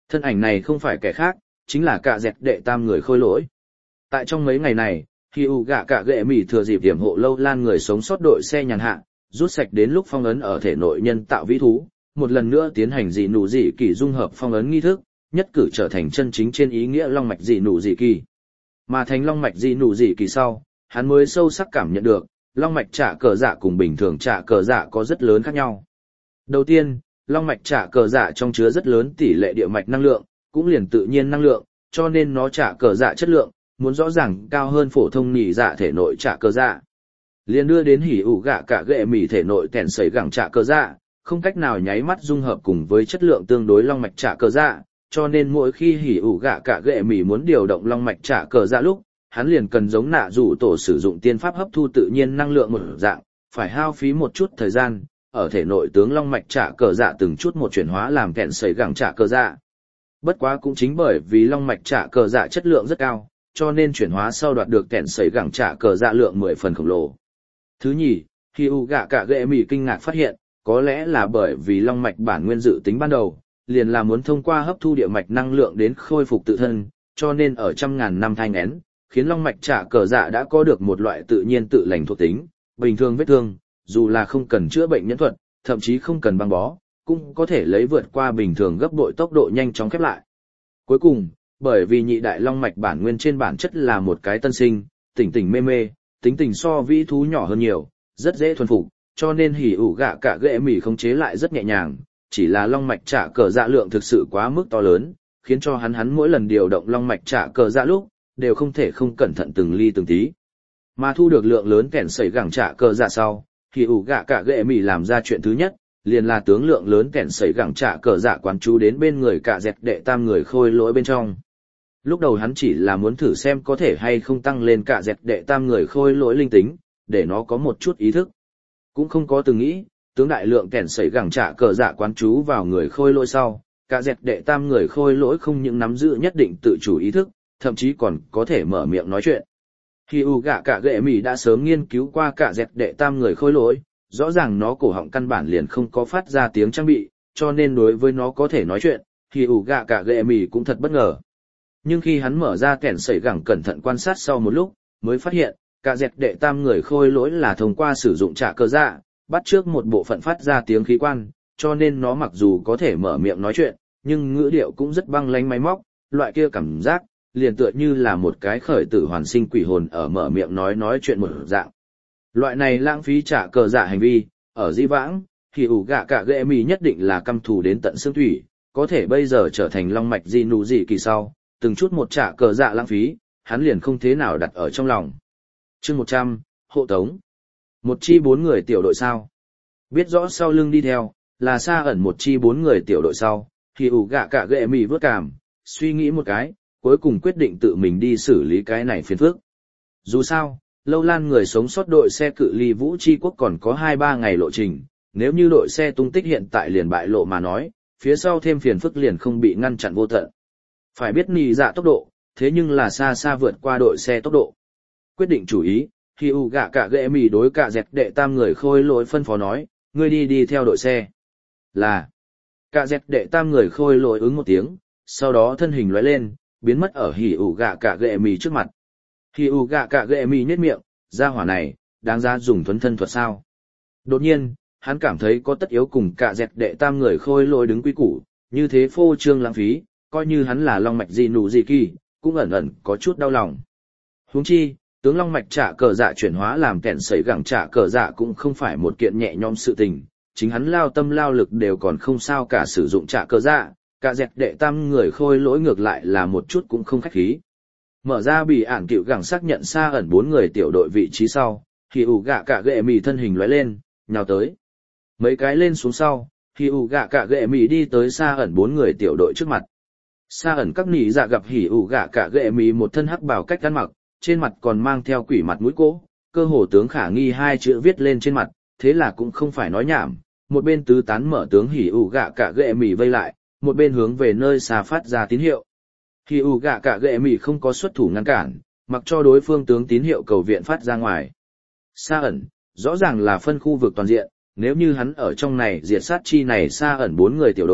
Thân ảnh này không phải kẻ khác, chính là cả dẹt đệ tam người khôi lỗi. Tại trong mấy ngày này, khi ủ gạ cả ghệ mỉ thừa dịp điểm hộ lâu lan người sống sót đội xe nhàn hạ, rút sạch đến lúc phong ấn ở thể nội nhân tạo vĩ thú, một lần nữa tiến hành dị nụ dị kỳ dung hợp phong ấn nghi thức, nhất cử trở thành chân chính trên ý nghĩa long mạch dị nụ dị kỳ. Mà thành long mạch dị nụ dị kỳ sau, hắn mới sâu sắc cảm nhận được, long mạch trả cờ dạ cùng bình thường trả cờ dạ có rất lớn khác nhau. Đầu tiên, long mạch trả cờ dạ trong chứa rất lớn tỷ lệ địa mạch năng lượng, cũng liền tự nhiên năng lượng, cho nên nó trả cờ dạ chất lượng muốn rõ ràng cao hơn phổ thông nhị dạ thể nội trả cờ dạ. Liền đưa đến hỉ ủ gạ cả ghệ mỉ thể nội kèn sẩy gẳng trả cờ dạ, không cách nào nháy mắt dung hợp cùng với chất lượng tương đối long mạch trả cờ dạ, cho nên mỗi khi hỉ ủ gạ cả ghệ mỉ muốn điều động long mạch trả cờ dạ lúc, hắn liền cần giống nạ rủ tổ sử dụng tiên pháp hấp thu tự nhiên năng lượng một dạng, phải hao phí một chút thời gian, ở thể nội tướng long mạch trả cờ dạ từng chút một chuyển hóa làm kèn sẩy gẳng trả cờ dạ. Bất quá cũng chính bởi vì long mạch trả cờ dạ chất lượng rất cao, cho nên chuyển hóa sau đoạt được kèn sẩy gẳng trả cờ dạ lượng 10 phần khổng lồ. Thứ nhì, khi u gạ cả ghệ mỉ kinh ngạc phát hiện, có lẽ là bởi vì long mạch bản nguyên dự tính ban đầu, liền là muốn thông qua hấp thu địa mạch năng lượng đến khôi phục tự thân, cho nên ở trăm ngàn năm thai nghén, khiến long mạch trả cờ dạ đã có được một loại tự nhiên tự lành thuộc tính, bình thường vết thương, dù là không cần chữa bệnh nhẫn thuật, thậm chí không cần băng bó, cũng có thể lấy vượt qua bình thường gấp bội tốc độ nhanh chóng khép lại. Cuối cùng, bởi vì nhị đại long mạch bản nguyên trên bản chất là một cái tân sinh, tỉnh tỉnh mê mê, tính tình so vĩ thú nhỏ hơn nhiều, rất dễ thuần phục, cho nên hỉ ủ gạ cả ghệ mỉ khống chế lại rất nhẹ nhàng, chỉ là long mạch trả cờ dạ lượng thực sự quá mức to lớn, khiến cho hắn mỗi lần điều động long mạch trả cờ dạ lúc, đều không thể không cẩn thận từng ly từng tí. Mà thu được lượng lớn kẻn sẩy gẳng trả cờ dạ sau, hỉ ủ gạ cả ghệ mỉ làm ra chuyện thứ nhất, liền là tướng lượng lớn kẻn sẩy gẳng trả cờ dạ quán chú đến bên người cả dẹt đệ tam người khôi lỗi bên trong. Lúc đầu hắn chỉ là muốn thử xem có thể hay không tăng lên cả dẹt đệ tam người khôi lỗi linh tính, để nó có một chút ý thức. Cũng không có từng nghĩ, tướng đại lượng kẻn sẩy gẳng trả cờ dạ quán chú vào người khôi lỗi sau, cả dẹt đệ tam người khôi lỗi không những nắm giữ nhất định tự chủ ý thức, thậm chí còn có thể mở miệng nói chuyện. Khi u gạ cả ghệ mỉ đã sớm nghiên cứu qua cả dẹt đệ tam người khôi lỗi, rõ ràng nó cổ họng căn bản liền không có phát ra tiếng trang bị, cho nên đối với nó có thể nói chuyện, khi ủ gạ cả ghệ mỉ cũng thật bất ngờ. Nhưng khi hắn mở ra kẻn sẩy gẳng cẩn thận quan sát sau một lúc, mới phát hiện, cả dẹt đệ tam người khôi lỗi là thông qua sử dụng trả cờ dạ, bắt trước một bộ phận phát ra tiếng khí quan, cho nên nó mặc dù có thể mở miệng nói chuyện, nhưng ngữ điệu cũng rất băng lánh máy móc, loại kia cảm giác, liền tựa như là một cái khởi tử hoàn sinh quỷ hồn ở mở miệng nói chuyện một dạng. Loại này lãng phí trả cờ dạ hành vi, ở di vãng, thì ủ gạ cả ghệ mì nhất định là căm thù đến tận xương thủy, có thể bây giờ trở thành long mạch di nụ dị kỳ sau, từng chút một trả cờ dạ lãng phí, hắn liền không thế nào đặt ở trong lòng. Chương 100, hộ tống. Một chi 4 người tiểu đội sao. Biết rõ sau lưng đi theo, là xa ẩn một chi 4 người tiểu đội sau, thì ủ gạ cả ghệ mì vớt cảm, suy nghĩ một cái, cuối cùng quyết định tự mình đi xử lý cái này phiền phức. Dù sao, lâu lan người sống sót đội xe cự ly Vũ Tri Quốc còn có 2-3 ngày lộ trình, nếu như đội xe tung tích hiện tại liền bại lộ mà nói, phía sau thêm phiền phức liền không bị ngăn chặn vô tận. Phải biết nì dạ tốc độ, thế nhưng là xa xa vượt qua đội xe tốc độ. Quyết định chủ ý, khi u gạ cả ghệ mì đối cả dẹt đệ tam người khôi lỗi phân phó nói, ngươi đi theo đội xe. Là, cả dẹt đệ tam người khôi lỗi ứng một tiếng, sau đó thân hình lóe lên, biến mất ở hỉ ủ gạ cả ghệ mì trước mặt. Hỉ ủ gạ cả ghệ mì nhếch miệng, gia hỏa này, đáng ra dùng thuấn thân thuật sao. Đột nhiên, hắn cảm thấy có tất yếu cùng cả dẹt đệ tam người khôi lỗi đứng quy củ, như thế phô trương lãng phí, coi như hắn là long mạch gì nụ gì kỳ, cũng ẩn ẩn có chút đau lòng. Huống chi, tướng long mạch trả cờ dạ chuyển hóa làm kẹn sẩy gẳng trả cờ dạ cũng không phải một kiện nhẹ nhõm sự tình, chính hắn lao tâm lao lực đều còn không sao cả sử dụng trả cờ dạ, cả dẹt đệ tam người khôi lỗi ngược lại là một chút cũng không khách khí. Mở ra bị ản cựu gẳng xác nhận xa ẩn 4 người tiểu đội vị trí sau, thì ủ gạ cả ghệ mì thân hình lóe lên, nhào tới. Mấy cái lên xuống sau, thì ủ gạ cả ghệ mì đi tới xa ẩn 4 người tiểu đội trước mặt. Xa ẩn các nỉ dạ gặp hỉ ủ gạ cả ghệ mì một thân hắc bào cách ăn mặc, trên mặt còn mang theo quỷ mặt mũi cỗ, cơ hồ tướng khả nghi 2 chữ viết lên trên mặt, thế là cũng không phải nói nhảm, một bên tứ tán mở tướng hỉ ủ gạ cả ghệ mì vây lại, một bên hướng về nơi xa phát ra tín hiệu. Hỉ ủ gạ cả ghệ mì không có xuất thủ ngăn cản, mặc cho đối phương tướng tín hiệu cầu viện phát ra ngoài. Xa ẩn, rõ ràng là phân khu vực toàn diện, nếu như hắn ở trong này diệt sát chi này xa ẩn 4 người tiểu đội,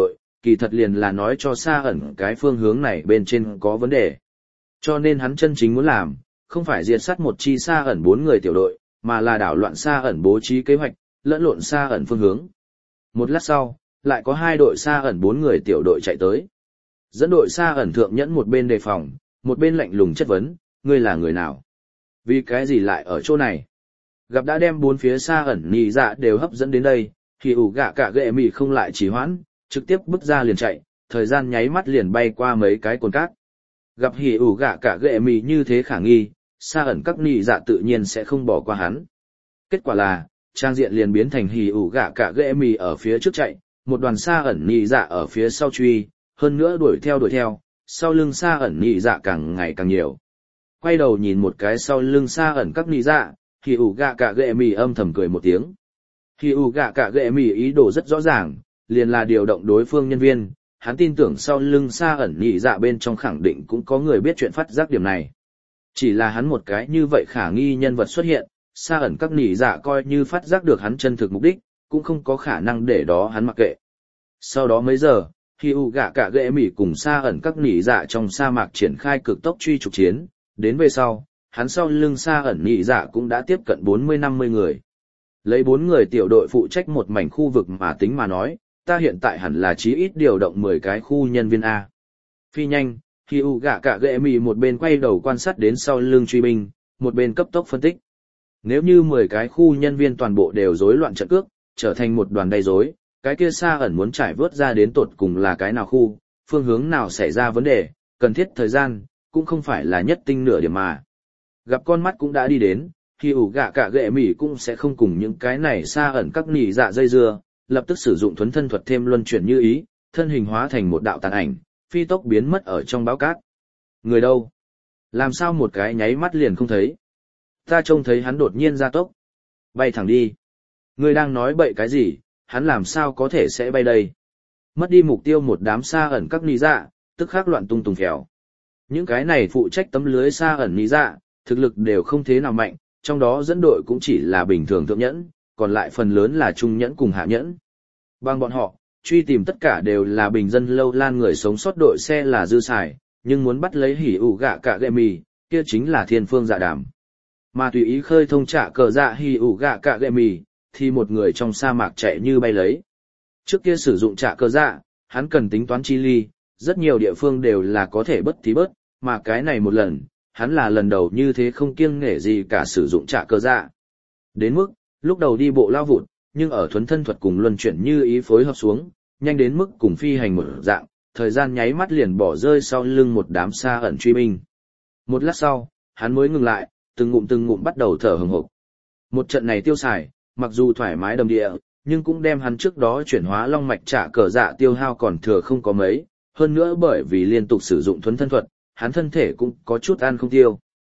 kỳ thật liền là nói cho Sa ẩn cái phương hướng này bên trên có vấn đề. Cho nên hắn chân chính muốn làm, không phải diệt sát một chi Sa ẩn 4 người tiểu đội, mà là đảo loạn Sa ẩn bố trí kế hoạch, lẫn lộn Sa ẩn phương hướng. Một lát sau, lại có 2 đội Sa ẩn 4 người tiểu đội chạy tới. Dẫn đội Sa ẩn thượng nhẫn một bên đề phòng, một bên lạnh lùng chất vấn, ngươi là người nào? Vì cái gì lại ở chỗ này? Gặp đã đem 4 phía Sa ẩn nhị dạ đều hấp dẫn đến đây, thì ủ gạ cả ghệ mì không lại trì hoãn, trực tiếp bước ra liền chạy, thời gian nháy mắt liền bay qua mấy cái cồn cát. Gặp hỉ ủ gạ cả ghệ mì như thế khả nghi, Sa ẩn các nhị dạ tự nhiên sẽ không bỏ qua hắn. Kết quả là, trang diện liền biến thành hỉ ủ gạ cả ghệ mì ở phía trước chạy, một đoàn Sa ẩn nhị dạ ở phía sau truy, hơn nữa đuổi theo, sau lưng Sa ẩn nhị dạ càng ngày càng nhiều. Quay đầu nhìn một cái sau lưng Sa ẩn các nhị dạ, hỉ ủ gạ cả ghệ mì âm thầm cười một tiếng. Hỉ ủ gạ cả ghệ mì ý đồ rất rõ ràng, liền là điều động đối phương nhân viên, hắn tin tưởng sau lưng Sa ẩn nhị dạ bên trong khẳng định cũng có người biết chuyện phát giác điểm này. Chỉ là hắn một cái như vậy khả nghi nhân vật xuất hiện, Sa ẩn các nhị dạ coi như phát giác được hắn chân thực mục đích, cũng không có khả năng để đó hắn mặc kệ. Sau đó mấy giờ, khi U gạ cả ghệ mỉ cùng Sa ẩn các nhị dạ trong sa mạc triển khai cực tốc truy trục chiến, đến về sau, hắn sau lưng Sa ẩn nhị dạ cũng đã tiếp cận 40-50 người. Lấy 4 người tiểu đội phụ trách một mảnh khu vực mà tính mà nói, ta hiện tại hẳn là chí ít điều động 10 cái khu nhân viên A. Phi nhanh, khi U gạ cả ghệ mì một bên quay đầu quan sát đến sau lưng truy binh, một bên cấp tốc phân tích. Nếu như 10 cái khu nhân viên toàn bộ đều rối loạn trận cước, trở thành một đoàn đầy rối, cái kia Sa ẩn muốn trải vớt ra đến tột cùng là cái nào khu, phương hướng nào xảy ra vấn đề, cần thiết thời gian, cũng không phải là nhất tinh nửa điểm mà. Gặp con mắt cũng đã đi đến, khi ủ gạ cả ghệ mỉ cũng sẽ không cùng những cái này Sa ẩn các nỉ dạ dây dưa, lập tức sử dụng thuấn thân thuật thêm luân chuyển như ý, thân hình hóa thành một đạo tàn ảnh, phi tốc biến mất ở trong báo cát. Người đâu? Làm sao một cái nháy mắt liền không thấy? Ta trông thấy hắn đột nhiên ra tốc. Bay thẳng đi. Người đang nói bậy cái gì, hắn làm sao có thể sẽ bay đây? Mất đi mục tiêu một đám Sa ẩn các nỉ dạ, tức khắc loạn tung tùng phèo. Những cái này phụ trách tấm lưới Sa ẩn nỉ dạ, thực lực đều không thế nào mạnh, trong đó dẫn đội cũng chỉ là bình thường thượng nhẫn, còn lại phần lớn là trung nhẫn cùng hạ nhẫn. Bằng bọn họ, truy tìm tất cả đều là bình dân lâu lan người sống sót đội xe là dư xài, nhưng muốn bắt lấy hỉ ủ gạ cả ghệ mì, kia chính là thiên phương dạ đàm. Mà tùy ý khơi thông trả cờ dạ hỉ ủ gạ cả ghệ mì, thì một người trong sa mạc chạy như bay lấy. Trước kia sử dụng trả cờ dạ, hắn cần tính toán chi ly, rất nhiều địa phương đều là có thể bất tí bớt, mà cái này một lần, hắn là lần đầu như thế không kiêng nể gì cả sử dụng trả cờ dạ. Đến mức, lúc đầu đi bộ lao vụt, nhưng ở thuấn thân thuật cùng luân chuyển như ý phối hợp xuống, nhanh đến mức cùng phi hành một dạng, thời gian nháy mắt liền bỏ rơi sau lưng một đám Sa ẩn truy binh. Một lát sau, hắn mới ngừng lại, từng ngụm bắt đầu thở hừng hực. Một trận này tiêu xài, mặc dù thoải mái đầm địa, nhưng cũng đem hắn trước đó chuyển hóa long mạch trả cờ dạ tiêu hao còn thừa không có mấy, hơn nữa bởi vì liên tục sử dụng thuấn thân thuật, hắn thân thể cũng có chút ăn không tiêu.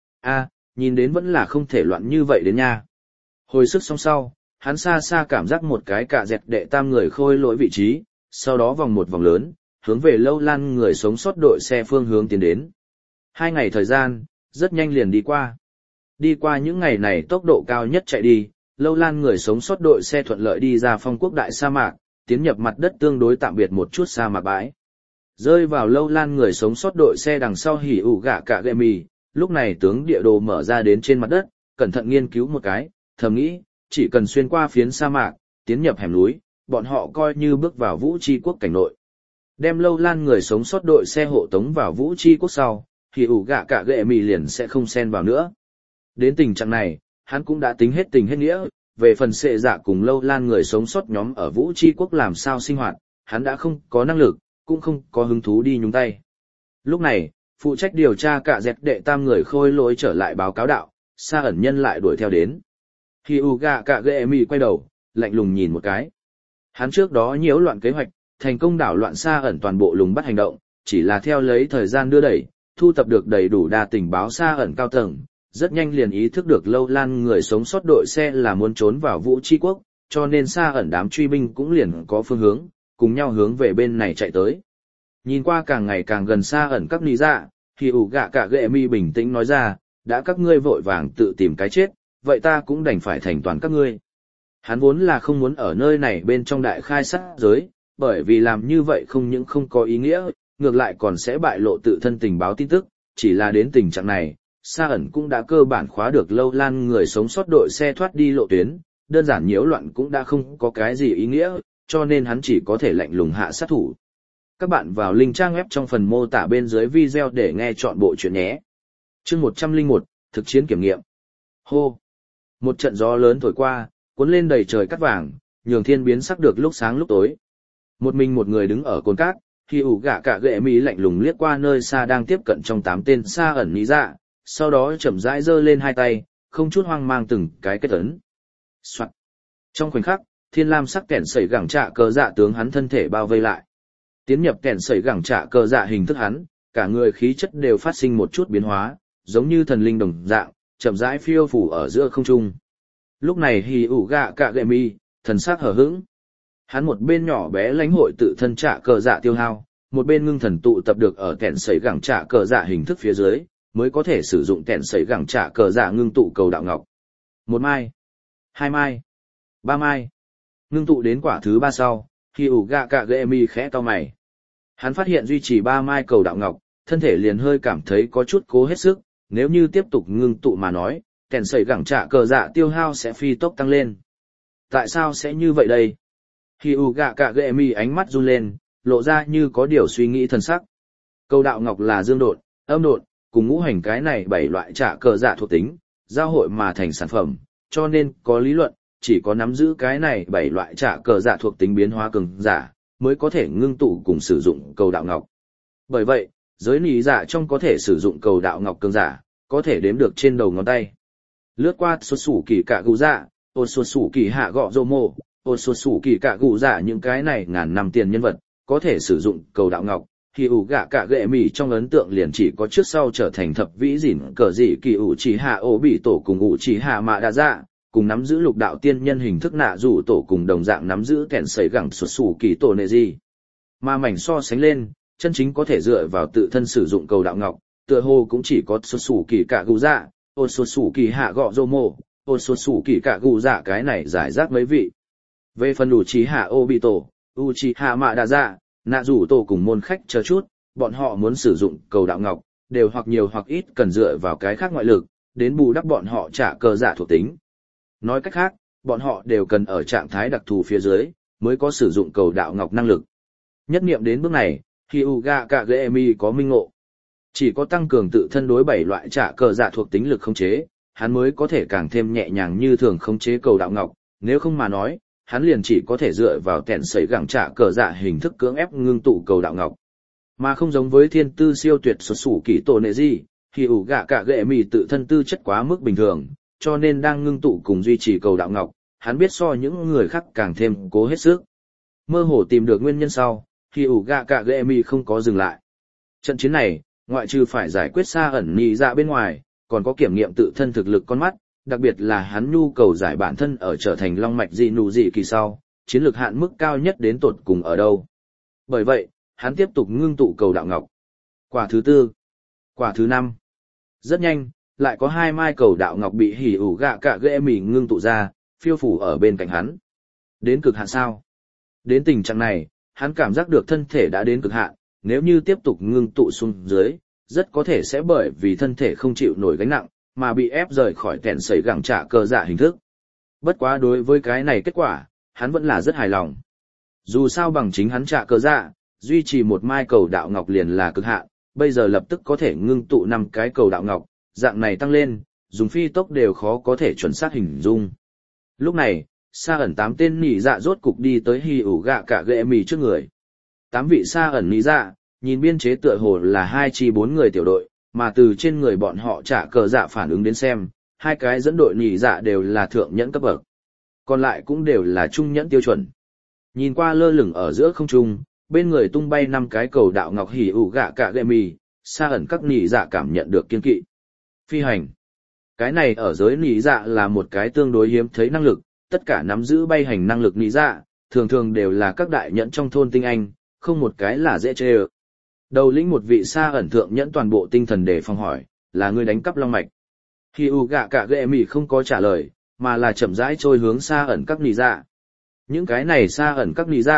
Nhìn đến vẫn là không thể loạn như vậy đến nha. Hồi sức xong sau, hắn xa xa cảm giác một cái cạ dẹt đệ tam người khôi lỗi vị trí, sau đó vòng một vòng lớn, hướng về lâu lan người sống sót đội xe phương hướng tiến đến. 2 ngày thời gian, rất nhanh liền đi qua. Đi qua những ngày này tốc độ cao nhất chạy đi, lâu lan người sống sót đội xe thuận lợi đi ra phong quốc đại sa mạc, tiến nhập mặt đất tương đối tạm biệt một chút sa mạc bãi. Rơi vào lâu lan người sống sót đội xe đằng sau hỉ ủ gạ cả ghệ mì, lúc này tướng địa đồ mở ra đến trên mặt đất, cẩn thận nghiên cứu một cái, thầm nghĩ, chỉ cần xuyên qua phiến sa mạc, tiến nhập hẻm núi, bọn họ coi như bước vào Vũ Chi quốc cảnh nội. Đem lâu lan người sống sót đội xe hộ tống vào Vũ Chi quốc sau, thì ủ gạ cả ghệ mì liền sẽ không xen vào nữa. Đến tình trạng này, hắn cũng đã tính hết tình hết nghĩa, về phần xệ dạ cùng lâu lan người sống sót nhóm ở Vũ Chi quốc làm sao sinh hoạt, hắn đã không có năng lực, cũng không có hứng thú đi nhúng tay. Lúc này, phụ trách điều tra cả dẹp đệ tam người khôi lỗi trở lại báo cáo đạo, Sa ẩn nhân lại đuổi theo đến. Khi Uga cả ghệ mì quay đầu, lạnh lùng nhìn một cái. Hắn trước đó nhiễu loạn kế hoạch, thành công đảo loạn Sa ẩn toàn bộ lùng bắt hành động, chỉ là theo lấy thời gian đưa đẩy, thu tập được đầy đủ đa tình báo Sa ẩn cao tầng, rất nhanh liền ý thức được lâu lan người sống sót đội xe là muốn trốn vào Vũ Chi quốc, cho nên Sa ẩn đám truy binh cũng liền có phương hướng, cùng nhau hướng về bên này chạy tới. Nhìn qua càng ngày càng gần Sa ẩn các lý dạ, thì ủ gạ cả ghệ mi bình tĩnh nói ra, đã các ngươi vội vàng tự tìm cái chết, vậy ta cũng đành phải thành toàn các ngươi. Hắn vốn là không muốn ở nơi này bên trong đại khai sát giới, bởi vì làm như vậy không những không có ý nghĩa, ngược lại còn sẽ bại lộ tự thân tình báo tin tức, chỉ là đến tình trạng này, Sa ẩn cũng đã cơ bản khóa được lâu lan người sống sót đội xe thoát đi lộ tuyến, đơn giản nhiễu loạn cũng đã không có cái gì ý nghĩa, cho nên hắn chỉ có thể lạnh lùng hạ sát thủ. Các bạn vào link trang web trong phần mô tả bên dưới video để nghe chọn bộ chuyện nhé. Chương 101, thực chiến kiểm nghiệm. Hô! Một trận gió lớn thổi qua, cuốn lên đầy trời cát vàng, nhường thiên biến sắc được lúc sáng lúc tối. Một mình một người đứng ở cồn cát, khi ủ gạ cả ghệ mỹ lạnh lùng liếc qua nơi xa đang tiếp cận trong 8 tên Sa ẩn lý dạ, sau đó chậm rãi giơ lên hai tay, không chút hoang mang từng cái kết ấn. Soạn. Trong khoảnh khắc, thiên lam sắc kẻn sẩy gẳng trạ cờ dạ tướng hắn thân thể bao vây lại. Tiến nhập kẻn sẩy gẳng trạ cờ dạ hình thức hắn, cả người khí chất đều phát sinh một chút biến hóa, giống như thần linh đồng dạng, chậm rãi phiêu phủ ở giữa không trung. Lúc này hì ủ gạ cạ gệ mi, thần sắc hờ hững. Hắn một bên nhỏ bé lãnh hội tự thân trạ cờ dạ tiêu hao, một bên ngưng thần tụ tập được ở kẻn sẩy gẳng trạ cờ dạ hình thức phía dưới, mới có thể sử dụng kẻn sẩy gẳng trạ cờ dạ ngưng tụ cầu đạo ngọc. 1 mai, 2 mai, 3 mai. Ngưng tụ đến quả thứ 3 sau, hì ủ gạ cạ gệ mi khẽ cau mày. Hắn phát hiện duy trì 3 mai cầu đạo ngọc, thân thể liền hơi cảm thấy có chút cố hết sức, nếu như tiếp tục ngưng tụ mà nói, kèn sẩy gẳng trạ cờ dạ tiêu hao sẽ phi tốc tăng lên. Tại sao sẽ như vậy đây? Khi u gạ cạ ghệ mi ánh mắt run lên, lộ ra như có điều suy nghĩ thần sắc. Cầu đạo ngọc là dương độn, âm độn, cùng ngũ hành cái này 7 loại trạ cờ dạ thuộc tính, giao hội mà thành sản phẩm, cho nên có lý luận, chỉ có nắm giữ cái này 7 loại trạ cờ dạ thuộc tính biến hóa cường giả, mới có thể ngưng tụ cùng sử dụng cầu đạo ngọc. Bởi vậy, giới nỉ dạ trong có thể sử dụng cầu đạo ngọc cường giả, có thể đếm được trên đầu ngón tay. Lướt qua xuất sủ kỳ cạ gù dạ, ôn xuất sủ kỳ hạ gọ rô mô, ôn xuất sủ kỳ cạ gù dạ những cái này ngàn năm tiền nhân vật, có thể sử dụng cầu đạo ngọc, thì ủ gạ cạ gệ mì trong ấn tượng liền chỉ có trước sau trở thành thập vĩ dỉn cờ dị kỳ ủ chỉ hạ ổ bị tổ cùng ủ chỉ hạ mạ đa dạ, cùng nắm giữ lục đạo tiên nhân hình thức nạ rủ tổ cùng đồng dạng nắm giữ kèn sấy gẳng xuất sủ kỳ tổ nệ gì. Mà mảnh so sánh lên, chân chính có thể dựa vào tự thân sử dụng cầu đạo ngọc, tựa hồ cũng chỉ có xuất sủ kỳ cạ gù dạ, ôn xuất sủ kỳ hạ gọ rô mô, ôn xuất sủ kỳ cạ gù dạ cái này giải rác mấy vị. Về phần ủ chỉ hạ ô bị tổ, ủ chỉ hạ mạ đa dạ, nạ rủ tổ cùng môn khách chờ chút, bọn họ muốn sử dụng cầu đạo ngọc, đều hoặc nhiều hoặc ít cần dựa vào cái khác ngoại lực, đến bù đắp bọn họ trả cờ giả thuộc tính. Nói cách khác, bọn họ đều cần ở trạng thái đặc thù phía dưới, mới có sử dụng cầu đạo ngọc năng lực. Nhất niệm đến bước này, Hyuga Kagemi có minh ngộ. Chỉ có tăng cường tự thân đối 7 loại trả cờ dạ thuộc tính lực khống chế, hắn mới có thể càng thêm nhẹ nhàng như thường khống chế cầu đạo ngọc, nếu không mà nói, hắn liền chỉ có thể dựa vào kèn sấy gẳng trả cờ dạ hình thức cưỡng ép ngưng tụ cầu đạo ngọc. Mà không giống với thiên tư siêu tuyệt xuất sủ kỳ tổ nệ gì, Hyuga Kagemi tự thân tư chất quá mức bình thường, cho nên đang ngưng tụ cùng duy trì cầu đạo ngọc, hắn biết so những người khác càng thêm cố hết sức. Mơ hồ tìm được nguyên nhân sau, Hyuga Kagemi không có dừng lại. Trận chiến này, ngoại trừ phải giải quyết Sa ẩn nhị dạ bên ngoài, còn có kiểm nghiệm tự thân thực lực con mắt, đặc biệt là hắn nhu cầu giải bản thân ở trở thành long mạch dị nụ dị kỳ sau, chiến lược hạn mức cao nhất đến tột cùng ở đâu. Bởi vậy, hắn tiếp tục ngưng tụ cầu đạo ngọc. Quả thứ 4, quả thứ 5. Rất nhanh, lại có 2 mai cầu đạo ngọc bị Hyuga Kagemi ngưng tụ ra, phiêu phủ ở bên cạnh hắn. Đến cực hạn sao? Đến tình trạng này, hắn cảm giác được thân thể đã đến cực hạn, nếu như tiếp tục ngưng tụ xuống dưới, rất có thể sẽ bởi vì thân thể không chịu nổi gánh nặng, mà bị ép rời khỏi kèn sấy gẳng trả cờ dạ hình thức. Bất quá đối với cái này kết quả, hắn vẫn là rất hài lòng. Dù sao bằng chính hắn trả cờ dạ, duy trì 1 mai cầu đạo ngọc liền là cực hạn, bây giờ lập tức có thể ngưng tụ 5 cái cầu đạo ngọc, dạng này tăng lên, dùng phi tốc đều khó có thể chuẩn xác hình dung. Lúc này, Sa ẩn 8 tên nỉ dạ rốt cục đi tới Hyuga Kagemi trước người. 8 vị Sa ẩn nỉ dạ, nhìn biên chế tựa hồ là 2 chi 4 người tiểu đội, mà từ trên người bọn họ trả cờ dạ phản ứng đến xem, 2 cái dẫn đội nỉ dạ đều là thượng nhẫn cấp bậc. Còn lại cũng đều là trung nhẫn tiêu chuẩn. Nhìn qua lơ lửng ở giữa không trung, bên người tung bay 5 cái cầu đạo ngọc Hyuga Kagemi, Sa ẩn các nỉ dạ cảm nhận được kiên kỵ. Phi hành. Cái này ở giới nỉ dạ là một cái tương đối hiếm thấy năng lực, tất cả nắm giữ bay hành năng lực nỉ dạ, thường thường đều là các đại nhẫn trong thôn tinh anh, không một cái là dễ chê ơ. Đầu lĩnh một vị Sa ẩn thượng nhẫn toàn bộ tinh thần để phòng hỏi, là ngươi đánh cắp long mạch. Hyuga Kagemi không có trả lời, mà là chậm rãi trôi hướng Sa ẩn các nỉ dạ. Những cái này Sa ẩn các nỉ dạ,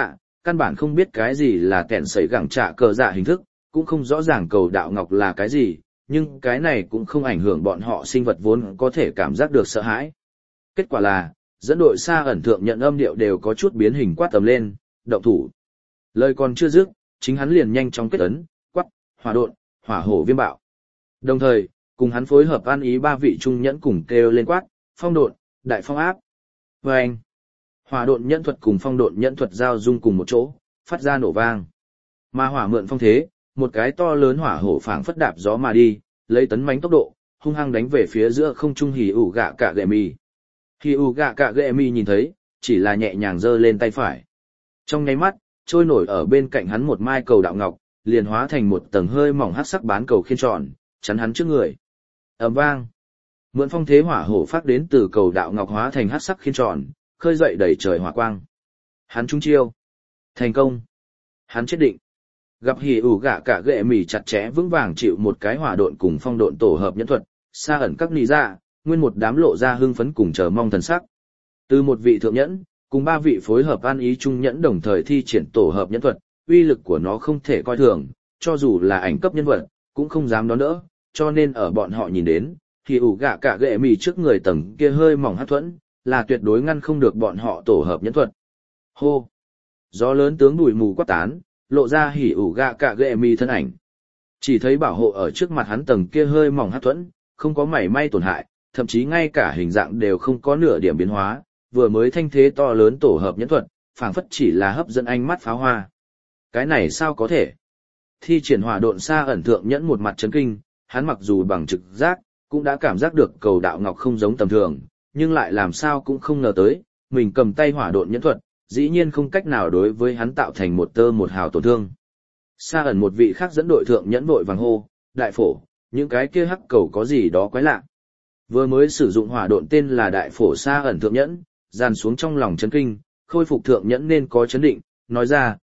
căn bản không biết cái gì là kẹn sẩy gẳng trả cờ dạ hình thức, cũng không rõ ràng cầu đạo ngọc là cái gì, nhưng cái này cũng không ảnh hưởng bọn họ sinh vật vốn có thể cảm giác được sợ hãi. Kết quả là, dẫn đội xa ẩn thượng nhận âm điệu đều có chút biến hình quát tầm lên, động thủ. Lời còn chưa dứt, chính hắn liền nhanh chóng kết ấn, quát, hỏa độn, hỏa hổ viêm bạo. Đồng thời, cùng hắn phối hợp an ý ba vị trung nhẫn cùng kêu lên quát, phong độn, đại phong áp. Và anh, hỏa độn nhẫn thuật cùng phong độn nhẫn thuật giao dung cùng một chỗ, phát ra nổ vang. Mà hỏa mượn phong thế, một cái to lớn hỏa hổ phảng phất đạp gió mà đi, lấy tấn mãnh tốc độ, hung hăng đánh về phía giữa không trung hỉ ủ gạ cạ gệ mì. Hỉ ủ gạ cạ gệ mì nhìn thấy, chỉ là nhẹ nhàng giơ lên tay phải. Trong nháy mắt, trôi nổi ở bên cạnh hắn một mai cầu đạo ngọc, liền hóa thành một tầng hơi mỏng hắc sắc bán cầu khiên tròn, chắn hắn trước người. Ầm vang. Mượn phong thế hỏa hổ phát đến từ cầu đạo ngọc hóa thành hắc sắc khiên tròn, khơi dậy đầy trời hỏa quang. Hắn trúng chiêu. Thành công. Hắn chết định. Gặp hỉ ủ gạ cả gệ mì chặt chẽ vững vàng chịu một cái hỏa độn cùng phong độn tổ hợp nhẫn thuật, xa ẩn các nì ra, nguyên một đám lộ ra hưng phấn cùng chờ mong thần sắc. Từ một vị thượng nhẫn, cùng ba vị phối hợp an ý trung nhẫn đồng thời thi triển tổ hợp nhẫn thuật, uy lực của nó không thể coi thường, cho dù là ảnh cấp nhân vật, cũng không dám đón đỡ, cho nên ở bọn họ nhìn đến, hỉ ủ gạ cả gệ mì trước người tầng kia hơi mỏng hắc thuẫn, là tuyệt đối ngăn không được bọn họ tổ hợp nhẫn thuật. Hô! Gió lớn tướng bụi mù quát tán, lộ ra hỉ ủ gạ cả gệ mì thân ảnh. Chỉ thấy bảo hộ ở trước mặt hắn tầng kia hơi mỏng hắc thuẫn, không có mảy may tổn hại, thậm chí ngay cả hình dạng đều không có nửa điểm biến hóa, vừa mới thanh thế to lớn tổ hợp nhẫn thuật, phảng phất chỉ là hấp dẫn ánh mắt pháo hoa. Cái này sao có thể? Thi triển hỏa độn xa ẩn thượng nhẫn một mặt chấn kinh, hắn mặc dù bằng trực giác, cũng đã cảm giác được cầu đạo ngọc không giống tầm thường, nhưng lại làm sao cũng không ngờ tới, mình cầm tay hỏa độn nhẫn thuật, dĩ nhiên không cách nào đối với hắn tạo thành một tơ một hào tổn thương. Xa ẩn một vị khác dẫn đội thượng nhẫn vội vàng hô, đại phổ, những cái kia hắc cầu có gì đó quái lạ. Vừa mới sử dụng hỏa độn tên là đại phổ xa ẩn thượng nhẫn, dàn xuống trong lòng chấn kinh, khôi phục thượng nhẫn nên có chấn định, nói ra,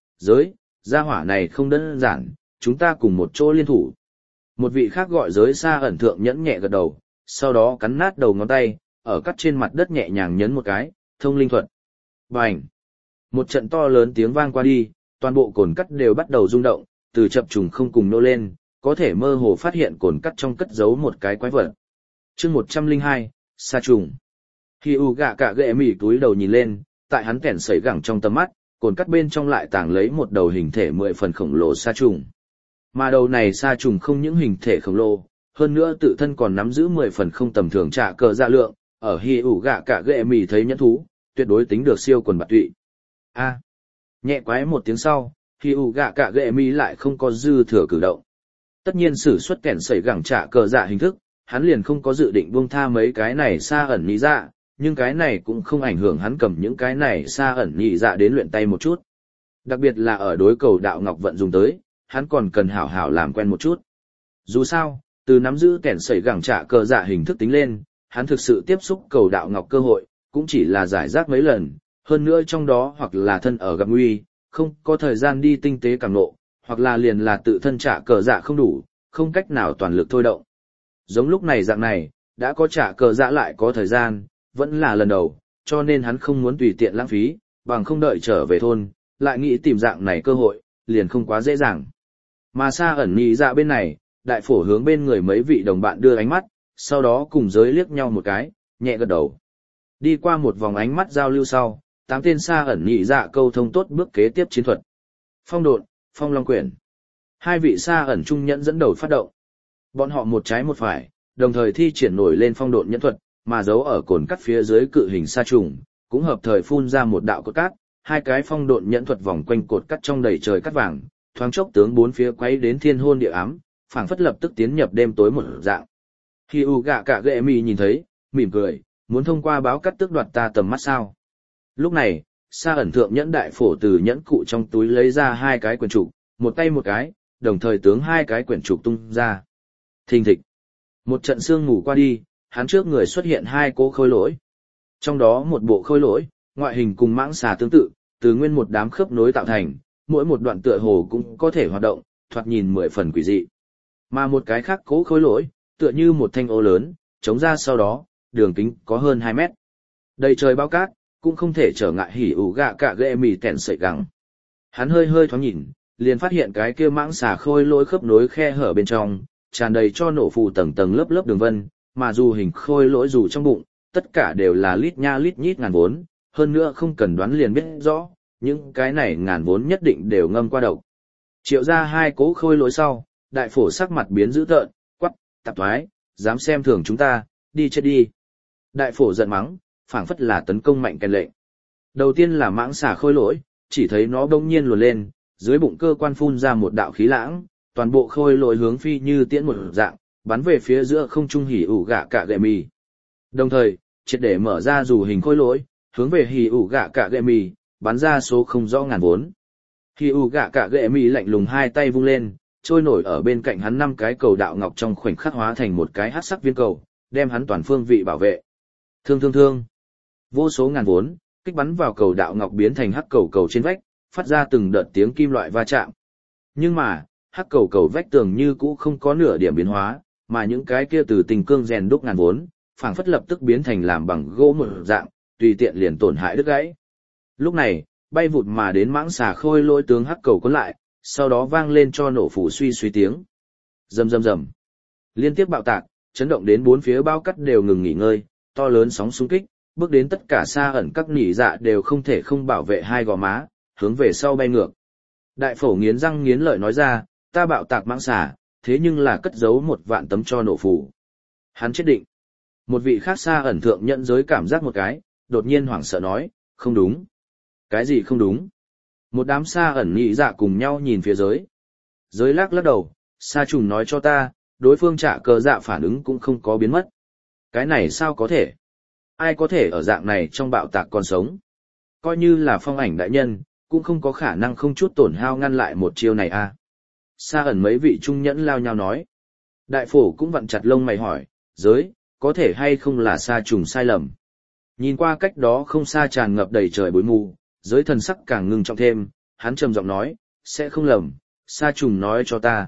gia hỏa này không đơn giản, chúng ta cùng một chỗ liên thủ. Một vị khác gọi giới xa ẩn thượng nhẫn nhẹ gật đầu, sau đó cắn nát đầu ngón tay, ở cắt trên mặt đất nhẹ nhàng nhấn một cái, thông linh thuật. Bành! Một trận to lớn tiếng vang qua đi, toàn bộ cồn cắt đều bắt đầu rung động, từ chập trùng không cùng nô lên, có thể mơ hồ phát hiện cồn cắt trong cất giấu một cái quái vật. Chương 102, sa trùng. Khi u gạ cả gệ mỉ túi đầu nhìn lên, tại hắn kẻn sẩy gẳng trong tầm mắt, cồn cắt bên trong lại tàng lấy một đầu hình thể 10 phần khổng lồ sa trùng. Mà đầu này sa trùng không những hình thể khổng lồ, hơn nữa tự thân còn nắm giữ 10 phần không tầm thường trả cờ dạ lượng, ở hi ủ gạ cả gệ mỉ thấy nhẫn thú, tuyệt đối tính được siêu quần bạt tụy. A. Nhẹ quái một tiếng sau, hi ủ gạ cả gệ mỉ lại không có dư thừa cử động. Tất nhiên sử xuất kẻn sẩy gẳng trả cờ dạ hình thức, hắn liền không có dự định buông tha mấy cái này sa ẩn nhị dạ, nhưng cái này cũng không ảnh hưởng hắn cầm những cái này sa ẩn nhị dạ đến luyện tay một chút. Đặc biệt là ở đối cầu đạo ngọc vận dùng tới, hắn còn cần hảo hảo làm quen một chút. Dù sao, từ nắm giữ kẻn sẩy gẳng trả cờ dạ hình thức tính lên, hắn thực sự tiếp xúc cầu đạo ngọc cơ hội, cũng chỉ là giải rác mấy lần, hơn nữa trong đó hoặc là thân ở gặp nguy, không có thời gian đi tinh tế càng nộ, hoặc là liền là tự thân trả cờ dạ không đủ, không cách nào toàn lực thôi động. Giống lúc này dạng này, đã có trả cờ dạ lại có thời gian, vẫn là lần đầu, cho nên hắn không muốn tùy tiện lãng phí, bằng không đợi trở về thôn, lại nghĩ tìm dạng này cơ hội, liền không quá dễ dàng. Mà xa ẩn nhị dạ bên này, đại phổ hướng bên người mấy vị đồng bạn đưa ánh mắt, sau đó cùng giới liếc nhau một cái, nhẹ gật đầu. Đi qua một vòng ánh mắt giao lưu sau, 8 tên xa ẩn nhị dạ câu thông tốt bước kế tiếp chiến thuật. Phong độn, phong long quyển. Hai vị xa ẩn trung nhẫn dẫn đầu phát động. Bọn họ một trái một phải, đồng thời thi triển nổi lên phong độn nhẫn thuật, mà giấu ở cồn cắt phía dưới cự hình sa trùng, cũng hợp thời phun ra một đạo cột cát, hai cái phong độn nhẫn thuật vòng quanh cột cắt trong đầy trời cát vàng, thoáng chốc tướng bốn phía quấy đến thiên hôn địa ám, phảng phất lập tức tiến nhập đêm tối một dạng. Khi u gạ cả gệ mì nhìn thấy, mỉm cười, muốn thông qua báo cắt tước đoạt ta tầm mắt sao? Lúc này, sa ẩn thượng nhẫn đại phổ từ nhẫn cụ trong túi lấy ra hai cái quyển trục, một tay một cái, đồng thời tướng hai cái quyển trục tung ra. Thình thịch. Một trận sương mù qua đi, hắn trước người xuất hiện hai cỗ khôi lỗi. Trong đó một bộ khôi lỗi, ngoại hình cùng mãng xà tương tự, từ nguyên một đám khớp nối tạo thành, mỗi một đoạn tựa hồ cũng có thể hoạt động, thoạt nhìn 10 phần quỷ dị. Mà một cái khác cỗ khôi lỗi, tựa như một thanh ô lớn, chống ra sau đó, đường kính có hơn 2 mét. Đầy trời bao cát, cũng không thể trở ngại hỉ ủ gạ cả ghệ mì tèn sợi gẳng. Hắn hơi hơi thoáng nhìn, liền phát hiện cái kia mãng xà khôi lỗi khớp nối khe hở bên trong, tràn đầy cho nổ phù tầng tầng lớp lớp đường vân, mà dù hình khôi lỗi dù trong bụng, tất cả đều là lít nha lít nhít ngàn vốn, hơn nữa không cần đoán liền biết rõ, những cái này ngàn vốn nhất định đều ngâm qua độc. Triệu ra hai cố khôi lỗi sau, đại phổ sắc mặt biến dữ tợn, quắc, tạp thoái, dám xem thường chúng ta, đi chết đi. Đại phổ giận mắng, phảng phất là tấn công mạnh kèn lệnh. Đầu tiên là mãng xà khôi lỗi, chỉ thấy nó đông nhiên luồn lên, dưới bụng cơ quan phun ra một đạo khí lãng, toàn bộ khôi lỗi hướng phi như tiễn một dạng, bắn về phía giữa không trung hỉ ủ gạ cạ gệ mì. Đồng thời, triệt để mở ra dù hình khôi lỗi, hướng về hỉ ủ gạ cạ gệ mì, bắn ra số không rõ ngàn vốn. Hỉ ủ gạ cạ gệ mì lạnh lùng hai tay vung lên, trôi nổi ở bên cạnh hắn 5 cái cầu đạo ngọc trong khoảnh khắc hóa thành một cái hắc sắc viên cầu, đem hắn toàn phương vị bảo vệ. Thương thương thương. Vô số ngàn vốn, kích bắn vào cầu đạo ngọc biến thành hắc cầu cầu trên vách, phát ra từng đợt tiếng kim loại va chạm. Nhưng mà, hắc cầu cầu vách tường như cũ không có nửa điểm biến hóa, mà những cái kia từ tình cương rèn đúc ngàn vốn, phảng phất lập tức biến thành làm bằng gỗ một dạng, tùy tiện liền tổn hại đứt gãy. Lúc này, bay vụt mà đến mãng xà khôi lỗi tướng hắc cầu cuốn lại, sau đó vang lên cho nổ phủ suy suy tiếng. Rầm rầm rầm. Liên tiếp bạo tạc, chấn động đến bốn phía bao cắt đều ngừng nghỉ ngơi, to lớn sóng xung kích, bước đến tất cả xa ẩn các nỉ dạ đều không thể không bảo vệ hai gò má, hướng về sau bay ngược. Đại phổ nghiến răng nghiến lợi nói ra, ta bạo tạc mãng xà, thế nhưng là cất giấu 1.000 tấm cho nổ phủ. Hắn chết định. Một vị khác xa ẩn thượng nhận giới cảm giác một cái, đột nhiên hoảng sợ nói, không đúng. Cái gì không đúng? Một đám xa ẩn nhị dạ cùng nhau nhìn phía giới. Giới lắc lắc đầu, sa trùng nói cho ta, đối phương trả cờ dạ phản ứng cũng không có biến mất. Cái này sao có thể? Ai có thể ở dạng này trong bạo tạc còn sống? Coi như là phong ảnh đại nhân, cũng không có khả năng không chút tổn hao ngăn lại một chiêu này à. Sa ẩn mấy vị trung nhẫn lao nhau nói. Đại phổ cũng vặn chặt lông mày hỏi, giới, có thể hay không là sa trùng sai lầm? Nhìn qua cách đó không xa tràn ngập đầy trời bụi mù, giới thần sắc càng ngưng trọng thêm, hắn trầm giọng nói, sẽ không lầm, sa trùng nói cho ta,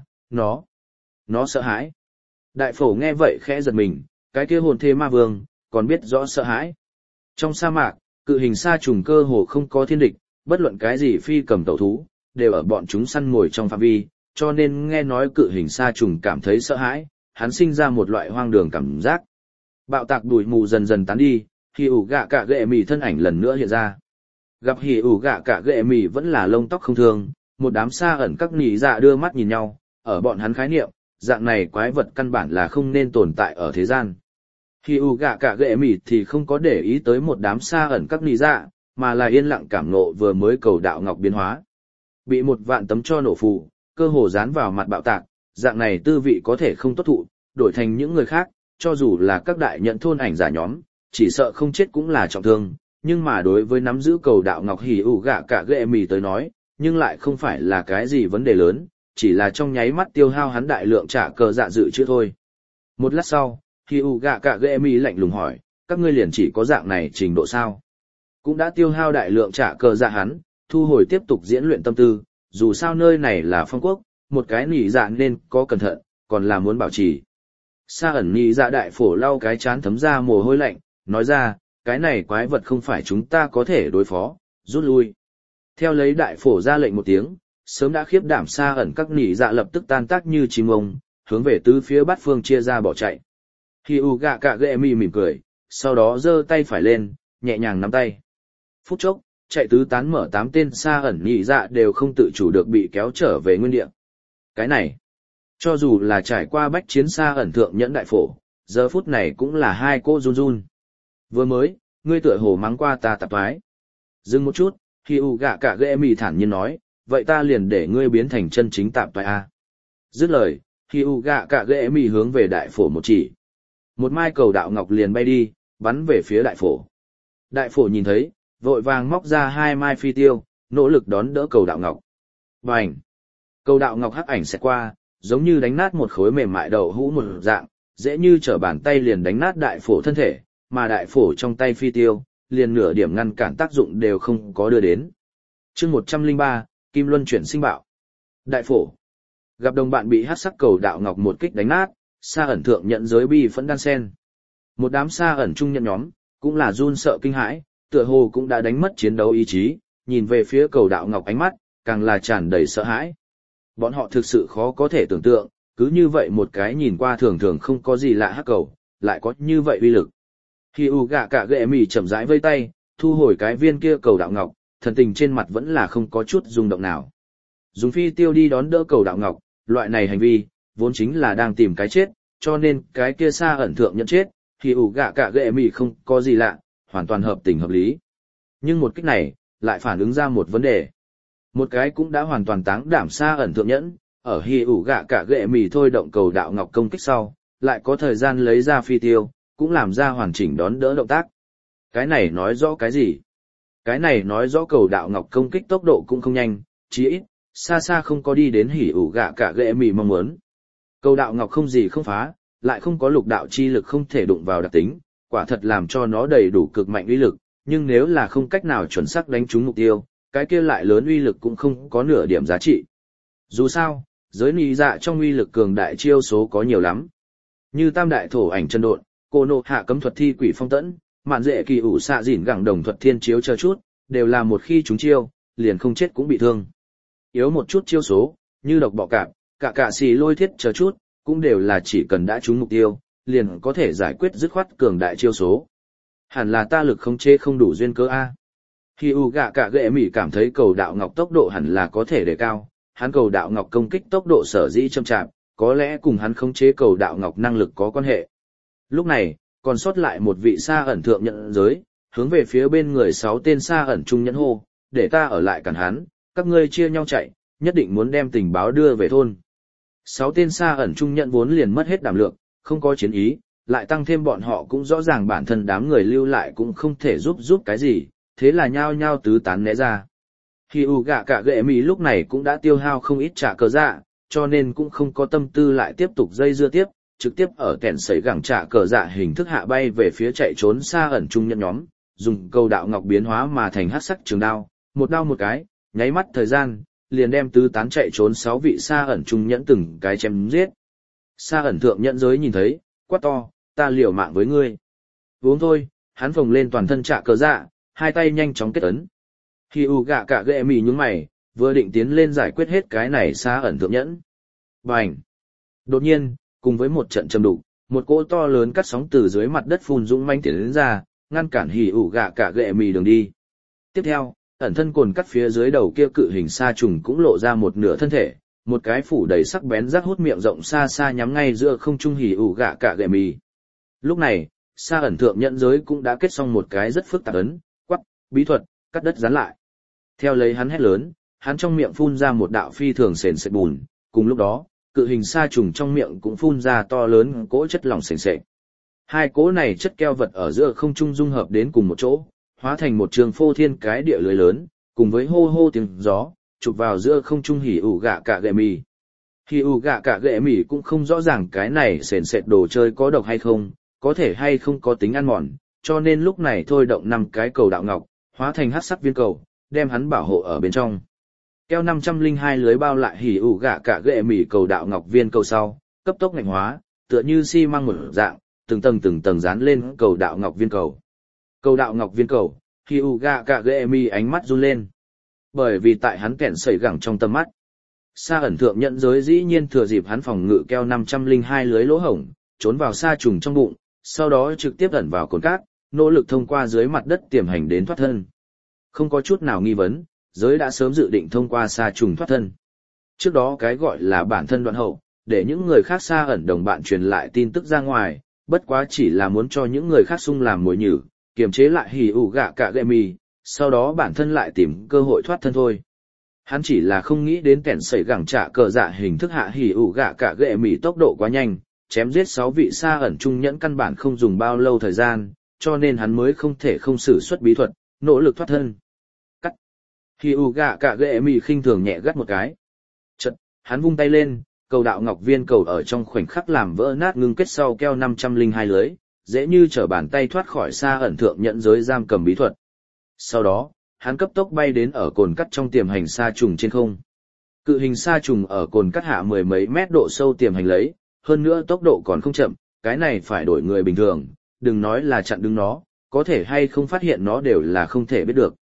nó sợ hãi. Đại phổ nghe vậy khẽ giật mình, cái kia hồn thê ma vương, còn biết rõ sợ hãi. Trong sa mạc, cự hình sa trùng cơ hồ không có thiên địch, bất luận cái gì phi cầm tẩu thú, đều ở bọn chúng săn mồi trong phạm vi, cho nên nghe nói cự hình sa trùng cảm thấy sợ hãi, hắn sinh ra một loại hoang đường cảm giác. Bạo tạc bụi mù dần dần tán đi, hỉ ủ gạ cạ gệ mì thân ảnh lần nữa hiện ra. Gặp hỉ ủ gạ cạ gệ mì vẫn là lông tóc không thương, một đám sa ẩn các nỉ dạ đưa mắt nhìn nhau, ở bọn hắn khái niệm, dạng này quái vật căn bản là không nên tồn tại ở thế gian. Hỉ ủ gạ cạ gệ mì thì không có để ý tới một đám sa ẩn các nỉ dạ, mà là yên lặng cảm nộ vừa mới cầu đạo ngọc biến hóa. Bị 1.000 tấm cho nổ phù, cơ hồ dán vào mặt bạo tạc, dạng này tư vị có thể không tốt thụ, đổi thành những người khác, cho dù là các đại nhận thôn ảnh giả nhóm, chỉ sợ không chết cũng là trọng thương, nhưng mà đối với nắm giữ cầu đạo ngọc hỉ ủ gạ cạ gệ mì tới nói, nhưng lại không phải là cái gì vấn đề lớn, chỉ là trong nháy mắt tiêu hao hắn đại lượng trả cờ dạ dự chứ thôi. Một lát sau, hỉ ủ gạ cạ gệ mì lạnh lùng hỏi, các ngươi liền chỉ có dạng này trình độ sao? Cũng đã tiêu hao đại lượng trả cờ dạ hắn, thu hồi tiếp tục diễn luyện tâm tư, dù sao nơi này là phong quốc, một cái nỉ dạ nên có cẩn thận, còn là muốn bảo trì. Sa ẩn nỉ dạ đại phổ lau cái chán thấm ra mồ hôi lạnh, nói ra, cái này quái vật không phải chúng ta có thể đối phó, rút lui. Theo lấy đại phổ ra lệnh một tiếng, sớm đã khiếp đảm sa ẩn các nỉ dạ lập tức tan tác như chim ông, hướng về tứ phía bát phương chia ra bỏ chạy. Hỉ ủ gạ cạ gệ mì mỉm cười, sau đó giơ tay phải lên, nhẹ nhàng nắm tay. Phút chốc, chạy tứ tán mở 8 tên sa ẩn nhị dạ đều không tự chủ được bị kéo trở về nguyên địa. Cái này, cho dù là trải qua bách chiến sa ẩn thượng nhẫn đại phổ, giờ phút này cũng là hai cô run run. Vừa mới, ngươi tựa hồ mắng qua ta tạp thoái. Dừng một chút, hỉ ủ gạ cạ gệ mì thản nhiên nói, vậy ta liền để ngươi biến thành chân chính tạp thoái a. Dứt lời, hỉ ủ gạ cạ gệ mì hướng về đại phổ một chỉ. Một mai cầu đạo ngọc liền bay đi, bắn về phía đại phổ. Đại phổ nhìn thấy, vội vàng móc ra 2 mai phi tiêu, nỗ lực đón đỡ cầu đạo ngọc. Bành! Cầu đạo ngọc hắc ảnh xẹt qua, giống như đánh nát một khối mềm mại đậu hũ một dạng, dễ như trở bàn tay liền đánh nát đại phổ thân thể, mà đại phổ trong tay phi tiêu, liền nửa điểm ngăn cản tác dụng đều không có đưa đến. Chương 103, Kim Luân chuyển sinh bạo. Đại phổ! Gặp đồng bạn bị hắc sắc cầu đạo ngọc một kích đánh nát, sa ẩn thượng nhận giới bi phẫn đan sen. Một đám sa ẩn trung nhận nhóm, cũng là run sợ kinh hãi, tựa hồ cũng đã đánh mất chiến đấu ý chí, nhìn về phía cầu đạo ngọc ánh mắt, càng là tràn đầy sợ hãi. Bọn họ thực sự khó có thể tưởng tượng, cứ như vậy một cái nhìn qua thường thường không có gì lạ hắc cầu, lại có như vậy uy lực. Khi U gạ cả ghệ mì chậm rãi vây tay, thu hồi cái viên kia cầu đạo ngọc, thần tình trên mặt vẫn là không có chút rung động nào. Dùng phi tiêu đi đón đỡ cầu đạo ngọc, loại này hành vi, vốn chính là đang tìm cái chết, cho nên cái kia xa ẩn thượng nhận chết, khi ủ gạ cả ghệ mì không có gì lạ, hoàn toàn hợp tình hợp lý. Nhưng một cách này, lại phản ứng ra một vấn đề. Một cái cũng đã hoàn toàn táng đảm xa ẩn thượng nhẫn, ở hi ủ gạ cả ghệ mì thôi động cầu đạo ngọc công kích sau, lại có thời gian lấy ra phi tiêu, cũng làm ra hoàn chỉnh đón đỡ động tác. Cái này nói rõ cái gì? Cái này nói rõ cầu đạo ngọc công kích tốc độ cũng không nhanh, chí ít, xa xa không có đi đến hỉ ủ gạ cả ghệ mì mong muốn. Cầu đạo ngọc không gì không phá, lại không có lục đạo chi lực không thể đụng vào đặc tính, quả thật làm cho nó đầy đủ cực mạnh uy lực, nhưng nếu là không cách nào chuẩn xác đánh trúng mục tiêu, cái kia lại lớn uy lực cũng không có nửa điểm giá trị. Dù sao, giới nị dạ trong uy lực cường đại chiêu số có nhiều lắm. Như tam đại thổ ảnh chân độn, cô nộ hạ cấm thuật thi quỷ phong tẫn, mạn dễ kỳ ủ xạ dỉn gẳng đồng thuật thiên chiếu chờ chút, đều là một khi chúng chiêu, liền không chết cũng bị thương. Yếu một chút chiêu số, như độc bọ cạp, cả xì lôi thiết chờ chút, cũng đều là chỉ cần đã trúng mục tiêu, liền có thể giải quyết dứt khoát cường đại chiêu số. Hẳn là ta lực khống chế không đủ duyên cơ a. Khi U gạ cả ghệ mỉ cảm thấy cầu đạo ngọc tốc độ hẳn là có thể đề cao, hắn cầu đạo ngọc công kích tốc độ sở dĩ chậm chạp, có lẽ cùng hắn khống chế cầu đạo ngọc năng lực có quan hệ. Lúc này, còn sót lại một vị xa ẩn thượng nhận giới, hướng về phía bên người 6 tên xa ẩn trung nhẫn hô, để ta ở lại cản hắn, các ngươi chia nhau chạy, nhất định muốn đem tình báo đưa về thôn. 6 tên xa ẩn trung nhận vốn liền mất hết đảm lượng, không có chiến ý, lại tăng thêm bọn họ cũng rõ ràng bản thân đám người lưu lại cũng không thể giúp cái gì, thế là nhao nhao tứ tán né ra. Khi U gạ cả ghệ mì lúc này cũng đã tiêu hao không ít trả cờ dạ, cho nên cũng không có tâm tư lại tiếp tục dây dưa tiếp, trực tiếp ở kẻn sấy gẳng trả cờ dạ hình thức hạ bay về phía chạy trốn xa ẩn trung nhận nhóm, dùng cầu đạo ngọc biến hóa mà thành hắc sắc trường đao, một đao một cái, nháy mắt thời gian, liền đem tứ tán chạy trốn 6 vị xa ẩn trung nhẫn từng cái chém giết. Xa ẩn thượng nhẫn giới nhìn thấy, quát to, ta liều mạng với ngươi. Uống thôi, hắn phồng lên toàn thân trả cờ dạ, hai tay nhanh chóng kết ấn. Khi U gạ cả ghệ mì nhướng mày, vừa định tiến lên giải quyết hết cái này xa ẩn thượng nhẫn. Bành! Đột nhiên, cùng với một trận trầm đục, một cỗ to lớn cắt sóng từ dưới mặt đất phun dũng manh tiến đến ra, ngăn cản hỉ ủ gạ cả ghệ mì đường đi. Tiếp theo, ẩn thân cồn cắt phía dưới đầu kia cự hình sa trùng cũng lộ ra một nửa thân thể, một cái phủ đầy sắc bén rác hút miệng rộng xa xa nhắm ngay giữa không trung hỉ ủ gạ cả ghệ mì. Lúc này, sa ẩn thượng nhận giới cũng đã kết xong một cái rất phức tạp ấn, quắc, bí thuật, cắt đất dán lại. Theo lấy hắn hét lớn, hắn trong miệng phun ra một đạo phi thường sền sệt bùn, cùng lúc đó, cự hình sa trùng trong miệng cũng phun ra to lớn cỗ chất lỏng sền sệt. Hai cỗ này chất keo vật ở giữa không trung dung hợp đến cùng một chỗ, hóa thành một trường phô thiên cái địa lưới lớn, cùng với hô hô tiếng gió, chụp vào giữa không trung hỉ ủ gạ cả ghệ mì. Hỉ ủ gạ cả ghệ mì cũng không rõ ràng cái này sền sệt đồ chơi có độc hay không, có thể hay không có tính ăn mòn, cho nên lúc này thôi động 5 cái cầu đạo ngọc, hóa thành hắc sắc viên cầu, đem hắn bảo hộ ở bên trong. Keo 502 lưới bao lại hỉ ủ gạ cả ghệ mỉ cầu đạo ngọc viên cầu sau, cấp tốc ngạnh hóa, tựa như xi măng một dạng, từng tầng dán lên cầu đạo ngọc viên cầu. Cầu đạo ngọc viên cầu, hỉ ủ gạ cả ghệ mỉ ánh mắt run lên. Bởi vì tại hắn kẹn sẩy gẳng trong tầm mắt. Sa ẩn thượng nhận giới dĩ nhiên thừa dịp hắn phòng ngự keo 502 lưới lỗ hổng, trốn vào sa trùng trong bụng, sau đó trực tiếp ẩn vào cồn cát, nỗ lực thông qua dưới mặt đất tiềm hành đến thoát thân. Không có chút nào nghi vấn, giới đã sớm dự định thông qua sa trùng thoát thân. Trước đó cái gọi là bản thân đoạn hậu, để những người khác xa ẩn đồng bạn truyền lại tin tức ra ngoài, bất quá chỉ là muốn cho những người khác sung làm mồi nhử, kiềm chế lại hỉ ủ gạ cả ghệ mì, sau đó bản thân lại tìm cơ hội thoát thân thôi. Hắn chỉ là không nghĩ đến kẻn sẩy gẳng trả cờ dạ hình thức hạ hỉ ủ gạ cả ghệ mì tốc độ quá nhanh, chém giết 6 vị xa ẩn trung nhẫn căn bản không dùng bao lâu thời gian, cho nên hắn mới không thể không sử xuất bí thuật, nỗ lực thoát thân. Hỉ ủ gạ cả ghệ mì khinh thường nhẹ gắt một cái. Chật, hắn vung tay lên, cầu đạo ngọc viên cầu ở trong khoảnh khắc làm vỡ nát ngưng kết sau keo 502 lưới, dễ như trở bàn tay thoát khỏi xa ẩn thượng nhận giới giam cầm bí thuật. Sau đó, hắn cấp tốc bay đến ở cồn cắt trong tiềm hành sa trùng trên không. Cự hình sa trùng ở cồn cắt hạ 10 mấy mét độ sâu tiềm hành lấy, hơn nữa tốc độ còn không chậm, cái này phải đổi người bình thường, đừng nói là chặn đứng nó, có thể hay không phát hiện nó đều là không thể biết được.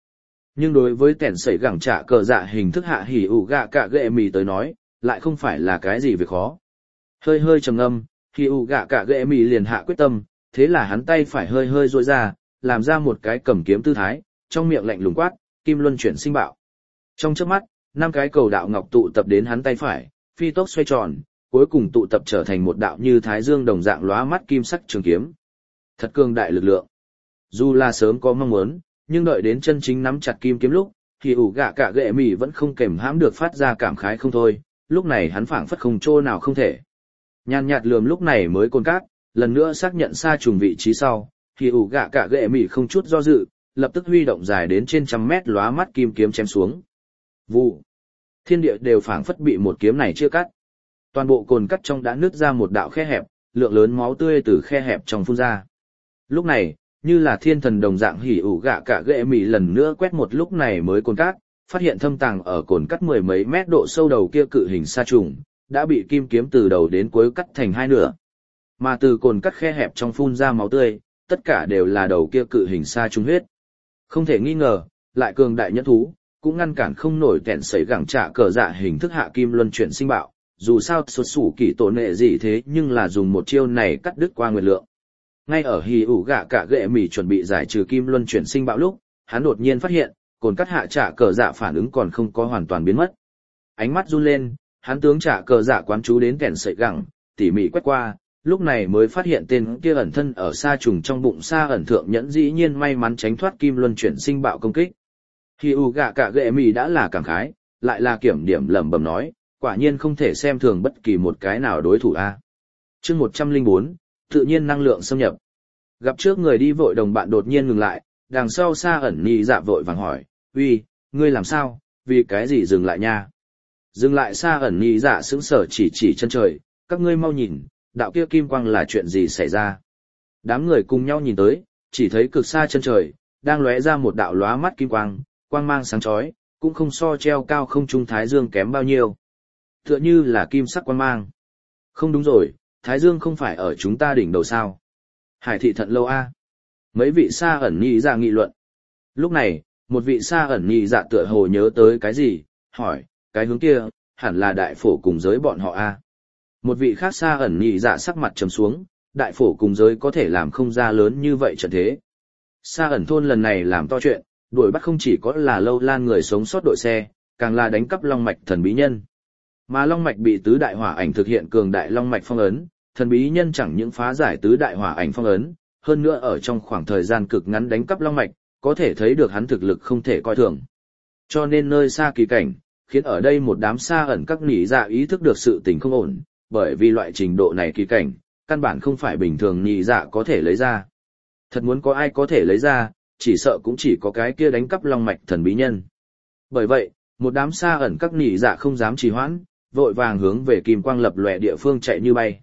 Nhưng đối với tẻn sẩy gẳng trả cờ dạ hình thức hạ hỉ ủ gạ cạ gệ mì tới nói, lại không phải là cái gì việc khó. Hơi hơi trầm ngâm, hỉ ủ gạ cạ gệ mì liền hạ quyết tâm, thế là hắn tay phải hơi hơi duỗi ra, làm ra một cái cầm kiếm tư thái, trong miệng lạnh lùng quát, kim luân chuyển sinh bạo. Trong chớp mắt, 5 cái cầu đạo ngọc tụ tập đến hắn tay phải, phi tốc xoay tròn, cuối cùng tụ tập trở thành một đạo như thái dương đồng dạng lóa mắt kim sắc trường kiếm. Thật cường đại lực lượng. Dù là sớm có mong muốn, nhưng đợi đến chân chính nắm chặt kim kiếm lúc, thì ủ gạ cả gệ mì vẫn không kềm hãm được phát ra cảm khái không thôi, lúc này hắn phảng phất không chỗ nào không thể. Nhàn nhạt lườm lúc này mới côn cát, lần nữa xác nhận xa trùng vị trí sau, thì ủ gạ cả gệ mì không chút do dự, lập tức huy động dài đến trên trăm mét lóa mắt kim kiếm chém xuống. Vụ. Thiên địa đều phảng phất bị một kiếm này chia cắt. Toàn bộ cồn cắt trong đã nứt ra một đạo khe hẹp, lượng lớn máu tươi từ khe hẹp trong phun ra. Lúc này, như là thiên thần đồng dạng hỉ ủ gạ cả ghệ mì lần nữa quét một lúc này mới cồn cát, phát hiện thâm tàng ở cồn cắt 10 mấy mét độ sâu đầu kia cự hình sa trùng, đã bị kim kiếm từ đầu đến cuối cắt thành hai nửa. Mà từ cồn cắt khe hẹp trong phun ra máu tươi, tất cả đều là đầu kia cự hình sa trùng huyết. Không thể nghi ngờ, lại cường đại nhất thú, cũng ngăn cản không nổi tẹn sấy gẳng trả cờ dạ hình thức hạ kim luân chuyển sinh bạo, dù sao xuất sủ kỳ tổ nệ gì thế nhưng là dùng một chiêu này cắt đứt qua nguyên lượng. Ngay ở hì ủ gạ cả ghệ mì chuẩn bị giải trừ kim luân chuyển sinh bạo lúc, hắn đột nhiên phát hiện, cồn cắt hạ trả cờ dạ phản ứng còn không có hoàn toàn biến mất. Ánh mắt run lên, hắn tướng trả cờ dạ quán chú đến tẹn sấy gẳng, tỉ mỉ quét qua, lúc này mới phát hiện tên kia ẩn thân ở sa trùng trong bụng sa ẩn thượng nhẫn dĩ nhiên may mắn tránh thoát kim luân chuyển sinh bạo công kích. Hì ủ gạ cả ghệ mì đã là cảm khái, lại là kiểm điểm lẩm bẩm nói, quả nhiên không thể xem thường bất kỳ một cái nào đối thủ a. Chương 104, tự nhiên năng lượng xâm nhập. Gặp trước người đi vội đồng bạn đột nhiên ngừng lại, đằng sau Sa ẩn nhị dạ vội vàng hỏi, uy, ngươi làm sao, vì cái gì dừng lại nha? Dừng lại Sa ẩn nhị dạ sững sờ chỉ chân trời, các ngươi mau nhìn, đạo kia kim quang là chuyện gì xảy ra? Đám người cùng nhau nhìn tới, chỉ thấy cực xa chân trời, đang lóe ra một đạo lóa mắt kim quang, quang mang sáng chói, cũng không so treo cao không trung thái dương kém bao nhiêu. Tựa như là kim sắc quang mang. Không đúng rồi, thái dương không phải ở chúng ta đỉnh đầu sao? Hải thị thận lâu a. Mấy vị Sa ẩn nhị dạ nghị luận. Lúc này, một vị Sa ẩn nhị dạ tựa hồ nhớ tới cái gì, hỏi, cái hướng kia, hẳn là đại phổ cùng giới bọn họ a. Một vị khác Sa ẩn nhị dạ sắc mặt trầm xuống, đại phổ cùng giới có thể làm không ra lớn như vậy trận thế. Sa ẩn thôn lần này làm to chuyện, đuổi bắt không chỉ có là lâu lan người sống sót đội xe, càng là đánh cắp long mạch thần bí nhân. Mà long mạch bị tứ đại hỏa ảnh thực hiện cường đại long mạch phong ấn, thần bí nhân chẳng những phá giải tứ đại hỏa ảnh phong ấn, hơn nữa ở trong khoảng thời gian cực ngắn đánh cắp long mạch, có thể thấy được hắn thực lực không thể coi thường. Cho nên nơi xa kỳ cảnh, khiến ở đây một đám Sa ẩn các nỉ dạ ý thức được sự tình không ổn, bởi vì loại trình độ này kỳ cảnh, căn bản không phải bình thường nỉ dạ có thể lấy ra. Thật muốn có ai có thể lấy ra, chỉ sợ cũng chỉ có cái kia đánh cắp long mạch thần bí nhân. Bởi vậy, một đám Sa ẩn các nỉ dạ không dám trì hoãn, vội vàng hướng về kim quang lập lòe địa phương chạy như bay.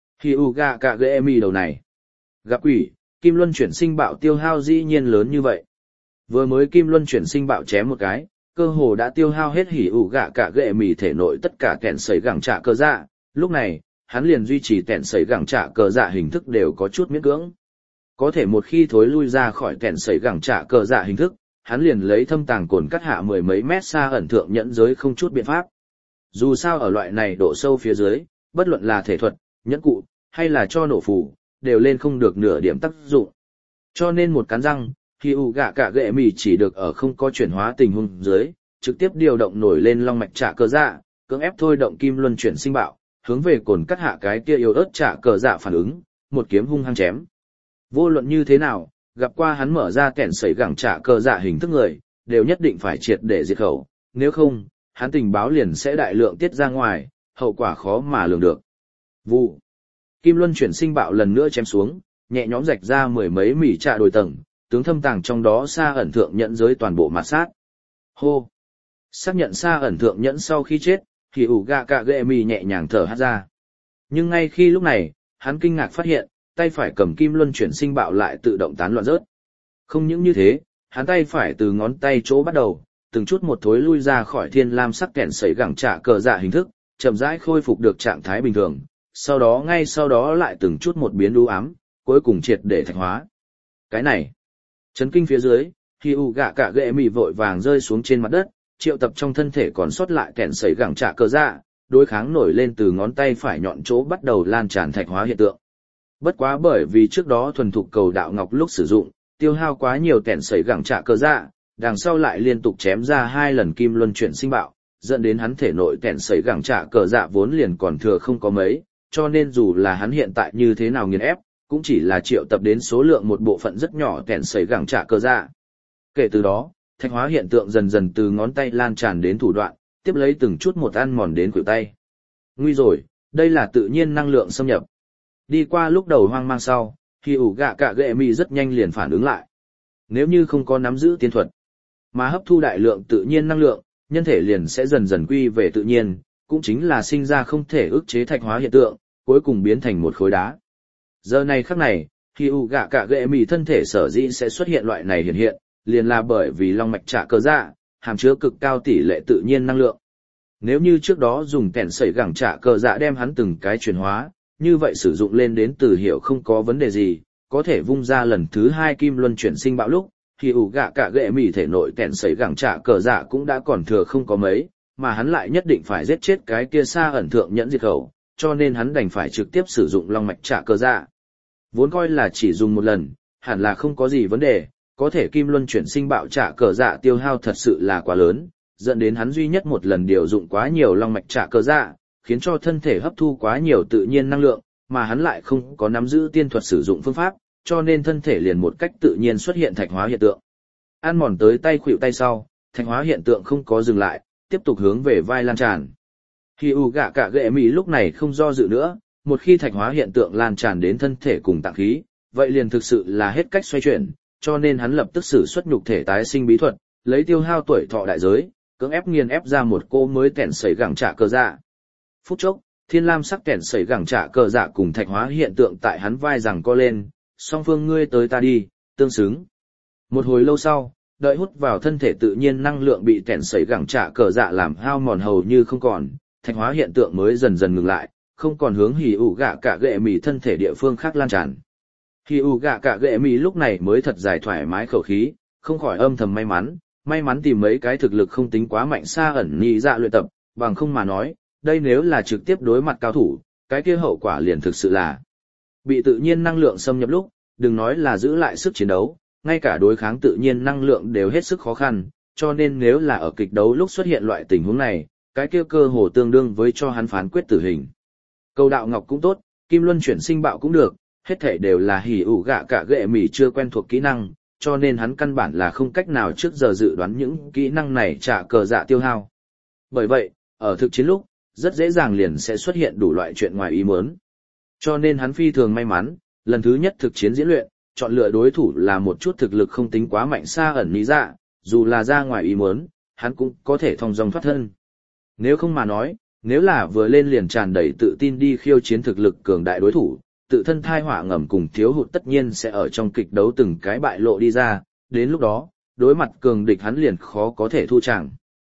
Hyuga Kagemi đầu này. Gặp quỷ, kim luân chuyển sinh bạo tiêu hao dĩ nhiên lớn như vậy. Vừa mới kim luân chuyển sinh bạo chém một cái, cơ hồ đã tiêu hao hết Hyuga Kagemi thể nội tất cả kẹn sấy gẳng trả cờ dạ, lúc này, hắn liền duy trì kẹn sấy gẳng trả cờ dạ hình thức đều có chút miễn cưỡng. Có thể một khi thối lui ra khỏi kẹn sấy gẳng trả cờ dạ hình thức, hắn liền lấy thâm tàng cồn cắt hạ 10 mấy mét xa ẩn thượng nhẫn giới không chút biện pháp. Dù sao ở loại này độ sâu phía dưới, bất luận là thể thuật, nhẫn cụ, hay là cho nổ phù, đều lên không được nửa điểm tác dụng. Cho nên một cắn răng, Hyuga Kagemi chỉ được ở không có chuyển hóa tình huống dưới, trực tiếp điều động nổi lên long mạch trả cờ dạ, cưỡng ép thôi động kim luân chuyển sinh bạo, hướng về cồn cắt hạ cái kia yếu ớt trả cờ dạ phản ứng, một kiếm hung hăng chém. Vô luận như thế nào, gặp qua hắn mở ra kẹn sấy gẳng trả cờ dạ hình thức người, đều nhất định phải triệt để diệt khẩu, nếu không, hắn tình báo liền sẽ đại lượng tiết ra ngoài, hậu quả khó mà lường được. Vụ. Kim luân chuyển sinh bạo lần nữa chém xuống, nhẹ nhõm rạch ra 10 mấy mỉ trạ đồi tầng, tướng thâm tàng trong đó Sa ẩn thượng nhẫn giới toàn bộ mạt sát. Hô. Xác nhận Sa ẩn thượng nhẫn sau khi chết, thì Hyuga Kagemi nhẹ nhàng thở hắt ra. Nhưng ngay khi lúc này, hắn kinh ngạc phát hiện, tay phải cầm kim luân chuyển sinh bạo lại tự động tán loạn rớt. Không những như thế, hắn tay phải từ ngón tay chỗ bắt đầu, từng chút một thối lui ra khỏi thiên lam sắc kẹn sấy gẳng trả cờ dạ hình thức, chậm rãi khôi phục được trạng thái bình thường, ngay sau đó lại từng chút một biến u ám, cuối cùng triệt để thạch hóa. Cái này, chấn kinh phía dưới, Khi ủ gạ cả ghệ mì vội vàng rơi xuống trên mặt đất, triệu tập trong thân thể còn sót lại kẹn sấy gẳng trả cờ dạ, đối kháng nổi lên từ ngón tay phải nhọn chỗ bắt đầu lan tràn thạch hóa hiện tượng. Bất quá bởi vì trước đó thuần thục cầu đạo ngọc lúc sử dụng, tiêu hao quá nhiều kẹn sấy gẳng trả cờ dạ, đằng sau lại liên tục chém ra 2 lần kim luân chuyển sinh bạo, dẫn đến hắn thể nội kẹn sấy gẳng trả cờ dạ vốn liền còn thừa không có mấy, cho nên dù là hắn hiện tại như thế nào nghiền ép, cũng chỉ là triệu tập đến số lượng một bộ phận rất nhỏ kẹn sấy gẳng trả cờ dạ. Kể từ đó, thạch hóa hiện tượng dần dần từ ngón tay lan tràn đến thủ đoạn, tiếp lấy từng chút một ăn mòn đến khuỷu tay. Nguy rồi, đây là tự nhiên năng lượng xâm nhập. Đi qua lúc đầu hoang mang sau, khi ủ gạ cả ghệ mì rất nhanh liền phản ứng lại. Nếu như không có nắm giữ tiên thuật, mà hấp thu đại lượng tự nhiên năng lượng, nhân thể liền sẽ dần dần quy về tự nhiên, cũng chính là sinh ra không thể ức chế thạch hóa hiện tượng, cuối cùng biến thành một khối đá. Giờ này khắc này, khi ủ gạ cả ghệ mì thân thể sở dĩ sẽ xuất hiện loại này hiện, liền là bởi vì long mạch trả cờ dạ, hàm chứa cực cao tỷ lệ tự nhiên năng lượng. Nếu như trước đó dùng kẻn sẩy gẳng trả cờ dạ đem hắn từng cái chuyển hóa, như vậy sử dụng lên đến từ hiệu không có vấn đề gì, có thể vung ra lần thứ 2 kim luân chuyển sinh bạo lúc, thì ủ gạ cả ghệ mỉ thể nội kẻn sẩy gẳng trả cờ dạ cũng đã còn thừa không có mấy, mà hắn lại nhất định phải giết chết cái kia xa ẩn thượng nhẫn diệt khẩu, cho nên hắn đành phải trực tiếp sử dụng long mạch trả cờ dạ. Vốn coi là chỉ dùng một lần, hẳn là không có gì vấn đề, có thể kim luân chuyển sinh bạo trả cờ dạ tiêu hao thật sự là quá lớn, dẫn đến hắn duy nhất một lần điều dụng quá nhiều long mạch trả cờ dạ, khiến cho thân thể hấp thu quá nhiều tự nhiên năng lượng, mà hắn lại không có nắm giữ tiên thuật sử dụng phương pháp, cho nên thân thể liền một cách tự nhiên xuất hiện thạch hóa hiện tượng. Ăn mòn tới tay khuỷu tay sau, thạch hóa hiện tượng không có dừng lại, tiếp tục hướng về vai lan tràn. Khi ủ gạ cả ghệ mì lúc này không do dự nữa, một khi thạch hóa hiện tượng lan tràn đến thân thể cùng tạng khí, vậy liền thực sự là hết cách xoay chuyển, cho nên hắn lập tức sử xuất nhục thể tái sinh bí thuật, lấy tiêu hao tuổi thọ đại giới, cưỡng ép nghiền ép ra một cô mới kẻn sẩy gẳng trả cờ dạ. Phút chốc, thiên lam sắc kẻn sẩy gẳng trả cờ dạ cùng thạch hóa hiện tượng tại hắn vai rằng co lên, song phương ngươi tới ta đi, tương xứng. Một hồi lâu sau, đợi hút vào thân thể tự nhiên năng lượng bị kẻn sẩy gẳng trả cờ dạ làm hao mòn hầu như không còn, thạch hóa hiện tượng mới dần dần ngừng lại, không còn hướng hỉ ủ gạ cả ghệ mì thân thể địa phương khác lan tràn. Hỉ ủ gạ cả ghệ mì lúc này mới thật dài thoải mái khẩu khí, không khỏi âm thầm may mắn tìm mấy cái thực lực không tính quá mạnh xa ẩn nhị dạ luyện tập, bằng không mà nói, đây nếu là trực tiếp đối mặt cao thủ, cái kia hậu quả liền thực sự là bị tự nhiên năng lượng xâm nhập lúc, đừng nói là giữ lại sức chiến đấu, ngay cả đối kháng tự nhiên năng lượng đều hết sức khó khăn, cho nên nếu là ở kịch đấu lúc xuất hiện loại tình huống này, cái kia cơ hồ tương đương với cho hắn phán quyết tử hình. Cầu đạo ngọc cũng tốt, kim luân chuyển sinh bạo cũng được, hết thể đều là hỉ ủ gạ cả ghệ mỉ chưa quen thuộc kỹ năng, cho nên hắn căn bản là không cách nào trước giờ dự đoán những kỹ năng này trả cờ dạ tiêu hao. Bởi vậy, ở thực chiến lúc, rất dễ dàng liền sẽ xuất hiện đủ loại chuyện ngoài ý muốn. Cho nên hắn phi thường may mắn, lần thứ nhất thực chiến diễn luyện, chọn lựa đối thủ là một chút thực lực không tính quá mạnh xa ẩn lý dạ, dù là ra ngoài ý muốn, hắn cũng có thể thong dong thoát thân. Nếu không mà nói, nếu là vừa lên liền tràn đầy tự tin đi khiêu chiến thực lực cường đại đối thủ, tự thân thai họa ngầm cùng thiếu hụt tất nhiên sẽ ở trong kịch đấu từng cái bại lộ đi ra, đến lúc đó, đối mặt cường địch hắn liền khó có thể thu tràng.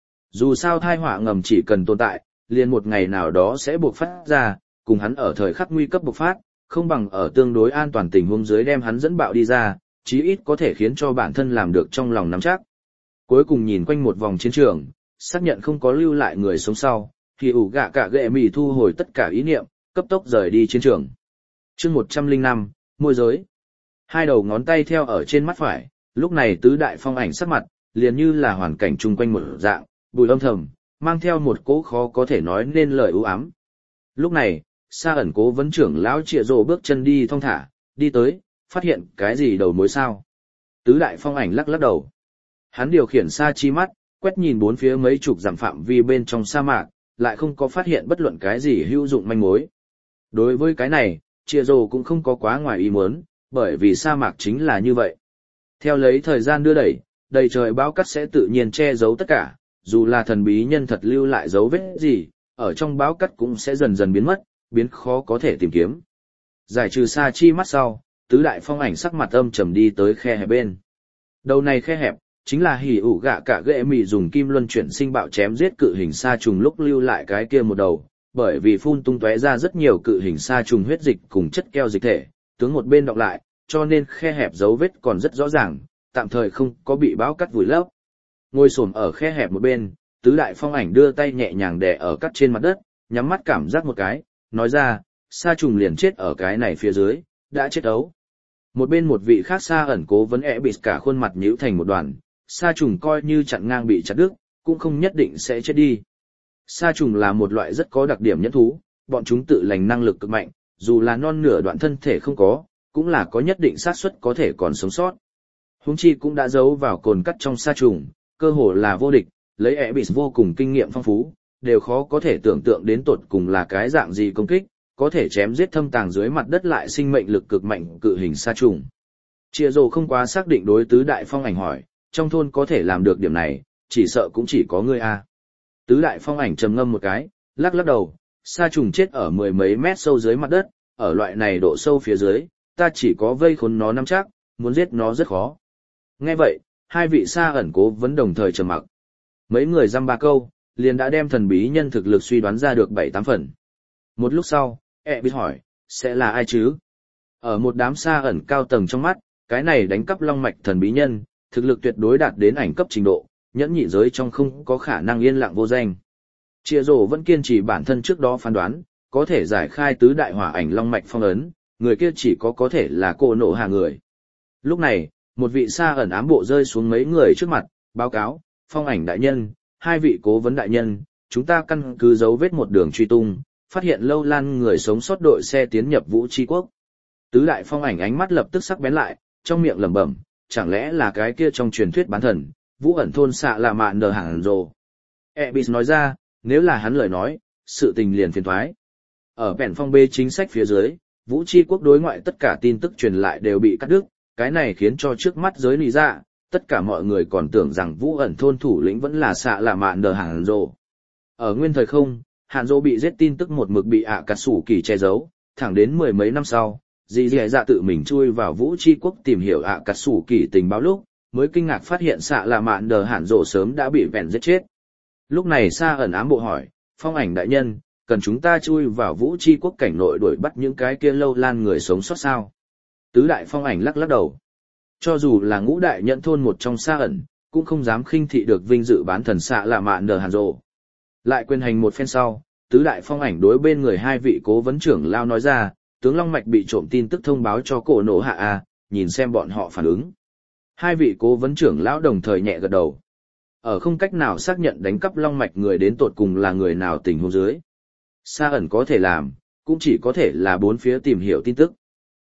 Dù sao thai họa ngầm chỉ cần tồn tại, liền một ngày nào đó sẽ buộc phát ra, cùng hắn ở thời khắc nguy cấp bộc phát, không bằng ở tương đối an toàn tình huống dưới đem hắn dẫn bạo đi ra, chí ít có thể khiến cho bản thân làm được trong lòng nắm chắc. Cuối cùng nhìn quanh một vòng chiến trường, xác nhận không có lưu lại người sống sau, thì ủ gạ cả ghệ mì thu hồi tất cả ý niệm, cấp tốc rời đi chiến trường. Chương 105, môi giới. Hai đầu ngón tay theo ở trên mắt phải, lúc này tứ đại phong ảnh sắc mặt, liền như là hoàn cảnh chung quanh một dạng, bùi âm thầm, mang theo một cỗ khó có thể nói nên lời ưu ám. Lúc này, Sa ẩn cố vấn trưởng lão Trịa Rồ bước chân đi thong thả, đi tới, phát hiện cái gì đầu mối sao? Tứ đại phong ảnh lắc lắc đầu. Hắn điều khiển Sa chi mắt, quét nhìn bốn phía mấy chục dặm phạm vi bên trong sa mạc, lại không có phát hiện bất luận cái gì hữu dụng manh mối. Đối với cái này, Trịa Rồ cũng không có quá ngoài ý muốn, bởi vì sa mạc chính là như vậy. Theo lấy thời gian đưa đẩy, đầy trời bão cát sẽ tự nhiên che giấu tất cả, dù là thần bí nhân thật lưu lại dấu vết gì, ở trong bão cát cũng sẽ dần dần biến mất, biến khó có thể tìm kiếm. Giải trừ Sa chi mắt sau, tứ đại phong ảnh sắc mặt âm trầm đi tới khe hẹp bên. Đầu này khe hẹp, chính là hỉ ủ gạ cả ghệ mì dùng kim luân chuyển sinh bạo chém giết cự hình sa trùng lúc lưu lại cái kia một đầu, bởi vì phun tung tóe ra rất nhiều cự hình sa trùng huyết dịch cùng chất keo dịch thể, tướng một bên đọng lại, cho nên khe hẹp dấu vết còn rất rõ ràng, tạm thời không có bị bão cắt vùi lấp. Ngồi xổm ở khe hẹp một bên, tứ đại phong ảnh đưa tay nhẹ nhàng đè ở cắt trên mặt đất, nhắm mắt cảm giác một cái, nói ra, sa trùng liền chết ở cái này phía dưới, đã chết ấu. Một bên một vị khác sa ẩn cố vấn bị cả khuôn mặt nhíu thành một đoàn, sa trùng coi như chặn ngang bị chặt đứt, cũng không nhất định sẽ chết đi. Sa trùng là một loại rất có đặc điểm nhẫn thú, bọn chúng tự lành năng lực cực mạnh, dù là non nửa đoạn thân thể không có, cũng là có nhất định xác suất có thể còn sống sót. Huống chi cũng đã giấu vào cồn cắt trong sa trùng, cơ hồ là vô địch, lấy Ebis vô cùng kinh nghiệm phong phú, đều khó có thể tưởng tượng đến tột cùng là cái dạng gì công kích, có thể chém giết thâm tàng dưới mặt đất lại sinh mệnh lực cực mạnh cự hình sa trùng. Chia rồ không quá xác định đối tứ đại phong ảnh hỏi, trong thôn có thể làm được điểm này, chỉ sợ cũng chỉ có ngươi a. Tứ đại phong ảnh trầm ngâm một cái, lắc lắc đầu, sa trùng chết ở mười mấy mét sâu dưới mặt đất, ở loại này độ sâu phía dưới, ta chỉ có vây khốn nó nắm chắc, muốn giết nó rất khó. Nghe vậy, hai vị sa ẩn cố vấn đồng thời trầm mặc. Mấy người dăm ba câu, liền đã đem thần bí nhân thực lực suy đoán ra được 7-8 phần. Một lúc sau, biết hỏi, sẽ là ai chứ? Ở một đám sa ẩn cao tầng trong mắt, cái này đánh cắp long mạch thần bí nhân, thực lực tuyệt đối đạt đến ảnh cấp trình độ, nhẫn nhị giới trong không có khả năng yên lặng vô danh. Chia rổ vẫn kiên trì bản thân trước đó phán đoán, có thể giải khai tứ đại hỏa ảnh long mạch phong ấn, người kia chỉ có thể là cô nộ hạ người. Lúc này, một vị sa ẩn ám bộ rơi xuống mấy người trước mặt, báo cáo, phong ảnh đại nhân, hai vị cố vấn đại nhân, chúng ta căn cứ dấu vết một đường truy tung, phát hiện lâu lan người sống sót đội xe tiến nhập Vũ Tri Quốc. Tứ đại phong ảnh ánh mắt lập tức sắc bén lại, trong miệng lẩm bẩm, chẳng lẽ là cái kia trong truyền thuyết bán thần, Vũ ẩn thôn xạ là mạn đờ hẳn rồ. Ebis nói ra, nếu là hắn lời nói, sự tình liền phiền thoái. Ở bèn phong bê chính sách phía dưới, Vũ Tri Quốc đối ngoại tất cả tin tức truyền lại đều bị cắt đứt, cái này khiến cho trước mắt giới lý ra, tất cả mọi người còn tưởng rằng Vũ ẩn thôn thủ lĩnh vẫn là xạ là mạn đờ hẳn rồ. Ở nguyên thời không, Hàn Dô bị giết tin tức một mực bị ạ cà sủ kỳ che giấu, thẳng đến mười mấy năm sau, dì dì dạ tự mình chui vào Vũ Tri Quốc tìm hiểu ạ cà sủ kỳ tình báo lúc, mới kinh ngạc phát hiện xạ là mạn đờ Hàn Dô sớm đã bị vẹn giết chết. Lúc này Sa ẩn ám bộ hỏi, phong ảnh đại nhân, cần chúng ta chui vào Vũ Tri Quốc cảnh nội đuổi bắt những cái kia lâu lan người sống sót sao? Tứ đại phong ảnh lắc lắc đầu. Cho dù là ngũ đại nhận thôn một trong Sa ẩn, cũng không dám khinh thị được vinh dự bán thần xạ là mạn đờ Hàn Dô. Lại quyền hành một phen sau, tứ đại phong ảnh đối bên người hai vị cố vấn trưởng lao nói ra, tướng Long Mạch bị trộm tin tức thông báo cho cổ nổ hạ a, nhìn xem bọn họ phản ứng. Hai vị cố vấn trưởng lão đồng thời nhẹ gật đầu. Ở không cách nào xác nhận đánh cắp Long Mạch người đến tột cùng là người nào tình huống dưới. Sa ẩn có thể làm, cũng chỉ có thể là bốn phía tìm hiểu tin tức.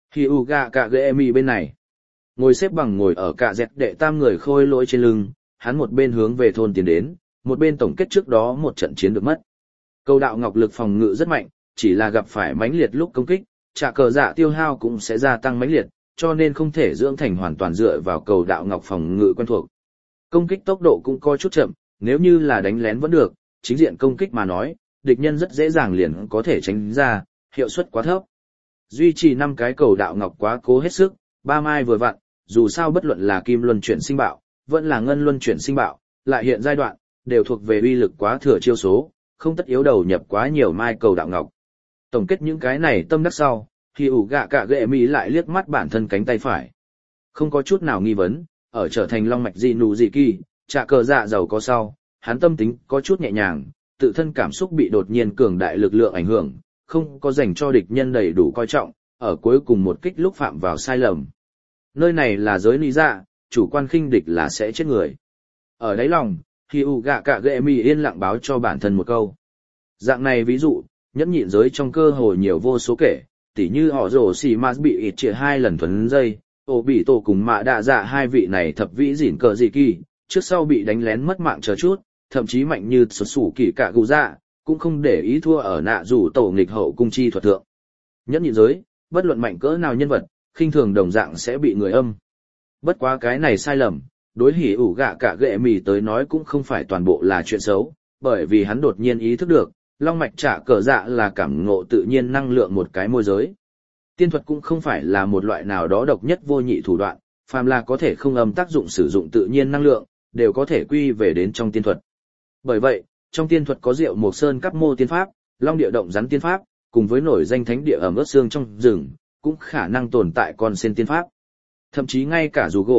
Hyuga Kagemi bên này, ngồi xếp bằng ngồi ở cả dẹt đệ tam người khôi lỗi trên lưng, hắn một bên hướng về thôn tiến đến, một bên tổng kết trước đó một trận chiến được mất. Cầu đạo ngọc lực phòng ngự rất mạnh, chỉ là gặp phải mãnh liệt lúc công kích, trả cờ dạ tiêu hao cũng sẽ gia tăng mãnh liệt, cho nên không thể dưỡng thành hoàn toàn dựa vào cầu đạo ngọc phòng ngự quen thuộc. Công kích tốc độ cũng có chút chậm, nếu như là đánh lén vẫn được, chính diện công kích mà nói, địch nhân rất dễ dàng liền có thể tránh ra, hiệu suất quá thấp. Duy trì 5 cái cầu đạo ngọc quá cố hết sức, 3 mai vừa vặn, dù sao bất luận là kim luân chuyển sinh bạo, vẫn là ngân luân chuyển sinh bạo, lại hiện giai đoạn, đều thuộc về uy lực quá thừa chiêu số, không tất yếu đầu nhập quá nhiều mai cầu đạo ngọc. Tổng kết những cái này tâm đắc sau, thì ủ gạ cả ghệ mỹ lại liếc mắt bản thân cánh tay phải. Không có chút nào nghi vấn, ở trở thành long mạch dị nụ dị kỳ, trả cờ dạ giàu có sau, hắn tâm tính có chút nhẹ nhàng, tự thân cảm xúc bị đột nhiên cường đại lực lượng ảnh hưởng, không có dành cho địch nhân đầy đủ coi trọng, ở cuối cùng một kích lúc phạm vào sai lầm. Nơi này là giới lý dạ, chủ quan khinh địch là sẽ chết người. Ở đáy lòng, thì ủ gạ cả ghệ mỹ yên lặng báo cho bản thân một câu. Dạng này ví dụ, nhẫn nhịn giới trong cơ hội nhiều vô số kể, tỉ như họ rổ xì mà bị ịt trịa 2 lần thuấn dây, ổ bị tổ cùng mạ đạ dạ hai vị này thập vĩ dỉn cờ dị kỳ, trước sau bị đánh lén mất mạng chờ chút, thậm chí mạnh như sụt sủ kỳ cả gù dạ, cũng không để ý thua ở nạ rủ tổ nghịch hậu cung chi thuật thượng. Nhẫn nhịn giới, bất luận mạnh cỡ nào nhân vật, khinh thường đồng dạng sẽ bị người âm. Bất quá cái này sai lầm, đối hỉ ủ gạ cả ghệ mì tới nói cũng không phải toàn bộ là chuyện xấu, bởi vì hắn đột nhiên ý thức được, long mạch trả cờ dạ là cảm ngộ tự nhiên năng lượng một cái môi giới. Tiên thuật cũng không phải là một loại nào đó độc nhất vô nhị thủ đoạn, phàm là có thể không âm tác dụng sử dụng tự nhiên năng lượng, đều có thể quy về đến trong tiên thuật. Bởi vậy, trong tiên thuật có Diệu Mộc Sơn Cáp Mô tiên pháp, Long Địa Động Rắn tiên pháp, cùng với nổi danh thánh địa ẩm ướt xương trong rừng, cũng khả năng tồn tại con sen tiên pháp. Thậm chí ngay cả dù gỗ,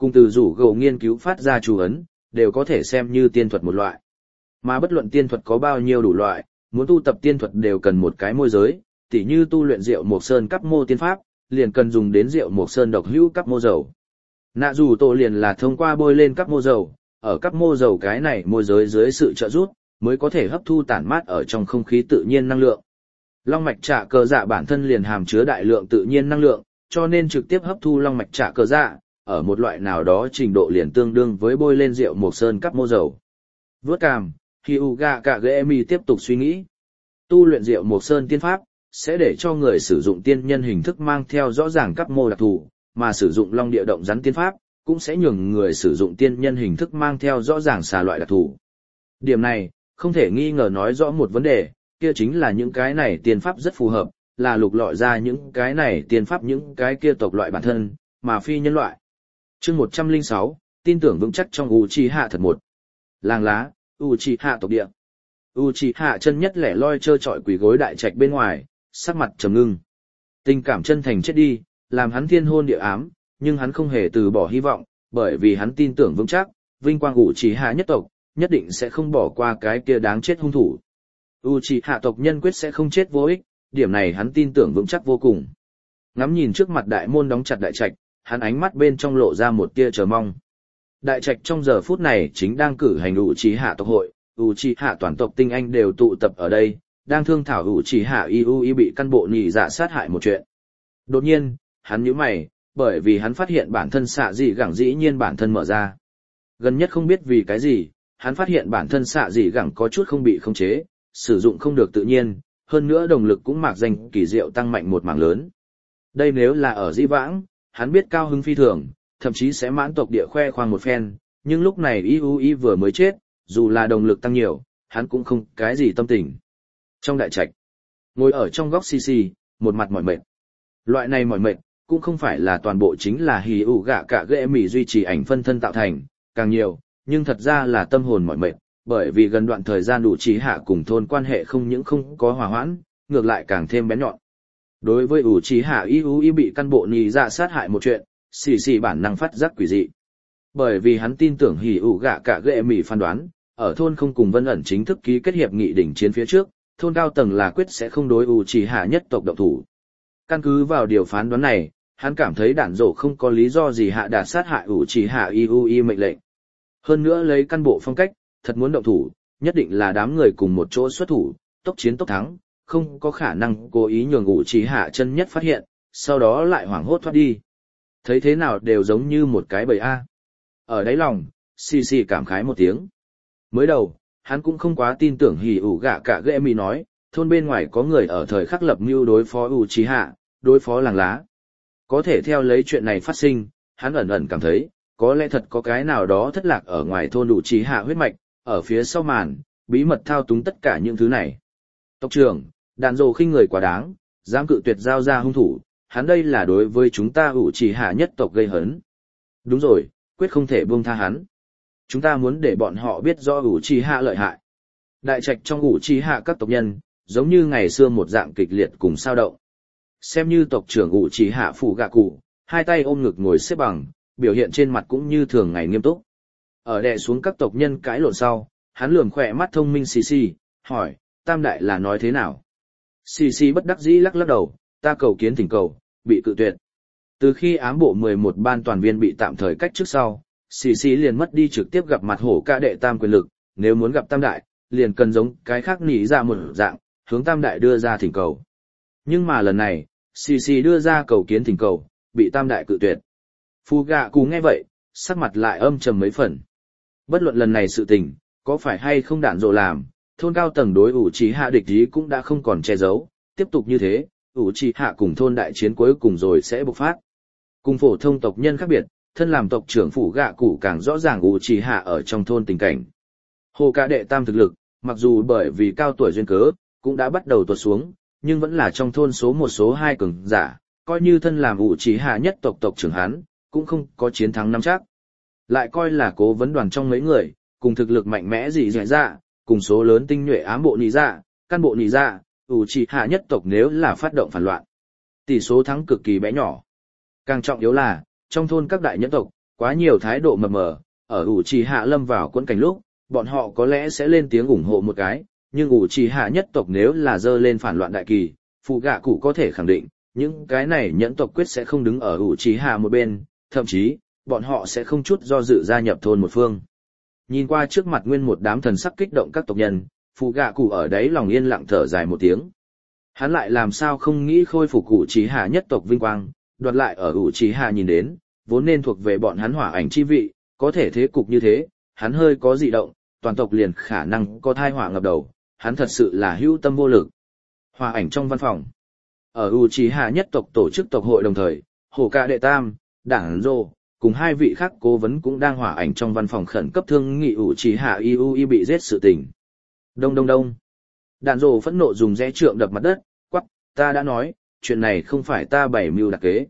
cùng từ rủ gầu nghiên cứu phát ra chú ấn, đều có thể xem như tiên thuật một loại. Mà bất luận tiên thuật có bao nhiêu đủ loại, muốn tu tập tiên thuật đều cần một cái môi giới, tỉ như tu luyện rượu mộc sơn cấp mô tiên pháp, liền cần dùng đến rượu mộc sơn độc hữu cấp mô dầu. Nạ dù tổ liền là thông qua bôi lên cấp mô dầu, ở cấp mô dầu cái này môi giới dưới sự trợ giúp, mới có thể hấp thu tản mát ở trong không khí tự nhiên năng lượng. Long mạch trả cờ dạ bản thân liền hàm chứa đại lượng tự nhiên năng lượng, cho nên trực tiếp hấp thu long mạch trả cờ dạ, ở một loại nào đó trình độ liền tương đương với bôi lên rượu mộc sơn cấp mô dầu. Vớt cằm, Hyuga Kagemi tiếp tục suy nghĩ. Tu luyện rượu mộc sơn tiên pháp, sẽ để cho người sử dụng tiên nhân hình thức mang theo rõ ràng cấp mô đặc thù, mà sử dụng long địa động rắn tiên pháp, cũng sẽ nhường người sử dụng tiên nhân hình thức mang theo rõ ràng xà loại đặc thù. Điểm này, không thể nghi ngờ nói rõ một vấn đề, kia chính là những cái này tiên pháp rất phù hợp, là lục lọi ra những cái này tiên pháp những cái kia tộc loại bản thân, mà phi nhân loại. Chương 106, tin tưởng vững chắc trong Uchiha thật một. Làng lá, Uchiha tộc địa. Uchiha chân nhất lẻ loi trơ trọi quỳ gối đại trạch bên ngoài, sắc mặt trầm ngưng. Tình cảm chân thành chết đi, làm hắn thiên hôn địa ám, nhưng hắn không hề từ bỏ hy vọng, bởi vì hắn tin tưởng vững chắc, vinh quang Uchiha nhất tộc, nhất định sẽ không bỏ qua cái kia đáng chết hung thủ. Uchiha tộc nhân quyết sẽ không chết vô ích, điểm này hắn tin tưởng vững chắc vô cùng. Ngắm nhìn trước mặt đại môn đóng chặt đại trạch, hắn ánh mắt bên trong lộ ra một tia chờ mong. Đại trạch trong giờ phút này chính đang cử hành Uchiha tộc hội, Uchiha toàn tộc tinh anh đều tụ tập ở đây, đang thương thảo Uchiha Iui bị căn bộ nhị dạ sát hại một chuyện. Đột nhiên, hắn nhíu mày, bởi vì hắn phát hiện bản thân xạ dị gẳng dĩ nhiên bản thân mở ra. Gần nhất không biết vì cái gì, hắn phát hiện bản thân xạ dị gẳng có chút không bị khống chế, sử dụng không được tự nhiên, hơn nữa động lực cũng mạc danh kỳ diệu tăng mạnh một mảng lớn. Đây nếu là ở dĩ vãng, hắn biết cao hứng phi thường, thậm chí sẽ mãn tộc địa khoe khoang một phen, nhưng lúc này Iui vừa mới chết, dù là động lực tăng nhiều, hắn cũng không cái gì tâm tình. Trong đại trạch, ngồi ở trong góc xì, một mặt mỏi mệt. Loại này mỏi mệt, cũng không phải là toàn bộ chính là hì ủ gạ cả ghệ mỉ duy trì ảnh phân thân tạo thành, càng nhiều, nhưng thật ra là tâm hồn mỏi mệt, bởi vì gần đoạn thời gian đủ trí hạ cùng thôn quan hệ không những không có hòa hoãn, ngược lại càng thêm bén nhọn. Đối với ủ trí hạ Iui bị căn bộ nhì dạ sát hại một chuyện, xì bản năng phát giác quỷ dị. Bởi vì hắn tin tưởng hỉ ủ gạ cả ghệ mỉ phán đoán, ở thôn không cùng Vân ẩn chính thức ký kết hiệp nghị đỉnh chiến phía trước, thôn cao tầng là quyết sẽ không đối ủ trí hạ nhất tộc động thủ. Căn cứ vào điều phán đoán này, hắn cảm thấy đản dỗ không có lý do gì hạ đạt sát hại ủ trí hạ Iui mệnh lệnh. Hơn nữa lấy căn bộ phong cách, thật muốn động thủ, nhất định là đám người cùng một chỗ xuất thủ, tốc chiến tốc thắng, không có khả năng cố ý nhường ủ trí hạ chân nhất phát hiện, sau đó lại hoảng hốt thoát đi. Thấy thế nào đều giống như một cái bầy A. Ở đáy lòng, xì cảm khái một tiếng. Mới đầu, hắn cũng không quá tin tưởng hỉ ủ gạ cả ghệ mì nói, thôn bên ngoài có người ở thời khắc lập mưu đối phó Uchiha, đối phó làng lá. Có thể theo lấy chuyện này phát sinh, hắn ẩn ẩn cảm thấy, có lẽ thật có cái nào đó thất lạc ở ngoài thôn Uchiha huyết mạch, ở phía sau màn, bí mật thao túng tất cả những thứ này. Tộc trưởng, đàn dồ khinh người quá đáng, dám cự tuyệt giao ra hung thủ, hắn đây là đối với chúng ta Uchiha nhất tộc gây hấn. Đúng rồi, quyết không thể buông tha hắn. Chúng ta muốn để bọn họ biết rõ Uchiha lợi hại. Đại trạch trong Uchiha các tộc nhân, giống như ngày xưa một dạng kịch liệt cùng sao động. Xem như tộc trưởng Uchiha phủ gạ cụ, hai tay ôm ngực ngồi xếp bằng, biểu hiện trên mặt cũng như thường ngày nghiêm túc. Ở đè xuống các tộc nhân cãi lộn sau, hắn lườm khỏe mắt thông minh xì, hỏi, tam đại là nói thế nào? Xì bất đắc dĩ lắc lắc đầu, ta cầu kiến thỉnh cầu, bị cự tuyệt. Từ khi ám bộ 11 ban toàn viên bị tạm thời cách trước sau, xì liền mất đi trực tiếp gặp mặt hổ ca đệ tam quyền lực, nếu muốn gặp tam đại, liền cần giống cái khác nỉ ra một dạng, hướng tam đại đưa ra thỉnh cầu. Nhưng mà lần này, xì đưa ra cầu kiến thỉnh cầu, bị tam đại cự tuyệt. Phu gạ cù nghe vậy, sắc mặt lại âm trầm mấy phần. Bất luận lần này sự tình, có phải hay không đạn dộ làm, thôn cao tầng đối ủ trí hạ địch ý cũng đã không còn che giấu, tiếp tục như thế, ủ trí hạ cùng thôn đại chiến cuối cùng rồi sẽ bộc phát. Cùng phổ thông tộc nhân khác biệt, thân làm tộc trưởng phủ gạ cụ càng rõ ràng ủ trí hạ ở trong thôn tình cảnh. Hồ ca đệ tam thực lực, mặc dù bởi vì cao tuổi duyên cớ, cũng đã bắt đầu tuột xuống, nhưng vẫn là trong thôn số một số hai cường giả, coi như thân làm ủ trí hạ nhất tộc tộc trưởng hắn, cũng không có chiến thắng nắm chắc. Lại coi là cố vấn đoàn trong mấy người, cùng thực lực mạnh mẽ gì dạy dạ, cùng số lớn tinh nhuệ ám bộ nì dạ, căn bộ nì dạ, ủ trì hạ nhất tộc nếu là phát động phản loạn. Tỷ số thắng cực kỳ bé nhỏ. Càng trọng yếu là, trong thôn các đại nhân tộc, quá nhiều thái độ mập mờ, ở ủ trì hạ lâm vào quẫn cảnh lúc, bọn họ có lẽ sẽ lên tiếng ủng hộ một cái, nhưng ủ trì hạ nhất tộc nếu là dơ lên phản loạn đại kỳ, phụ gạ cụ có thể khẳng định, những cái này nhẫn tộc quyết sẽ không đứng ở ủ trì hạ một bên, thậm chí, bọn họ sẽ không chút do dự gia nhập thôn một phương. Nhìn qua trước mặt nguyên một đám thần sắc kích động các tộc nhân, phụ gạ cụ ở đấy lòng yên lặng thở dài một tiếng. Hắn lại làm sao không nghĩ khôi phục ủ trì hạ nhất tộc vinh quang, đoạt lại ở ủ trì hạ nhìn đến, vốn nên thuộc về bọn hắn hỏa ảnh chi vị, có thể thế cục như thế, hắn hơi có dị động, toàn tộc liền khả năng có thai hỏa ngập đầu, hắn thật sự là hữu tâm vô lực. Hỏa ảnh trong văn phòng. Ở Uchiha nhất tộc tổ chức tộc hội đồng thời, Hổ Cả đệ tam, Đảng Rô, cùng hai vị khác cố vấn cũng đang hỏa ảnh trong văn phòng khẩn cấp thương nghị Uchiha Iui bị giết sự tình. Đông đông đông. Đàn Rô phẫn nộ dùng rẽ trượng đập mặt đất, quắc, ta đã nói, chuyện này không phải ta bày mưu đặc kế.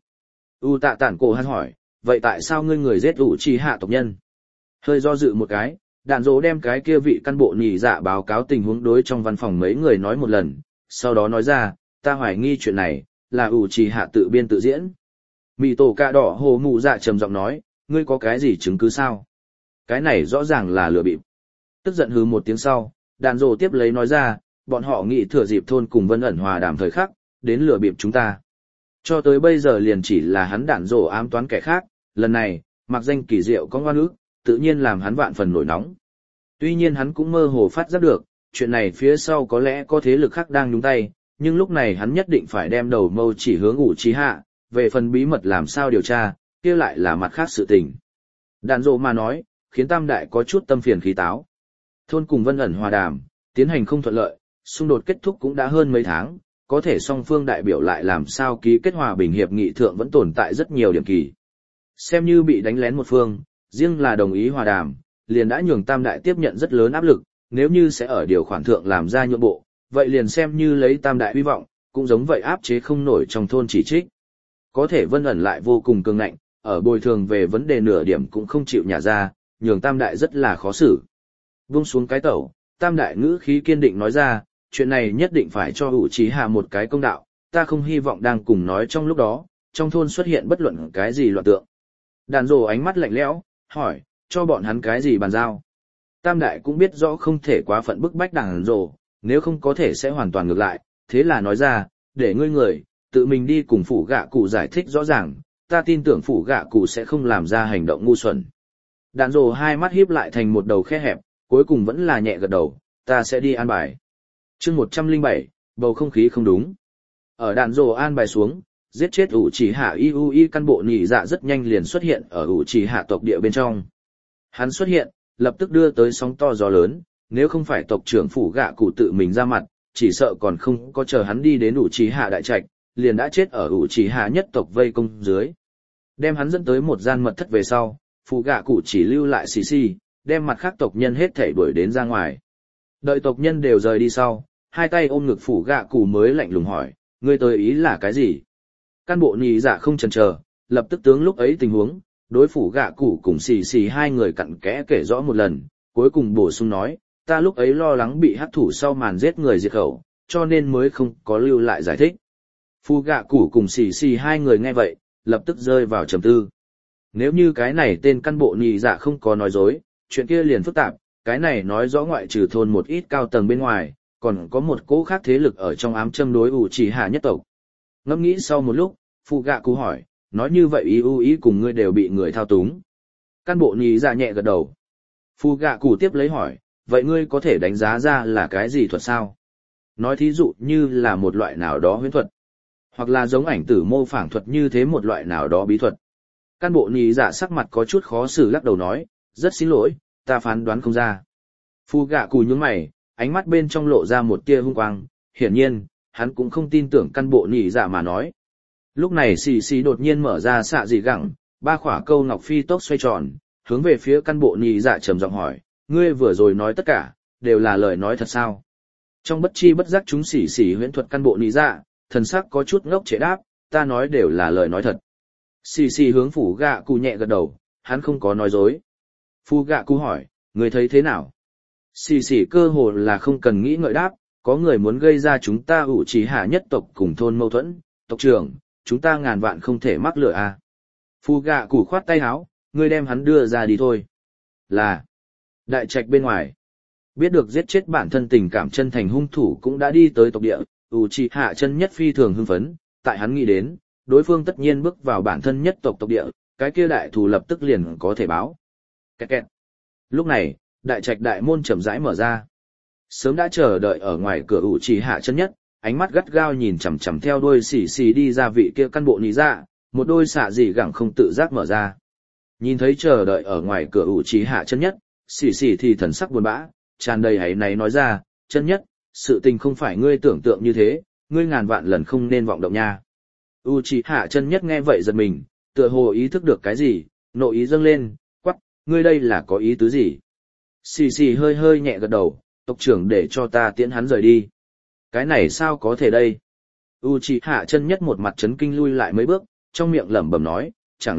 Tạ Tản Cổ hắn hỏi, vậy tại sao ngươi người giết Uchiha tộc nhân? Hơi do dự một cái, Đàn Rô đem cái kia vị căn bộ nhị dạ báo cáo tình huống đối trong văn phòng mấy người nói một lần, sau đó nói ra, ta hoài nghi chuyện này là Uchiha tự biên tự diễn. Mị tổ cạ đỏ hồ mụ dạ trầm giọng nói, ngươi có cái gì chứng cứ sao? Cái này rõ ràng là lừa bịp. Tức giận hứ một tiếng sau, Đàn Rô tiếp lấy nói ra, bọn họ nghĩ thừa dịp thôn cùng Vân ẩn hòa đàm thời khắc, đến lừa bịp chúng ta. Cho tới bây giờ liền chỉ là hắn Đàn Rô ám toán kẻ khác, lần này, mặc danh kỳ diệu có ngoan ước, tự nhiên làm hắn vạn phần nổi nóng. Tuy nhiên hắn cũng mơ hồ phát giác được, chuyện này phía sau có lẽ có thế lực khác đang nhúng tay, nhưng lúc này hắn nhất định phải đem đầu mâu chỉ hướng Uchiha, về phần bí mật làm sao điều tra, kia lại là mặt khác sự tình. Đàn Rô mà nói, khiến Tam Đại có chút tâm phiền khí táo. Thôn cùng Vân ẩn hòa đàm, tiến hành không thuận lợi, xung đột kết thúc cũng đã hơn mấy tháng, có thể song phương đại biểu lại làm sao ký kết hòa bình hiệp nghị thượng vẫn tồn tại rất nhiều điểm kỳ. Xem như bị đánh lén một phương, riêng là đồng ý hòa đàm, liền đã nhường Tam Đại tiếp nhận rất lớn áp lực, nếu như sẽ ở điều khoản thượng làm ra nhượng bộ, vậy liền xem như lấy Tam Đại hy vọng, cũng giống vậy áp chế không nổi trong thôn chỉ trích. Có thể Vân ẩn lại vô cùng cường ngạnh, ở bồi thường về vấn đề nửa điểm cũng không chịu nhả ra, nhường Tam Đại rất là khó xử. Buông xuống cái tẩu, Tam Đại ngữ khí kiên định nói ra, chuyện này nhất định phải cho Uchiha một cái công đạo, ta không hy vọng đang cùng nói trong lúc đó, trong thôn xuất hiện bất luận cái gì loạn tượng. Đàn Rô ánh mắt lạnh lẽo, hỏi, cho bọn hắn cái gì bàn giao. Tam Đại cũng biết rõ không thể quá phận bức bách Đàn Rô, nếu không có thể sẽ hoàn toàn ngược lại, thế là nói ra, để ngươi người, tự mình đi cùng phủ gạ cụ giải thích rõ ràng, ta tin tưởng phủ gạ cụ sẽ không làm ra hành động ngu xuẩn. Đàn Rô hai mắt híp lại thành một đầu khe hẹp, cuối cùng vẫn là nhẹ gật đầu, ta sẽ đi an bài. Chương 107, bầu không khí không đúng. Ở Đàn Rô an bài xuống, giết chết Uchiha Iui căn bộ nhị dạ rất nhanh liền xuất hiện ở Uchiha tộc địa bên trong. Hắn xuất hiện, lập tức đưa tới sóng to gió lớn, nếu không phải tộc trưởng phủ gạ cụ tự mình ra mặt, chỉ sợ còn không có chờ hắn đi đến Uchiha đại trạch, liền đã chết ở Uchiha nhất tộc vây công dưới. Đem hắn dẫn tới một gian mật thất về sau, phủ gạ cụ chỉ lưu lại xì xì, đem mặt khác tộc nhân hết thảy đuổi đến ra ngoài. Đợi tộc nhân đều rời đi sau, hai tay ôm ngực phủ gạ cụ mới lạnh lùng hỏi, ngươi tới ý là cái gì? Căn bộ nhị dạ không chần chờ, lập tức tướng lúc ấy tình huống, đối phủ gạ cụ cùng xì xì hai người cặn kẽ kể rõ một lần, cuối cùng bổ sung nói, ta lúc ấy lo lắng bị hắc thủ sau màn giết người diệt khẩu, cho nên mới không có lưu lại giải thích. Phủ gạ cụ cùng xì xì hai người nghe vậy, lập tức rơi vào trầm tư. Nếu như cái này tên căn bộ nhị dạ không có nói dối, chuyện kia liền phức tạp, cái này nói rõ ngoại trừ thôn một ít cao tầng bên ngoài, còn có một cỗ khác thế lực ở trong ám châm đối Uchiha nhất tộc. Ngẫm nghĩ sau một lúc, phụ gạ cụ hỏi, nói như vậy ý cùng ngươi đều bị người thao túng. Căn bộ nhị dạ nhẹ gật đầu. Phụ gạ cụ tiếp lấy hỏi, vậy ngươi có thể đánh giá ra là cái gì thuật sao? Nói thí dụ như là một loại nào đó huyễn thuật, hoặc là giống ảnh tử mô phảng thuật như thế một loại nào đó bí thuật. Căn bộ nhị dạ sắc mặt có chút khó xử lắc đầu nói, rất xin lỗi, ta phán đoán không ra. Phụ gạ cụ nhướng mày, ánh mắt bên trong lộ ra một tia hung quang, hiển nhiên, hắn cũng không tin tưởng căn bộ nhị dạ mà nói. Lúc này xì xì đột nhiên mở ra xạ dị gẳng, ba khỏa câu ngọc phi tốc xoay tròn, hướng về phía căn bộ nhị dạ trầm giọng hỏi, ngươi vừa rồi nói tất cả, đều là lời nói thật sao? Trong bất chi bất giác chúng xì xì huyễn thuật căn bộ nhị dạ, thần sắc có chút ngốc trễ đáp, ta nói đều là lời nói thật. Xì xì hướng phủ gạ cụ nhẹ gật đầu, hắn không có nói dối. Phu gạ cụ hỏi, ngươi thấy thế nào? Xì xì cơ hồ là không cần nghĩ ngợi đáp, có người muốn gây ra chúng ta Uchiha nhất tộc cùng thôn mâu thuẫn, tộc trưởng, chúng ta ngàn vạn không thể mắc lừa à. Phu gạ cụ khoát tay áo, ngươi đem hắn đưa ra đi thôi. Là, đại trạch bên ngoài. Biết được giết chết bản thân tình cảm chân thành hung thủ cũng đã đi tới tộc địa, Uchiha chân nhất phi thường hưng phấn, tại hắn nghĩ đến, đối phương tất nhiên bước vào bản thân nhất tộc địa, cái kia đại thù lập tức liền có thể báo. Kẹt kẹt. Lúc này, đại trạch đại môn chậm rãi mở ra. Sớm đã chờ đợi ở ngoài cửa Uchiha chân nhất, ánh mắt gắt gao nhìn chằm chằm theo đuôi xì xì đi ra vị kia căn bộ nị dạ, một đôi xạ dị gẳng không tự giác mở ra. Nhìn thấy chờ đợi ở ngoài cửa Uchiha chân nhất, xì xì thì thần sắc buồn bã, tràn đầy hãy náy nói ra, chân nhất, sự tình không phải ngươi tưởng tượng như thế, ngươi ngàn vạn lần không nên vọng động nha. Uchiha chân nhất nghe vậy giật mình, tựa hồ ý thức được cái gì, nội ý dâng lên, quắc, ngươi đây là có ý tứ gì? Xì xì hơi hơi nhẹ gật đầu, tộc trưởng để cho ta tiễn hắn rời đi. Cái này sao có thể đây? Uchiha chân nhất một mặt chấn kinh lui lại mấy bước, trong miệng lẩm bẩm nói, chẳng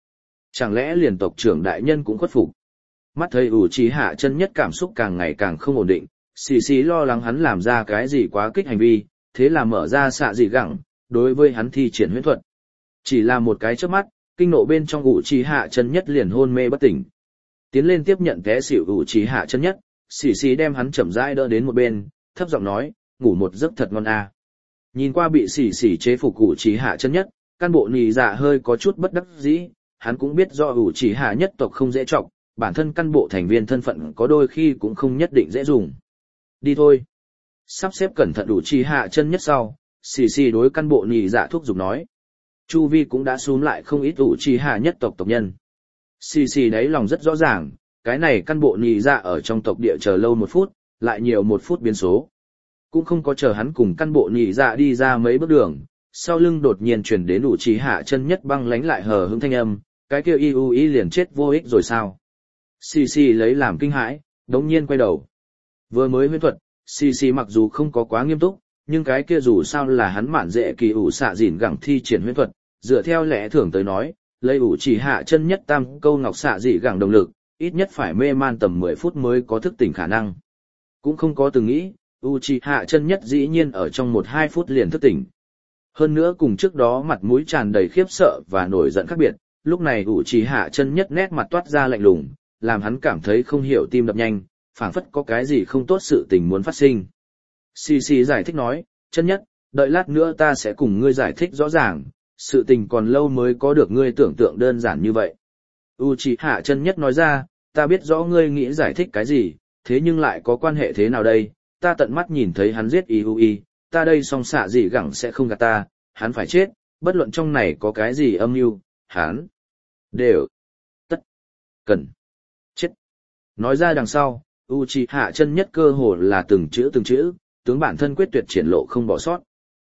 lẽ liền tộc trưởng đại nhân cũng khuất phục? Mắt thấy Uchiha chân nhất cảm xúc càng ngày càng không ổn định, xì xì lo lắng hắn làm ra cái gì quá kích hành vi, thế là mở ra xạ dị gẳng, đối với hắn thi triển huyễn thuật. Chỉ là một cái chớp mắt, kinh nộ bên trong Uchiha chân nhất liền hôn mê bất tỉnh. Tiến lên tiếp nhận té xỉu Uchiha chân nhất, xì xì đem hắn chậm rãi đỡ đến một bên, thấp giọng nói, ngủ một giấc thật ngon à. Nhìn qua bị xì xì chế phục Uchiha chân nhất, căn bộ nì dạ hơi có chút bất đắc dĩ, hắn cũng biết do Uchiha nhất tộc không dễ trọng, bản thân căn bộ thành viên thân phận có đôi khi cũng không nhất định dễ dùng. Đi thôi. Sắp xếp cẩn thận Uchiha chân nhất sau, xì xì đối căn bộ nì dạ thúc giục nói. Chu vi cũng đã xuống lại không ít Uchiha nhất tộc tộc nhân. Xì xì đáy lòng rất rõ ràng, cái này căn bộ nì dạ ở trong tộc địa chờ lâu 1 phút, lại nhiều 1 phút biến số. Cũng không có chờ hắn cùng căn bộ nì dạ đi ra mấy bước đường, sau lưng đột nhiên chuyển đến Uchiha chân nhất băng lánh lại hờ hững thanh âm, cái kia y liền chết vô ích rồi sao? Xì xì lấy làm kinh hãi, đống nhiên quay đầu. Vừa mới huyễn thuật, xì xì mặc dù không có quá nghiêm túc, nhưng cái kia dù sao là hắn mạn dễ kỳ ủ xạ dỉn gẳng thi triển huyễn thuật, dựa theo lẽ thường tới nói, lấy ủ chỉ hạ chân nhất tam câu ngọc xạ dị gẳng động lực, ít nhất phải mê man tầm 10 phút mới có thức tỉnh khả năng. Cũng không có từng nghĩ, Uchiha chân nhất dĩ nhiên ở trong 1-2 phút liền thức tỉnh. Hơn nữa cùng trước đó mặt mũi tràn đầy khiếp sợ và nổi giận khác biệt, lúc này Uchiha chân nhất nét mặt toát ra lạnh lùng, làm hắn cảm thấy không hiểu tim đập nhanh, phảng phất có cái gì không tốt sự tình muốn phát sinh. Xì xì giải thích nói, chân nhất, đợi lát nữa ta sẽ cùng ngươi giải thích rõ ràng, sự tình còn lâu mới có được ngươi tưởng tượng đơn giản như vậy. Uchiha chân nhất nói ra, ta biết rõ ngươi nghĩ giải thích cái gì, thế nhưng lại có quan hệ thế nào đây, ta tận mắt nhìn thấy hắn giết Iui, ta đây song xạ gì gẳng sẽ không gạt ta, hắn phải chết, bất luận trong này có cái gì âm mưu, hắn đều tất cần chết. Nói ra đằng sau, Uchiha chân nhất cơ hồ là từng chữ, tướng bản thân quyết tuyệt triển lộ không bỏ sót.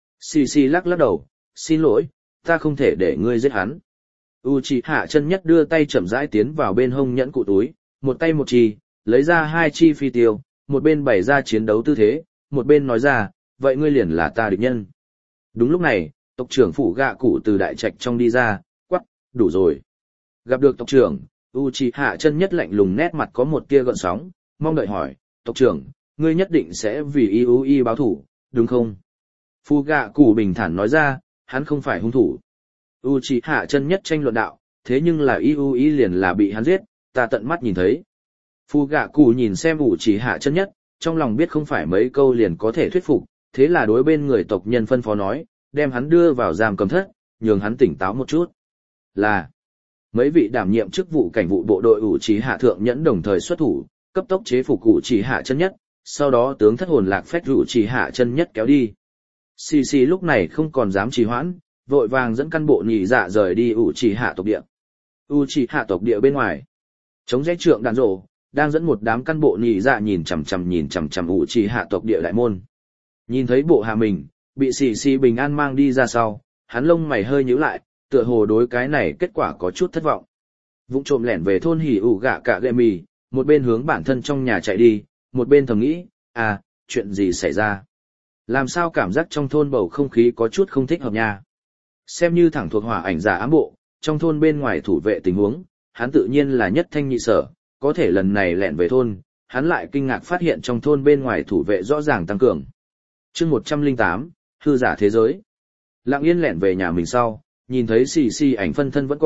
Xì xì lắc lắc đầu, xin lỗi, ta không thể để ngươi giết hắn. Uchiha chân nhất đưa tay chậm rãi tiến vào bên hông nhẫn cụ túi, một tay một chi, lấy ra 2 chi phi tiêu, một bên bày ra chiến đấu tư thế, một bên nói ra, vậy ngươi liền là ta địch nhân. Đúng lúc này, tộc trưởng phủ gạ cụ từ đại trạch trong đi ra, quắc, đủ rồi. Gặp được tộc trưởng, Uchiha chân nhất lạnh lùng nét mặt có một tia gợn sóng, mong đợi hỏi, tộc trưởng, ngươi nhất định sẽ vì Iui báo thủ, đúng không? Phu gạ cụ bình thản nói ra, hắn không phải hung thủ. Uchiha chân nhất tranh luận đạo, thế nhưng là Iui liền là bị hắn giết, ta tận mắt nhìn thấy. Phu gạ cụ nhìn xem Uchiha chân nhất, trong lòng biết không phải mấy câu liền có thể thuyết phục, thế là đối bên người tộc nhân phân phó nói, đem hắn đưa vào giam cầm thất, nhường hắn tỉnh táo một chút. Là, mấy vị đảm nhiệm chức vụ cảnh vụ bộ đội Uchiha thượng nhẫn đồng thời xuất thủ, cấp tốc chế phục Uchiha chân nhất, sau đó tướng thất hồn lạc phách Uchiha chân nhất kéo đi. Xì xì lúc này không còn dám trì hoãn, vội vàng dẫn căn bộ nhị dạ rời đi Uchiha tộc địa. Uchiha tộc địa bên ngoài, chống rẽ trượng đàn rổ, đang dẫn một đám căn bộ nhị dạ nhìn chằm chằm Uchiha tộc địa đại môn. Nhìn thấy bộ hạ mình, bị xì xì bình an mang đi ra sau, hắn lông mày hơi nhíu lại, tựa hồ đối cái này kết quả có chút thất vọng. Vụng trộm lẻn về thôn hỉ ủ gạ cả gệ mì, một bên hướng bản thân trong nhà chạy đi, một bên thầm nghĩ, à, chuyện gì xảy ra? Làm sao cảm giác trong thôn bầu không khí có chút không thích hợp nha? Xem như thẳng thuộc hỏa ảnh giả ám bộ, trong thôn bên ngoài thủ vệ tình huống, hắn tự nhiên là nhất thanh nhị sở, có thể lần này lẻn về thôn, hắn lại kinh ngạc phát hiện trong thôn bên ngoài thủ vệ rõ ràng tăng cường. Chương 108, hư giả thế giới. Lặng yên lẻn về nhà mình sau, nhìn thấy xì xì ảnh phân thân vẫn còn,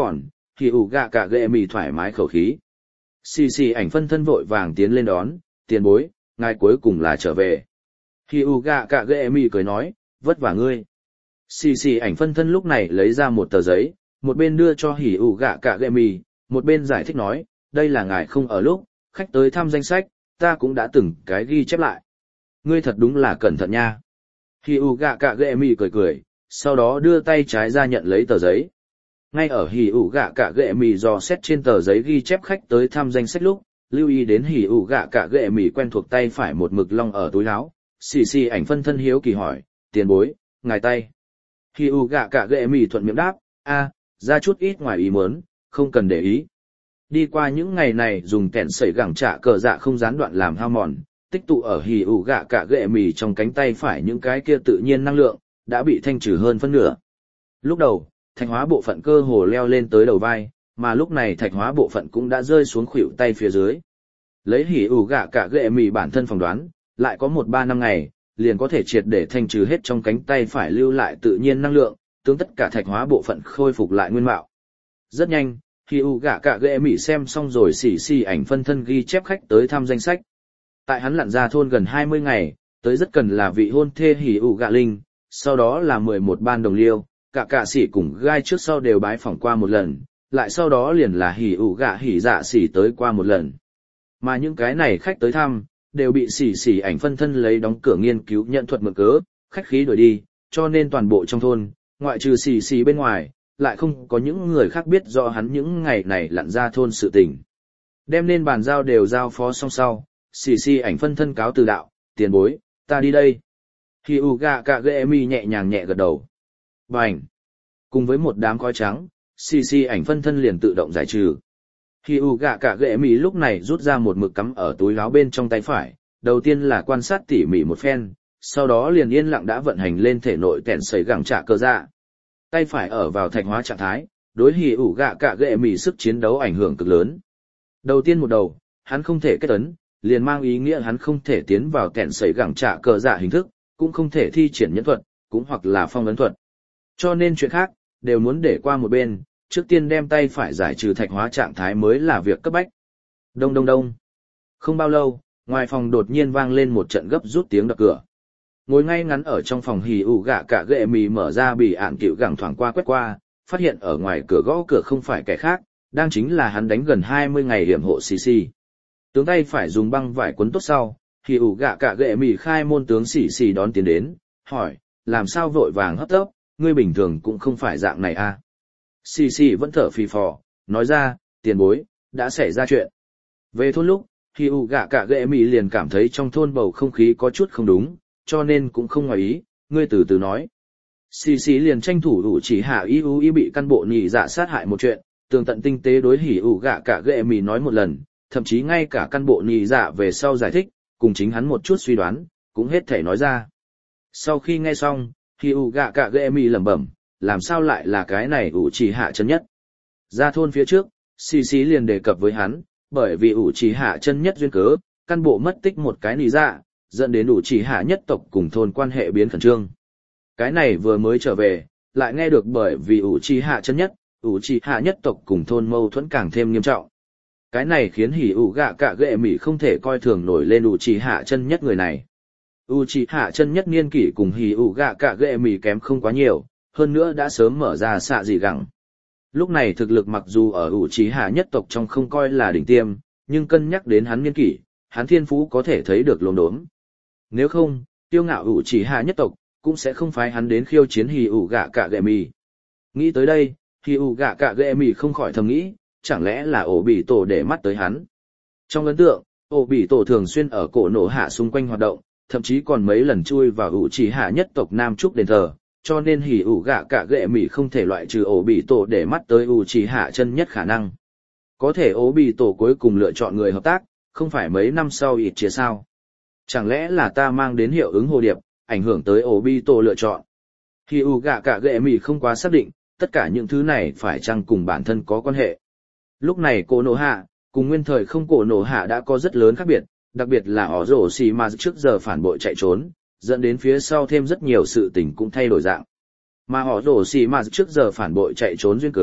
Hỉ ủ gạ cả ghệ mì thoải mái khẩu khí. Xì xì ảnh phân thân vội vàng tiến lên đón, tiền bối, ngài cuối cùng là trở về. Hỉ ủ gạ cả ghệ mì cười nói, vất vả ngươi. Xì xì ảnh phân thân lúc này lấy ra một tờ giấy, một bên đưa cho hỉ ủ gạ cả ghệ mì, một bên giải thích nói, đây là ngài không ở lúc, khách tới thăm danh sách, ta cũng đã từng cái ghi chép lại. Ngươi thật đúng là cẩn thận nha. Hỉ ủ gạ cả ghệ mì cười cười, sau đó đưa tay trái ra nhận lấy tờ giấy. Ngay ở hỉ ủ gạ cả ghệ mì dò xét trên tờ giấy ghi chép khách tới thăm danh sách lúc, lưu ý đến hỉ ủ gạ cả ghệ mì quen thuộc tay phải một mực long ở túi áo. Xì xì ảnh phân thân hiếu kỳ hỏi, tiền bối, ngài tay. Hỉ ủ gạ cả ghệ mì thuận miệng đáp, ra chút ít ngoài ý muốn, không cần để ý. Đi qua những ngày này dùng kẹn sẩy gẳng trả cờ dạ không gián đoạn làm hao mòn, tích tụ ở hỉ ủ gạ cả ghệ mì trong cánh tay phải những cái kia tự nhiên năng lượng, đã bị thanh trừ hơn phân nửa. Lúc đầu, thạch hóa bộ phận cơ hồ leo lên tới đầu vai, mà lúc này thạch hóa bộ phận cũng đã rơi xuống khuỷu tay phía dưới. Lấy hỉ ủ gạ cả ghệ mì bản thân phỏng đoán, lại có 1-3 năm ngày, liền có thể triệt để thanh trừ hết trong cánh tay phải lưu lại tự nhiên năng lượng, tướng tất cả thạch hóa bộ phận khôi phục lại nguyên mạo. Rất nhanh, hỉ ủ gạ cả ghệ mì xem xong rồi xì xì ảnh phân thân ghi chép khách tới thăm danh sách. Tại hắn lặn ra thôn gần 20 ngày, tới rất cần là vị hôn thê hỉ ủ gạ linh, sau đó là 11 ban đồng liêu, cả sĩ cùng gai trước sau đều bái phỏng qua một lần, lại sau đó liền là hỉ ủ gạ hỉ dạ sĩ tới qua một lần. Mà những cái này khách tới thăm, đều bị xỉ ảnh phân thân lấy đóng cửa nghiên cứu nhận thuật mượn cớ, khách khí đuổi đi, cho nên toàn bộ trong thôn, ngoại trừ xỉ bên ngoài, lại không có những người khác biết rõ hắn những ngày này lặn ra thôn sự tình. Đem nên bàn giao đều giao phó xong sau, xỉ ảnh phân thân cáo từ đạo, tiền bối, ta đi đây. Hỉ ủ gạ cả ghệ mi nhẹ nhàng nhẹ gật đầu. Bành! Cùng với một đám khói trắng, xì ảnh phân thân liền tự động giải trừ. Hỉ ủ gạ cả ghệ mi lúc này rút ra một mực cắm ở túi áo bên trong tay phải, đầu tiên là quan sát tỉ mỉ một phen, sau đó liền yên lặng đã vận hành lên thể nội kẹn sẩy gẳng trả cơ dạ. Tay phải ở vào thạch hóa trạng thái, đối hỉ ủ gạ cả ghệ mi sức chiến đấu ảnh hưởng cực lớn. Đầu tiên một đầu, hắn không thể kết ấn, liền mang ý nghĩa hắn không thể tiến vào kẹn sẩy gẳng trả cơ dạ hình thức, cũng không thể thi triển nhẫn thuật, cũng hoặc là phong ấn thuật. Cho nên chuyện khác, đều muốn để qua một bên, trước tiên đem tay phải giải trừ thạch hóa trạng thái mới là việc cấp bách. Đông đông đông. Không bao lâu, ngoài phòng đột nhiên vang lên một trận gấp rút tiếng đập cửa. Ngồi ngay ngắn ở trong phòng hỉ ủ gạ cả ghệ mì mở ra bị ạn cựu gẳng thoảng qua quét qua, phát hiện ở ngoài cửa gõ cửa không phải kẻ khác, đang chính là hắn đánh gần 20 ngày hiểm hộ xì xì. Tướng tay phải dùng băng vải quấn tốt sau, hỉ ủ gạ cả ghệ mì khai môn tướng xì xì đón tiến đến, hỏi, làm sao vội vàng hấp tấp, ngươi bình thường cũng không phải dạng này à. Xì xì vẫn thở phì phò, nói ra, tiền bối, đã xảy ra chuyện. Về thôn lúc, hỉ ủ gạ cả ghệ mì liền cảm thấy trong thôn bầu không khí có chút không đúng, cho nên cũng không ngoài ý, ngươi từ từ nói. Xì xì liền tranh thủ ủ chỉ hạ y bị căn bộ nhị dạ sát hại một chuyện, tường tận tinh tế đối hỉ ủ gạ cả ghệ mì nói một lần, thậm chí ngay cả căn bộ nhị dạ về sau giải thích, cùng chính hắn một chút suy đoán, cũng hết thể nói ra. Sau khi nghe xong, hỉ ủ gạ cả ghệ mì lẩm bẩm, làm sao lại là cái này ủ chỉ hạ chân nhất. Ra thôn phía trước, xì xì liền đề cập với hắn, bởi vì ủ chỉ hạ chân nhất duyên cớ, căn bộ mất tích một cái nhị dạ, dẫn đến ủ chỉ hạ nhất tộc cùng thôn quan hệ biến khẩn trương. Cái này vừa mới trở về, lại nghe được bởi vì ủ chỉ hạ chân nhất, ủ chỉ hạ nhất tộc cùng thôn mâu thuẫn càng thêm nghiêm trọng. Cái này khiến hỉ ủ gạ cả ghệ mỉ không thể coi thường nổi lên ủ chỉ hạ chân nhất người này. ủ chỉ hạ chân nhất niên kỷ cùng hỉ ủ gạ cả ghệ mỉ kém không quá nhiều, hơn nữa đã sớm mở ra xạ dị gẳng. Lúc này thực lực mặc dù ở ủ chỉ hạ nhất tộc trong không coi là đỉnh tiêm, nhưng cân nhắc đến hắn niên kỷ, hắn thiên phú có thể thấy được lồn đốm. Nếu không, tiêu ngạo ủ chỉ hạ nhất tộc, cũng sẽ không phái hắn đến khiêu chiến hỉ ủ gạ cả ghệ mỉ. Nghĩ tới đây, hỉ ủ gạ cả ghệ mỉ không khỏi thầm nghĩ, chẳng lẽ là ổ bị tổ để mắt tới hắn. Trong ấn tượng, ổ bị tổ thường xuyên ở cổ nổ hạ xung quanh hoạt động, thậm chí còn mấy lần chui vào ủ chỉ hạ nhất tộc Nam Trúc đền thờ, cho nên hỉ ủ gạ cả ghệ mỉ không thể loại trừ ổ bị tổ để mắt tới ủ chỉ hạ chân nhất khả năng. Có thể ổ bị tổ cuối cùng lựa chọn người hợp tác, không phải mấy năm sau ít chia sao. Chẳng lẽ là ta mang đến hiệu ứng hồ điệp, ảnh hưởng tới ổ bị tổ lựa chọn. Hỉ ủ gạ cả ghệ mỉ không quá xác định, tất cả những thứ này phải chăng cùng bản thân có quan hệ. Lúc này cổ nổ hạ, cùng nguyên thời không cổ nổ hạ đã có rất lớn khác biệt, đặc biệt là ỏ rổ xì mà trước giờ phản bội chạy trốn, dẫn đến phía sau thêm rất nhiều sự tình cũng thay đổi dạng. Mà ỏ rổ xì mà trước giờ phản bội chạy trốn duyên cớ,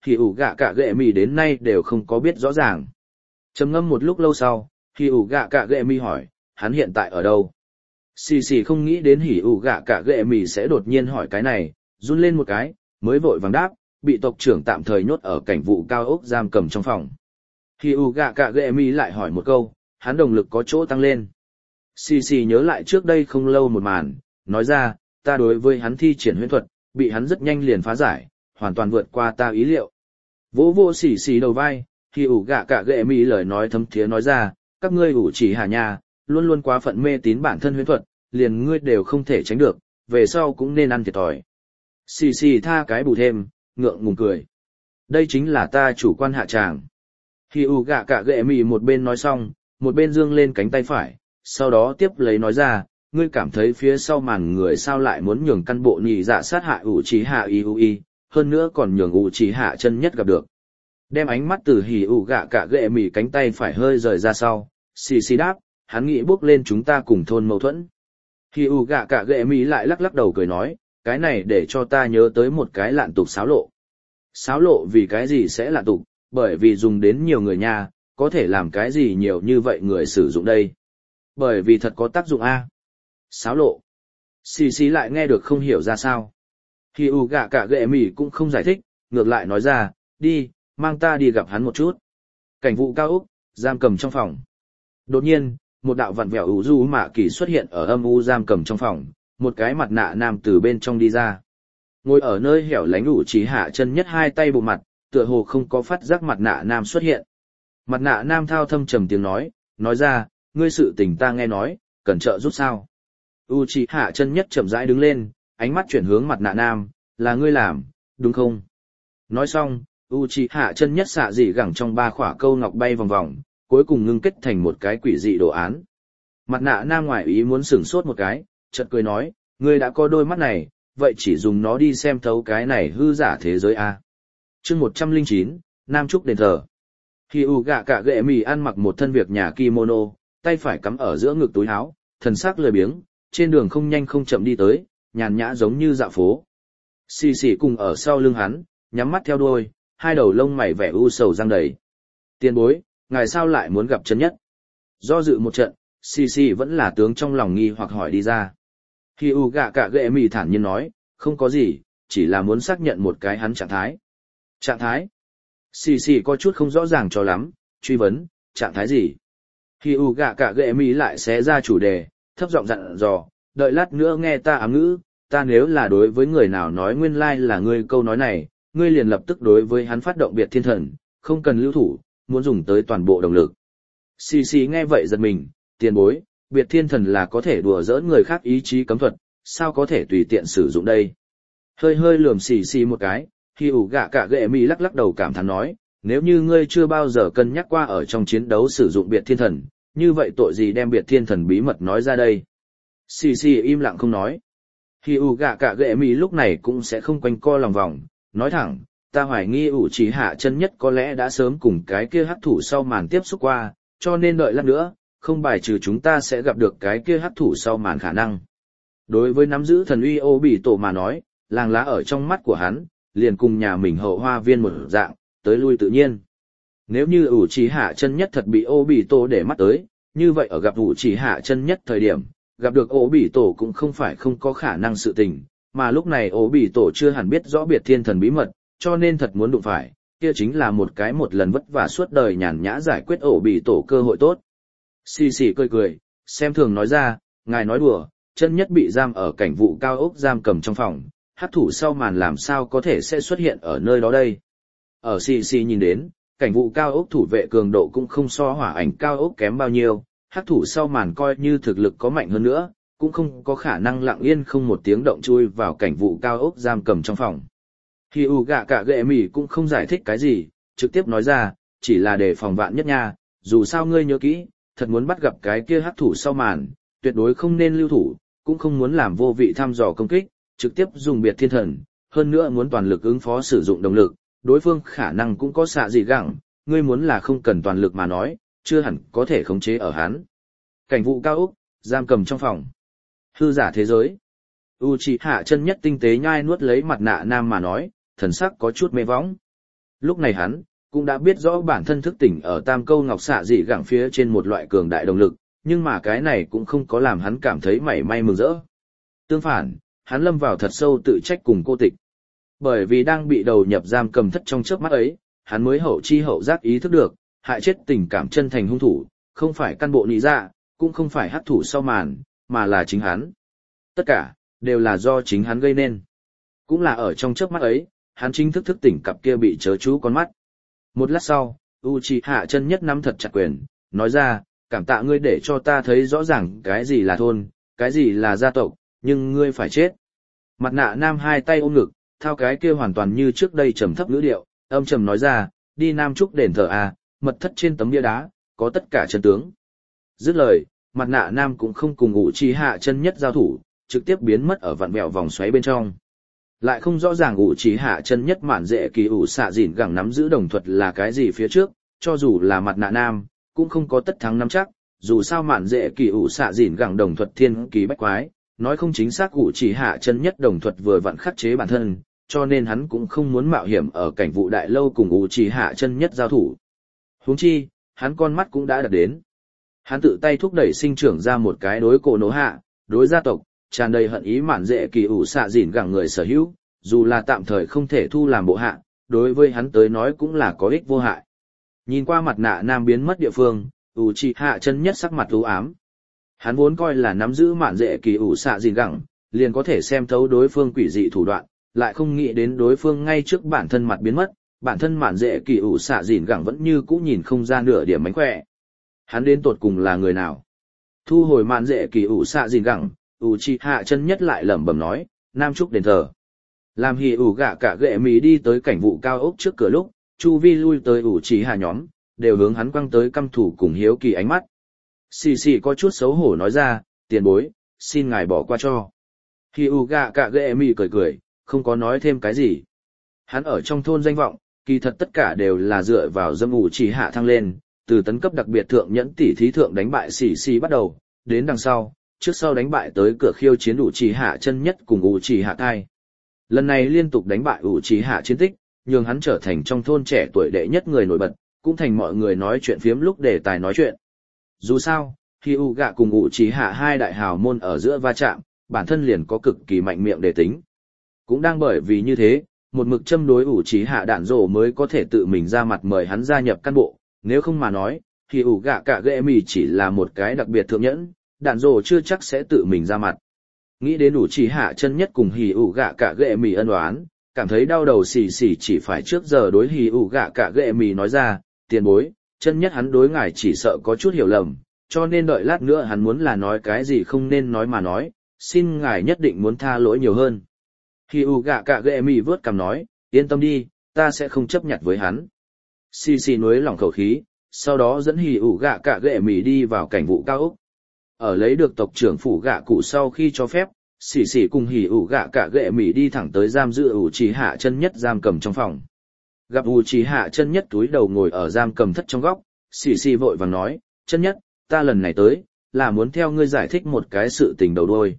hỉ ủ gạ cả gệ mì đến nay đều không có biết rõ ràng. Trầm ngâm một lúc lâu sau, hỉ ủ gạ cả gệ mì hỏi, hắn hiện tại ở đâu? Xì xì không nghĩ đến hỉ ủ gạ cả gệ mì sẽ đột nhiên hỏi cái này, run lên một cái, mới vội vàng đáp, bị tộc trưởng tạm thời nhốt ở cảnh vụ cao ốc giam cầm trong phòng. Hỉ ủ gạ cả gệ mì lại hỏi một câu, hắn động lực có chỗ tăng lên. Xì xì nhớ lại trước đây không lâu một màn, nói ra, ta đối với hắn thi triển huyễn thuật, bị hắn rất nhanh liền phá giải, hoàn toàn vượt qua ta ý liệu. Vỗ vô xì xì đầu vai, hỉ ủ gạ cả gệ mì lời nói thấm thiế nói ra, các ngươi ủ chỉ hà nhà, luôn luôn quá phận mê tín bản thân huyễn thuật, liền ngươi đều không thể tránh được, về sau cũng nên ăn thiệt thòi. Xì xì tha cái bù thêm, ngượng ngùng cười. Đây chính là ta chủ quan hạ tràng. Hỉ ủ gạ cả gệ mì một bên nói xong, một bên dương lên cánh tay phải, sau đó tiếp lấy nói ra, ngươi cảm thấy phía sau màn người sao lại muốn nhường căn bộ nhị dạ sát hại ủ trí hạ iui, hơn nữa còn nhường ủ trí hạ chân nhất gặp được. Đem ánh mắt từ hỉ ủ gạ cả gệ mì cánh tay phải hơi rời ra sau, xì xì đáp, hắn nghĩ bước lên chúng ta cùng thôn mâu thuẫn. Hỉ ủ gạ cả gệ mì lại lắc lắc đầu cười nói, cái này để cho ta nhớ tới một cái lạn tục xáo lộ. Xáo lộ vì cái gì sẽ lạn tục, bởi vì dùng đến nhiều người nha, có thể làm cái gì nhiều như vậy người sử dụng đây. Bởi vì thật có tác dụng a. Xáo lộ. Xì xì lại nghe được không hiểu ra sao. Hỉ ủ gạ cả gệ mì cũng không giải thích, ngược lại nói ra, đi, mang ta đi gặp hắn một chút. Cảnh vụ cao ốc, giam cầm trong phòng. Đột nhiên, một đạo vặn vẹo ủ du mạ kỳ xuất hiện ở âm u giam cầm trong phòng, một cái mặt nạ nam từ bên trong đi ra. Ngồi ở nơi hẻo lánh ủ trí hạ chân nhất hai tay bộ mặt, tựa hồ không có phát giác mặt nạ nam xuất hiện. Mặt nạ nam thao thâm trầm tiếng nói ra, ngươi sự tình ta nghe nói, cần trợ giúp sao. Uchiha chân nhất chậm rãi đứng lên, ánh mắt chuyển hướng mặt nạ nam, là ngươi làm, đúng không? Nói xong, Uchiha chân nhất xạ dị gẳng trong ba khỏa câu ngọc bay vòng vòng, cuối cùng ngưng kết thành một cái quỷ dị đồ án. Mặt nạ nam ngoài ý muốn sửng sốt một cái, chợt cười nói, ngươi đã có đôi mắt này, vậy chỉ dùng nó đi xem thấu cái này hư giả thế giới a. Chương 109, Nam Trúc đền thờ. Hỉ ủ gạ cả gệ mì ăn mặc một thân việc nhà kimono, tay phải cắm ở giữa ngực túi áo, thần sắc lười biếng, trên đường không nhanh không chậm đi tới, nhàn nhã giống như dạo phố. Xì xì cùng ở sau lưng hắn, nhắm mắt theo đuôi, hai đầu lông mày vẻ u sầu răng đầy. Tiền bối, ngài sao lại muốn gặp chân nhất? Do dự một trận, xì xì vẫn là tướng trong lòng nghi hoặc hỏi đi ra. Hỉ ủ gạ cả gệ mì thản nhiên nói, không có gì, chỉ là muốn xác nhận một cái hắn trạng thái. Trạng thái? Xì xì có chút không rõ ràng cho lắm, truy vấn, trạng thái gì? Hỉ ủ gạ cả gệ mì lại xé ra chủ đề, thấp giọng dặn dò, đợi lát nữa nghe ta ám ngữ, ta nếu là đối với người nào nói nguyên lai là ngươi câu nói này, ngươi liền lập tức đối với hắn phát động biệt thiên thần, không cần lưu thủ, muốn dùng tới toàn bộ động lực. Xì xì nghe vậy giật mình, tiền bối, biệt thiên thần là có thể đùa giỡn người khác ý chí cấm thuật, sao có thể tùy tiện sử dụng đây? Hơi hơi lườm xì xì một cái, Hỉ ủ gạ cả gệ mì lắc lắc đầu cảm thán nói, nếu như ngươi chưa bao giờ cân nhắc qua ở trong chiến đấu sử dụng biệt thiên thần, như vậy tội gì đem biệt thiên thần bí mật nói ra đây? Xì xì im lặng không nói. Hỉ ủ gạ cả gệ mì lúc này cũng sẽ không quanh co lòng vòng, nói thẳng, ta hoài nghi ủ trí hạ chân nhất có lẽ đã sớm cùng cái kia hắc thủ sau màn tiếp xúc qua, cho nên đợi lát nữa, không bài trừ chúng ta sẽ gặp được cái kia hắc thủ sau màn khả năng. Đối với nắm giữ thần uy ô bị tổ mà nói, làng lá ở trong mắt của hắn, liền cùng nhà mình hậu hoa viên một dạng, tới lui tự nhiên. Nếu như ủ trí hạ chân nhất thật bị ô bị tổ để mắt tới, như vậy ở gặp ủ trí hạ chân nhất thời điểm, gặp được ô bị tổ cũng không phải không có khả năng sự tình, mà lúc này ô bị tổ chưa hẳn biết rõ biệt thiên thần bí mật, cho nên thật muốn đụng phải, kia chính là một cái một lần vất vả suốt đời nhàn nhã giải quyết ổ bị tổ cơ hội tốt. Xì xì cười cười, xem thường nói ra, ngài nói đùa, chân nhất bị giam ở cảnh vụ cao ốc giam cầm trong phòng, hắc thủ sau màn làm sao có thể sẽ xuất hiện ở nơi đó đây. Ở xì xì nhìn đến, cảnh vụ cao ốc thủ vệ cường độ cũng không so hỏa ảnh cao ốc kém bao nhiêu, hắc thủ sau màn coi như thực lực có mạnh hơn nữa, cũng không có khả năng lặng yên không một tiếng động chui vào cảnh vụ cao ốc giam cầm trong phòng. Hỉ ủ gạ cả gệ mì cũng không giải thích cái gì, trực tiếp nói ra, chỉ là để phòng vạn nhất nha, dù sao ngươi nhớ kỹ, thật muốn bắt gặp cái kia hắc thủ sau màn, tuyệt đối không nên lưu thủ, cũng không muốn làm vô vị thăm dò công kích, trực tiếp dùng biệt thiên thần, hơn nữa muốn toàn lực ứng phó sử dụng động lực, đối phương khả năng cũng có xạ gì gẳng, ngươi muốn là không cần toàn lực mà nói, chưa hẳn có thể khống chế ở hắn. Cảnh vụ cao ốc, giam cầm trong phòng. Hư giả thế giới. Uchiha chân nhất tinh tế nhai nuốt lấy mặt nạ nam mà nói, thần sắc có chút mê võng. Lúc này hắn, cũng đã biết rõ bản thân thức tỉnh ở tam câu ngọc xạ dị gẳng phía trên một loại cường đại động lực, nhưng mà cái này cũng không có làm hắn cảm thấy mảy may mừng rỡ. Tương phản, hắn lâm vào thật sâu tự trách cùng cô tịch. Bởi vì đang bị đầu nhập giam cầm thất trong chớp mắt ấy, hắn mới hậu chi hậu giác ý thức được, hại chết tình cảm chân thành hung thủ, không phải căn bộ nị dạ, cũng không phải hắc thủ sau màn, mà là chính hắn. Tất cả, đều là do chính hắn gây nên. Cũng là ở trong chớp mắt ấy, hắn chính thức thức tỉnh cặp kia bị chớ chú con mắt. Một lát sau, Uchiha chân nhất nắm thật chặt quyền, nói ra, cảm tạ ngươi để cho ta thấy rõ ràng cái gì là thôn, cái gì là gia tộc, nhưng ngươi phải chết. Mặt nạ nam hai tay ôm ngực, thao cái kia hoàn toàn như trước đây trầm thấp ngữ điệu, âm trầm nói ra, đi Nam Trúc đền thờ à, mật thất trên tấm bia đá, có tất cả chân tướng. Dứt lời, mặt nạ nam cũng không cùng Uchiha chân nhất giao thủ, trực tiếp biến mất ở vạn mẹo vòng xoáy bên trong. Lại không rõ ràng Uchiha chân nhất mạn dễ kỳ ủ xạ dịn gẳng nắm giữ đồng thuật là cái gì phía trước, cho dù là mặt nạ nam, cũng không có tất thắng nắm chắc, dù sao mạn dễ kỳ ủ xạ dịn gẳng đồng thuật thiên kỳ bách quái, nói không chính xác Uchiha chân nhất đồng thuật vừa vặn khắc chế bản thân, cho nên hắn cũng không muốn mạo hiểm ở cảnh vụ đại lâu cùng Uchiha chân nhất giao thủ. Huống chi, hắn con mắt cũng đã đạt đến. Hắn tự tay thúc đẩy sinh trưởng ra một cái đối cổ nổ hạ, đối gia tộc, tràn đầy hận ý mạn dễ kỳ ủ xạ dịn gẳng người sở hữu, dù là tạm thời không thể thu làm bộ hạ, đối với hắn tới nói cũng là có ích vô hại. Nhìn qua mặt nạ nam biến mất địa phương, Uchiha chân nhất sắc mặt u ám. Hắn vốn coi là nắm giữ mạn dễ kỳ ủ xạ dịn gẳng, liền có thể xem thấu đối phương quỷ dị thủ đoạn, lại không nghĩ đến đối phương ngay trước bản thân mặt biến mất, bản thân mạn dễ kỳ ủ xạ dịn gẳng vẫn như cũ nhìn không ra nửa điểm mánh khỏe. Hắn đến tột cùng là người nào? Thu hồi mạn dễ kỳ ủ xạ dịn gẳng, Uchiha chân nhất lại lẩm bẩm nói, Nam Trúc đền thờ. Làm hì ủ gạ cả ghệ mì đi tới cảnh vụ cao ốc trước cửa lúc, chu vi lui tới Uchiha nhóm, đều hướng hắn quăng tới căm thủ cùng hiếu kỳ ánh mắt. Xì xì có chút xấu hổ nói ra, tiền bối, xin ngài bỏ qua cho. Hì ủ gạ cả ghệ mì cười cười, không có nói thêm cái gì. Hắn ở trong thôn danh vọng, kỳ thật tất cả đều là dựa vào dâm Uchiha thăng lên, từ tấn cấp đặc biệt thượng nhẫn tỷ thí thượng đánh bại xì xì bắt đầu, đến đằng sau, trước sau đánh bại tới cửa khiêu chiến Uchiha chân nhất cùng Uchiha thai. Lần này liên tục đánh bại Uchiha chiến tích, nhường hắn trở thành trong thôn trẻ tuổi đệ nhất người nổi bật, cũng thành mọi người nói chuyện phiếm lúc đề tài nói chuyện. Dù sao, khi Uga cùng Uchiha hai đại hào môn ở giữa va chạm, bản thân liền có cực kỳ mạnh miệng để tính. Cũng đang bởi vì như thế, một mực châm đối Uchiha đạn rổ mới có thể tự mình ra mặt mời hắn gia nhập căn bộ, nếu không mà nói, thì Uga cả ghệ mì chỉ là một cái đặc biệt thượng nhẫn, đạn rổ chưa chắc sẽ tự mình ra mặt. Nghĩ đến Uchiha chân nhất cùng hì ủ gạ cả ghệ mì ân oán, cảm thấy đau đầu xì xì chỉ phải trước giờ đối hì ủ gạ cả ghệ mì nói ra, tiền bối, chân nhất hắn đối ngài chỉ sợ có chút hiểu lầm, cho nên đợi lát nữa hắn muốn là nói cái gì không nên nói mà nói, xin ngài nhất định muốn tha lỗi nhiều hơn. Hì ủ gạ cả ghệ mì vớt cằm nói, yên tâm đi, ta sẽ không chấp nhặt với hắn. Xì xì nuối lỏng khẩu khí, sau đó dẫn hì ủ gạ cả ghệ mì đi vào cảnh vụ cao ốc. Ở lấy được tộc trưởng phủ gạ cụ sau khi cho phép, xỉ xỉ cùng hỉ ủ gạ cả ghệ mỉ đi thẳng tới giam giữ Uchiha chân nhất giam cầm trong phòng. Gặp Uchiha chân nhất túi đầu ngồi ở giam cầm thất trong góc, xỉ xỉ vội vàng nói, chân nhất, ta lần này tới, là muốn theo ngươi giải thích một cái sự tình đầu đuôi.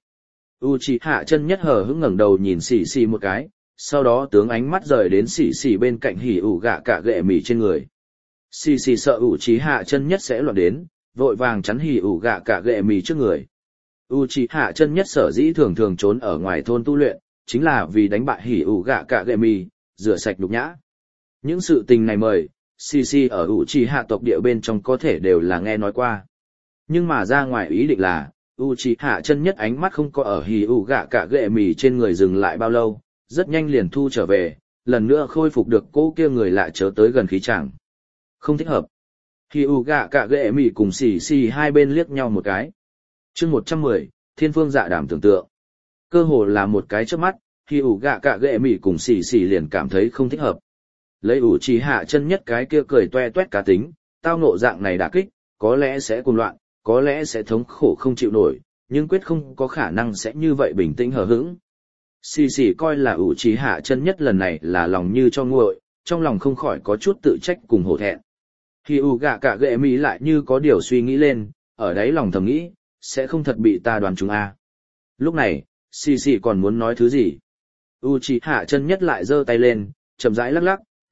Uchiha chân nhất hờ hững ngẩng đầu nhìn xỉ xỉ một cái, sau đó tướng ánh mắt rời đến xỉ xỉ bên cạnh hỉ ủ gạ cả ghệ mỉ trên người. Xỉ xỉ sợ Uchiha chân nhất sẽ loạn đến, vội vàng chắn hỉ ủ gạ cả ghệ mì trước người. Uchiha chân nhất sở dĩ thường thường trốn ở ngoài thôn tu luyện, chính là vì đánh bại hỉ ủ gạ cả ghệ mì, rửa sạch nhục nhã. Những sự tình này mời, CC ở Uchiha tộc địa bên trong có thể đều là nghe nói qua. Nhưng mà ra ngoài ý định là, Uchiha chân nhất ánh mắt không có ở hỉ ủ gạ cả ghệ mì trên người dừng lại bao lâu, rất nhanh liền thu trở về, lần nữa khôi phục được cô kia người lạ chớ tới gần khí chàng. Không thích hợp. Hyuga cả ghệ mỉ cùng xì xì hai bên liếc nhau một cái. Chương 110, Thiên Phương Dạ Đàm tưởng tượng. Cơ hồ là một cái chớp mắt, Hyuga cả ghệ mỉ cùng xì xì liền cảm thấy không thích hợp. Lấy Uchiha chân nhất cái kia cười toe toét cá tính, tao ngộ dạng này đả kích, có lẽ sẽ cuồng loạn, có lẽ sẽ thống khổ không chịu nổi, nhưng quyết không có khả năng sẽ như vậy bình tĩnh hờ hững. Xì xì coi là Uchiha chân nhất lần này là lòng như cho nguội, trong lòng không khỏi có chút tự trách cùng hổ thẹn. Hyuga cả ghệ mỉ lại như có điều suy nghĩ lên, ở đấy lòng thầm nghĩ, sẽ không thật bị ta đoán chúng a. Lúc này, xì xì còn muốn nói thứ gì? Uchiha chân nhất lại giơ tay lên, chậm rãi lắc lắc,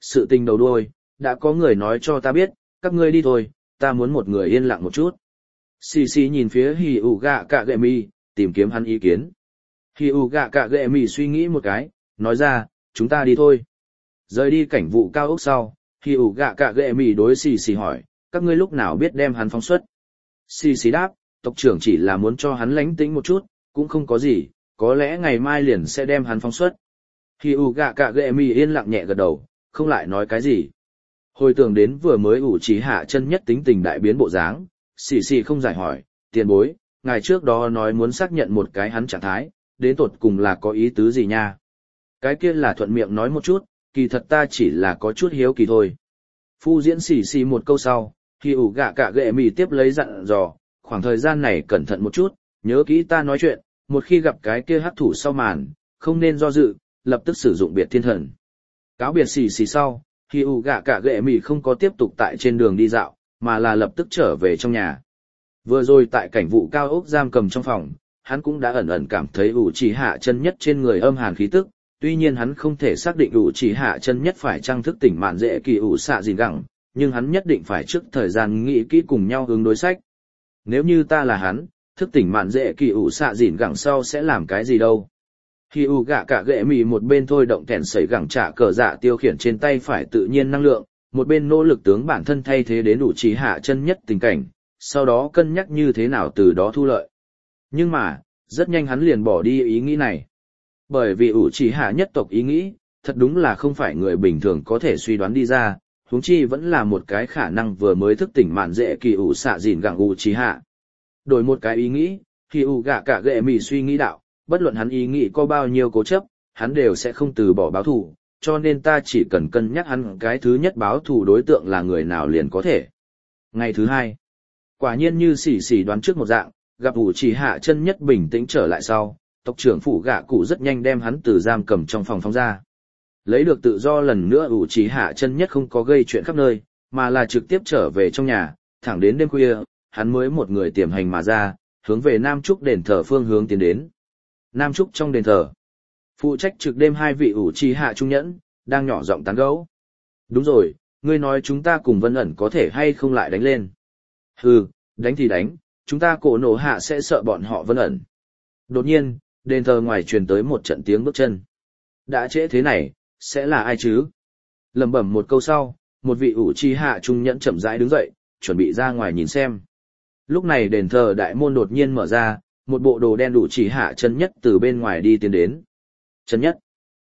Sự tình đầu đuôi, đã có người nói cho ta biết, các ngươi đi thôi, ta muốn một người yên lặng một chút. Xì xì nhìn phía Hỉ ủ gạ cạ gệ mì, tìm kiếm hắn ý kiến. Hỉ ủ gạ cạ gệ mì suy nghĩ một cái, nói ra, chúng ta đi thôi. Rời đi cảnh vụ cao ốc sau, Hỉ ủ gạ cạ gệ mì đối xì xì hỏi, các ngươi lúc nào biết đem hắn phóng xuất? Xì xì đáp, tộc trưởng chỉ là muốn cho hắn lánh tĩnh một chút, cũng không có gì, có lẽ ngày mai liền sẽ đem hắn phóng xuất. Hỉ ủ gạ cạ gệ mì yên lặng nhẹ gật đầu, không lại nói cái gì. Hồi tưởng đến vừa mới ủ trí hạ chân nhất tính tình đại biến bộ dáng, xì xì không giải hỏi, tiền bối, ngài trước đó nói muốn xác nhận một cái hắn trạng thái, đến tột cùng là có ý tứ gì nha? Cái kia là thuận miệng nói một chút, kỳ thật ta chỉ là có chút hiếu kỳ thôi. Phu diễn xì xì một câu sau, khi ủ gạ cả gệ mì tiếp lấy dặn dò, khoảng thời gian này cẩn thận một chút, nhớ kỹ ta nói chuyện, một khi gặp cái kia hắc thủ sau màn, không nên do dự, lập tức sử dụng biệt thiên thần. Cáo biệt xì xì sau, khi ủ gạ cả gệ mì không có tiếp tục tại trên đường đi dạo, mà là lập tức trở về trong nhà. Vừa rồi tại cảnh vụ cao ốc giam cầm trong phòng, hắn cũng đã ẩn ẩn cảm thấy ủ trì hạ chân nhất trên người âm hàn khí tức, tuy nhiên hắn không thể xác định ủ trì hạ chân nhất phải trang thức tỉnh mạn dễ kỳ ủ xạ gìn gẳng, nhưng hắn nhất định phải trước thời gian nghĩ kỹ cùng nhau hướng đối sách. Nếu như ta là hắn, thức tỉnh mạn dễ kỳ ủ xạ gìn gẳng sau sẽ làm cái gì đâu? Khi ủ gạ cả gệ mì một bên thôi động kèn sẩy gẳng trả cờ dạ tiêu khiển trên tay phải tự nhiên năng lượng, một bên nỗ lực tướng bản thân thay thế đến ủ trì hạ chân nhất tình cảnh, sau đó cân nhắc như thế nào từ đó thu lợi. Nhưng mà, rất nhanh hắn liền bỏ đi ý nghĩ này. Bởi vì ủ trì hạ nhất tộc ý nghĩ, thật đúng là không phải người bình thường có thể suy đoán đi ra, huống chi vẫn là một cái khả năng vừa mới thức tỉnh mạn dễ kỳ ủ xạ dìn gẳng ủ trì hạ. Đổi một cái ý nghĩ, khi ủ gạ cả gệ mì suy nghĩ đạo, bất luận hắn ý nghĩ có bao nhiêu cố chấp, hắn đều sẽ không từ bỏ báo thù, cho nên ta chỉ cần cân nhắc hắn cái thứ nhất báo thù đối tượng là người nào liền có thể. Ngày thứ hai, quả nhiên như xỉ xỉ đoán trước một dạng, gặp ủ trì hạ chân nhất bình tĩnh trở lại sau, tộc trưởng phủ gạ cụ rất nhanh đem hắn từ giam cầm trong phòng phóng ra. Lấy được tự do lần nữa ủ trì hạ chân nhất không có gây chuyện khắp nơi, mà là trực tiếp trở về trong nhà, thẳng đến đêm khuya, hắn mới một người tiềm hành mà ra, hướng về Nam Trúc đền thờ phương hướng tiến đến. Nam Trúc trong đền thờ, phụ trách trực đêm hai vị ủ trì hạ trung nhẫn, đang nhỏ giọng tán gẫu. Đúng rồi, ngươi nói chúng ta cùng Vân ẩn có thể hay không lại đánh lên. Hừ, đánh thì đánh, chúng ta cổ nổ hạ sẽ sợ bọn họ Vân ẩn. Đột nhiên, đền thờ ngoài truyền tới một trận tiếng bước chân. Đã trễ thế này, sẽ là ai chứ? Lẩm bẩm một câu sau, một vị ủ trì hạ trung nhẫn chậm rãi đứng dậy, chuẩn bị ra ngoài nhìn xem. Lúc này đền thờ đại môn đột nhiên mở ra, một bộ đồ đen ủ trì hạ chân nhất từ bên ngoài đi tiến đến. Chân nhất.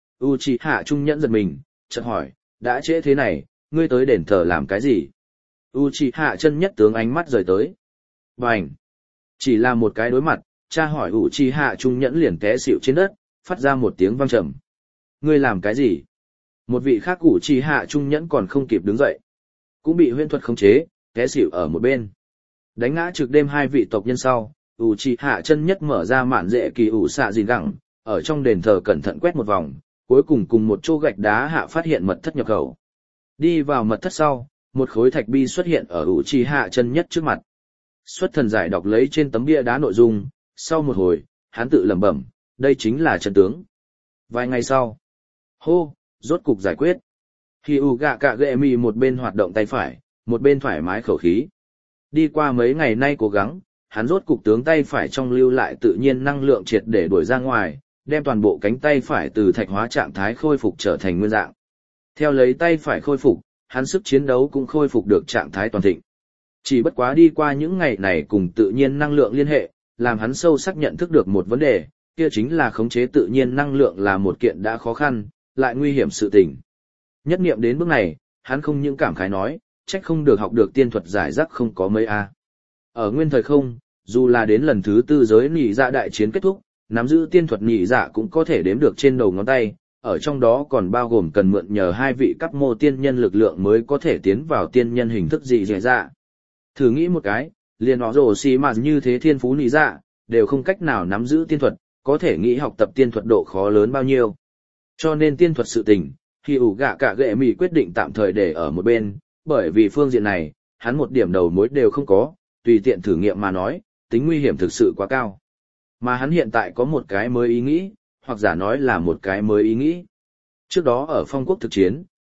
Uchiha trung nhẫn giật mình, chợt hỏi, đã trễ thế này, ngươi tới đền thờ làm cái gì? Uchiha chân nhất tướng ánh mắt rời tới. Bành! Chỉ là một cái đối mặt, cha hỏi Uchiha trung nhẫn liền té xỉu trên đất, phát ra một tiếng vang trầm. Ngươi làm cái gì? Một vị khác Uchiha trung nhẫn còn không kịp đứng dậy, cũng bị huyễn thuật khống chế, té xỉu ở một bên. Đánh ngã trực đêm hai vị tộc nhân sau, Uchiha chân nhất mở ra mạn dễ kỳ ủ xạ gìn gẳng, ở trong đền thờ cẩn thận quét một vòng, cuối cùng cùng một chỗ gạch đá hạ phát hiện mật thất nhập khẩu. Đi vào mật thất sau, một khối thạch bi xuất hiện ở Uchiha chân nhất trước mặt. Xuất thần giải đọc lấy trên tấm bia đá nội dung, sau một hồi, hắn tự lẩm bẩm, đây chính là chân tướng. Vài ngày sau, hô, rốt cục giải quyết. Hyuga Kagemi một bên hoạt động tay phải, một bên thoải mái khẩu khí. Đi qua mấy ngày nay cố gắng, hắn rốt cục tướng tay phải trong lưu lại tự nhiên năng lượng triệt để đuổi ra ngoài, đem toàn bộ cánh tay phải từ thạch hóa trạng thái khôi phục trở thành nguyên dạng. Theo lấy tay phải khôi phục, hắn sức chiến đấu cũng khôi phục được trạng thái toàn thịnh. Chỉ bất quá đi qua những ngày này cùng tự nhiên năng lượng liên hệ, làm hắn sâu sắc nhận thức được một vấn đề, kia chính là khống chế tự nhiên năng lượng là một kiện đã khó khăn, lại nguy hiểm sự tình. Nhất niệm đến bước này, hắn không những cảm khái nói, trách không được học được tiên thuật giải rác không có mấy a. Ở nguyên thời không, dù là đến lần thứ tư giới nỉ dạ đại chiến kết thúc, nắm giữ tiên thuật nỉ dạ cũng có thể đếm được trên đầu ngón tay, ở trong đó còn bao gồm cần mượn nhờ hai vị cấp mô tiên nhân lực lượng mới có thể tiến vào tiên nhân hình thức gì dễ dạ. Thử nghĩ một cái, liền nó rồ xì mà như thế thiên phú nỉ dạ, đều không cách nào nắm giữ tiên thuật, có thể nghĩ học tập tiên thuật độ khó lớn bao nhiêu. Cho nên tiên thuật sự tình, khi ủ gạ cả gệ mì quyết định tạm thời để ở một bên, bởi vì phương diện này, hắn một điểm đầu mối đều không có, tùy tiện thử nghiệm mà nói, tính nguy hiểm thực sự quá cao. Mà hắn hiện tại có một cái mới ý nghĩ, hoặc giả nói là một cái mới ý nghĩ. Trước đó ở phong quốc thực chiến,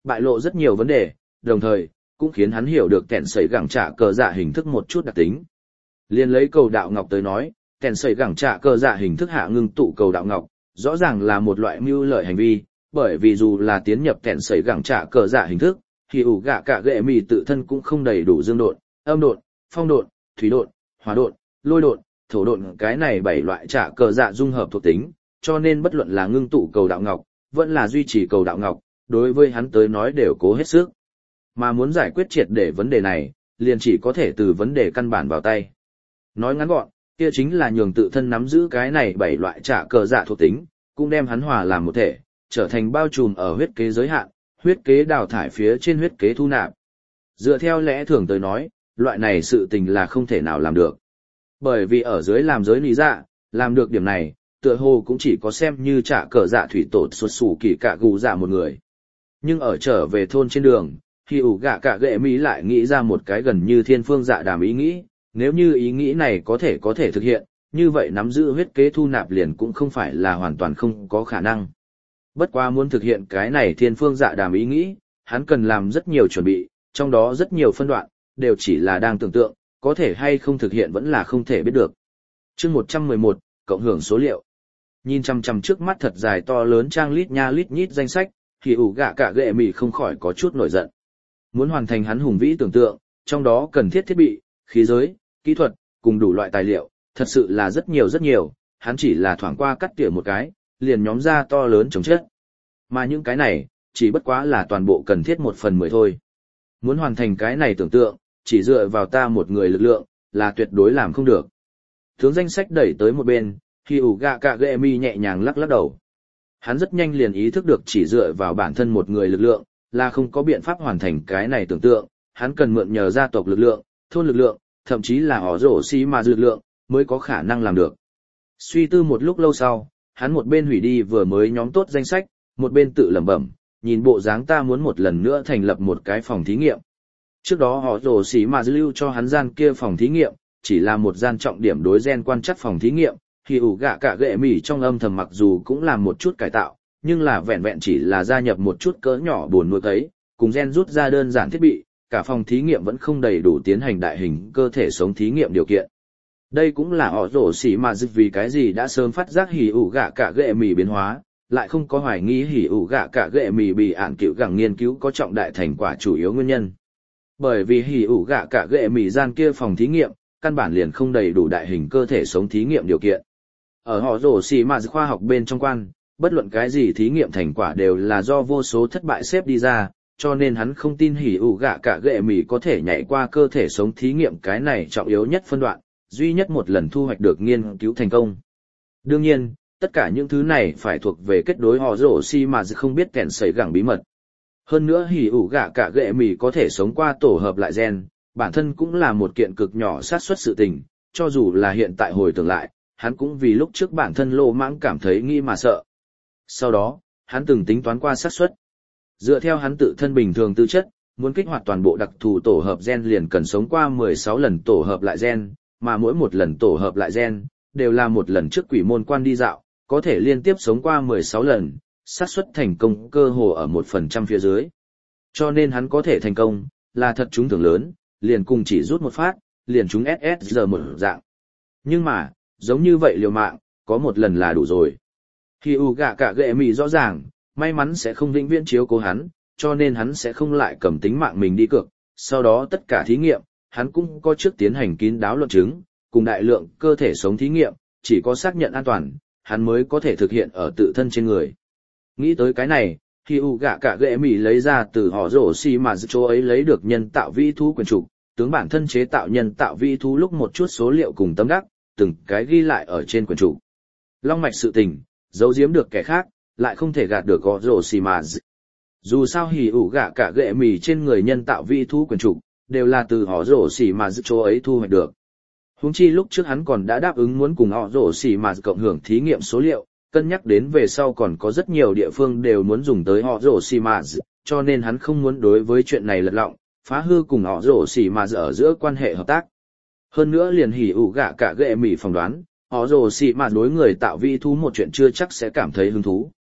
bại lộ rất nhiều vấn đề, đồng thời, cũng khiến hắn hiểu được kẻn sẩy gẳng trả cờ dạ hình thức một chút đặc tính. Liên lấy cầu đạo ngọc tới nói, kẻn sẩy gẳng trả cờ dạ hình thức hạ ngưng tụ cầu đạo ngọc, rõ ràng là một loại mưu lợi hành vi, bởi vì dù là tiến nhập kẻn sẩy gẳng trả cờ dạ hình thức, thì ủ gạ cả gệ mì tự thân cũng không đầy đủ dương độn, âm độn, phong độn, thủy độn, hỏa độn, lôi độn, thổ độn, cái này 7 loại trả cờ dạ dung hợp thuộc tính, cho nên bất luận là ngưng tụ cầu đạo ngọc, vẫn là duy trì cầu đạo ngọc, đối với hắn tới nói đều cố hết sức. Mà muốn giải quyết triệt để vấn đề này, liền chỉ có thể từ vấn đề căn bản vào tay. Nói ngắn gọn, kia chính là nhường tự thân nắm giữ cái này 7 loại trả cờ dạ thuộc tính, cũng đem hắn hòa làm một thể, trở thành bao trùm ở huyết kế giới hạn, huyết kế đào thải phía trên huyết kế thu nạp. Dựa theo lẽ thường tới nói, loại này sự tình là không thể nào làm được. Bởi vì ở dưới làm giới lý dạ, làm được điểm này, tựa hồ cũng chỉ có xem như trả cờ dạ thủy tổ xuất xù kỳ cả gù dạ một người. Nhưng ở trở về thôn trên đường, thì ủ gạ cả gệ mỹ lại nghĩ ra một cái gần như thiên phương dạ đàm ý nghĩ, nếu như ý nghĩ này có thể thực hiện, như vậy nắm giữ huyết kế thu nạp liền cũng không phải là hoàn toàn không có khả năng. Bất quá muốn thực hiện cái này thiên phương dạ đàm ý nghĩ, hắn cần làm rất nhiều chuẩn bị, trong đó rất nhiều phân đoạn, đều chỉ là đang tưởng tượng, có thể hay không thực hiện vẫn là không thể biết được. Chương 111, cộng hưởng số liệu. Nhìn chằm chằm trước mắt thật dài to lớn trang lít nha lít nhít danh sách, thì ủ gạ cả gệ mì không khỏi có chút nổi giận. Muốn hoàn thành hắn hùng vĩ tưởng tượng, trong đó cần thiết thiết bị, khí giới, kỹ thuật, cùng đủ loại tài liệu, thật sự là rất nhiều, hắn chỉ là thoảng qua cắt tỉa một cái, liền nhóm ra to lớn chống chết. Mà những cái này, chỉ bất quá là toàn bộ cần thiết 1/10 thôi. Muốn hoàn thành cái này tưởng tượng, chỉ dựa vào ta một người lực lượng, là tuyệt đối làm không được. Tướng danh sách đẩy tới một bên, khi ủ gạ cả gệ mi nhẹ nhàng lắc đầu. Hắn rất nhanh liền ý thức được chỉ dựa vào bản thân một người lực lượng, là không có biện pháp hoàn thành cái này tưởng tượng, hắn cần mượn nhờ gia tộc lực lượng, thôn lực lượng, thậm chí là họ rổ xi mà lực lượng, mới có khả năng làm được. Suy tư một lúc lâu sau, hắn một bên hủy đi vừa mới nhóm tốt danh sách, một bên tự lẩm bẩm, nhìn bộ dáng ta muốn một lần nữa thành lập một cái phòng thí nghiệm. Trước đó họ rổ xi mà lưu cho hắn gian kia phòng thí nghiệm, chỉ là một gian trọng điểm đối gen quan trắc phòng thí nghiệm, thì ủ gạ cả gệ mỉ trong âm thầm mặc dù cũng làm một chút cải tạo, nhưng là vẹn vẹn chỉ là gia nhập một chút cỡ nhỏ buồn nuôi cấy, cùng gen rút ra đơn giản thiết bị, cả phòng thí nghiệm vẫn không đầy đủ tiến hành đại hình cơ thể sống thí nghiệm điều kiện. Đây cũng là họ rổ xỉ mà dịch vì cái gì đã sớm phát giác hỉ ủ gạ cả gệ mỉ biến hóa, lại không có hoài nghi hỉ ủ gạ cả gệ mỉ bị ạn cựu gẳng nghiên cứu có trọng đại thành quả chủ yếu nguyên nhân. Bởi vì hỉ ủ gạ cả gệ mỉ gian kia phòng thí nghiệm, căn bản liền không đầy đủ đại hình cơ thể sống thí nghiệm điều kiện. Ở họ rổ xỉ mà khoa học bên trong quan, bất luận cái gì thí nghiệm thành quả đều là do vô số thất bại xếp đi ra, cho nên hắn không tin hỉ ủ gạ cả gệ mỉ có thể nhảy qua cơ thể sống thí nghiệm cái này trọng yếu nhất phân đoạn, duy nhất một lần thu hoạch được nghiên cứu thành công. Đương nhiên, tất cả những thứ này phải thuộc về kết đối họ rổ xi mà không biết kèn sấy gẳng bí mật. Hơn nữa hỉ ủ gạ cả gệ mỉ có thể sống qua tổ hợp lại gen, bản thân cũng là một kiện cực nhỏ xác suất sự tình, cho dù là hiện tại hồi tưởng lại, hắn cũng vì lúc trước bản thân lô mãng cảm thấy nghi mà sợ. Sau đó, hắn từng tính toán qua xác suất. Dựa theo hắn tự thân bình thường tư chất, muốn kích hoạt toàn bộ đặc thù tổ hợp gen liền cần sống qua 16 lần tổ hợp lại gen, mà mỗi một lần tổ hợp lại gen, đều là một lần trước quỷ môn quan đi dạo, có thể liên tiếp sống qua 16 lần, xác suất thành công cơ hồ ở 1% phía dưới. Cho nên hắn có thể thành công, là thật trúng thưởng lớn, liền cùng chỉ rút một phát, liền trúng SSR một dạng. Nhưng mà, giống như vậy liều mạng, có một lần là đủ rồi. Khi ủ gạ cả gệ mì rõ ràng, may mắn sẽ không vĩnh viễn chiếu cố hắn, cho nên hắn sẽ không lại cầm tính mạng mình đi cược. Sau đó tất cả thí nghiệm, hắn cũng có trước tiến hành kín đáo luận chứng, cùng đại lượng cơ thể sống thí nghiệm, chỉ có xác nhận an toàn, hắn mới có thể thực hiện ở tự thân trên người. Nghĩ tới cái này, khi ủ gạ cả gệ mì lấy ra từ họ rổ xi mà chỗ ấy lấy được nhân tạo vi thú quyền trục, tướng bản thân chế tạo nhân tạo vi thú lúc một chút số liệu cùng tâm đắc, từng cái ghi lại ở trên quyền trục. Long mạch sự tình, giấu giếm được kẻ khác, lại không thể gạt được họ rổ xi mà. Dù sao hỉ ủ gạ cả gệ mì trên người nhân tạo vi thú quyền trục, đều là từ họ rổ xỉ mà chỗ ấy thu hoạch được. Huống chi lúc trước hắn còn đã đáp ứng muốn cùng họ rổ xỉ mà cộng hưởng thí nghiệm số liệu, cân nhắc đến về sau còn có rất nhiều địa phương đều muốn dùng tới họ rổ xỉ mà, cho nên hắn không muốn đối với chuyện này lật lọng, phá hư cùng họ rổ xỉ mà ở giữa quan hệ hợp tác. Hơn nữa liền hỉ ủ gạ cả gệ mì phỏng đoán, họ rổ xỉ mà đối người tạo vi thú một chuyện chưa chắc sẽ cảm thấy hứng thú.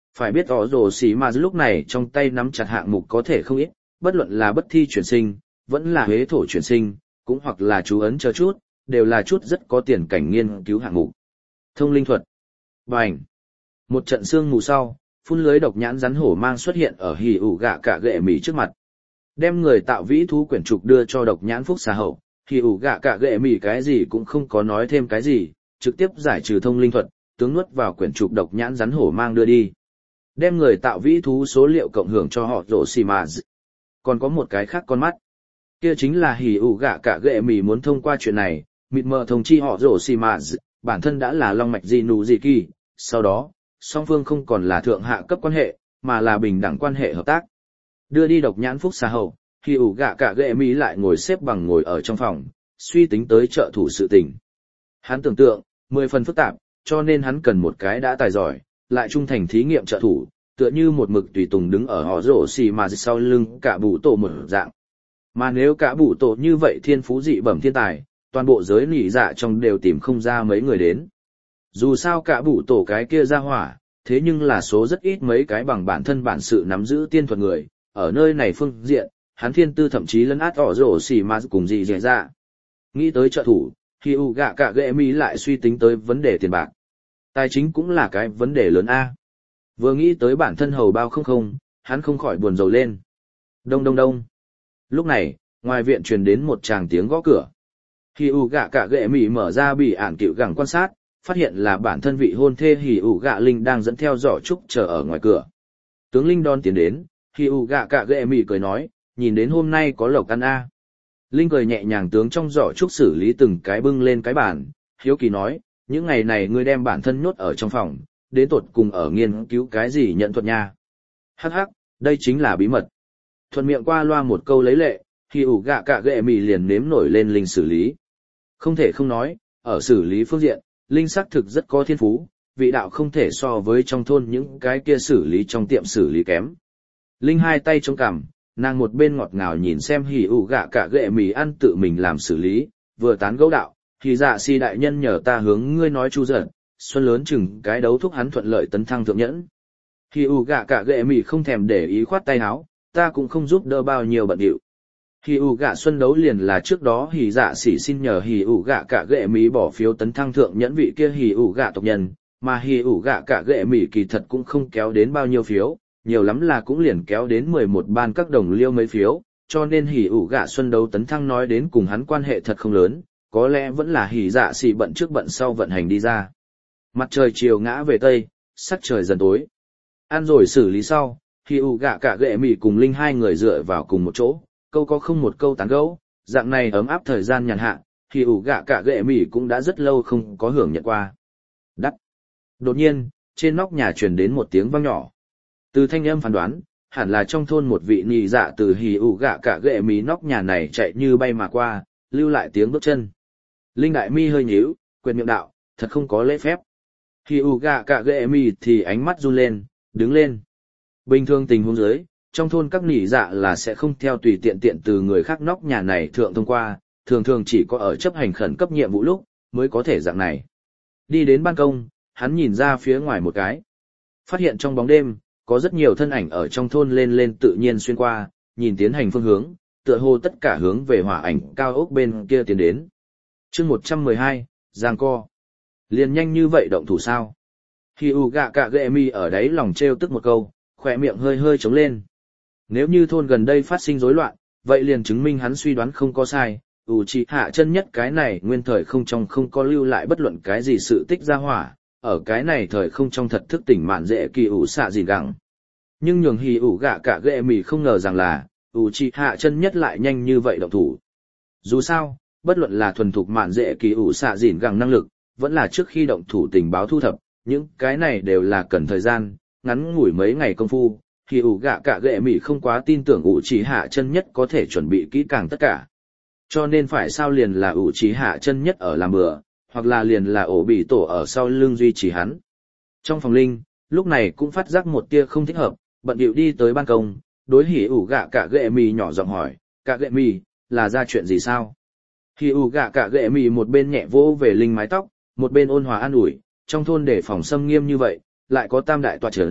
Phải biết ỏ rổ xì mà lúc này trong tay nắm chặt hạng mục có thể không ít, bất luận là bất thi chuyển sinh, vẫn là huế thổ chuyển sinh, cũng hoặc là chú ấn chờ chút, đều là chút rất có tiền cảnh nghiên cứu hạng mục. Thông linh thuật. Bành. Một trận sương mù sau, phun lưới độc nhãn rắn hổ mang xuất hiện ở hỉ ủ gạ cả gệ mì trước mặt. Đem người tạo vĩ thú quyển trục đưa cho độc nhãn phúc xà hậu, hỉ ủ gạ cả gệ mì cái gì cũng không có nói thêm cái gì, trực tiếp giải trừ thông linh thuật, tướng nuốt vào quyển trục độc nhãn rắn hổ mang đưa đi. Đem người tạo vĩ thú số liệu cộng hưởng cho họ rổ xì mà. Còn có một cái khác con mắt. Kia chính là hỉ ủ gạ cả gệ mì muốn thông qua chuyện này, mịt mờ thông chi họ rổ xì mà, bản thân đã là long mạch gì nụ gì kỳ, sau đó, song phương không còn là thượng hạ cấp quan hệ, mà là bình đẳng quan hệ hợp tác. Đưa đi độc nhãn phúc xà hậu, hỉ ủ gạ cả gệ mì lại ngồi xếp bằng ngồi ở trong phòng, suy tính tới trợ thủ sự tình. Hắn tưởng tượng, 10 phần phức tạp, cho nên hắn cần một cái đã tài giỏi, lại trung thành thí nghiệm trợ thủ, tựa như một mực tùy tùng đứng ở họ rổ xì mà sau lưng cả bụ tổ một dạng. Mà nếu cả bụ tổ như vậy thiên phú dị bẩm thiên tài, toàn bộ giới nỉ dạ trong đều tìm không ra mấy người đến. Dù sao cả bụ tổ cái kia ra hỏa, thế nhưng là số rất ít mấy cái bằng bản thân bản sự nắm giữ tiên thuật người, ở nơi này phương diện, hắn thiên tư thậm chí lấn át họ rổ xì mà cùng dị dẻ dạ. Nghĩ tới trợ thủ, khi u gạ cả ghệ mi lại suy tính tới vấn đề tiền bạc. Tài chính cũng là cái vấn đề lớn a. Vừa nghĩ tới bản thân hầu bao không, hắn không khỏi buồn rầu lên. Đông đông đông. Lúc này, ngoài viện truyền đến một tràng tiếng gõ cửa. Hỉ ủ gạ cả gệ mỉ mở ra bị ản cựu gẳng quan sát, phát hiện là bản thân vị hôn thê Hỉ ủ gạ Linh đang dẫn theo giỏ trúc chờ ở ngoài cửa. Tướng Linh đón tiến đến, Hỉ ủ gạ cả gệ mỉ cười nói, nhìn đến hôm nay có lộc ăn a. Linh cười nhẹ nhàng tướng trong giỏ trúc xử lý từng cái bưng lên cái bàn, hiếu kỳ nói, những ngày này ngươi đem bản thân nhốt ở trong phòng, đến tột cùng ở nghiên cứu cái gì nhận thuật nha. Hắc hắc, đây chính là bí mật. Thuận miệng qua loa một câu lấy lệ, Hỉ ủ gạ cả gệ mì liền nếm nổi lên Linh xử lý. Không thể không nói, ở xử lý phương diện, Linh xác thực rất có thiên phú, vị đạo không thể so với trong thôn những cái kia xử lý trong tiệm xử lý kém. Linh hai tay chống cằm, nàng một bên ngọt ngào nhìn xem Hỉ ủ gạ cả gệ mì ăn tự mình làm xử lý, vừa tán gẫu đạo, thì dạ si đại nhân nhờ ta hướng ngươi nói chu giận, xuân lớn chừng cái đấu thúc hắn thuận lợi tấn thăng thượng nhẫn. Hỉ ủ gạ cả gệ mì không thèm để ý khoát tay áo, ta cũng không giúp đỡ bao nhiêu bận điệu. Hỉ ủ gạ xuân đấu liền là trước đó hỉ dạ sĩ xin nhờ hỉ ủ gạ cả gệ mì bỏ phiếu tấn thăng thượng nhẫn vị kia hỉ ủ gạ tộc nhân, mà hỉ ủ gạ cả gệ mì kỳ thật cũng không kéo đến bao nhiêu phiếu, nhiều lắm là cũng liền kéo đến 11 ban các đồng liêu mấy phiếu, cho nên hỉ ủ gạ xuân đấu tấn thăng nói đến cùng hắn quan hệ thật không lớn, có lẽ vẫn là hỉ dạ sĩ bận trước bận sau vận hành đi ra. Mặt trời chiều ngã về tây, sắc trời dần tối. Ăn rồi xử lý sau, hỉ ủ gạ cả gệ mì cùng Linh hai người dựa vào cùng một chỗ, câu có không một câu tán gẫu, dạng này ấm áp thời gian nhàn hạ, hỉ ủ gạ cả gệ mì cũng đã rất lâu không có hưởng nhận qua. Đắt. Đột nhiên, trên nóc nhà truyền đến một tiếng vang nhỏ. Từ thanh âm phán đoán, hẳn là trong thôn một vị nhị dạ từ hỉ ủ gạ cả gệ mì nóc nhà này chạy như bay mà qua, lưu lại tiếng bước chân. Linh đại mi hơi nhíu, quyền miệng đạo, thật không có lễ phép. Hỉ ủ gạ cả gệ mì thì ánh mắt run lên, đứng lên. Bình thường tình huống dưới, trong thôn các nỉ dạ là sẽ không theo tùy tiện từ người khác nóc nhà này thượng thông qua, thường thường chỉ có ở chấp hành khẩn cấp nhiệm vụ lúc, mới có thể dạng này. Đi đến ban công, hắn nhìn ra phía ngoài một cái. Phát hiện trong bóng đêm, có rất nhiều thân ảnh ở trong thôn lên tự nhiên xuyên qua, nhìn tiến hành phương hướng, tựa hồ tất cả hướng về hỏa ảnh cao ốc bên kia tiến đến. Chương 112, giằng co. Liền nhanh như vậy động thủ sao? Hỉ ủ gạ cả gệ mi ở đấy lòng trêu tức một câu, khỏe miệng hơi hơi trống lên. Nếu như thôn gần đây phát sinh rối loạn, vậy liền chứng minh hắn suy đoán không có sai, Uchiha chân nhất cái này nguyên thời không trong không có lưu lại bất luận cái gì sự tích ra hỏa, ở cái này thời không trong thật thức tỉnh mạn dễ kỳ ủ xạ gì gặng. Nhưng nhường hỉ ủ gạ cả ghệ mì không ngờ rằng là, Uchiha chân nhất lại nhanh như vậy động thủ. Dù sao, bất luận là thuần thục mạn dễ kỳ ủ xạ dịn gặng năng lực, vẫn là trước khi động thủ tình báo thu thập, những cái này đều là cần thời gian, ngắn ngủi mấy ngày công phu. Hỉ ủ gạ cả gệ mì không quá tin tưởng Uchiha chân nhất có thể chuẩn bị kỹ càng tất cả. Cho nên phải sao liền là Uchiha chân nhất ở làm bừa, hoặc là liền là ổ bị tổ ở sau lưng duy trì hắn. Trong phòng linh, lúc này cũng phát giác một tia không thích hợp, bận điệu đi tới ban công, đối hỉ ủ gạ cả gệ mì nhỏ giọng hỏi, cả gệ mì, là ra chuyện gì sao? Hỉ ủ gạ cả gệ mì một bên nhẹ vỗ về linh mái tóc, một bên ôn hòa an ủi, trong thôn để phòng xâm nghiêm như vậy, lại có tam đại tọa chấn,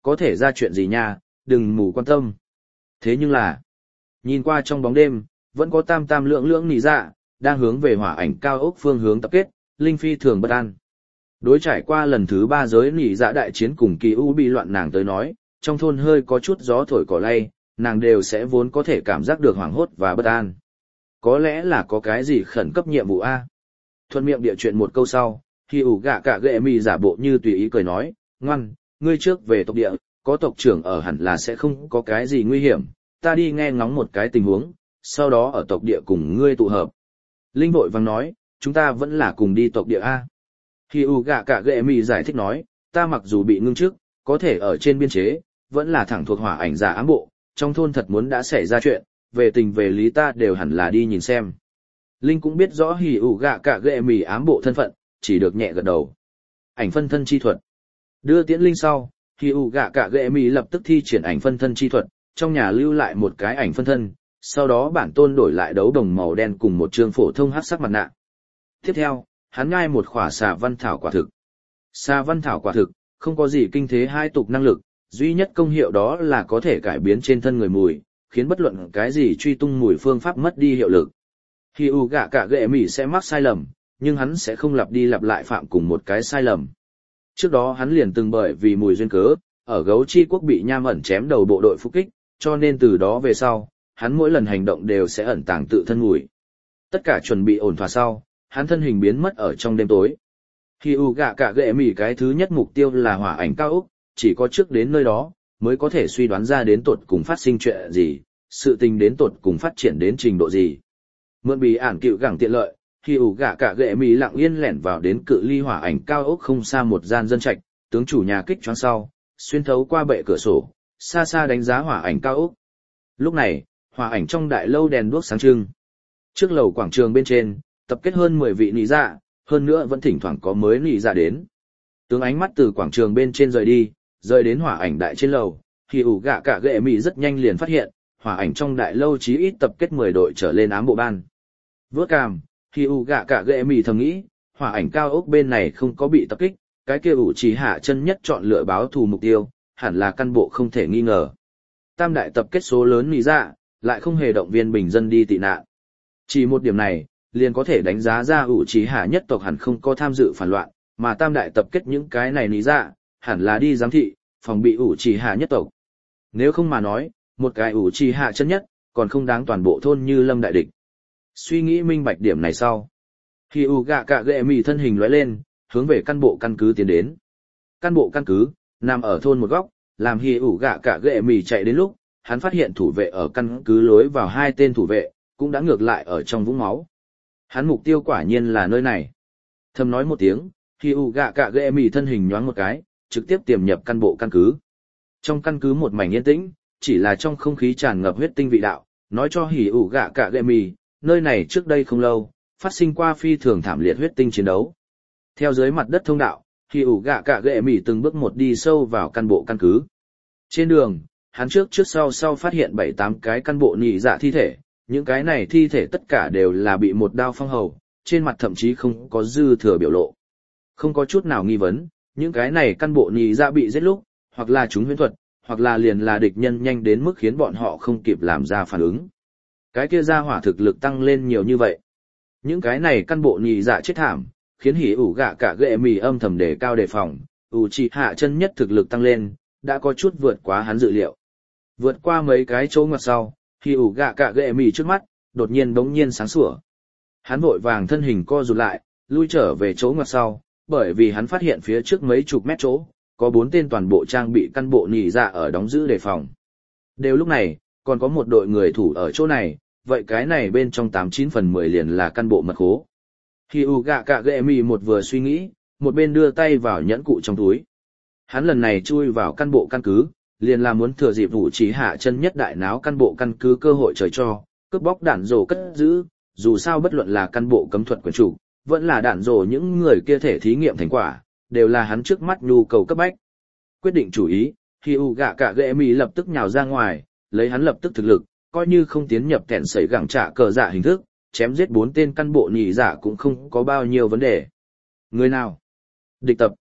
có thể ra chuyện gì nha, đừng mù quan tâm. Thế nhưng là, nhìn qua trong bóng đêm, vẫn có tam tam lượng lượng nỉ dạ, đang hướng về hỏa ảnh cao ốc phương hướng tập kết, Linh phi thường bất an. Đối trải qua lần thứ 3 giới nỉ dạ đại chiến cùng kỳ u bị loạn nàng tới nói, trong thôn hơi có chút gió thổi cỏ lay, nàng đều sẽ vốn có thể cảm giác được hoảng hốt và bất an. Có lẽ là có cái gì khẩn cấp nhiệm vụ A. Thuận miệng địa chuyện một câu sau, khi ủ gạ cả ghệ mì giả bộ như tùy ý cười nói, ngoan, ngươi trước về tộc địa, có tộc trưởng ở hẳn là sẽ không có cái gì nguy hiểm, ta đi nghe ngóng một cái tình huống, sau đó ở tộc địa cùng ngươi tụ hợp. Linh vội vàng nói, chúng ta vẫn là cùng đi tộc địa A. Khi ủ gạ cả ghệ mì giải thích nói, ta mặc dù bị ngưng chức, có thể ở trên biên chế, vẫn là thẳng thuộc hỏa ảnh giả ám bộ, trong thôn thật muốn đã xảy ra chuyện, về tình về lý ta đều hẳn là đi nhìn xem. Linh cũng biết rõ hỉ ủ gạ cả ghệ mì ám bộ thân phận, chỉ được nhẹ gật đầu. Ảnh phân thân chi thuật. Đưa tiễn Linh sau, hỉ ủ gạ cả ghệ mì lập tức thi triển ảnh phân thân chi thuật, trong nhà lưu lại một cái ảnh phân thân, sau đó bản tôn đổi lại đấu đồng màu đen cùng một trương phổ thông hắc sắc mặt nạ. Tiếp theo, hắn nhai một khỏa xà văn thảo quả thực. Xà văn thảo quả thực, không có gì kinh thế hai tục năng lực, duy nhất công hiệu đó là có thể cải biến trên thân người mùi, khiến bất luận cái gì truy tung mùi phương pháp mất đi hiệu lực. Khi u gạ cả ghệ mỉ sẽ mắc sai lầm, nhưng hắn sẽ không lặp đi lặp lại phạm cùng một cái sai lầm. Trước đó hắn liền từng bởi vì mùi duyên cớ, ở gấu chi quốc bị nham ẩn chém đầu bộ đội phục kích, cho nên từ đó về sau, hắn mỗi lần hành động đều sẽ ẩn tàng tự thân mùi. Tất cả chuẩn bị ổn thỏa sau, hắn thân hình biến mất ở trong đêm tối. Khi u gạ cả ghệ mỉ cái thứ nhất mục tiêu là hỏa ảnh cao ốc, chỉ có trước đến nơi đó, mới có thể suy đoán ra đến tột cùng phát sinh chuyện gì, sự tình đến tột cùng phát triển đến trình độ gì. Mượn bị ản cựu gẳng tiện lợi, khi ủ gạ cả ghệ mì lặng yên lẻn vào đến cự ly hỏa ảnh cao ốc không xa một gian dân trạch, tướng chủ nhà kích choáng sau, xuyên thấu qua bệ cửa sổ, xa xa đánh giá hỏa ảnh cao ốc. Lúc này, hỏa ảnh trong đại lâu đèn đuốc sáng trưng. Trước lầu quảng trường bên trên, tập kết hơn 10 vị nị dạ, hơn nữa vẫn thỉnh thoảng có mới nị dạ đến. Tướng ánh mắt từ quảng trường bên trên rời đi, rời đến hỏa ảnh đại trên lầu, khi ủ gạ cả ghệ mì rất nhanh liền phát hiện, hỏa ảnh trong đại lâu chí ít tập kết 10 đội trở lên ám bộ ban. Vớt cằm, khi ủ gạ cả ghệ mì thầm nghĩ, hỏa ảnh cao ốc bên này không có bị tập kích, cái kia ủ chỉ hạ chân nhất chọn lựa báo thù mục tiêu, hẳn là căn bộ không thể nghi ngờ. Tam đại tập kết số lớn nị dạ, lại không hề động viên bình dân đi tị nạn. Chỉ một điểm này, liền có thể đánh giá ra ủ chỉ hạ nhất tộc hẳn không có tham dự phản loạn, mà tam đại tập kết những cái này nị dạ, hẳn là đi giám thị, phòng bị ủ chỉ hạ nhất tộc. Nếu không mà nói, một cái ủ chỉ hạ chân nhất, còn không đáng toàn bộ thôn như lâm đại địch. Suy nghĩ minh bạch điểm này sau. Khi ủ gạ cả ghệ mì thân hình lóe lên, hướng về căn bộ căn cứ tiến đến. Căn bộ căn cứ, nằm ở thôn một góc, làm hi ủ gạ cả ghệ mì chạy đến lúc, hắn phát hiện thủ vệ ở căn cứ lối vào hai tên thủ vệ, cũng đã ngược lại ở trong vũng máu. Hắn mục tiêu quả nhiên là nơi này. Thầm nói một tiếng, hi ủ gạ cả ghệ mì thân hình nhoáng một cái, trực tiếp tiềm nhập căn bộ căn cứ. Trong căn cứ một mảnh yên tĩnh, chỉ là trong không khí tràn ngập huyết tinh vị đạo, nói cho hỉ ủ gạ cả ghệ mì, nơi này trước đây không lâu, phát sinh qua phi thường thảm liệt huyết tinh chiến đấu. Theo dưới mặt đất thông đạo, hỉ ủ gạ cả ghệ mì từng bước một đi sâu vào căn bộ căn cứ. Trên đường, hắn trước sau phát hiện 7-8 cái căn bộ nhị dạ thi thể, những cái này thi thể tất cả đều là bị một đao phong hầu, trên mặt thậm chí không có dư thừa biểu lộ. Không có chút nào nghi vấn, những cái này căn bộ nhị dạ bị giết lúc, hoặc là chúng huyễn thuật, hoặc là liền là địch nhân nhanh đến mức khiến bọn họ không kịp làm ra phản ứng. Cái kia ra hỏa thực lực tăng lên nhiều như vậy. Những cái này căn bộ nhị dạ chết thảm, khiến hỉ ủ gạ cả ghệ mì âm thầm đề cao đề phòng, ủ chỉ hạ chân nhất thực lực tăng lên, đã có chút vượt quá hắn dự liệu. Vượt qua mấy cái chỗ ngoặt sau, hỉ ủ gạ cả ghệ mì trước mắt, đột nhiên bỗng nhiên sáng sủa. Hắn vội vàng thân hình co rụt lại, lui trở về chỗ ngoặt sau, bởi vì hắn phát hiện phía trước mấy chục mét chỗ, có 4 tên toàn bộ trang bị căn bộ nhị dạ ở đóng giữ đề phòng. Đều lúc này, còn có một đội người thủ ở chỗ này, vậy cái này bên trong 89 phần 10 liền là căn bộ mật khố. Khi u gạ cả ghệ mì một vừa suy nghĩ, một bên đưa tay vào nhẫn cụ trong túi. Hắn lần này chui vào căn bộ căn cứ, liền là muốn thừa dịp vụ chỉ hạ chân nhất đại náo căn bộ căn cứ cơ hội trời cho, cướp bóc đạn rổ cất giữ, dù sao bất luận là căn bộ cấm thuật quyền chủ, vẫn là đạn rổ những người kia thể thí nghiệm thành quả, đều là hắn trước mắt nhu cầu cấp bách. Quyết định chủ ý, khi u gạ cả ghệ mì lập tức nhào ra ngoài, lấy hắn lập tức thực lực, coi như không tiến nhập kẹn sẩy gẳng trả cờ dạ hình thức, chém giết 4 tên căn bộ nhị dạ cũng không có bao nhiêu vấn đề. Người nào? Địch tập.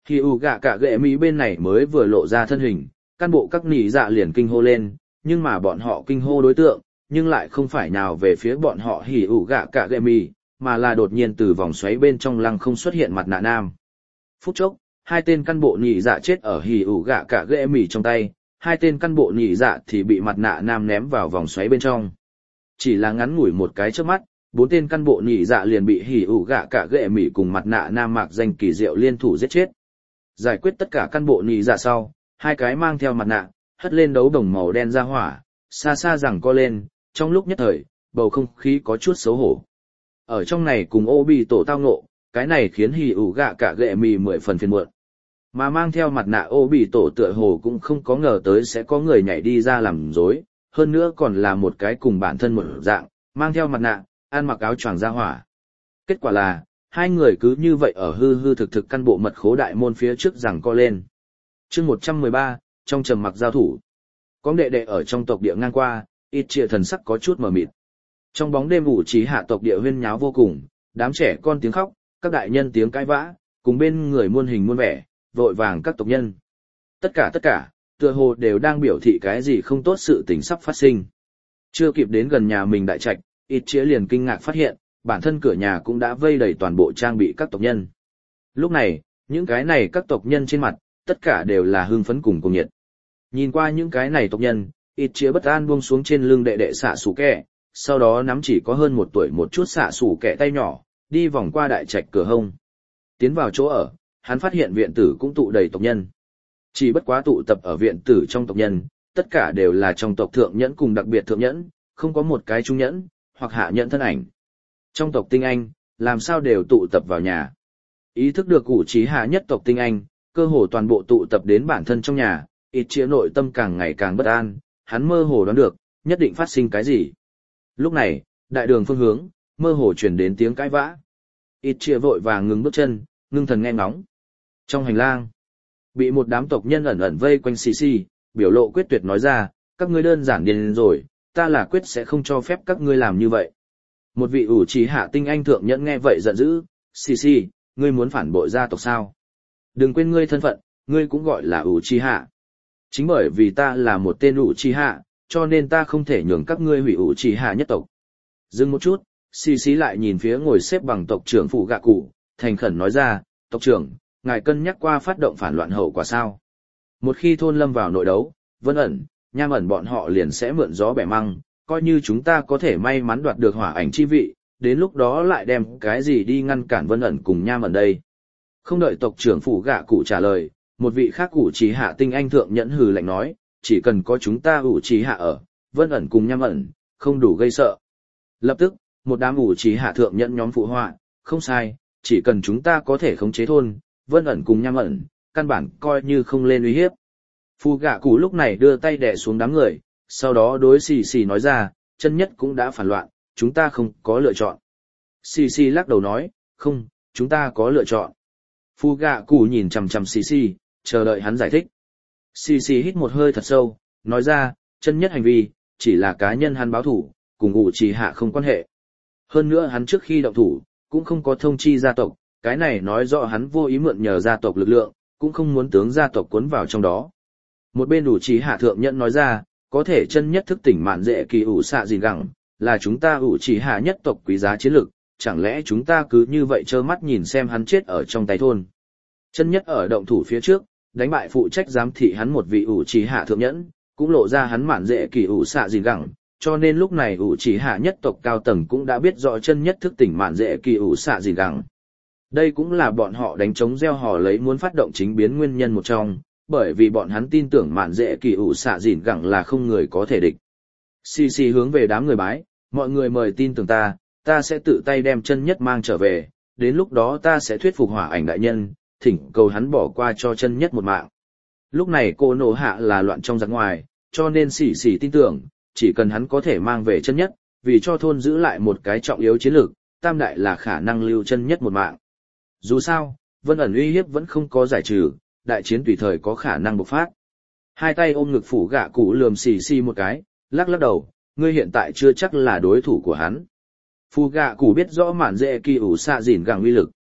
Hỉ ủ gạ cả ghệ mỹ bên này mới vừa lộ ra thân hình, căn bộ các nỉ dạ liền kinh hô lên, nhưng mà bọn họ kinh hô đối tượng, nhưng lại không phải nào về phía bọn họ hỉ ủ gạ cả ghệ mỹ, mà là đột nhiên từ vòng xoáy bên trong lăng không xuất hiện mặt nạ nam. Phút chốc, hai tên căn bộ nỉ dạ chết ở hỉ ủ gạ cả ghệ mỹ trong tay, hai tên căn bộ nỉ dạ thì bị mặt nạ nam ném vào vòng xoáy bên trong. Chỉ là ngắn ngủi một cái chớp mắt, bốn tên căn bộ nỉ dạ liền bị hỉ ủ gạ cả ghệ mỹ cùng mặt nạ nam mạc danh kỳ diệu liên thủ giết chết. Giải quyết tất cả căn bộ nỉ dạ sau, hai cái mang theo mặt nạ, hất lên đấu đồng màu đen ra hỏa, xa xa rằng co lên, trong lúc nhất thời, bầu không khí có chút xấu hổ. Ở trong này cùng ô bị tổ tao ngộ, cái này khiến hỉ ủ gạ cả ghệ mì 10 phần phiền muộn. Mà mang theo mặt nạ ô bị tổ tựa hồ cũng không có ngờ tới sẽ có người nhảy đi ra làm dối, hơn nữa còn là một cái cùng bản thân một dạng, mang theo mặt nạ, ăn mặc áo choàng ra hỏa. Kết quả là, hai người cứ như vậy ở hư hư thực thực căn bộ mật khố đại môn phía trước rằng co lên. Chương 113, trong trầm mặc giao thủ. Có đệ đệ ở trong tộc địa ngang qua, ít trịa thần sắc có chút mờ mịt. Trong bóng đêm ủ trí hạ tộc địa huyên nháo vô cùng, đám trẻ con tiếng khóc, các đại nhân tiếng cãi vã, cùng bên người muôn hình muôn vẻ, vội vàng các tộc nhân. Tất cả, tựa hồ đều đang biểu thị cái gì không tốt sự tình sắp phát sinh. Chưa kịp đến gần nhà mình đại trạch, ít trịa liền kinh ngạc phát hiện, bản thân cửa nhà cũng đã vây đầy toàn bộ trang bị các tộc nhân. Lúc này, những cái này các tộc nhân trên mặt, tất cả đều là hưng phấn cùng cuồng nhiệt. Nhìn qua những cái này tộc nhân, ít chĩa bất an buông xuống trên lưng đệ đệ xạ sủ kẹ, sau đó nắm chỉ có hơn 1 tuổi một chút xạ sủ kẹ tay nhỏ, đi vòng qua đại trạch cửa hông. Tiến vào chỗ ở, hắn phát hiện viện tử cũng tụ đầy tộc nhân. Chỉ bất quá tụ tập ở viện tử trong tộc nhân, tất cả đều là trong tộc thượng nhẫn cùng đặc biệt thượng nhẫn, không có một cái trung nhẫn, hoặc hạ nhẫn thân ảnh. Trong tộc tinh anh, làm sao đều tụ tập vào nhà. Ý thức được cụ trí hạ nhất tộc tinh anh, cơ hồ toàn bộ tụ tập đến bản thân trong nhà, ít chia nội tâm càng ngày càng bất an, hắn mơ hồ đoán được, nhất định phát sinh cái gì. Lúc này, đại đường phương hướng, mơ hồ truyền đến tiếng cãi vã. Ít chia vội vàng ngừng bước chân, ngưng thần nghe ngóng. Trong hành lang, bị một đám tộc nhân ẩn ẩn vây quanh xì xì, biểu lộ quyết tuyệt nói ra, các ngươi đơn giản điên rồi, ta là quyết sẽ không cho phép các ngươi làm như vậy. Một vị ủ trí hạ tinh anh thượng nhẫn nghe vậy giận dữ, xì xì, ngươi muốn phản bội gia tộc sao? Đừng quên ngươi thân phận, ngươi cũng gọi là ủ trí hạ. Chính bởi vì ta là một tên ủ trí hạ, cho nên ta không thể nhường các ngươi hủy ủ trí hạ nhất tộc. Dừng một chút, xì xì lại nhìn phía ngồi xếp bằng tộc trưởng phụ gạ cụ, thành khẩn nói ra, tộc trưởng, ngài cân nhắc qua phát động phản loạn hậu quả sao? Một khi thôn lâm vào nội đấu, Vân ẩn, Nham ẩn bọn họ liền sẽ mượn gió bẻ măng, coi như chúng ta có thể may mắn đoạt được hỏa ảnh chi vị, đến lúc đó lại đem cái gì đi ngăn cản Vân ẩn cùng Nham ẩn đây. Không đợi tộc trưởng phủ gạ cụ trả lời, một vị khác ủ trí hạ tinh anh thượng nhẫn hừ lạnh nói, chỉ cần có chúng ta ủ trí hạ ở, Vân ẩn cùng Nham ẩn, không đủ gây sợ. Lập tức, một đám ủ trí hạ thượng nhẫn nhóm phụ họa, không sai, chỉ cần chúng ta có thể khống chế thôn, Vân ẩn cùng Nham ẩn, căn bản coi như không lên uy hiếp. Phù gạ cụ lúc này đưa tay đè xuống đám người, sau đó đối xì xì nói ra, chân nhất cũng đã phản loạn, chúng ta không có lựa chọn. Xì xì lắc đầu nói, không, chúng ta có lựa chọn. Phù gạ cụ nhìn chằm chằm xì xì, chờ đợi hắn giải thích. Xì xì hít một hơi thật sâu, nói ra, chân nhất hành vi, chỉ là cá nhân hắn báo thủ, cùng ủ trì hạ không quan hệ. Hơn nữa hắn trước khi động thủ, cũng không có thông chi gia tộc, cái này nói rõ hắn vô ý mượn nhờ gia tộc lực lượng, cũng không muốn tướng gia tộc cuốn vào trong đó. Một bên ủ trì hạ thượng nhận nói ra, có thể chân nhất thức tỉnh mạn dễ kỳ ủ xạ gìn gẳng, là chúng ta ủ trì hạ nhất tộc quý giá chiến lực, chẳng lẽ chúng ta cứ như vậy trơ mắt nhìn xem hắn chết ở trong tay thôn. Chân nhất ở động thủ phía trước, đánh bại phụ trách giám thị hắn một vị ủ trì hạ thượng nhẫn, cũng lộ ra hắn mạn dễ kỳ ủ xạ gìn gẳng, cho nên lúc này ủ trì hạ nhất tộc cao tầng cũng đã biết rõ chân nhất thức tỉnh mạn dễ kỳ ủ xạ gìn gẳng. Đây cũng là bọn họ đánh trống gieo hò lấy muốn phát động chính biến nguyên nhân một trong, bởi vì bọn hắn tin tưởng mạn dễ kỳ ủ xạ gìn gẳng là không người có thể địch. Xì xì hướng về đám người bái, mọi người mời tin tưởng ta, ta sẽ tự tay đem chân nhất mang trở về, đến lúc đó ta sẽ thuyết phục hỏa ảnh đại nhân, thỉnh cầu hắn bỏ qua cho chân nhất một mạng. Lúc này cô nổ hạ là loạn trong giặc ngoài, cho nên xì xì tin tưởng, chỉ cần hắn có thể mang về chân nhất, vì cho thôn giữ lại một cái trọng yếu chiến lược, tam đại là khả năng lưu chân nhất một mạng. Dù sao, Vân ẩn uy hiếp vẫn không có giải trừ, đại chiến tùy thời có khả năng bộc phát. Hai tay ôm ngực phủ gạ cụ lườm xì xì một cái, lắc lắc đầu, ngươi hiện tại chưa chắc là đối thủ của hắn. Phù gạ cụ biết rõ mạn dễ kỳ ủ xạ dìn gẳng uy lực.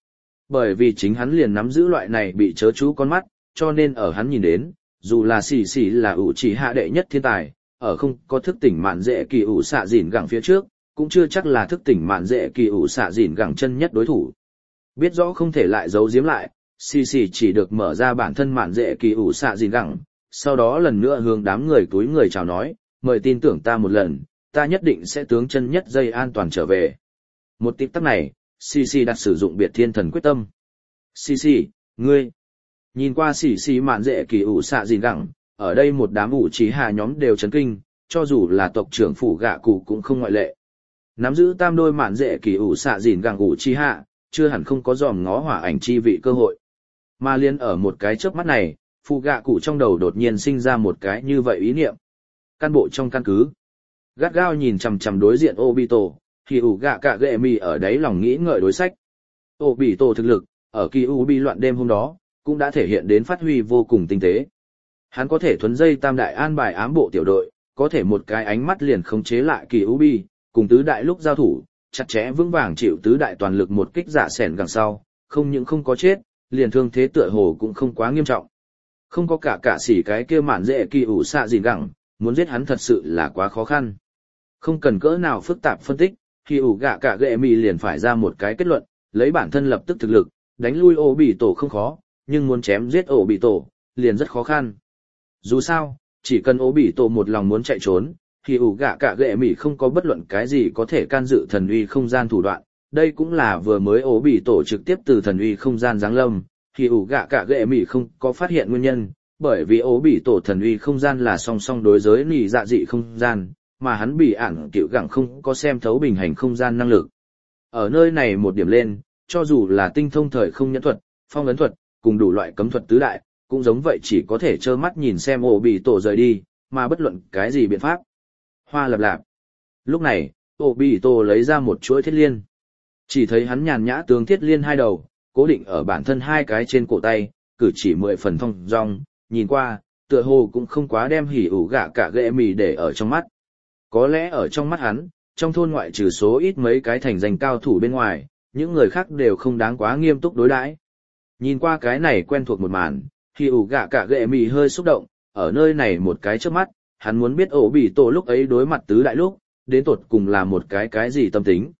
Bởi vì chính hắn liền nắm giữ loại này bị chớ chú con mắt, cho nên ở hắn nhìn đến, dù là xì xì là ủ chỉ hạ đệ nhất thiên tài, ở không có thức tỉnh mạn dễ kỳ ủ xạ dìn gẳng phía trước, cũng chưa chắc là thức tỉnh mạn dễ kỳ ủ xạ dìn gẳng chân nhất đối thủ. Biết rõ không thể lại giấu giếm lại, xì xì chỉ được mở ra bản thân mạn dễ kỳ ủ xạ dìn gẳng, sau đó lần nữa hướng đám người túi người chào nói, mời tin tưởng ta một lần, ta nhất định sẽ tướng chân nhất dây an toàn trở về. Một tích tắc này, xì xì đặt sử dụng biệt thiên thần quyết tâm. Xì xì, ngươi. Nhìn qua xì xì mạn dễ kỳ ủ xạ dìn gẳng, ở đây một đám ủ trí hạ nhóm đều chấn kinh, cho dù là tộc trưởng phủ gạ cụ cũng không ngoại lệ. Nắm giữ tam đôi mạn dễ kỳ ủ xạ dìn gẳng ủ trí hạ, chưa hẳn không có dòm ngó hỏa ảnh chi vị cơ hội. Mà liên ở một cái chớp mắt này, phụ gạ cụ trong đầu đột nhiên sinh ra một cái như vậy ý niệm. Căn bộ trong căn cứ, gắt gao nhìn chằm chằm đối diện Obito, thì ủ gạ cạ gệ mì ở đấy lòng nghĩ ngợi đối sách. Obito thực lực, ở kỳ u bi loạn đêm hôm đó, cũng đã thể hiện đến phát huy vô cùng tinh tế. Hắn có thể thuấn dây tam đại an bài ám bộ tiểu đội, có thể một cái ánh mắt liền khống chế lại kỳ u bi, cùng tứ đại lúc giao thủ, chặt chẽ vững vàng chịu tứ đại toàn lực một kích giả sẻn gằng sau, không những không có chết, liền thương thế tựa hồ cũng không quá nghiêm trọng. Không có cả xỉ cái kia mạn dễ kỳ ủ xạ gì gẳng, muốn giết hắn thật sự là quá khó khăn. Không cần cỡ nào phức tạp phân tích, khi ủ gạ cả gệ mì liền phải ra một cái kết luận, lấy bản thân lập tức thực lực, đánh lui ổ bị tổ không khó, nhưng muốn chém giết ổ bị tổ, liền rất khó khăn. Dù sao, chỉ cần ổ bị tổ một lòng muốn chạy trốn, thì ủ gạ cả gệ mì không có bất luận cái gì có thể can dự thần uy không gian thủ đoạn. Đây cũng là vừa mới ổ bị tổ trực tiếp từ thần uy không gian giáng lâm, thì ủ gạ cả gệ mì không có phát hiện nguyên nhân, bởi vì ổ bị tổ thần uy không gian là song song đối giới nỉ dạ dị không gian, mà hắn bị ản cựu gẳng không có xem thấu bình hành không gian năng lực. Ở nơi này một điểm lên, cho dù là tinh thông thời không nhẫn thuật, phong ấn thuật, cùng đủ loại cấm thuật tứ đại, cũng giống vậy chỉ có thể trơ mắt nhìn xem ổ bị tổ rời đi, mà bất luận cái gì biện pháp. Hoa lập lạp. Lúc này, ổ bị tổ lấy ra một chuỗi thiết liên. Chỉ thấy hắn nhàn nhã tướng thiết liên hai đầu, cố định ở bản thân hai cái trên cổ tay, cử chỉ 10 phần thong dong, nhìn qua, tựa hồ cũng không quá đem hỉ ủ gạ cả ghệ mì để ở trong mắt. Có lẽ ở trong mắt hắn, trong thôn ngoại trừ số ít mấy cái thành danh cao thủ bên ngoài, những người khác đều không đáng quá nghiêm túc đối đãi. Nhìn qua cái này quen thuộc một màn, hỉ ủ gạ cả ghệ mì hơi xúc động, ở nơi này một cái trước mắt, hắn muốn biết ổ bị tổ lúc ấy đối mặt tứ đại lúc, đến tột cùng là một cái gì tâm tính.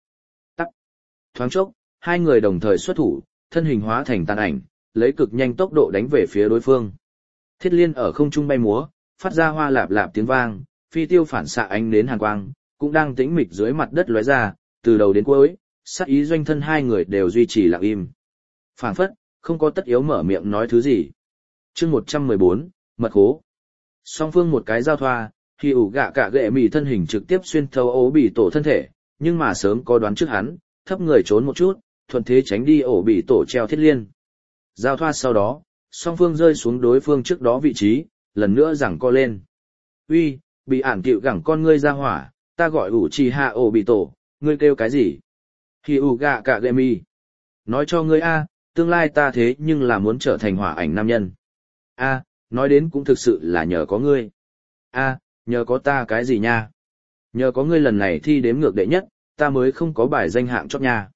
Thoáng chốc, hai người đồng thời xuất thủ, thân hình hóa thành tàn ảnh, lấy cực nhanh tốc độ đánh về phía đối phương. Thiết liên ở không trung bay múa, phát ra hoa lạp lạp tiếng vang, phi tiêu phản xạ ánh đến hàn quang, cũng đang tĩnh mịch dưới mặt đất lóe ra, từ đầu đến cuối, sát ý doanh thân hai người đều duy trì lặng im. Phảng phất, không có tất yếu mở miệng nói thứ gì. Chương 114, mật khố. Song phương một cái giao thoa, khi ủ gạ cả gệ mì thân hình trực tiếp xuyên thấu ổ bị tổ thân thể, nhưng mà sớm có đoán trước hắn, thấp người trốn một chút, thuận thế tránh đi ổ bị tổ treo thiết liên. Giao thoa sau đó, song phương rơi xuống đối phương trước đó vị trí, lần nữa giằng co lên. Uy, bị ản cựu gẳng con ngươi ra hỏa, ta gọi ủ trì hạ ổ bị tổ, ngươi kêu cái gì? Hi ủ gạ cả gệ mi. Nói cho ngươi a, tương lai ta thế nhưng là muốn trở thành hỏa ảnh nam nhân. A, nói đến cũng thực sự là nhờ có ngươi. A, nhờ có ta cái gì nha? Nhờ có ngươi lần này thi đếm ngược đệ nhất, ta mới không có bài danh hạng chót nha.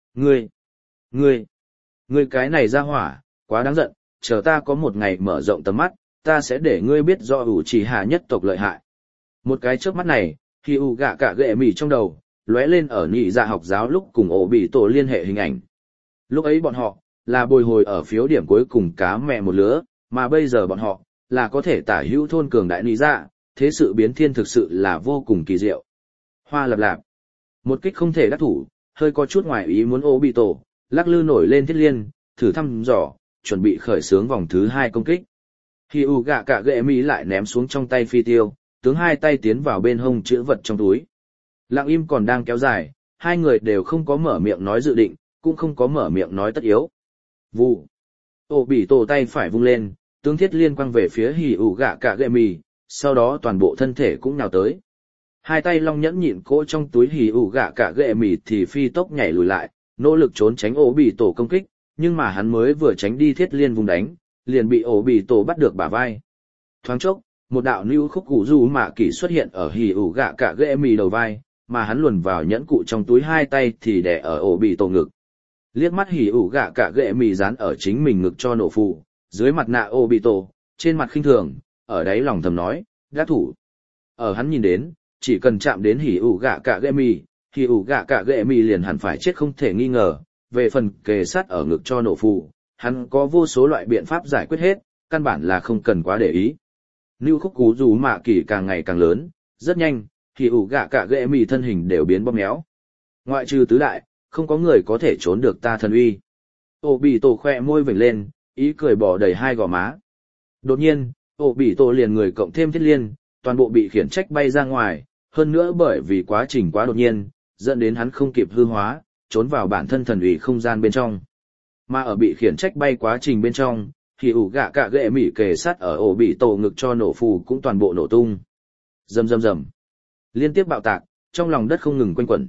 Ngươi cái này ra hỏa, quá đáng giận, chờ ta có một ngày mở rộng tầm mắt, ta sẽ để ngươi biết do ủ trì hạ nhất tộc lợi hại. Một cái trước mắt này, khi ủ gạ cả gệ mỉ trong đầu, lóe lên ở nhị dạ học giáo lúc cùng ổ bị tổ liên hệ hình ảnh. Lúc ấy bọn họ, là bồi hồi ở phiếu điểm cuối cùng cá mẹ một lứa, mà bây giờ bọn họ, là có thể tả hữu thôn cường đại nhị dạ, thế sự biến thiên thực sự là vô cùng kỳ diệu. Hoa lập lạp. Một kích không thể đắc thủ, hơi có chút ngoài ý muốn ổ bị tổ, lắc lư nổi lên thiết liên, thử thăm dò, chuẩn bị khởi xướng vòng thứ 2 công kích. Khi ủ gạ cả gệ mỹ lại ném xuống trong tay phi tiêu, tướng hai tay tiến vào bên hông chữ vật trong túi. Lặng im còn đang kéo dài, hai người đều không có mở miệng nói dự định, cũng không có mở miệng nói tất yếu. Vụ. Ổ bị tổ tay phải vung lên, tướng thiết liên quăng về phía hỉ ủ gạ cả gệ mì, sau đó toàn bộ thân thể cũng nhào tới. Hai tay long nhẫn nhịn cỗ trong túi hỉ ủ gạ cả gệ mì thì phi tốc nhảy lùi lại, nỗ lực trốn tránh ổ bị tổ công kích, nhưng mà hắn mới vừa tránh đi thiết liên vùng đánh, liền bị ổ bị tổ bắt được bả vai. Thoáng chốc, một đạo lưu khúc cụ du mạ kỳ xuất hiện ở hỉ ủ gạ cả ghệ mì đầu vai, mà hắn luồn vào nhẫn cụ trong túi hai tay thì đè ở ổ bị tổ ngực. Liếc mắt hỉ ủ gạ cả ghệ mì dán ở chính mình ngực cho nổ phụ, dưới mặt nạ Obito, trên mặt khinh thường, ở đáy lòng thầm nói, gác thủ. Ở hắn nhìn đến, chỉ cần chạm đến hỉ ủ gạ cả ghệ mì, hỉ ủ gạ cả ghệ mì liền hẳn phải chết không thể nghi ngờ. Về phần kề sát ở ngực cho nổ phụ, hắn có vô số loại biện pháp giải quyết hết, căn bản là không cần quá để ý. Lưu khúc cú dù mạ kỳ càng ngày càng lớn, rất nhanh, hỉ ủ gạ cả ghệ mì thân hình đều biến bóp méo. Ngoại trừ tứ đại, không có người có thể trốn được ta thần uy. Obito khoe môi vểnh lên, ý cười bỏ đầy hai gò má. Đột nhiên, Obito liền người cộng thêm thiết liên, toàn bộ bị khiển trách bay ra ngoài, hơn nữa bởi vì quá trình quá đột nhiên, dẫn đến hắn không kịp hư hóa, trốn vào bản thân thần uy không gian bên trong. Mà ở bị khiển trách bay quá trình bên trong, thì ủ gạ cả ghệ mỉ kề sát ở Obito ngực cho nổ phù cũng toàn bộ nổ tung. Rầm rầm rầm. Liên tiếp bạo tạc, trong lòng đất không ngừng quanh quẩn.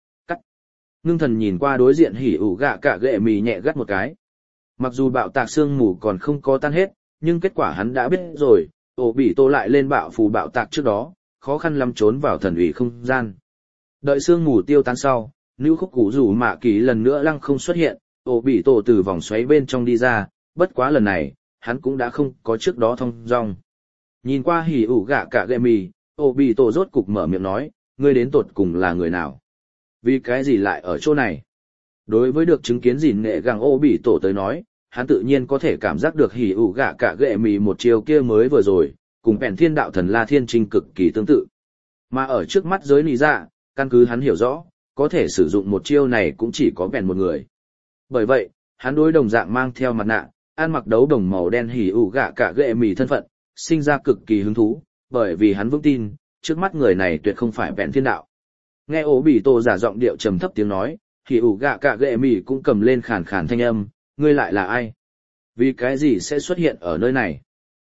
Ngưng thần nhìn qua đối diện hỉ ủ gạ cả ghệ mì nhẹ gắt một cái. Mặc dù bạo tạc sương mù còn không có tan hết, nhưng kết quả hắn đã biết rồi, Obito lại lên bạo phù bạo tạc trước đó, khó khăn lắm trốn vào thần ủy không gian. Đợi sương mù tiêu tan sau, Lưu khúc củ rủ mạ kỳ lần nữa lăng không xuất hiện, Obito từ vòng xoáy bên trong đi ra, bất quá lần này, hắn cũng đã không có trước đó thong dong. Nhìn qua hỉ ủ gạ cả ghệ mì, Obito rốt cục mở miệng nói, ngươi đến tột cùng là người nào? Vì cái gì lại ở chỗ này? Đối với được chứng kiến gìn nghệ gàng Obito tới nói, hắn tự nhiên có thể cảm giác được hỉ ủ gạ cả ghệ mì một chiều kia mới vừa rồi, cùng bèn thiên đạo thần La Thiên Trinh cực kỳ tương tự. Mà ở trước mắt giới nị dạ, căn cứ hắn hiểu rõ, có thể sử dụng một chiêu này cũng chỉ có bèn một người. Bởi vậy, hắn đối đồng dạng mang theo mặt nạ, ăn mặc đấu đồng màu đen hỉ ủ gạ cả ghệ mì thân phận, sinh ra cực kỳ hứng thú, bởi vì hắn vững tin, trước mắt người này tuyệt không phải bèn thiên đạo. Nghe Obito giả giọng điệu trầm thấp tiếng nói, hỉ ủ gạ cả ghệ mì cũng cầm lên khàn khàn thanh âm, ngươi lại là ai? Vì cái gì sẽ xuất hiện ở nơi này?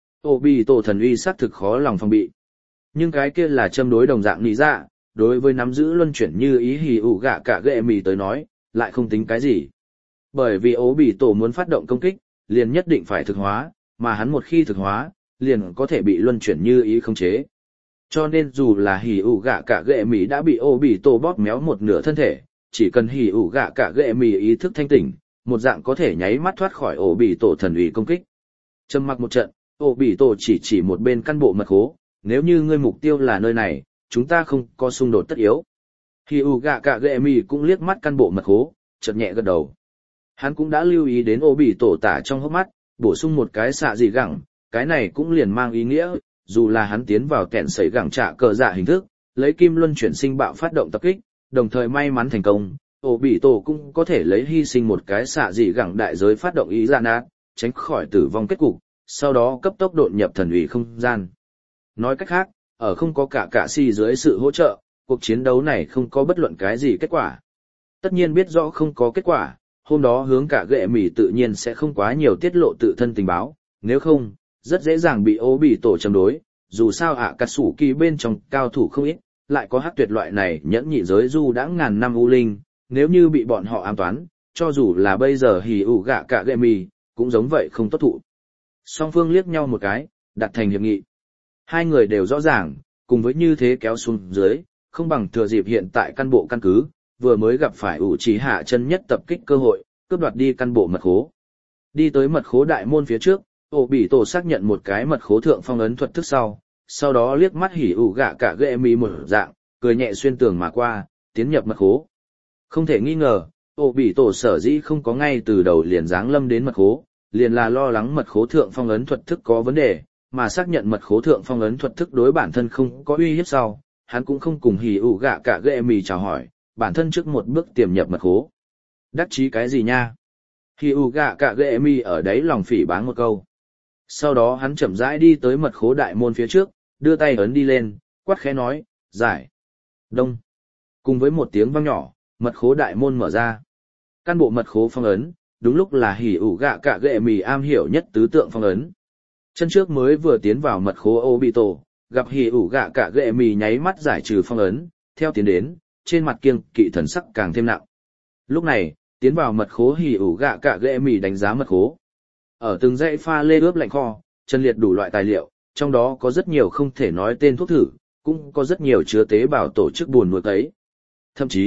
Obito thần uy xác thực khó lòng phòng bị. Nhưng cái kia là châm đối đồng dạng nị dạ, đối với nắm giữ luân chuyển như ý hỉ ủ gạ cả ghệ mì tới nói, lại không tính cái gì. Bởi vì Obito muốn phát động công kích, liền nhất định phải thực hóa, mà hắn một khi thực hóa, liền có thể bị luân chuyển như ý khống chế. Cho nên dù là hỉ ủ gạ cả ghệ mì đã bị Obito bóp méo một nửa thân thể, chỉ cần hỉ ủ gạ cả ghệ mì ý thức thanh tỉnh, một dạng có thể nháy mắt thoát khỏi Obito thần uy công kích. Trầm mặc một trận, Obito chỉ một bên căn bộ mật khố, nếu như ngươi mục tiêu là nơi này, chúng ta không có xung đột tất yếu. Hỉ ủ gạ cả ghệ mì cũng liếc mắt căn bộ mật khố, chợt nhẹ gật đầu. Hắn cũng đã lưu ý đến Obito tả trong hốc mắt, bổ sung một cái xạ dị gẳng, cái này cũng liền mang ý nghĩa, dù là hắn tiến vào kẹn sấy gẳng trả cờ dạ hình thức, lấy kim luân chuyển sinh bạo phát động tập kích, đồng thời may mắn thành công, Obito cũng có thể lấy hy sinh một cái xạ dị gẳng đại giới phát động ý ra nát, tránh khỏi tử vong kết cục, sau đó cấp tốc độn nhập thần ủy không gian. Nói cách khác, ở không có cả si dưới sự hỗ trợ, cuộc chiến đấu này không có bất luận cái gì kết quả. Tất nhiên biết rõ không có kết quả, hôm đó hướng cả ghệ mỉ tự nhiên sẽ không quá nhiều tiết lộ tự thân tình báo, nếu không, rất dễ dàng bị Obito châm đối, dù sao Akatsuki bên trong cao thủ không ít, lại có hắc tuyệt loại này nhẫn nhị giới du đã ngàn năm u linh, nếu như bị bọn họ ám toán, cho dù là bây giờ hỉ ủ gạ cả ghệ mì, cũng giống vậy không tốt thụ. Song phương liếc nhau một cái, đặt thành hiệp nghị. Hai người đều rõ ràng, cùng với như thế kéo xuống dưới, không bằng thừa dịp hiện tại căn bộ căn cứ, vừa mới gặp phải ủ trí hạ chân nhất tập kích cơ hội, cướp đoạt đi căn bộ mật khố. Đi tới mật khố đại môn phía trước, Obito xác nhận một cái mật khố thượng phong ấn thuật thức sau đó liếc mắt hỉ ủ gạ cả ghệ mì một dạng, cười nhẹ xuyên tường mà qua, tiến nhập mật khố. Không thể nghi ngờ, Obito sở dĩ không có ngay từ đầu liền giáng lâm đến mật khố, liền là lo lắng mật khố thượng phong ấn thuật thức có vấn đề, mà xác nhận mật khố thượng phong ấn thuật thức đối bản thân không có uy hiếp sau, hắn cũng không cùng hỉ ủ gạ cả ghệ mì chào hỏi, bản thân trước một bước tiềm nhập mật khố. Đắc chí cái gì nha? Hỉ ủ gạ cả ghệ mì ở đấy lòng phỉ báng một câu. Sau đó hắn chậm rãi đi tới mật khố đại môn phía trước, đưa tay ấn đi lên, quát khẽ nói, giải. Đông. Cùng với một tiếng vang nhỏ, mật khố đại môn mở ra. Căn bộ mật khố phong ấn, đúng lúc là hỉ ủ gạ cả ghệ mì am hiểu nhất tứ tượng phong ấn. Chân trước mới vừa tiến vào mật khố Obito, gặp hỉ ủ gạ cả ghệ mì nháy mắt giải trừ phong ấn, theo tiến đến, trên mặt kiêng kỵ thần sắc càng thêm nặng. Lúc này, tiến vào mật khố hỉ ủ gạ cả ghệ mì đánh giá mật khố. Ở từng dãy pha lê ướp lạnh kho, chân liệt đủ loại tài liệu, trong đó có rất nhiều không thể nói tên thuốc thử, cũng có rất nhiều chứa tế bào tổ chức buồn nuôi cấy. Thậm chí,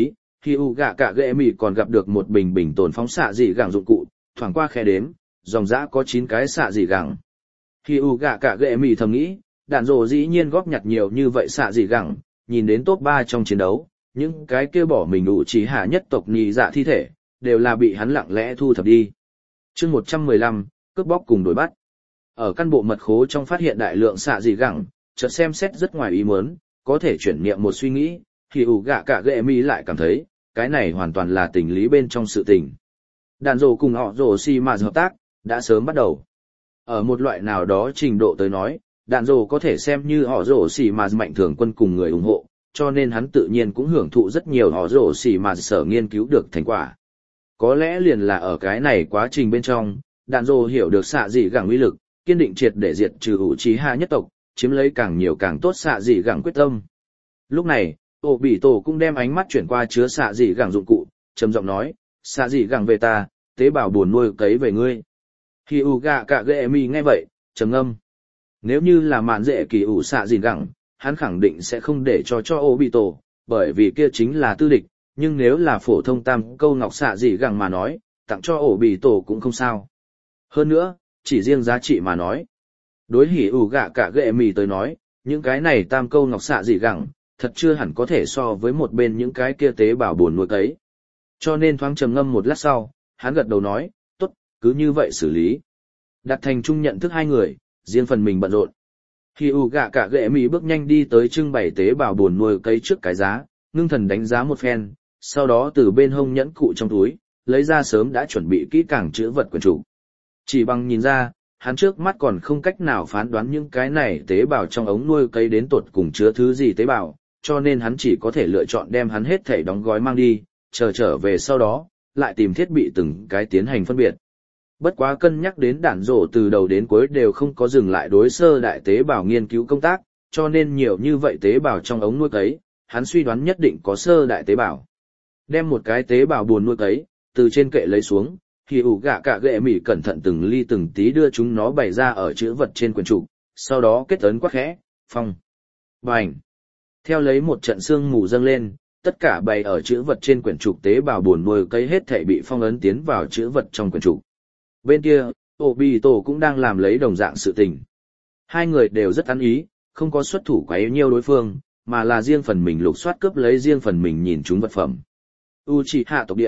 Khi ủ gạ cả ghệ mì còn gặp được một bình bình tồn phóng xạ dị gẳng dụng cụ, thoảng qua khe đếm, dòng dã có 9 cái xạ dị gẳng. Khi ủ gạ cả ghệ mì thầm nghĩ, đạn rồ dĩ nhiên góp nhặt nhiều như vậy xạ dị gẳng, nhìn đến top 3 trong chiến đấu, những cái kia bỏ mình ủ trí hạ nhất tộc nhị dạ thi thể, đều là bị hắn lặng lẽ thu thập đi. chương 115, cướp bóc cùng đối bắt. Ở căn bộ mật khố trong phát hiện đại lượng xạ dị gẳng, chợt xem xét rất ngoài ý muốn, có thể chuyển niệm một suy nghĩ, thì ủ gạ cả ghệ mi lại cảm thấy, cái này hoàn toàn là tình lý bên trong sự tình. Đàn rồ cùng họ rồ si mà hợp tác, đã sớm bắt đầu. Ở một loại nào đó trình độ tới nói, đàn rồ có thể xem như họ rồ si mà mạnh thường quân cùng người ủng hộ, cho nên hắn tự nhiên cũng hưởng thụ rất nhiều họ rồ si mà sở nghiên cứu được thành quả. Có lẽ liền là ở cái này quá trình bên trong, đàn rồ hiểu được xạ dị gẳng uy lực, kiên định triệt để diệt trừ ủ trí hạ nhất tộc, chiếm lấy càng nhiều càng tốt xạ dị gẳng quyết tâm. Lúc này, ổ bị tổ cũng đem ánh mắt chuyển qua chứa xạ dị gẳng dụng cụ, trầm giọng nói, xạ dị gẳng về ta, tế bào buồn nuôi cấy về ngươi. Khi ủ gạ cả ghệ mi nghe vậy, trầm ngâm. Nếu như là mạn dễ kỳ ủ xạ dị gẳng, hắn khẳng định sẽ không để cho ổ bị tổ, bởi vì kia chính là tư địch, nhưng nếu là phổ thông tam câu ngọc xạ dị gẳng mà nói, tặng cho ổ bị tổ cũng không sao. Hơn nữa, chỉ riêng giá trị mà nói. Đối hỉ ủ gạ cả ghệ mì tới nói, những cái này tam câu ngọc xạ dị gẳng, thật chưa hẳn có thể so với một bên những cái kia tế bào buồn nuôi cấy. Cho nên thoáng trầm ngâm một lát sau, hắn gật đầu nói, tốt, cứ như vậy xử lý. Đặt thành chung nhận thức hai người, riêng phần mình bận rộn. Hỉ ủ gạ cả ghệ mì bước nhanh đi tới trưng bày tế bào buồn nuôi cấy trước cái giá, ngưng thần đánh giá một phen, sau đó từ bên hông nhẫn cụ trong túi, lấy ra sớm đã chuẩn bị kỹ càng chữ vật quyển trục. Chỉ bằng nhìn ra, hắn trước mắt còn không cách nào phán đoán những cái này tế bào trong ống nuôi cấy đến tột cùng chứa thứ gì tế bào, cho nên hắn chỉ có thể lựa chọn đem hắn hết thảy đóng gói mang đi, trở về sau đó, lại tìm thiết bị từng cái tiến hành phân biệt. Bất quá cân nhắc đến đạn rổ từ đầu đến cuối đều không có dừng lại đối sơ đại tế bào nghiên cứu công tác, cho nên nhiều như vậy tế bào trong ống nuôi cấy, hắn suy đoán nhất định có sơ đại tế bào. Đem một cái tế bào buồn nuôi cấy, từ trên kệ lấy xuống, thì ủ gạ cả ghệ mỉ cẩn thận từng ly từng tí đưa chúng nó bày ra ở chữ vật trên quyển trục, sau đó kết ấn quắc khẽ, phong, bành. Theo lấy một trận sương mù dâng lên, tất cả bày ở chữ vật trên quyển trục tế bào buồn nuôi cấy hết thảy bị phong ấn tiến vào chữ vật trong quyển trục. Bên kia, Obito cũng đang làm lấy đồng dạng sự tình. Hai người đều rất ăn ý, không có xuất thủ quá nhiều đối phương, mà là riêng phần mình lục soát cướp lấy riêng phần mình nhìn chúng vật phẩm. Uchiha tộc địa.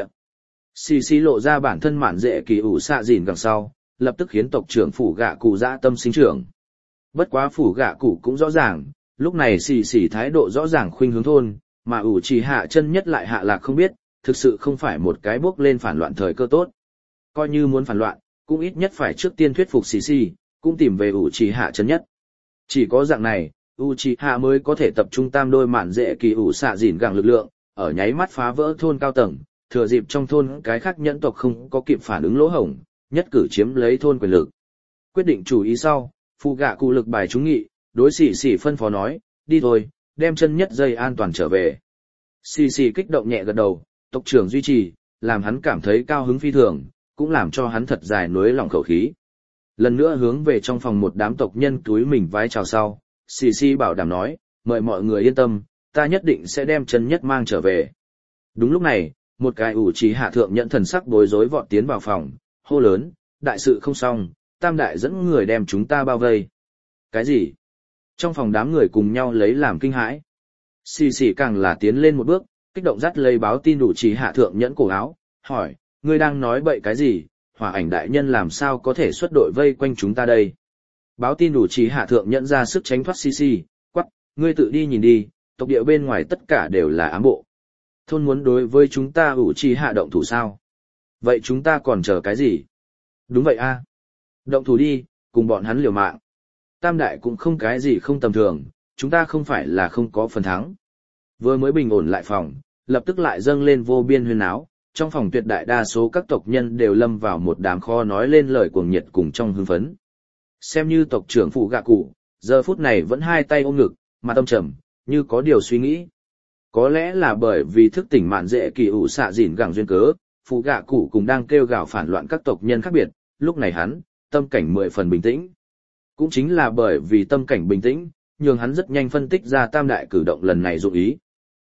Xì xì lộ ra bản thân mạn dễ kỳ ủ xạ dìn gần sau, lập tức khiến tộc trưởng phủ gạ cụ dã tâm sinh trưởng. Bất quá phủ gạ cụ cũng rõ ràng, lúc này xì xì thái độ rõ ràng khuynh hướng thôn, mà ủ trì hạ chân nhất lại hạ lạc không biết, thực sự không phải một cái bước lên phản loạn thời cơ tốt. Coi như muốn phản loạn, cũng ít nhất phải trước tiên thuyết phục xì xì, cũng tìm về ủ trì hạ chân nhất. Chỉ có dạng này, Uchiha mới có thể tập trung tam đôi mạn dễ kỳ ủ xạ dìn gẳng lực lượng, ở nháy mắt phá vỡ thôn cao tầng, thừa dịp trong thôn cái khác nhẫn tộc không có kịp phản ứng lỗ hổng, nhất cử chiếm lấy thôn quyền lực. Quyết định chủ ý sau, phụ gạ cụ lực bài trúng nghị, đối xỉ xỉ phân phó nói, đi thôi, đem chân nhất dây an toàn trở về. Xỉ xỉ kích động nhẹ gật đầu, tộc trưởng duy trì, làm hắn cảm thấy cao hứng phi thường, cũng làm cho hắn thật dài nối lòng khẩu khí. Lần nữa hướng về trong phòng một đám tộc nhân túi mình vái chào sau, xỉ xỉ bảo đảm nói, mời mọi người yên tâm, ta nhất định sẽ đem chân nhất mang trở về. Đúng lúc này, một cái ủ trí hạ thượng nhận thần sắc bối rối vọt tiến vào phòng, hô lớn, đại sự không xong, tam đại dẫn người đem chúng ta bao vây. Cái gì? Trong phòng đám người cùng nhau lấy làm kinh hãi. Xì xì càng là tiến lên một bước, kích động dắt lấy báo tin ủ trí hạ thượng nhẫn cổ áo, hỏi, ngươi đang nói bậy cái gì, hỏa ảnh đại nhân làm sao có thể xuất đội vây quanh chúng ta đây? Báo tin ủ trí hạ thượng nhẫn ra sức tránh thoát xì xì, quắc, ngươi tự đi nhìn đi, tộc địa bên ngoài tất cả đều là ám bộ. Thôn muốn đối với chúng ta ủ trì hạ động thủ sao? Vậy chúng ta còn chờ cái gì? Đúng vậy a, động thủ đi, cùng bọn hắn liều mạng. Tam đại cũng không cái gì không tầm thường, chúng ta không phải là không có phần thắng. Vừa mới bình ổn lại phòng, lập tức lại dâng lên vô biên huyên náo, trong phòng tuyệt đại đa số các tộc nhân đều lâm vào một đám kho nói lên lời cuồng nhiệt cùng trong hưng phấn. Xem như tộc trưởng phụ gạ cụ, giờ phút này vẫn hai tay ôm ngực, mặt tâm trầm, như có điều suy nghĩ. Có lẽ là bởi vì thức tỉnh mạn dễ kỳ ủ xạ dìn gẳng duyên cớ, phụ gạ cụ cũng đang kêu gào phản loạn các tộc nhân khác biệt, lúc này hắn, tâm cảnh 10 phần bình tĩnh. Cũng chính là bởi vì tâm cảnh bình tĩnh, nhường hắn rất nhanh phân tích ra tam đại cử động lần này dụng ý.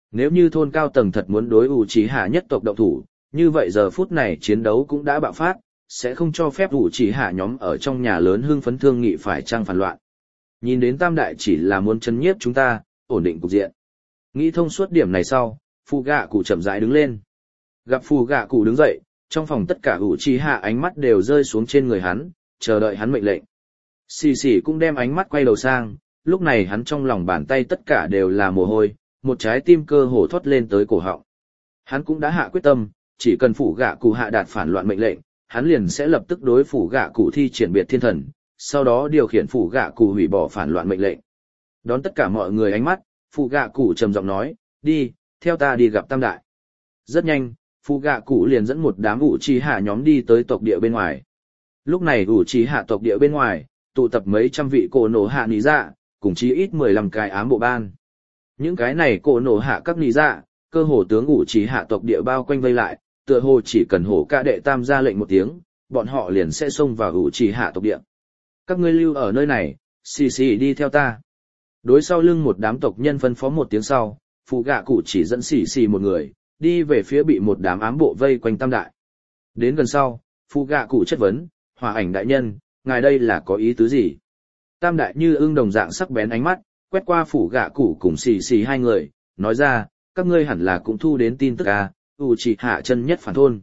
Nếu như thôn cao tầng thật muốn đối Uchiha nhất tộc động thủ, như vậy giờ phút này chiến đấu cũng đã bạo phát, sẽ không cho phép Uchiha nhóm ở trong nhà lớn hưng phấn thương nghị phải chăng phản loạn. Nhìn đến tam đại chỉ là muốn chấn nhiếp chúng ta, ổn định cục diện. Nghĩ thông suốt điểm này sau, Phù Gạ Cụ chậm rãi đứng lên. Gặp Phù Gạ Cụ đứng dậy, trong phòng tất cả Uchiha ánh mắt đều rơi xuống trên người hắn, chờ đợi hắn mệnh lệnh. Xì xì cũng đem ánh mắt quay đầu sang, lúc này hắn trong lòng bàn tay tất cả đều là mồ hôi, một trái tim cơ hồ thoát lên tới cổ họng. Hắn cũng đã hạ quyết tâm, chỉ cần Phù Gạ Cụ hạ đạt phản loạn mệnh lệnh, hắn liền sẽ lập tức đối Phù Gạ Cụ thi triển biệt thiên thần, sau đó điều khiển Phù Gạ Cụ hủy bỏ phản loạn mệnh lệnh. Đón tất cả mọi người ánh mắt, Phù Gạ Cụ trầm giọng nói, đi, theo ta đi gặp tam đại. Rất nhanh, Phù Gạ Cụ liền dẫn một đám Uchiha nhóm đi tới tộc địa bên ngoài. Lúc này Uchiha tộc địa bên ngoài, tụ tập mấy trăm vị cổ nổ hạ nỉ dạ, cùng chí ít 15 cái ám bộ ban. Những cái này cổ nổ hạ các nỉ dạ, cơ hồ tướng Uchiha tộc địa bao quanh vây lại, tựa hồ chỉ cần hổ ca đệ tam ra lệnh một tiếng, bọn họ liền sẽ xông vào Uchiha tộc địa. Các ngươi lưu ở nơi này, xì xì đi theo ta. Đối sau lưng một đám tộc nhân phân phó một tiếng sau, Phù Gạ Cụ chỉ dẫn xì xì một người, đi về phía bị một đám ám bộ vây quanh tam đại. Đến gần sau, Phù Gạ Cụ chất vấn, Hỏa Ảnh đại nhân, ngài đây là có ý tứ gì? Tam đại như ưng đồng dạng sắc bén ánh mắt, quét qua Phù Gạ Cụ cùng xì xì hai người, nói ra, các ngươi hẳn là cũng thu đến tin tức à, Uchiha chân nhất phản thôn.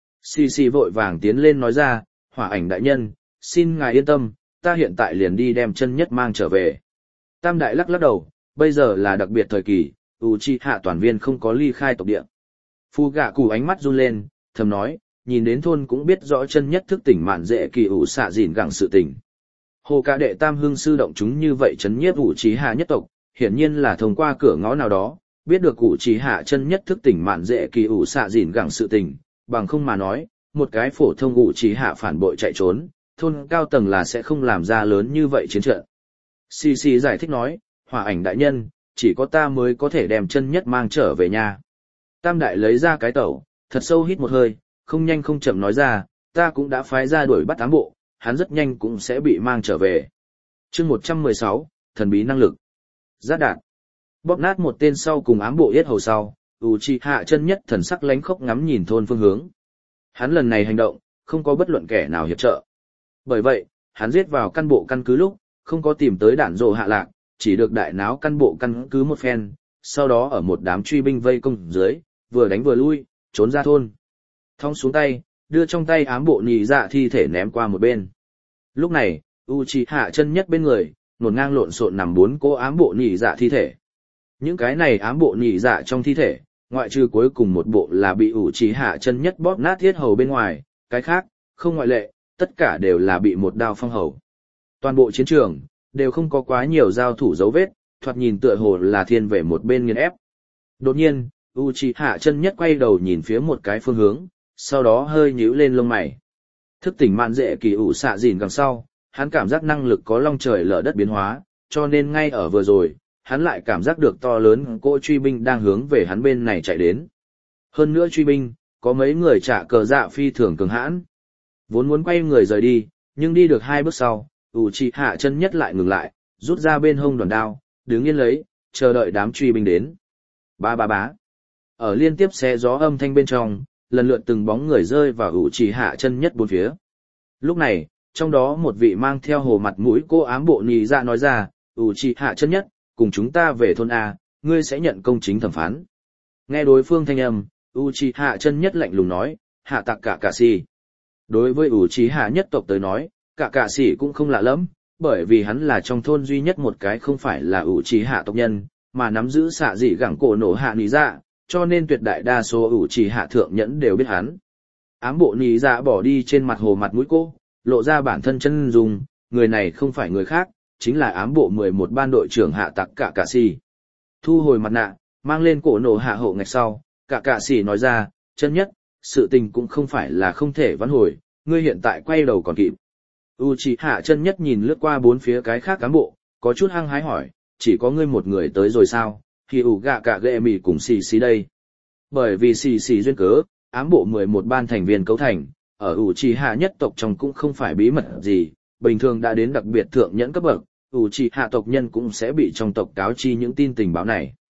Xì xì vội vàng tiến lên nói ra, Hỏa Ảnh đại nhân, xin ngài yên tâm, ta hiện tại liền đi đem chân nhất mang trở về. Tam đại lắc lắc đầu, bây giờ là đặc biệt thời kỳ, Uchiha toàn viên không có ly khai tộc địa. Phù Gạ Cụ ánh mắt run lên, thầm nói, nhìn đến thôn cũng biết rõ chân nhất thức tỉnh mạn dễ kỳ ủ xạ dìn gẳng sự tình. Hồ ca đệ tam hương sư động chúng như vậy chấn nhiếp Uchiha nhất tộc, hiển nhiên là thông qua cửa ngõ nào đó, biết được Uchiha chân nhất thức tỉnh mạn dễ kỳ ủ xạ dìn gẳng sự tình, bằng không mà nói, một cái phổ thông Uchiha phản bội chạy trốn, thôn cao tầng là sẽ không làm ra lớn như vậy chiến trận. Xì xì giải thích nói, Hỏa Ảnh đại nhân, chỉ có ta mới có thể đem chân nhất mang trở về nhà. Tam đại lấy ra cái tẩu, thật sâu hít một hơi, không nhanh không chậm nói ra, ta cũng đã phái ra đuổi bắt ám bộ, hắn rất nhanh cũng sẽ bị mang trở về. Chương 116, thần bí năng lực. Giác đạn. Bóp nát một tên sau cùng ám bộ yết hầu sau, Uchiha chân nhất thần sắc lánh khốc ngắm nhìn thôn phương hướng. Hắn lần này hành động, không có bất luận kẻ nào hiệp trợ. Bởi vậy, hắn giết vào căn bộ căn cứ lúc, không có tìm tới đạn rồ hạ lạc, chỉ được đại náo căn bộ căn cứ một phen, sau đó ở một đám truy binh vây công dưới, vừa đánh vừa lui, trốn ra thôn. Thong xuống tay, đưa trong tay ám bộ nhị dạ thi thể ném qua một bên. Lúc này, Uchiha chân nhất bên người, nổn ngang lộn xộn nằm 4 cô ám bộ nhị dạ thi thể. Những cái này ám bộ nhị dạ trong thi thể, ngoại trừ cuối cùng một bộ là bị Uchiha chân nhất bóp nát thiết hầu bên ngoài, cái khác, không ngoại lệ, tất cả đều là bị một đao phong hầu. Toàn bộ chiến trường, đều không có quá nhiều giao thủ dấu vết, thoạt nhìn tựa hồ là thiên về một bên nghiền ép. Đột nhiên, Uchiha chân nhất quay đầu nhìn phía một cái phương hướng, sau đó hơi nhíu lên lông mày. Thức tỉnh mạn dễ kỳ ủ xạ dìn gần sau, hắn cảm giác năng lực có long trời lở đất biến hóa, cho nên ngay ở vừa rồi, hắn lại cảm giác được to lớn cỗ truy binh đang hướng về hắn bên này chạy đến. Hơn nữa truy binh, có mấy người trả cờ dạ phi thường cường hãn. Vốn muốn quay người rời đi, nhưng đi được 2 bước sau, Uchiha chân nhất lại ngừng lại, rút ra bên hông đoàn đao, đứng yên lấy, chờ đợi đám truy binh đến. Ba ba bá. Ở liên tiếp xé gió âm thanh bên trong, lần lượt từng bóng người rơi vào Uchiha chân nhất bốn phía. Lúc này, trong đó một vị mang theo hồ mặt mũi cô ám bộ nhị dạ nói ra, Uchiha chân nhất, cùng chúng ta về thôn A, ngươi sẽ nhận công chính thẩm phán. Nghe đối phương thanh âm, Uchiha chân nhất lạnh lùng nói, hạ tặc cả cà si. Đối với Uchiha nhất tộc tới nói, cả cà si cũng không lạ lắm, bởi vì hắn là trong thôn duy nhất một cái không phải là Uchiha tộc nhân, mà nắm giữ xạ dị gẳng cổ nổ hạ nỉ dạ, cho nên tuyệt đại đa số Uchiha thượng nhẫn đều biết hắn. Ám bộ nỉ dạ bỏ đi trên mặt hồ mặt mũi cô, lộ ra bản thân chân dung, người này không phải người khác, chính là ám bộ 11 ban đội trưởng hạ tặc cả cà si. Thu hồi mặt nạ, mang lên cổ nổ hạ hộ ngạch sau, cả cà si nói ra, chân nhất, sự tình cũng không phải là không thể vãn hồi, ngươi hiện tại quay đầu còn kịp. Uchiha chân nhất nhìn lướt qua bốn phía cái khác cán bộ, có chút hăng hái hỏi, chỉ có ngươi một người tới rồi sao, thì gạ cả ghệ mì cùng xì xì đây. Bởi vì xì xì duyên cớ, ám bộ 11 ban thành viên cấu thành, ở Uchiha nhất tộc trong cũng không phải bí mật gì, bình thường đã đến đặc biệt thượng nhẫn cấp bậc, Uchiha tộc nhân cũng sẽ bị trong tộc cáo chi những tin tình báo này.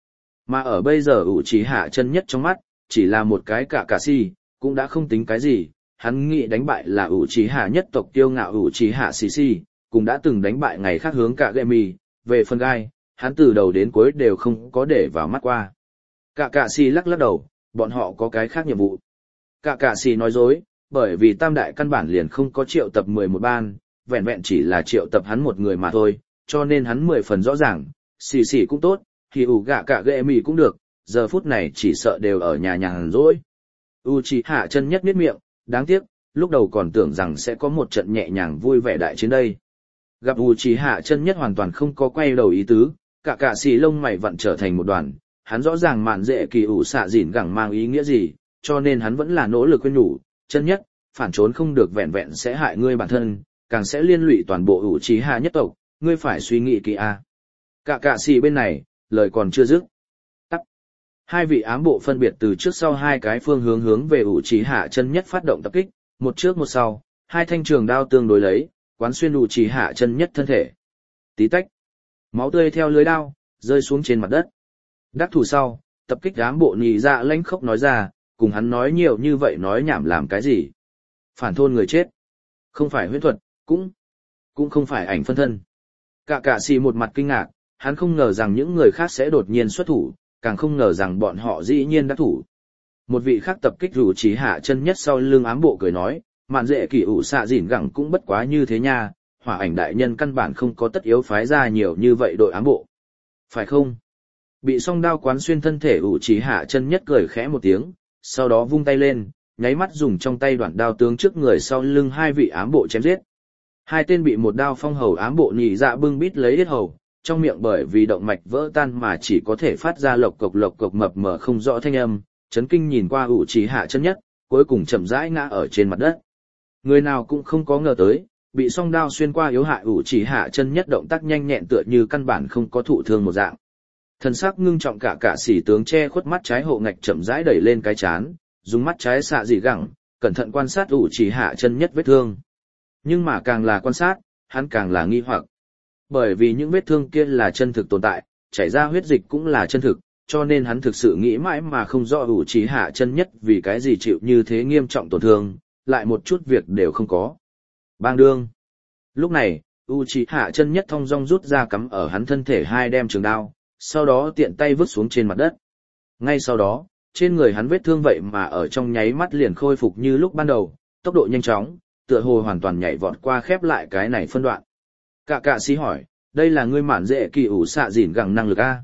Mà ở bây giờ ủ trí hạ chân nhất trong mắt, chỉ là một cái cả cà si, cũng đã không tính cái gì, hắn nghĩ đánh bại là ủ trí hạ nhất tộc tiêu ngạo ủ trí hạ xì xì, cũng đã từng đánh bại ngày khác hướng cả gệ mì, về phần gai, hắn từ đầu đến cuối đều không có để vào mắt qua. Cả cà si lắc lắc đầu, bọn họ có cái khác nhiệm vụ. Cả cà si nói dối, bởi vì tam đại căn bản liền không có triệu tập 11 ban, vẹn vẹn chỉ là triệu tập hắn một người mà thôi, cho nên hắn 10 phần rõ ràng, xì xì cũng tốt, thì ủ gạ cả ghệ mì cũng được, giờ phút này chỉ sợ đều ở nhà nhàn rỗi. Uchiha chân nhất miết miệng, đáng tiếc, lúc đầu còn tưởng rằng sẽ có một trận nhẹ nhàng vui vẻ đại chiến đây. Gặp Uchiha chân nhất hoàn toàn không có quay đầu ý tứ, cả xì lông mày vặn trở thành một đoàn, hắn rõ ràng mạn dễ kỳ ủ xạ dỉn gẳng mang ý nghĩa gì, cho nên hắn vẫn là nỗ lực khuyên nhủ, chân nhất, phản trốn không được vẹn vẹn sẽ hại ngươi bản thân, càng sẽ liên lụy toàn bộ Uchiha nhất tộc, ngươi phải suy nghĩ kỹ a. Cả xì bên này, lời còn chưa dứt. Tắt. Hai vị ám bộ phân biệt từ trước sau hai cái phương hướng về Uchiha chân nhất phát động tập kích, một trước một sau, hai thanh trường đao tương đối lấy, quán xuyên Uchiha chân nhất thân thể. Tí tách. Máu tươi theo lưới đao, rơi xuống trên mặt đất. Đắc thủ sau, tập kích ám bộ nhị dạ lãnh khốc nói ra, cùng hắn nói nhiều như vậy nói nhảm làm cái gì. Phản thôn người chết. Không phải huyễn thuật, cũng không phải ảnh phân thân. Cả xì một mặt kinh ngạc, hắn không ngờ rằng những người khác sẽ đột nhiên xuất thủ, càng không ngờ rằng bọn họ dĩ nhiên đã thủ. Một vị khác tập kích rủ trí hạ chân nhất sau lưng ám bộ cười nói, mạn dễ kỳ ủ xạ dỉn gẳng cũng bất quá như thế nha, hỏa ảnh đại nhân căn bản không có tất yếu phái ra nhiều như vậy đội ám bộ. Phải không? Bị song đao quán xuyên thân thể ủ trí hạ chân nhất cười khẽ một tiếng, sau đó vung tay lên, nháy mắt dùng trong tay đoạn đao tướng trước người sau lưng hai vị ám bộ chém giết. Hai tên bị một đao phong hầu ám bộ nhị dạ bưng bít lấy yết hầu, trong miệng bởi vì động mạch vỡ tan mà chỉ có thể phát ra lộc cộc mập mờ không rõ thanh âm, chấn kinh nhìn qua ủ trí hạ chân nhất, cuối cùng chậm rãi ngã ở trên mặt đất. Người nào cũng không có ngờ tới, bị song đao xuyên qua yếu hại ủ trí hạ chân nhất động tác nhanh nhẹn tựa như căn bản không có thụ thương một dạng. Thần sắc ngưng trọng cả sĩ tướng che khuất mắt trái hộ ngạch chậm rãi đẩy lên cái chán, dùng mắt trái xạ dị gẳng, cẩn thận quan sát ủ trí hạ chân nhất vết thương. Nhưng mà càng là quan sát, hắn càng là nghi hoặc. Bởi vì những vết thương kia là chân thực tồn tại, chảy ra huyết dịch cũng là chân thực, cho nên hắn thực sự nghĩ mãi mà không rõ ủ trí hạ chân nhất vì cái gì chịu như thế nghiêm trọng tổn thương, lại một chút việc đều không có. Bang đương. Lúc này, Uchiha chân nhất thong dong rút ra cắm ở hắn thân thể hai đem trường đao, sau đó tiện tay vứt xuống trên mặt đất. Ngay sau đó, trên người hắn vết thương vậy mà ở trong nháy mắt liền khôi phục như lúc ban đầu, tốc độ nhanh chóng, tựa hồ hoàn toàn nhảy vọt qua khép lại cái này phân đoạn. Cả sĩ hỏi, đây là ngươi mạn dễ kỳ ủ xạ dỉn gẳng năng lực a?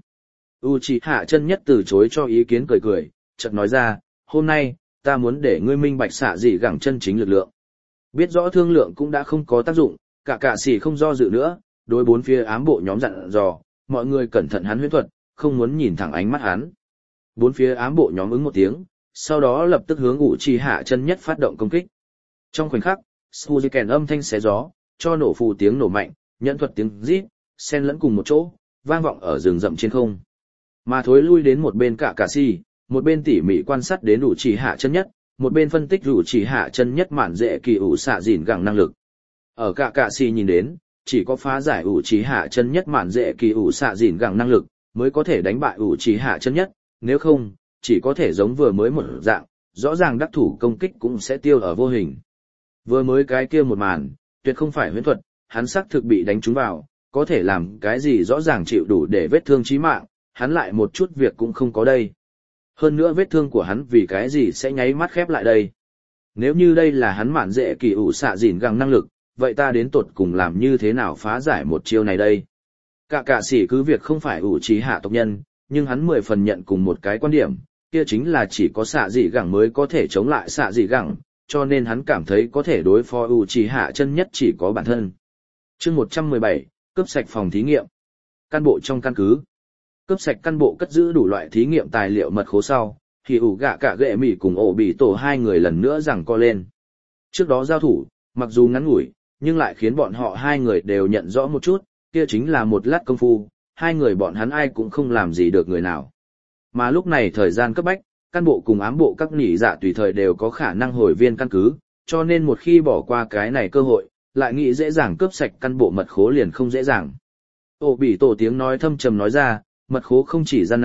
Uchiha chân nhất từ chối cho ý kiến cười, chợt nói ra, hôm nay, ta muốn để ngươi minh bạch xạ dị gẳng chân chính lực lượng. Biết rõ thương lượng cũng đã không có tác dụng, cả sĩ không do dự nữa, đối bốn phía ám bộ nhóm dặn dò, mọi người cẩn thận hắn huyễn thuật, không muốn nhìn thẳng ánh mắt hắn. Bốn phía ám bộ nhóm ứng một tiếng, sau đó lập tức hướng Uchiha chân nhất phát động công kích. Trong khoảnh khắc, Suzuken âm thanh xé gió, cho nổ phù tiếng nổ mạnh, nhẫn thuật tiếng rít, xen lẫn cùng một chỗ, vang vọng ở rừng rậm trên không. Mà thối lui đến một bên cả sĩ, một bên tỉ mỉ quan sát đến Uchiha chân nhất, một bên phân tích Uchiha chân nhất mạn dễ kỳ ủ xạ dỉn gẳng năng lực. Ở cả sĩ nhìn đến, chỉ có phá giải Uchiha chân nhất mạn dễ kỳ ủ xạ dỉn gẳng năng lực, mới có thể đánh bại Uchiha chân nhất, nếu không, chỉ có thể giống vừa mới một dạng, rõ ràng đắc thủ công kích cũng sẽ tiêu ở vô hình. Vừa mới cái kia một màn, tuyệt không phải huyễn thuật, hắn xác thực bị đánh trúng vào, có thể làm cái gì rõ ràng chịu đủ để vết thương chí mạng, hắn lại một chút việc cũng không có đây. Hơn nữa vết thương của hắn vì cái gì sẽ nháy mắt khép lại đây. Nếu như đây là hắn mạn dễ kỳ ủ xạ dỉn gẳng năng lực, vậy ta đến tột cùng làm như thế nào phá giải một chiêu này đây? Cả sĩ cứ việc không phải Uchiha tộc nhân, nhưng hắn 10 phần nhận cùng một cái quan điểm, kia chính là chỉ có xạ dị gẳng mới có thể chống lại xạ dị gẳng, cho nên hắn cảm thấy có thể đối phó Uchiha chân nhất chỉ có bản thân. Chương 117, cướp sạch phòng thí nghiệm. Căn bộ trong căn cứ. Cướp sạch căn bộ cất giữ đủ loại thí nghiệm tài liệu mật khố sau, thì ủ gạ cả ghệ mỉ cùng ổ bị tổ hai người lần nữa giằng co lên. Trước đó giao thủ, mặc dù ngắn ngủi, nhưng lại khiến bọn họ hai người đều nhận rõ một chút, kia chính là một lát công phu, hai người bọn hắn ai cũng không làm gì được người nào. Mà lúc này thời gian cấp bách, căn bộ cùng ám bộ các nhị dạ tùy thời đều có khả năng hồi viên căn cứ, cho nên một khi bỏ qua cái này cơ hội, lại nghĩ dễ dàng cướp sạch căn bộ mật khố liền không dễ dàng. Ổ bị tổ tiếng nói thâm trầm nói ra, mật khố không chỉ gian này,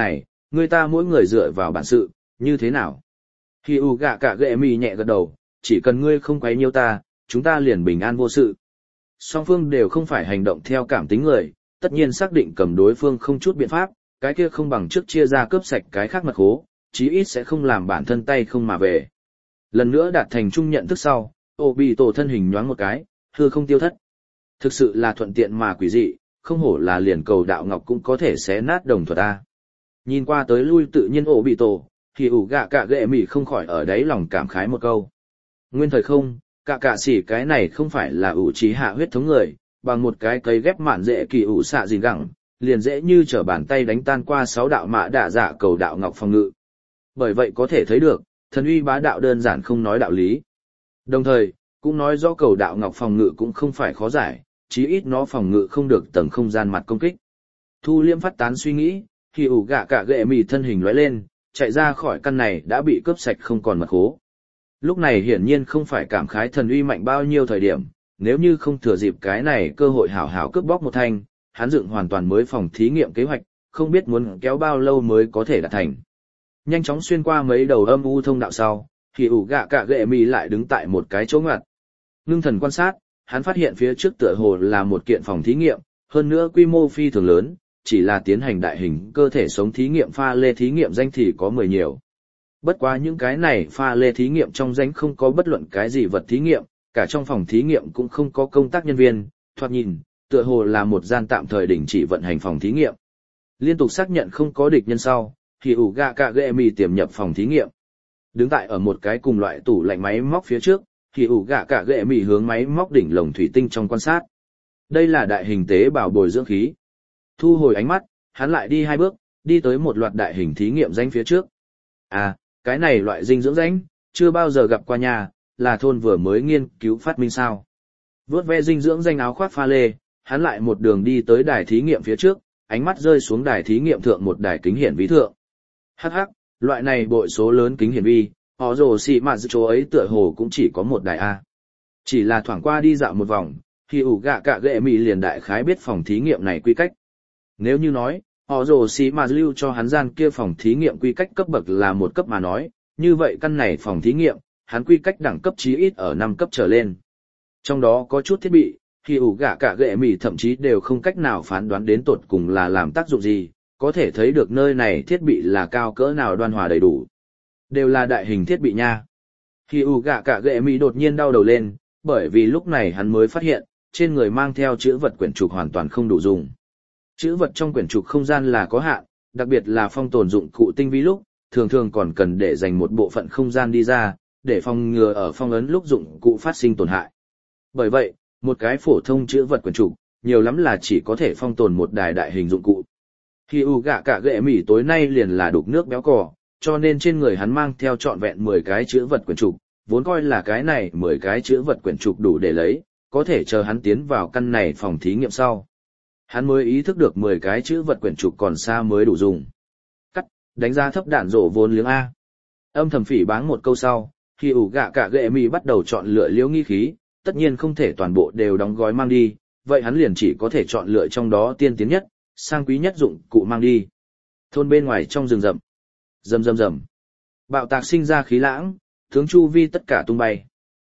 người ta mỗi người dựa vào bản sự, như thế nào? Khi ủ gạ cả ghệ mì nhẹ gật đầu, chỉ cần ngươi không quấy nhiêu ta, chúng ta liền bình an vô sự. Song phương đều không phải hành động theo cảm tính người, tất nhiên xác định cầm đối phương không chút biện pháp, cái kia không bằng trước chia ra cướp sạch cái khác mật khố, chí ít sẽ không làm bản thân tay không mà về. Lần nữa đạt thành chung nhận thức sau, ô bị tổ thân hình nhoáng một cái, hư không tiêu thất. Thực sự là thuận tiện mà quỷ dị, không hổ là liền cầu đạo ngọc cũng có thể xé nát đồng thuật ta. Nhìn qua tới lui tự nhiên ổ bị tổ, thì ủ gạ cả ghệ mỉ không khỏi ở đáy lòng cảm khái một câu. Nguyên thời không, cả xỉ cái này không phải là ủ trí hạ huyết thống người, bằng một cái cây ghép mạn dễ kỳ ủ xạ gìn gẳng, liền dễ như trở bàn tay đánh tan qua 6 đạo mã đả dạ cầu đạo ngọc phòng ngự. Bởi vậy có thể thấy được, thần uy bá đạo đơn giản không nói đạo lý. Đồng thời, cũng nói rõ cầu đạo ngọc phòng ngự cũng không phải khó giải, chí ít nó phòng ngự không được tầng không gian mặt công kích. Thu liêm phát tán suy nghĩ, thì ủ gạ cả ghệ mì thân hình lóe lên, chạy ra khỏi căn này đã bị cướp sạch không còn mật khố. Lúc này hiển nhiên không phải cảm khái thần uy mạnh bao nhiêu thời điểm, nếu như không thừa dịp cái này cơ hội hảo hảo cướp bóc một thanh, hắn dựng hoàn toàn mới phòng thí nghiệm kế hoạch, không biết muốn kéo bao lâu mới có thể đạt thành. Nhanh chóng xuyên qua mấy đầu âm u thông đạo sau, thì ủ gạ cả ghệ mì lại đứng tại một cái chỗ ngoặt. Ngưng thần quan sát, hắn phát hiện phía trước tựa hồ là một kiện phòng thí nghiệm, hơn nữa quy mô phi thường lớn, chỉ là tiến hành đại hình cơ thể sống thí nghiệm pha lê thí nghiệm danh thì có 10 nhiều. Bất quá những cái này pha lê thí nghiệm trong danh không có bất luận cái gì vật thí nghiệm, cả trong phòng thí nghiệm cũng không có công tác nhân viên, thoạt nhìn, tựa hồ là một gian tạm thời đình chỉ vận hành phòng thí nghiệm. Liên tục xác nhận không có địch nhân sau, thì ủ gạ cả ghệ mì tiềm nhập phòng thí nghiệm. Đứng tại ở một cái cùng loại tủ lạnh máy móc phía trước, thì ủ gạ cả ghệ mì hướng máy móc đỉnh lồng thủy tinh trong quan sát. Đây là đại hình tế bào bồi dưỡng khí. Thu hồi ánh mắt, hắn lại đi 2 bước, đi tới một loạt đại hình thí nghiệm danh phía trước. À, cái này loại dinh dưỡng danh, chưa bao giờ gặp qua nhà, là thôn vừa mới nghiên cứu phát minh sao. Vướt ve dinh dưỡng danh áo khoác pha lê, hắn lại một đường đi tới đài thí nghiệm phía trước, ánh mắt rơi xuống đài thí nghiệm thượng một đài kính hiển vi thượng. Hắc hắc, loại này bội số lớn kính hiển vi, họ rồ xì mà chỗ ấy tựa hồ cũng chỉ có một đài A. Chỉ là thoảng qua đi dạo một vòng, thì ủ gạ cả ghệ mì liền đại khái biết phòng thí nghiệm này quy cách. Nếu như nói, họ rồ xì mà lưu cho hắn gian kia phòng thí nghiệm quy cách cấp bậc là 1 cấp mà nói, như vậy căn này phòng thí nghiệm, hắn quy cách đẳng cấp chí ít ở 5 cấp trở lên. Trong đó có chút thiết bị, thì ủ gạ cả ghệ mì thậm chí đều không cách nào phán đoán đến tột cùng là làm tác dụng gì, có thể thấy được nơi này thiết bị là cao cỡ nào đoan hòa đầy đủ. Đều là đại hình thiết bị nha. Thì ủ gạ cả ghệ mì đột nhiên đau đầu lên, bởi vì lúc này hắn mới phát hiện, trên người mang theo chữ vật quyển trục hoàn toàn không đủ dùng. Chữ vật trong quyển trục không gian là có hạn, đặc biệt là phong tồn dụng cụ tinh vi lúc, thường thường còn cần để dành một bộ phận không gian đi ra, để phòng ngừa ở phong ấn lúc dụng cụ phát sinh tổn hại. Bởi vậy, một cái phổ thông chữ vật quyển trục, nhiều lắm là chỉ có thể phong tồn một đài đại hình dụng cụ. Khi u gạ cả ghệ mỉ tối nay liền là đục nước béo cò, cho nên trên người hắn mang theo trọn vẹn 10 cái chữ vật quyển trục, vốn coi là cái này 10 cái chữ vật quyển trục đủ để lấy, có thể chờ hắn tiến vào căn này phòng thí nghiệm sau. Hắn mới ý thức được 10 cái chữ vật quyển trục còn xa mới đủ dùng. Cắt, đánh giá thấp đạn rổ vốn liếng A. Âm thầm phỉ báng một câu sau, khi ủ gạ cả ghệ mì bắt đầu chọn lựa liễu nghi khí, tất nhiên không thể toàn bộ đều đóng gói mang đi, vậy hắn liền chỉ có thể chọn lựa trong đó tiên tiến nhất, sang quý nhất dụng cụ mang đi. Thôn bên ngoài trong rừng rậm. Rầm rầm rầm. Bạo tạc sinh ra khí lãng, tướng chu vi tất cả tung bay.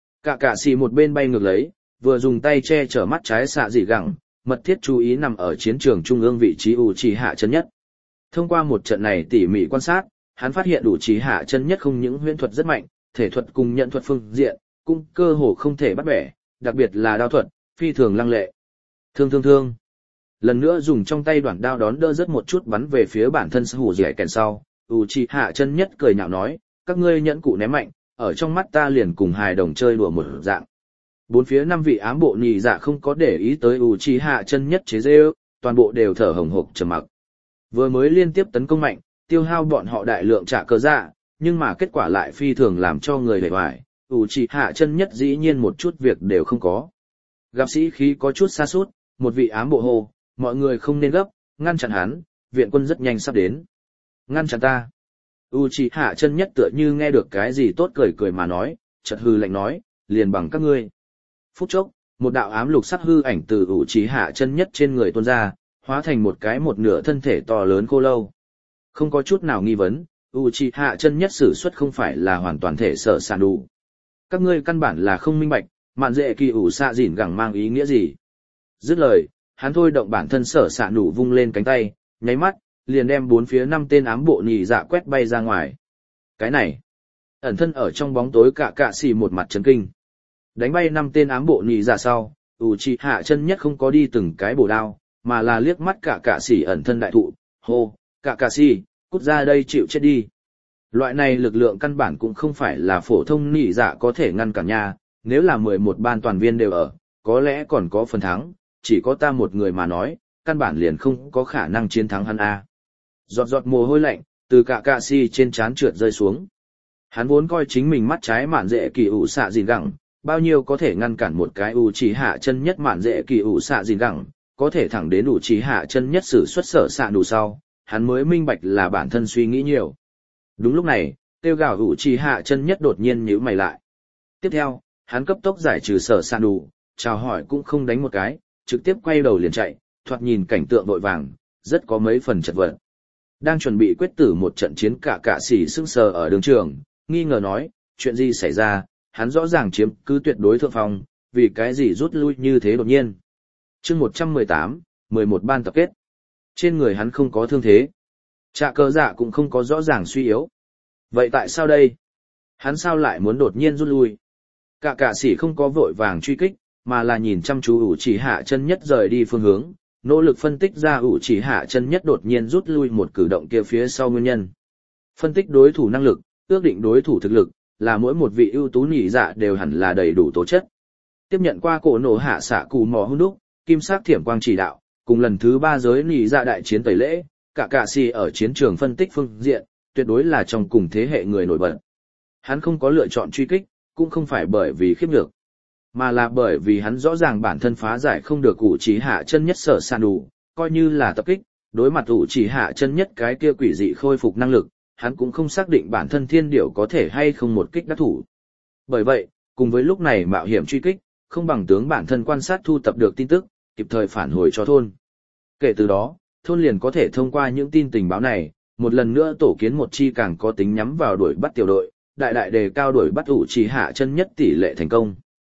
Cả xì một bên bay ngược lấy, vừa dùng tay che chở mắt trái xạ dị gẳng, mật thiết chú ý nằm ở chiến trường trung ương vị trí Uchiha chân nhất. Thông qua một trận này tỉ mỉ quan sát, hắn phát hiện Uchiha chân nhất không những huyễn thuật rất mạnh, thể thuật cùng nhận thuật phương diện, cũng cơ hồ không thể bắt bẻ, đặc biệt là đao thuật, phi thường lăng lệ. Thương. Lần nữa dùng trong tay đoạn đao đón đỡ rất một chút bắn về phía bản thân sư hủ dẻ kèn sau, Uchiha chân nhất cười nhạo nói, các ngươi nhẫn cụ ném mạnh, ở trong mắt ta liền cùng hài đồng chơi đùa một dạng. 4 phía 5 vị ám bộ nhị dạ không có để ý tới Uchiha chân nhất chế giễu, toàn bộ đều thở hổn hộc trầm mặc. Vừa mới liên tiếp tấn công mạnh, tiêu hao bọn họ đại lượng trả cờ dạ, nhưng mà kết quả lại phi thường làm cho người hề hoài, Uchiha chân nhất dĩ nhiên một chút việc đều không có. Gặp sĩ khí có chút sa sút, một vị ám bộ hô, mọi người không nên gấp, ngăn chặn hắn, viện quân rất nhanh sắp đến. Ngăn chặn ta. Uchiha chân nhất tựa như nghe được cái gì tốt cười mà nói, chợt hư lạnh nói, liền bằng các ngươi. Phút chốc, một đạo ám lục sắc hư ảnh từ Uchiha chân nhất trên người tuôn ra, hóa thành một cái một nửa thân thể to lớn khô lâu. Không có chút nào nghi vấn, Uchiha chân nhất sử xuất không phải là hoàn toàn thể sở sản đủ. Các ngươi căn bản là không minh bạch, mạn dễ kỳ ủ xạ dỉn gẳng mang ý nghĩa gì. Dứt lời, hắn thôi động bản thân sở sản đủ vung lên cánh tay, nháy mắt, liền đem bốn phía 5 tên ám bộ nhị dạ quét bay ra ngoài. Cái này, ẩn thân ở trong bóng tối cả cạ xì một mặt chấn kinh. Đánh bay 5 tên ám bộ nhị dạ sau, Uchiha chân nhất không có đi từng cái bổ đao, mà là liếc mắt cả cạ xì ẩn thân đại thụ, hô, cả cạ xì, cút ra đây chịu chết đi. Loại này lực lượng căn bản cũng không phải là phổ thông nhị dạ có thể ngăn cản nha, nếu là 11 ban toàn viên đều ở, có lẽ còn có phần thắng, chỉ có ta một người mà nói, căn bản liền không có khả năng chiến thắng hắn a. Giọt giọt mồ hôi lạnh từ cả cạ xì trên trán trượt rơi xuống. Hắn vốn coi chính mình mắt trái mạn dễ kỳ ủ xạ dìn gẳng, bao nhiêu có thể ngăn cản một cái Uchiha chân nhất mạn dễ kỳ ủ xạ dìn gẳng, có thể thẳng đến Uchiha chân nhất sử xuất sở xạ đủ sau, hắn mới minh bạch là bản thân suy nghĩ nhiều. Đúng lúc này, tiêu gào Uchiha chân nhất đột nhiên nhíu mày lại. Tiếp theo, hắn cấp tốc giải trừ sở xạ đủ, chào hỏi cũng không đánh một cái, trực tiếp quay đầu liền chạy, thoạt nhìn cảnh tượng vội vàng, rất có mấy phần chật vật. Đang chuẩn bị quyết tử một trận chiến cả cạ xỉ sững sờ ở đường trường, nghi ngờ nói, chuyện gì xảy ra, hắn rõ ràng chiếm cứ tuyệt đối thượng phong, vì cái gì rút lui như thế đột nhiên. Chương 118, 11 ban tập kết. Trên người hắn không có thương thế. Trạ cơ dạ cũng không có rõ ràng suy yếu. Vậy tại sao đây? Hắn sao lại muốn đột nhiên rút lui? Cả cạ sĩ không có vội vàng truy kích, mà là nhìn chăm chú Uchiha chân nhất rời đi phương hướng, nỗ lực phân tích ra Uchiha chân nhất đột nhiên rút lui một cử động kia phía sau nguyên nhân. Phân tích đối thủ năng lực, ước định đối thủ thực lực, là mỗi một vị ưu tú nhị dạ đều hẳn là đầy đủ tố chất. Tiếp nhận qua cổ nổ hạ xạ cù mò hung đúc, kim sắc thiểm quang chỉ đạo, cùng lần thứ 3 giới nhị dạ đại chiến tẩy lễ, cả cạ sĩ ở chiến trường phân tích phương diện, tuyệt đối là trong cùng thế hệ người nổi bật. Hắn không có lựa chọn truy kích, cũng không phải bởi vì khiếp nhược, mà là bởi vì hắn rõ ràng bản thân phá giải không được Uchiha chân nhất sở san đủ, coi như là tập kích, đối mặt Uchiha chân nhất cái kia quỷ dị khôi phục năng lực, hắn cũng không xác định bản thân thiên điểu có thể hay không một kích đắc thủ. Bởi vậy, cùng với lúc này mạo hiểm truy kích, không bằng tướng bản thân quan sát thu tập được tin tức, kịp thời phản hồi cho thôn. Kể từ đó, thôn liền có thể thông qua những tin tình báo này, một lần nữa tổ kiến một chi càng có tính nhắm vào đuổi bắt tiểu đội, đại đại đề cao đuổi bắt Uchiha chân nhất tỷ lệ thành công.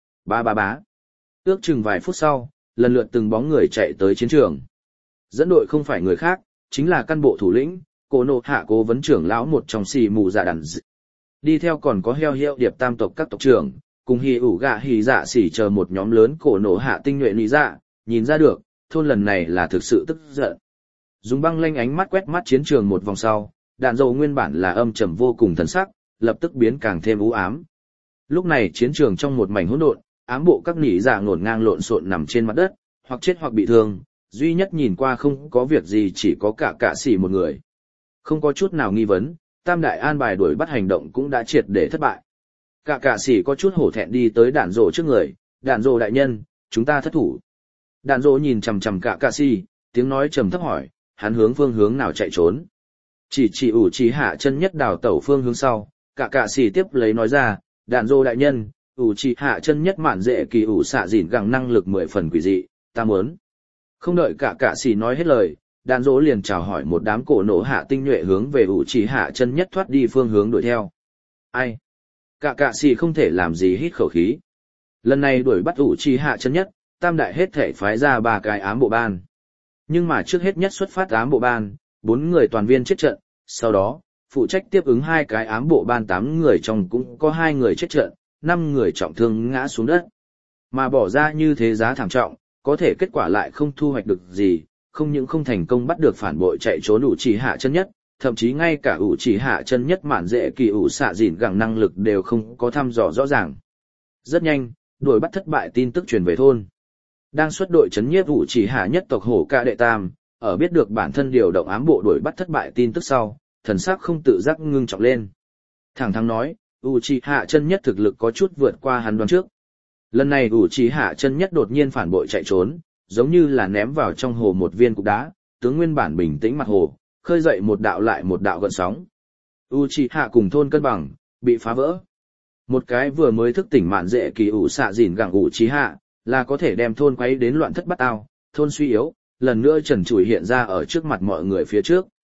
Bá. Ước chừng vài phút sau, lần lượt từng bóng người chạy tới chiến trường. Dẫn đội không phải người khác, chính là căn bộ thủ lĩnh, Cổ nộ hạ cố vấn trưởng lão một trong xì mù dạ đàn dị. Đi theo còn có heo hiệu điệp tam tộc các tộc trưởng, cùng hì ủ gạ hì dạ xỉ chờ một nhóm lớn cổ nộ hạ tinh nhuệ lý dạ, nhìn ra được, thôn lần này là thực sự tức giận. Dùng băng lanh ánh mắt quét mắt chiến trường một vòng sau, đạn dầu nguyên bản là âm trầm vô cùng thần sắc, lập tức biến càng thêm u ám. Lúc này chiến trường trong một mảnh hỗn độn, ám bộ các nỉ dạ ngổn ngang lộn xộn nằm trên mặt đất, hoặc chết hoặc bị thương, duy nhất nhìn qua không có việc gì chỉ có cả cạ xỉ một người. Không có chút nào nghi vấn, tam đại an bài đuổi bắt hành động cũng đã triệt để thất bại. Cả cạ xỉ có chút hổ thẹn đi tới đạn rồ trước người, đạn rồ đại nhân, chúng ta thất thủ. Đạn rồ nhìn chằm chằm cả cạ xỉ, tiếng nói trầm thấp hỏi, hắn hướng phương hướng nào chạy trốn. Chỉ Uchiha chân nhất đào tẩu phương hướng sau, cả cạ xỉ tiếp lấy nói ra, đạn rồ đại nhân, Uchiha chân nhất mạn dễ kỳ ủ xạ dỉn gẳng năng lực 10 phần quỷ dị, ta muốn. Không đợi cả cạ xỉ nói hết lời, đạn dỗ liền chào hỏi một đám cổ nổ hạ tinh nhuệ hướng về Uchiha chân nhất thoát đi phương hướng đuổi theo. Ai? Cả cạ xỉ không thể làm gì hít khẩu khí. Lần này đuổi bắt Uchiha chân nhất, tam đại hết thể phái ra 3 cái ám bộ ban. Nhưng mà trước hết nhất xuất phát ám bộ ban, 4 người toàn viên chết trận, sau đó, phụ trách tiếp ứng 2 cái ám bộ ban 8 người trong cũng có 2 người chết trận, 5 người trọng thương ngã xuống đất. Mà bỏ ra như thế giá thảm trọng, có thể kết quả lại không thu hoạch được gì, không những không thành công bắt được phản bội chạy trốn Uchiha chân nhất, thậm chí ngay cả Uchiha chân nhất mạn dễ kỳ ủ xạ dỉn gẳng năng lực đều không có thăm dò rõ ràng. Rất nhanh, đuổi bắt thất bại tin tức truyền về thôn. Đang xuất đội chấn nhiếp Uchiha nhất tộc hổ ca đệ tam, ở biết được bản thân điều động ám bộ đuổi bắt thất bại tin tức sau, thần sắc không tự giác ngưng trọng lên. Thẳng thắn nói, Uchiha chân nhất thực lực có chút vượt qua hắn đoán trước. Lần này Uchiha chân nhất đột nhiên phản bội chạy trốn, giống như là ném vào trong hồ một viên cục đá, tướng nguyên bản bình tĩnh mặt hồ, khơi dậy một đạo lại một đạo gợn sóng. Uchiha cùng thôn cân bằng, bị phá vỡ. Một cái vừa mới thức tỉnh mạn dễ kỳ ủ xạ dỉn gẳng Uchiha, là có thể đem thôn quấy đến loạn thất bát ao, thôn suy yếu, lần nữa trần trụi hiện ra ở trước mặt mọi người phía trước.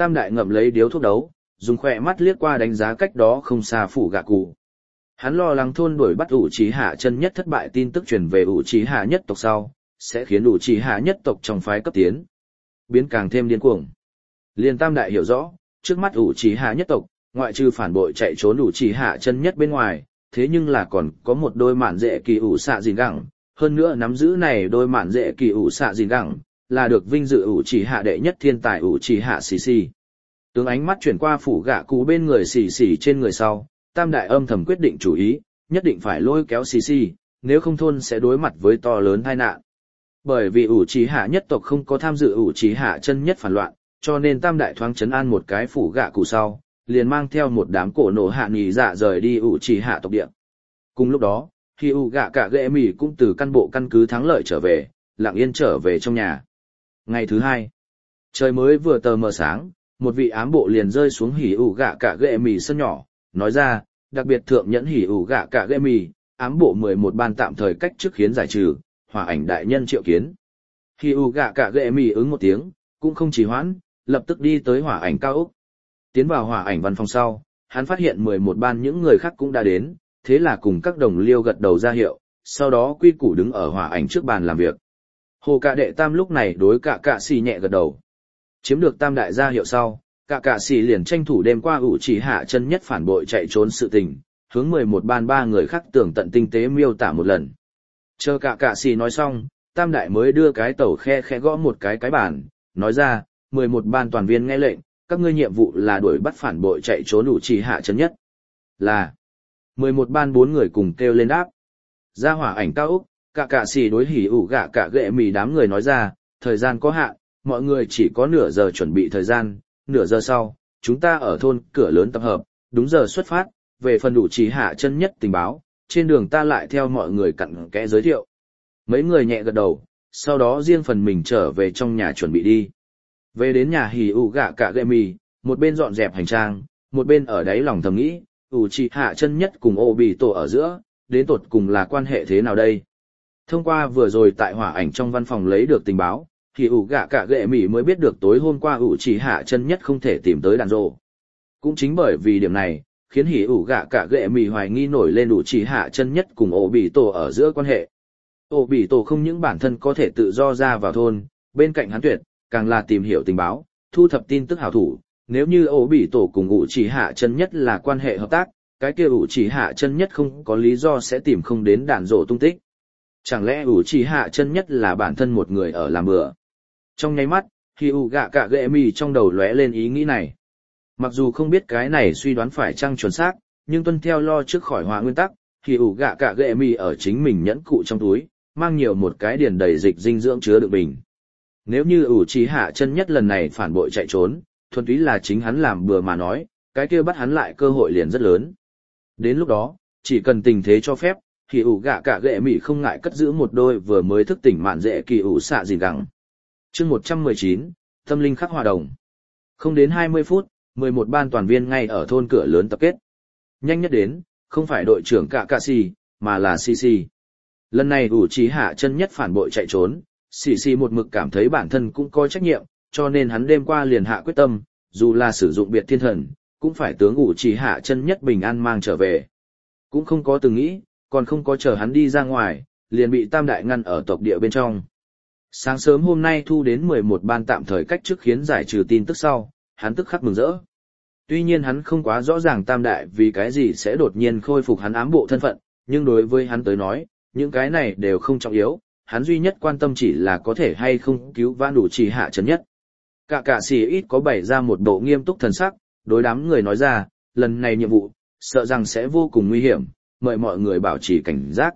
Tam đại ngậm lấy điếu thuốc đấu, dùng khỏe mắt liếc qua đánh giá cách đó không xa phủ gạ cụ. Hắn lo lắng thôn đuổi bắt ủ trí hạ chân nhất thất bại tin tức truyền về ủ trí hạ nhất tộc sau, sẽ khiến ủ trí hạ nhất tộc trong phái cấp tiến biến càng thêm điên cuồng. Liên Tam đại hiểu rõ, trước mắt ủ trí hạ nhất tộc, ngoại trừ phản bội chạy trốn ủ trí hạ chân nhất bên ngoài, thế nhưng là còn có một đôi mạn dễ kỳ ủ xạ gìn gẳng, hơn nữa nắm giữ này đôi mạn dễ kỳ ủ xạ gìn gẳng, là được vinh dự ủ trí hạ đệ nhất thiên tài ủ trí hạ xì xì. Tướng ánh mắt chuyển qua phủ gạ cụ bên người xì xì trên người sau, Tam đại âm thầm quyết định chủ ý, nhất định phải lôi kéo xì xì, nếu không thôn sẽ đối mặt với to lớn tai nạn. Bởi vì ủ trí hạ nhất tộc không có tham dự ủ trí hạ chân nhất phản loạn, cho nên Tam đại thoáng trấn an một cái phủ gạ cụ sau, liền mang theo một đám cổ nổ hạ nghỉ dạ rời đi ủ trí hạ tộc địa. Cùng lúc đó, khi ủ gạ cả ghệ mì cũng từ căn bộ căn cứ thắng lợi trở về, lặng yên trở về trong nhà. Ngày thứ hai, trời mới vừa tờ mờ sáng, một vị ám bộ liền rơi xuống hỉ ủ gạ cả ghệ mì sân nhỏ, nói ra, đặc biệt thượng nhẫn hỉ ủ gạ cả ghệ mì, ám bộ 11 ban tạm thời cách chức khiến giải trừ, hỏa ảnh đại nhân triệu kiến. Hỉ ủ gạ cả ghệ mì ứng một tiếng, cũng không trì hoãn, lập tức đi tới hỏa ảnh cao ốc. Tiến vào hỏa ảnh văn phòng sau, hắn phát hiện 11 ban những người khác cũng đã đến, thế là cùng các đồng liêu gật đầu ra hiệu, sau đó quy củ đứng ở hỏa ảnh trước bàn làm việc. Hồ Cạ Đệ Tam lúc này đối Cạ Cạ Xì nhẹ gật đầu. Chiếm được Tam đại ra hiệu sau, Cạ Cạ Xì liền tranh thủ đêm qua ủ chỉ hạ chân nhất phản bội chạy trốn sự tình, hướng 11 ban 3 người khác tường tận tinh tế miêu tả một lần. Chờ Cạ Cạ Xì nói xong, Tam đại mới đưa cái tẩu khe khẽ gõ một cái bàn, nói ra, 11 ban toàn viên nghe lệnh, các ngươi nhiệm vụ là đuổi bắt phản bội chạy trốn ủ chỉ hạ chân nhất. Là 11 ban 4 người cùng kêu lên đáp. Ra hỏa ảnh cao ốc, Cạ Cạ Xì đối hỉ ủ gạ cả ghệ mì đám người nói ra, thời gian có hạn, mọi người chỉ có nửa giờ chuẩn bị thời gian, nửa giờ sau, chúng ta ở thôn cửa lớn tập hợp, đúng giờ xuất phát, về phần đủ chỉ hạ chân nhất tình báo, trên đường ta lại theo mọi người cặn kẽ giới thiệu. Mấy người nhẹ gật đầu, sau đó riêng phần mình trở về trong nhà chuẩn bị đi. Về đến nhà hỉ ủ gạ cả ghệ mì, một bên dọn dẹp hành trang, một bên ở đáy lòng thầm nghĩ, ủ chỉ hạ chân nhất cùng ô bì tổ ở giữa, đến tột cùng là quan hệ thế nào đây? Thông qua vừa rồi tại hỏa ảnh trong văn phòng lấy được tình báo, thì ủ gạ cả ghệ mỉ mới biết được tối hôm qua ủ chỉ hạ chân nhất không thể tìm tới đàn rộ. Cũng chính bởi vì điểm này, khiến hỉ ủ gạ cả ghệ mỉ hoài nghi nổi lên ủ chỉ hạ chân nhất cùng ổ bỉ tổ ở giữa quan hệ. Ổ bỉ tổ không những bản thân có thể tự do ra vào thôn, bên cạnh hắn tuyệt, càng là tìm hiểu tình báo, thu thập tin tức hảo thủ. Nếu như ổ bỉ tổ cùng ủ chỉ hạ chân nhất là quan hệ hợp tác, cái kia ủ chỉ hạ chân nhất không có lý do sẽ tìm không đến đàn rộ tung tích. Chẳng lẽ ủ chỉ hạ chân nhất là bản thân một người ở làm bữa? Trong nháy mắt, khi ủ gạ cả ghệ mì trong đầu lóe lên ý nghĩ này. Mặc dù không biết cái này suy đoán phải chăng chuẩn xác, nhưng tuân theo lo trước khỏi hỏa nguyên tắc, khi ủ gạ cả ghệ mì ở chính mình nhẫn cụ trong túi, mang nhiều một cái điền đầy dịch dinh dưỡng chứa đựng bình. Nếu như ủ chỉ hạ chân nhất lần này phản bội chạy trốn, thuần túy là chính hắn làm bừa mà nói, cái kia bắt hắn lại cơ hội liền rất lớn. Đến lúc đó, chỉ cần tình thế cho phép, thì ủ gạ cả ghệ mị không ngại cất giữ một đôi vừa mới thức tỉnh mạn dễ kỳ ủ xạ gìn gẳng. Chương 119, tâm linh khắc hòa đồng. Không đến 20 phút, 11 ban toàn viên ngay ở thôn cửa lớn tập kết. Nhanh nhất đến, không phải đội trưởng Cạ Cạ Xì, mà là Xì. Lần này ủ trí hạ chân nhất phản bội chạy trốn, Xì một mực cảm thấy bản thân cũng có trách nhiệm, cho nên hắn đêm qua liền hạ quyết tâm, dù là sử dụng biệt thiên thần, cũng phải tướng ủ trí hạ chân nhất bình an mang trở về. Cũng không có từng nghĩ, còn không có chờ hắn đi ra ngoài, liền bị Tam đại ngăn ở tộc địa bên trong. Sáng sớm hôm nay thu đến 11 ban tạm thời cách chức khiến giải trừ tin tức sau, hắn tức khắc mừng rỡ. Tuy nhiên hắn không quá rõ ràng Tam đại vì cái gì sẽ đột nhiên khôi phục hắn ám bộ thân phận, nhưng đối với hắn tới nói, những cái này đều không trọng yếu, hắn duy nhất quan tâm chỉ là có thể hay không cứu vãn đủ chỉ hạ chân nhất. Cạ Cạ Xì ít có bày ra một bộ nghiêm túc thần sắc, đối đám người nói ra, lần này nhiệm vụ, sợ rằng sẽ vô cùng nguy hiểm, mời mọi người bảo trì cảnh giác.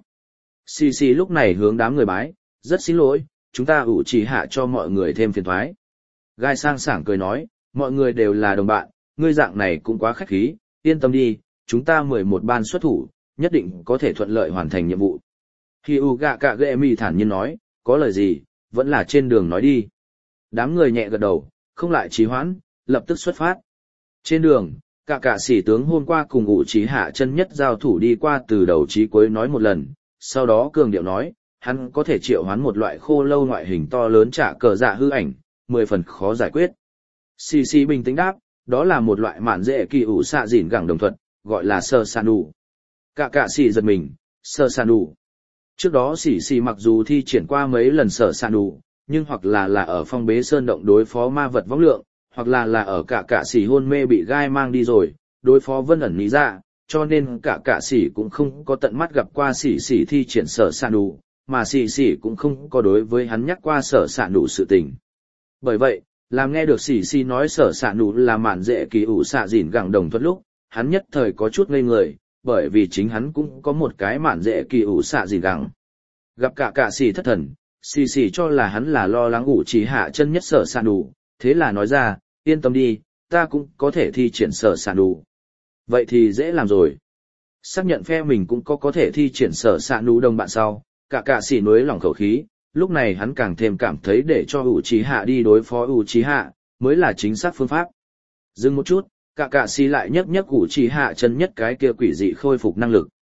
Xì lúc này hướng đám người bái, rất xin lỗi, chúng ta ủ chỉ hạ cho mọi người thêm phiền toái. Gai sang sảng cười nói, mọi người đều là đồng bạn, ngươi dạng này cũng quá khách khí, yên tâm đi, chúng ta 11 ban xuất thủ, nhất định có thể thuận lợi hoàn thành nhiệm vụ. Khi gạ cả ghệ mì thản nhiên nói, có lời gì, vẫn là trên đường nói đi. Đám người nhẹ gật đầu, không lại trì hoãn, lập tức xuất phát. Trên đường, Cạ Cạ Xì tướng hôm qua cùng ủ trí hạ chân nhất giao thủ đi qua từ đầu chí cuối nói một lần, sau đó cường điệu nói, hắn có thể triệu hoán một loại khô lâu ngoại hình to lớn trả cờ dạ hư ảnh, 10 phần khó giải quyết. Xì xì bình tĩnh đáp, đó là một loại mạn dễ kỳ ủ xạ dìn gẳng đồng thuật, gọi là sơ sàn đủ. Cả cả xì giật mình, sơ sàn đủ. Trước đó xì xì mặc dù thi triển qua mấy lần sở sàn đủ, nhưng hoặc là ở phong bế sơn động đối phó ma vật võng lượng, hoặc là ở cả xì hôn mê bị gai mang đi rồi, đối phó vân ẩn lý ra, cho nên cả xì cũng không có tận mắt gặp qua xì xì thi triển sở sàn đủ, mà xì xì cũng không có đối với hắn nhắc qua sở sàn đủ sự tình. Bởi vậy, làm nghe được xì xì nói sở sàn đủ là mạn dễ kỳ ủ xạ dìn gẳng đồng thuật lúc, hắn nhất thời có chút ngây người, bởi vì chính hắn cũng có một cái mạn dễ kỳ ủ xạ dìn gẳng. Gặp cả xì thất thần, xì xì cho là hắn là lo lắng ủ chỉ hạ chân nhất sở sàn đủ, thế là nói ra, yên tâm đi, ta cũng có thể thi triển sở sàn đủ. Vậy thì dễ làm rồi. Xác nhận phe mình cũng có thể thi triển sở sàn đủ đồng bạn sau, cả xì nuối lòng khẩu khí, lúc này hắn càng thêm cảm thấy để cho ủ chỉ hạ đi đối phó ủ chỉ hạ, mới là chính xác phương pháp. Dừng một chút, cả xì lại nhấc ủ chỉ hạ chân nhất cái kia quỷ dị khôi phục năng lực.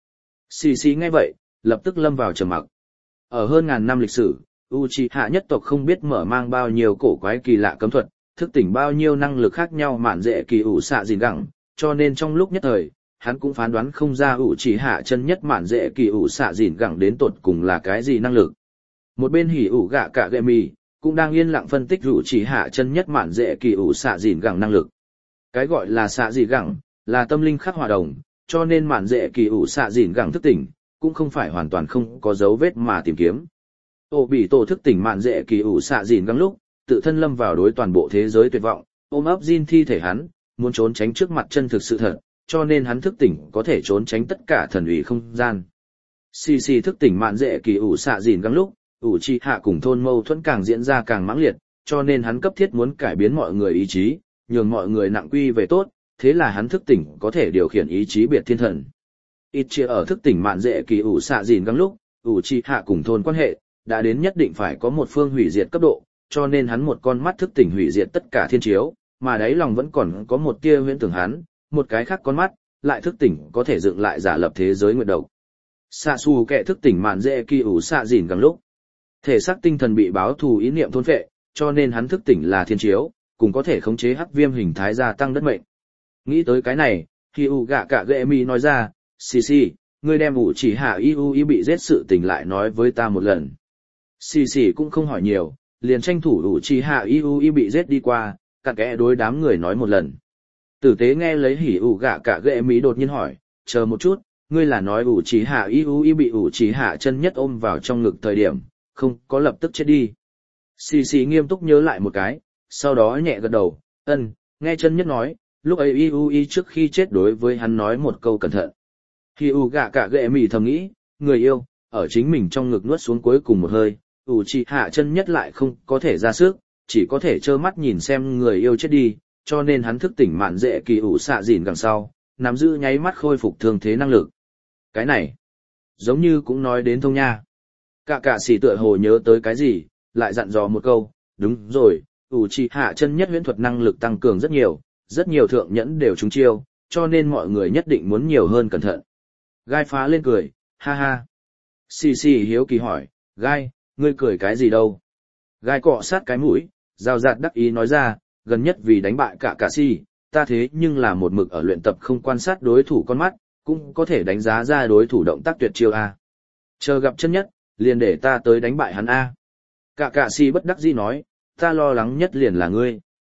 Xì nghe vậy, lập tức lâm vào trầm mặc. Ở hơn ngàn năm lịch sử, Uchiha nhất tộc không biết mở mang bao nhiêu cổ quái kỳ lạ cấm thuật, thức tỉnh bao nhiêu năng lực khác nhau mạn dễ kỳ ủ xạ gìn gẳng, cho nên trong lúc nhất thời, hắn cũng phán đoán không ra Uchiha chân nhất mạn dễ kỳ ủ xạ gìn gẳng đến tột cùng là cái gì năng lực. Một bên hỉ ủ gạ cả gệ mì, cũng đang yên lặng phân tích Uchiha chân nhất mạn dễ kỳ ủ xạ gìn gẳng năng lực. Cái gọi là xạ gìn gẳng, là tâm linh khắc hòa đồng, cho nên mạn dễ kỳ ủ xạ gìn gẳng thức tỉnh, cũng không phải hoàn toàn không có dấu vết mà tìm kiếm. Ô bị tổ thức tỉnh mạn dễ kỳ ủ xạ dìn găng lúc, tự thân lâm vào đối toàn bộ thế giới tuyệt vọng, ôm ấp Jin thi thể hắn, muốn trốn tránh trước mặt chân thực sự thật, cho nên hắn thức tỉnh có thể trốn tránh tất cả thần ủy không gian. Xì thức tỉnh mạn dễ kỳ ủ xạ dìn găng lúc, ủ chi hạ cùng thôn mâu thuẫn càng diễn ra càng mãng liệt, cho nên hắn cấp thiết muốn cải biến mọi người ý chí, nhường mọi người nặng quy về tốt, thế là hắn thức tỉnh có thể điều khiển ý chí biệt thiên thần. Ít chia ở thức tỉnh mạn dễ kỳ ủ xạ dìn găng lúc, ủ chi hạ cùng thôn quan hệ, đã đến nhất định phải có một phương hủy diệt cấp độ, cho nên hắn một con mắt thức tỉnh hủy diệt tất cả thiên chiếu, mà đáy lòng vẫn còn có một tia huyễn tưởng hắn, một cái khác con mắt, lại thức tỉnh có thể dựng lại giả lập thế giới nguyệt độc. Xạ xù kệ thức tỉnh mạn dễ kỳ ủ xạ dìn găng lúc, thể xác tinh thần bị báo thù ý niệm thôn phệ, cho nên hắn thức tỉnh là thiên chiếu, cùng có thể khống chế hắc viêm hình thái gia tăng đất mệnh. Nghĩ tới cái này, khi u gạ cả gệ mi nói ra, xì, ngươi đem ủ chỉ hạ y bị giết sự tình lại nói với ta một lần. Xì cũng không hỏi nhiều, liền tranh thủ ủ chỉ hạ y bị giết đi qua, cặn kẽ đối đám người nói một lần. Tử tế nghe lấy hỉ ủ gạ cả gệ mi đột nhiên hỏi, chờ một chút, ngươi là nói ủ chỉ hạ y bị ủ chỉ hạ chân nhất ôm vào trong ngực thời điểm, không có lập tức chết đi. Xì nghiêm túc nhớ lại một cái, sau đó nhẹ gật đầu, nghe chân nhất nói, lúc ấy y trước khi chết đối với hắn nói một câu cẩn thận. Khi u gạ cả ghệ mỉ thầm nghĩ, người yêu, ở chính mình trong ngực nuốt xuống cuối cùng một hơi, ủ chỉ hạ chân nhất lại không có thể ra sức, chỉ có thể trơ mắt nhìn xem người yêu chết đi, cho nên hắn thức tỉnh mạn dễ kỳ ủ xạ dìn đằng sau, nắm giữ nháy mắt khôi phục thương thế năng lực. Cái này, giống như cũng nói đến thông nha. Cả xỉ tựa hồ nhớ tới cái gì, lại dặn dò một câu, đúng rồi, ủ chỉ hạ chân nhất huyễn thuật năng lực tăng cường rất nhiều thượng nhẫn đều trúng chiêu, cho nên mọi người nhất định muốn nhiều hơn cẩn thận. Gai phá lên cười, ha ha. Xì hiếu kỳ hỏi, Gai, ngươi cười cái gì đâu? Gai cọ sát cái mũi, rào rạt đắc ý nói ra, gần nhất vì đánh bại cả xì, ta thế nhưng là một mực ở luyện tập không quan sát đối thủ con mắt, cũng có thể đánh giá ra đối thủ động tác tuyệt chiêu A. Chờ gặp chân nhất, liền để ta tới đánh bại hắn A. Cả xì bất đắc dĩ nói, ta lo lắng nhất liền là ngươi.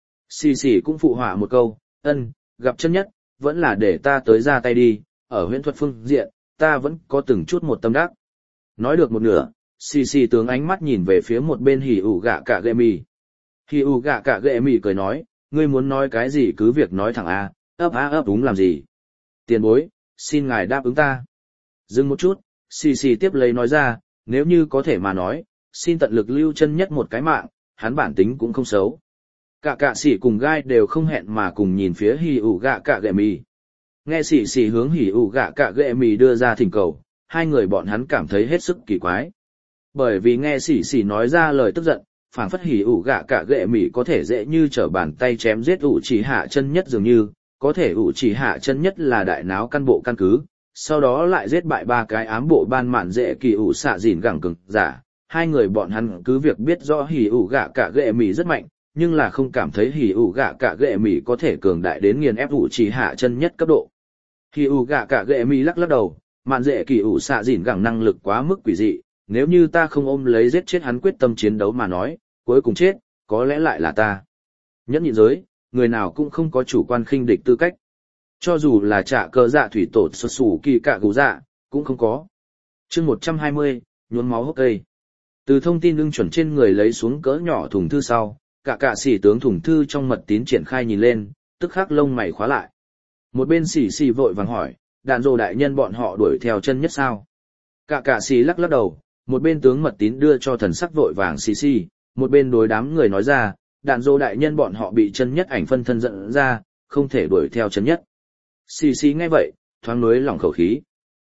Xì cũng phụ họa một câu, gặp chân nhất, vẫn là để ta tới ra tay đi, ở huyễn thuật phương diện, ta vẫn có từng chút một tâm đắc. Nói được một nửa, xì tướng ánh mắt nhìn về phía một bên hỉ ủ gạ cả ghệ mì. Hỉ ủ gạ cả ghệ mì cười nói, ngươi muốn nói cái gì cứ việc nói thẳng a, ấp đúng làm gì. Tiền bối, xin ngài đáp ứng ta. Dừng một chút, xì tiếp lấy nói ra, nếu như có thể mà nói, xin tận lực lưu chân nhất một cái mạng, hắn bản tính cũng không xấu. Cả xỉ cùng Gai đều không hẹn mà cùng nhìn phía hỉ ủ gạ cả ghệ mì. Nghe xỉ hướng hỉ ủ gạ cả ghệ mì đưa ra thỉnh cầu, hai người bọn hắn cảm thấy hết sức kỳ quái. Bởi vì nghe xỉ nói ra lời tức giận, phảng phất hỉ ủ gạ cả ghệ mì có thể dễ như trở bàn tay chém giết ủ chỉ hạ chân nhất dường như, có thể ủ chỉ hạ chân nhất là đại náo căn bộ căn cứ, sau đó lại giết bại ba cái ám bộ ban mạn dễ kỳ ủ xạ dìn gẳng cường giả. Hai người bọn hắn cứ việc biết rõ hỉ ủ gạ cả ghệ mì rất mạnh, nhưng là không cảm thấy hỉ ủ gạ cả ghệ mì có thể cường đại đến nghiền ép ủ trì hạ chân nhất cấp độ. Hỉ ủ gạ cả ghệ mì lắc lắc đầu, mạn dễ kỳ ủ xạ dìn gẳng năng lực quá mức quỷ dị, nếu như ta không ôm lấy giết chết hắn quyết tâm chiến đấu mà nói, cuối cùng chết, có lẽ lại là ta. Nhẫn nhịn giới, người nào cũng không có chủ quan khinh địch tư cách. Cho dù là trả cơ dạ thủy tổ xuất sủ kỳ cạ gù dạ, cũng không có. chương 120, nhuốm máu hốc cây. Từ thông tin ưng chuẩn trên người lấy xuống cỡ nhỏ thùng thư sau, cả sĩ tướng thùng thư trong mật tín triển khai nhìn lên, tức khắc lông mày khóa lại. Một bên sĩ vội vàng hỏi, đạn dồ đại nhân bọn họ đuổi theo chân nhất sao? Cả sĩ lắc lắc đầu, một bên tướng mật tín đưa cho thần sắc vội vàng sĩ, một bên đối đám người nói ra, đạn dồ đại nhân bọn họ bị chân nhất ảnh phân thân dẫn ra, không thể đuổi theo chân nhất. Sĩ nghe vậy, thoáng nuối lòng khẩu khí.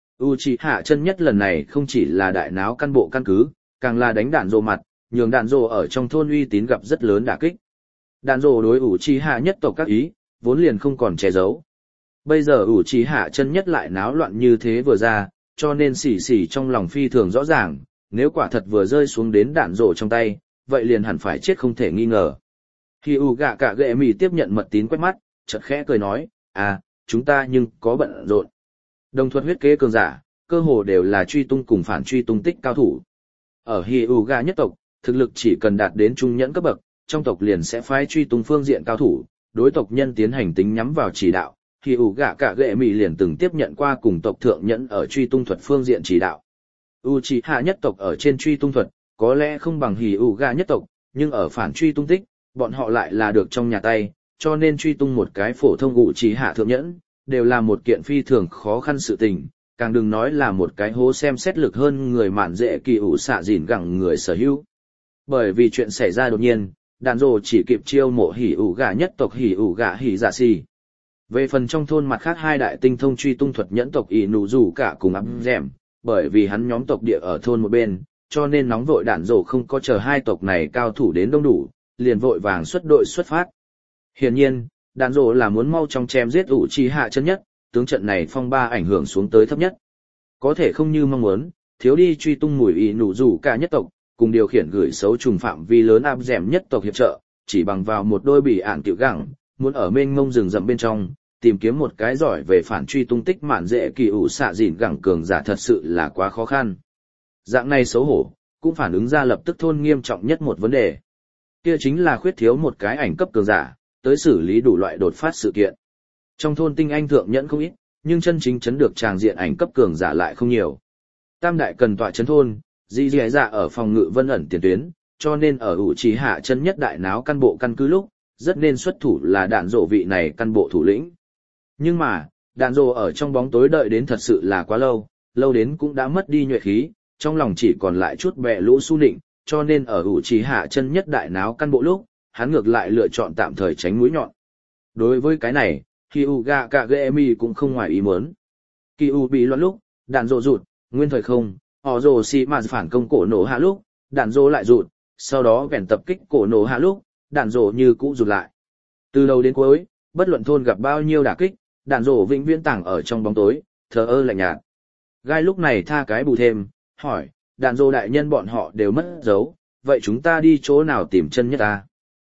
Uchiha chân nhất lần này không chỉ là đại náo căn bộ căn cứ, càng là đánh đạn dồ mặt, nhường đạn dồ ở trong thôn uy tín gặp rất lớn đả kích. Đạn dồ đối Uchiha nhất tộc các ý, vốn liền không còn che giấu. Bây giờ Uchiha chân nhất lại náo loạn như thế vừa ra, cho nên xỉ trong lòng phi thường rõ ràng, nếu quả thật vừa rơi xuống đến đạn dồ trong tay, vậy liền hẳn phải chết không thể nghi ngờ. Khi gạ cả ghệ mì tiếp nhận mật tín quét mắt, chợt khẽ cười nói, chúng ta nhưng có bận rộn. Đồng thuật huyết kế cường giả, cơ hồ đều là truy tung cùng phản truy tung tích cao thủ. Ở Hyuga nhất tộc, thực lực chỉ cần đạt đến trung nhẫn cấp bậc, trong tộc liền sẽ phái truy tung phương diện cao thủ, đối tộc nhân tiến hành tính nhắm vào chỉ đạo. Hyuga cả ghệ mì liền từng tiếp nhận qua cùng tộc thượng nhẫn ở truy tung thuật phương diện chỉ đạo. Uchiha nhất tộc ở trên truy tung thuật, có lẽ không bằng Hyuga nhất tộc, nhưng ở phản truy tung tích, bọn họ lại là được trong nhà tay, cho nên truy tung một cái phổ thông Uchiha thượng nhẫn, đều là một kiện phi thường khó khăn sự tình, càng đừng nói là một cái hố xem xét lực hơn người mạn dễ kỳ ủ xạ dìn gẳng người sở hữu. Bởi vì chuyện xảy ra đột nhiên, đàn rồ chỉ kịp chiêu mộ hỉ ủ gà nhất tộc hỉ ủ gà hỉ dạ xì. Về phần trong thôn mặt khác hai đại tinh thông truy tung thuật nhẫn tộc ỷ nụ rủ cả cùng áp dẻm, bởi vì hắn nhóm tộc địa ở thôn một bên, cho nên nóng vội đàn rồ không có chờ hai tộc này cao thủ đến đông đủ, liền vội vàng xuất đội xuất phát. Hiển nhiên, đàn rồ là muốn mau chóng chém giết Uchiha chân nhất, tướng trận này phong ba ảnh hưởng xuống tới thấp nhất. Có thể không như mong muốn, thiếu đi truy tung mùi ỷ nụ rủ cả nhất tộc, cùng điều khiển gửi xấu trùng phạm vi lớn áp dẻm nhất tộc hiệp trợ, chỉ bằng vào một đôi bỉ ạn tiểu gẳng, muốn ở mênh mông rừng rậm bên trong, tìm kiếm một cái giỏi về phản truy tung tích mạn dễ kỳ ủ xạ dìn gẳng cường giả thật sự là quá khó khăn. Dạng này xấu hổ, cũng phản ứng ra lập tức thôn nghiêm trọng nhất một vấn đề. Kia chính là khuyết thiếu một cái ảnh cấp cường giả, tới xử lý đủ loại đột phát sự kiện. Trong thôn tinh anh thượng nhẫn không ít, nhưng chân chính chấn được tràng diện ảnh cấp cường giả lại không nhiều. Tam đại cần tọa chấn thôn, di dạ ở phòng ngự vân ẩn tiền tuyến, cho nên ở Uchiha chân nhất đại náo căn bộ căn cứ lúc, rất nên xuất thủ là đạn rộ vị này căn bộ thủ lĩnh. Nhưng mà, đạn rộ ở trong bóng tối đợi đến thật sự là quá lâu, lâu đến cũng đã mất đi nhuệ khí, trong lòng chỉ còn lại chút bẹ lũ su nịnh, cho nên ở Uchiha chân nhất đại náo căn bộ lúc, hắn ngược lại lựa chọn tạm thời tránh mũi nhọn. Đối với cái này, Hyuga Kagemi cũng không ngoài ý muốn. Kyu bị loạn lúc, đạn rộ rụt, nguyên thời không, họ rồ xì mà phản công cổ nổ hạ lúc, đạn rộ lại rụt, sau đó vẻn tập kích cổ nổ hạ lúc, đạn rộ như cũ rụt lại. Từ đầu đến cuối, bất luận thôn gặp bao nhiêu đả kích, đạn rộ vĩnh viễn tàng ở trong bóng tối, thờ ơ lạnh nhạt. Gai lúc này tha cái bù thêm, hỏi, đạn rộ đại nhân bọn họ đều mất dấu, vậy chúng ta đi chỗ nào tìm chân nhất ta?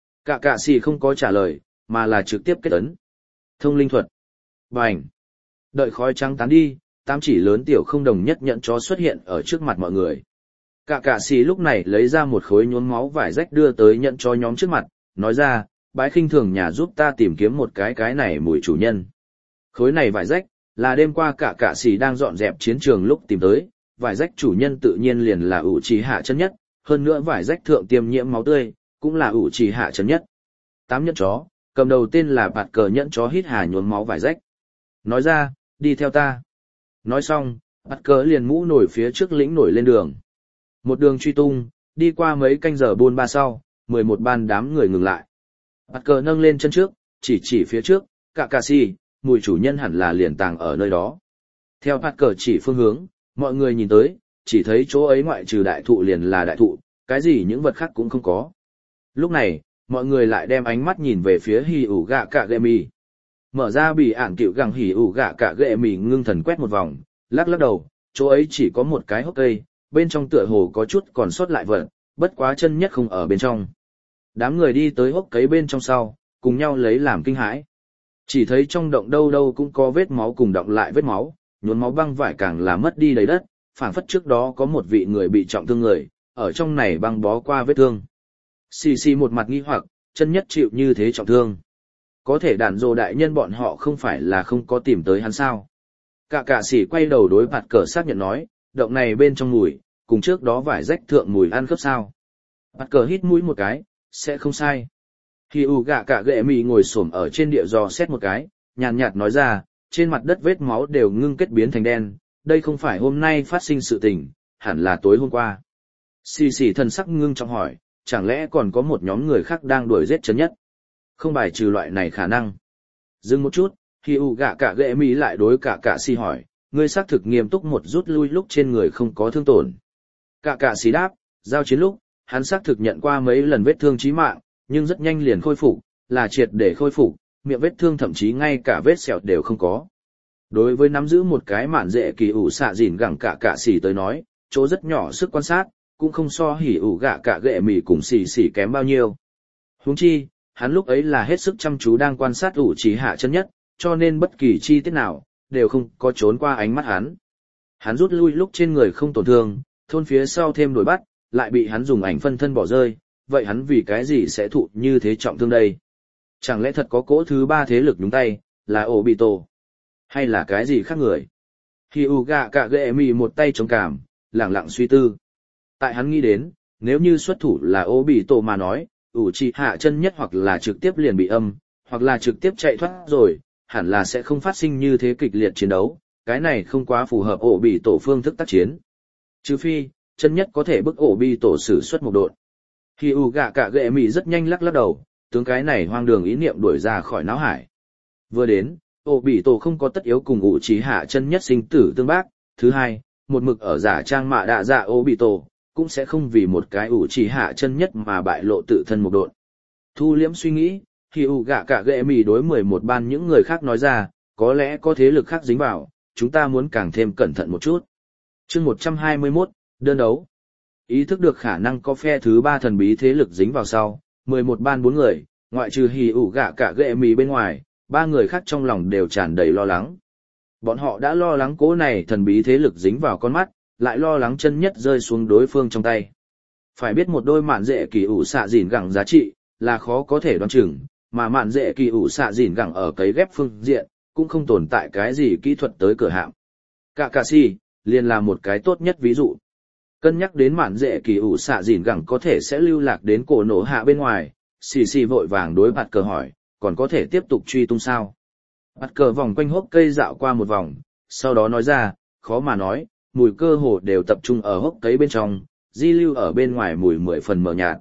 Cả xì không có trả lời, mà là trực tiếp kết ấn. Thông linh thuật. Bành. Đợi khói trắng tán đi, tám chỉ lớn tiểu không đồng nhất nhận chó xuất hiện ở trước mặt mọi người. Cả xì lúc này lấy ra một khối nhuốm máu vải rách đưa tới nhận chó nhóm trước mặt, nói ra, bái khinh thường nhà giúp ta tìm kiếm một cái này mùi chủ nhân. Khối này vải rách, là đêm qua cả xì đang dọn dẹp chiến trường lúc tìm tới, vải rách chủ nhân tự nhiên liền là Uchiha chân nhất, hơn nữa vải rách thượng tiêm nhiễm máu tươi, cũng là Uchiha chân nhất. 8 nhẫn chó, cầm đầu tên là bạt cờ nhẫn chó hít hà nhuốm máu vải rách. Nói ra, đi theo ta. Nói xong, bạt cờ liền mũ nổi phía trước lĩnh nổi lên đường. Một đường truy tung, đi qua mấy canh giờ buôn ba sau, 11 ban đám người ngừng lại. Bạt cờ nâng lên chân trước, chỉ phía trước, cả xì, mùi chủ nhân hẳn là liền tàng ở nơi đó. Theo bạt cờ chỉ phương hướng, mọi người nhìn tới, chỉ thấy chỗ ấy ngoại trừ đại thụ liền là đại thụ, cái gì những vật khác cũng không có. Lúc này, mọi người lại đem ánh mắt nhìn về phía Hyuga Kagemi. Mở ra bì ản cựu gẳng Hyuga Kagemi ngưng thần quét một vòng, lắc đầu, chỗ ấy chỉ có một cái hốc cây, bên trong tựa hồ có chút còn sót lại vật, bất quá chân nhất không ở bên trong. Đám người đi tới hốc cấy bên trong sau, cùng nhau lấy làm kinh hãi. Chỉ thấy trong động đâu đâu cũng có vết máu cùng đọng lại vết máu, nhuốm máu băng vải càng là mất đi đầy đất, phảng phất trước đó có một vị người bị trọng thương người, ở trong này băng bó qua vết thương. Xì xì một mặt nghi hoặc, chân nhất chịu như thế trọng thương. Có thể đàn dồ đại nhân bọn họ không phải là không có tìm tới hắn sao. Cả xì quay đầu đối mặt cờ xác nhận nói, động này bên trong mùi, cùng trước đó vải rách thượng mùi ăn khớp sao. Mặt cờ hít mũi một cái, sẽ không sai. Khi ủ gạ cả ghệ mì ngồi xổm ở trên địa giò xét một cái, nhàn nhạt nói ra, trên mặt đất vết máu đều ngưng kết biến thành đen, đây không phải hôm nay phát sinh sự tình, hẳn là tối hôm qua. Xì xì thần sắc ngưng trọng hỏi, chẳng lẽ còn có một nhóm người khác đang đuổi giết chấn nhất? Không bài trừ loại này khả năng. Dừng một chút, khi ủ gạ cả ghệ mì lại đối cả xì hỏi, ngươi xác thực nghiêm túc một rút lui lúc trên người không có thương tổn. Cả xì đáp, giao chiến lúc, hắn xác thực nhận qua mấy lần vết thương chí mạng, nhưng rất nhanh liền khôi phục, là triệt để khôi phục, miệng vết thương thậm chí ngay cả vết sẹo đều không có. Đối với nắm giữ một cái mạn dễ kỳ ủ xạ dìn gẳng cả xì tới nói, chỗ rất nhỏ sức quan sát, cũng không so hỉ ủ gạ cả ghệ mì cùng xì kém bao nhiêu. Huống chi, hắn lúc ấy là hết sức chăm chú đang quan sát ủ trí hạ chân nhất, cho nên bất kỳ chi tiết nào, đều không có trốn qua ánh mắt hắn. Hắn rút lui lúc trên người không tổn thương, thôn phía sau thêm đuổi bắt, lại bị hắn dùng ảnh phân thân bỏ rơi, vậy hắn vì cái gì sẽ thụ như thế trọng thương đây? Chẳng lẽ thật có cỗ thứ ba thế lực nhúng tay, là Obito? Hay là cái gì khác người? Hyuga cả ghệ mì một tay chống cằm, lẳng lặng suy tư. Tại hắn nghĩ đến, nếu như xuất thủ là Obito mà nói, Uchiha chân nhất hoặc là trực tiếp liền bị âm, hoặc là trực tiếp chạy thoát rồi, hẳn là sẽ không phát sinh như thế kịch liệt chiến đấu, cái này không quá phù hợp Obito phương thức tác chiến. Trừ phi, chân nhất có thể bức Obito sử xuất một độn. Hyuga cả ghệ mì rất nhanh lắc đầu, tướng cái này hoang đường ý niệm đuổi ra khỏi não hải. Vừa đến, Obito không có tất yếu cùng Uchiha chân nhất sinh tử tương bác. Thứ hai, một mực ở giả trang mạ đạ dạ Obito, cũng sẽ không vì một cái Uchiha chân nhất mà bại lộ tự thân một độn. Thu liễm suy nghĩ, Hyuga cả ghệ mì đối 11 ban những người khác nói ra, có lẽ có thế lực khác dính vào, chúng ta muốn càng thêm cẩn thận một chút. Chương 121, đơn đấu. Ý thức được khả năng có phe thứ ba thần bí thế lực dính vào sau, 11 ban 4 người, ngoại trừ Hyuga cả ghệ mì bên ngoài, ba người khác trong lòng đều tràn đầy lo lắng. Bọn họ đã lo lắng cố này thần bí thế lực dính vào con mắt, lại lo lắng chân nhất rơi xuống đối phương trong tay. Phải biết một đôi mạn dễ kỳ ủ xạ dìn gẳng giá trị, là khó có thể đoán chừng, mà mạn dễ kỳ ủ xạ dìn gẳng ở cấy ghép phương diện, cũng không tồn tại cái gì kỹ thuật tới cửa hạm. Cả si, liền là một cái tốt nhất ví dụ. Cân nhắc đến mạn dễ kỳ ủ xạ dìn gẳng có thể sẽ lưu lạc đến cổ nổ hạ bên ngoài, xì vội vàng đối bạt cờ hỏi, còn có thể tiếp tục truy tung sao? Bạt cờ vòng quanh hốc cây dạo qua một vòng, sau đó nói ra, khó mà nói, mùi cơ hồ đều tập trung ở hốc cây bên trong, di lưu ở bên ngoài mùi 10 phần mờ nhạt.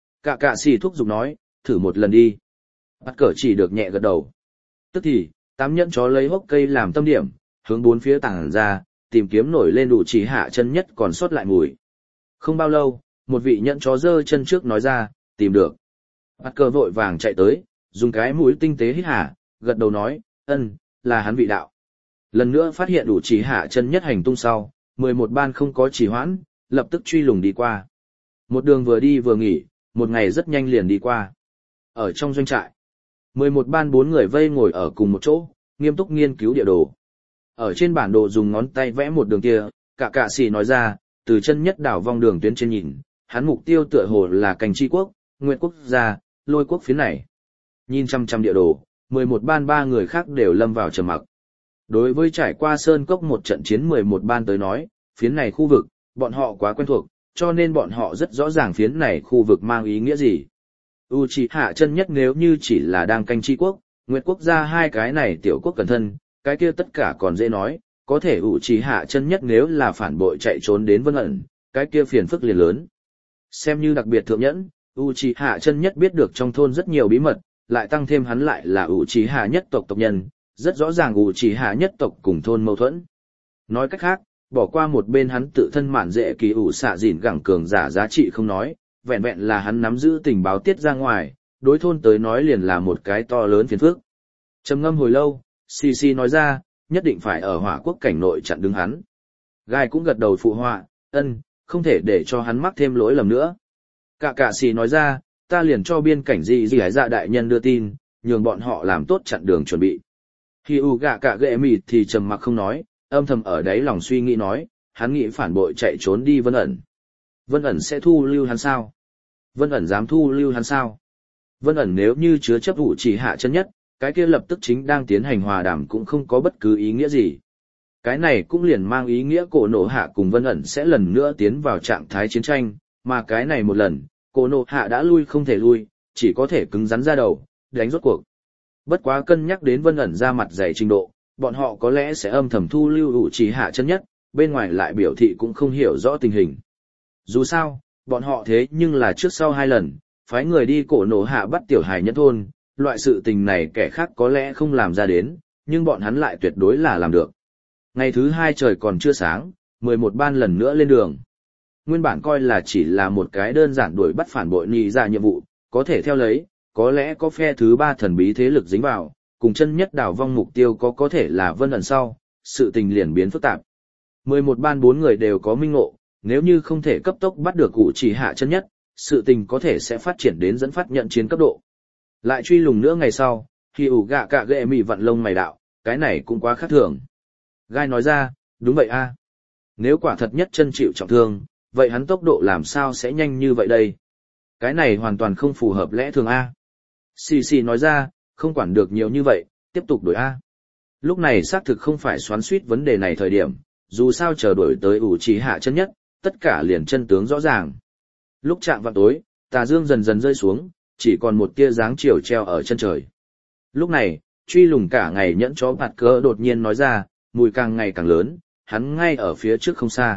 Cả xì thúc giục nói, thử một lần đi. Bạt cờ chỉ được nhẹ gật đầu. Tức thì, 8 nhẫn chó lấy hốc cây làm tâm điểm, hướng bốn phía tảng ra, tìm kiếm nổi lên đủ chỉ hạ chân nhất còn sót lại mùi. Không bao lâu, một vị nhẫn chó giơ chân trước nói ra, tìm được. Bạt cờ vội vàng chạy tới, dùng cái mũi tinh tế hít hả, gật đầu nói, là hắn vị đạo. Lần nữa phát hiện đủ chỉ hạ chân nhất hành tung sau, 11 ban không có trì hoãn, lập tức truy lùng đi qua. Một đường vừa đi vừa nghỉ, một ngày rất nhanh liền đi qua. Ở trong doanh trại, 11 ban 4 người vây ngồi ở cùng một chỗ, nghiêm túc nghiên cứu địa đồ. Ở trên bản đồ dùng ngón tay vẽ một đường kia, cả xì nói ra, từ chân nhất đảo vong đường tuyến trên nhìn, hắn mục tiêu tựa hồ là Cành Chi Quốc, Nguyệt Quốc gia, Lôi Quốc phía này. Nhìn chăm địa đồ, 11 ban 3 người khác đều lâm vào trầm mặc. Đối với trải qua Sơn Cốc một trận chiến 11 ban tới nói, phiến này khu vực, bọn họ quá quen thuộc, cho nên bọn họ rất rõ ràng phiến này khu vực mang ý nghĩa gì. Uchiha chân nhất nếu như chỉ là đang Cành Chi Quốc, Nguyệt Quốc gia hai cái này tiểu quốc cẩn thân, cái kia tất cả còn dễ nói, có thể Uchiha chân nhất nếu là phản bội chạy trốn đến Vân ẩn, cái kia phiền phức liền lớn. Xem như đặc biệt thượng nhẫn, Uchiha chân nhất biết được trong thôn rất nhiều bí mật, lại tăng thêm hắn lại là Uchiha nhất tộc tộc nhân, rất rõ ràng Uchiha nhất tộc cùng thôn mâu thuẫn. Nói cách khác, bỏ qua một bên hắn tự thân mạn dễ kỳ ủ xạ dìn gẳng cường giả giá trị không nói, vẹn vẹn là hắn nắm giữ tình báo tiết ra ngoài, đối thôn tới nói liền là một cái to lớn phiền phức. Trầm ngâm hồi lâu, CC nói ra, nhất định phải ở Hỏa Quốc cảnh nội chặn đứng hắn. Gai cũng gật đầu phụ họa, không thể để cho hắn mắc thêm lỗi lầm nữa. Cả xì nói ra, ta liền cho biên cảnh dị dị dạ đại nhân đưa tin, nhường bọn họ làm tốt chặn đường chuẩn bị. Khi U gạ cả ghệ mì thì trầm mặc không nói, âm thầm ở đáy lòng suy nghĩ nói, hắn nghĩ phản bội chạy trốn đi Vân ẩn. Vân ẩn sẽ thu lưu hắn sao? Vân ẩn dám thu lưu hắn sao? Vân ẩn nếu như chứa chấp vụ chỉ hạ chân nhất, cái kia lập tức chính đang tiến hành hòa đàm cũng không có bất cứ ý nghĩa gì. Cái này cũng liền mang ý nghĩa cổ nổ hạ cùng Vân ẩn sẽ lần nữa tiến vào trạng thái chiến tranh, mà cái này một lần, cổ nổ hạ đã lui không thể lui, chỉ có thể cứng rắn ra đầu, đánh rốt cuộc. Bất quá cân nhắc đến Vân ẩn ra mặt dày trình độ, bọn họ có lẽ sẽ âm thầm thu lưu ủ trì hạ chân nhất, bên ngoài lại biểu thị cũng không hiểu rõ tình hình. Dù sao, bọn họ thế nhưng là trước sau 2 lần, phái người đi cổ nổ hạ bắt tiểu hài nhất thôn, loại sự tình này kẻ khác có lẽ không làm ra đến, nhưng bọn hắn lại tuyệt đối là làm được. Ngày thứ 2 trời còn chưa sáng, 11 ban lần nữa lên đường. Nguyên bản coi là chỉ là một cái đơn giản đuổi bắt phản bội nhị ra nhiệm vụ, có thể theo lấy, có lẽ có phe thứ 3 thần bí thế lực dính vào, cùng chân nhất đảo vong mục tiêu có thể là Vân ẩn sau, sự tình liền biến phức tạp. 11 ban 4 người đều có minh ngộ, nếu như không thể cấp tốc bắt được cụ chỉ hạ chân nhất, sự tình có thể sẽ phát triển đến dẫn phát nhận chiến cấp độ. Lại truy lùng nữa ngày sau, khi ủ gạ cả ghệ mì vặn lông mày đạo, cái này cũng quá khác thường. Gai nói ra, đúng vậy a. Nếu quả thật nhất chân chịu trọng thương, vậy hắn tốc độ làm sao sẽ nhanh như vậy đây? Cái này hoàn toàn không phù hợp lẽ thường a. Xì xì nói ra, không quản được nhiều như vậy, tiếp tục đổi a. Lúc này xác thực không phải xoắn suýt vấn đề này thời điểm, dù sao chờ đuổi tới ủ trì hạ chân nhất, tất cả liền chân tướng rõ ràng. Lúc chạm vào tối, tà dương dần dần rơi xuống, chỉ còn một tia dáng chiều treo ở chân trời. Lúc này, truy lùng cả ngày nhẫn chó bạt cỡ đột nhiên nói ra, mùi càng ngày càng lớn, hắn ngay ở phía trước không xa.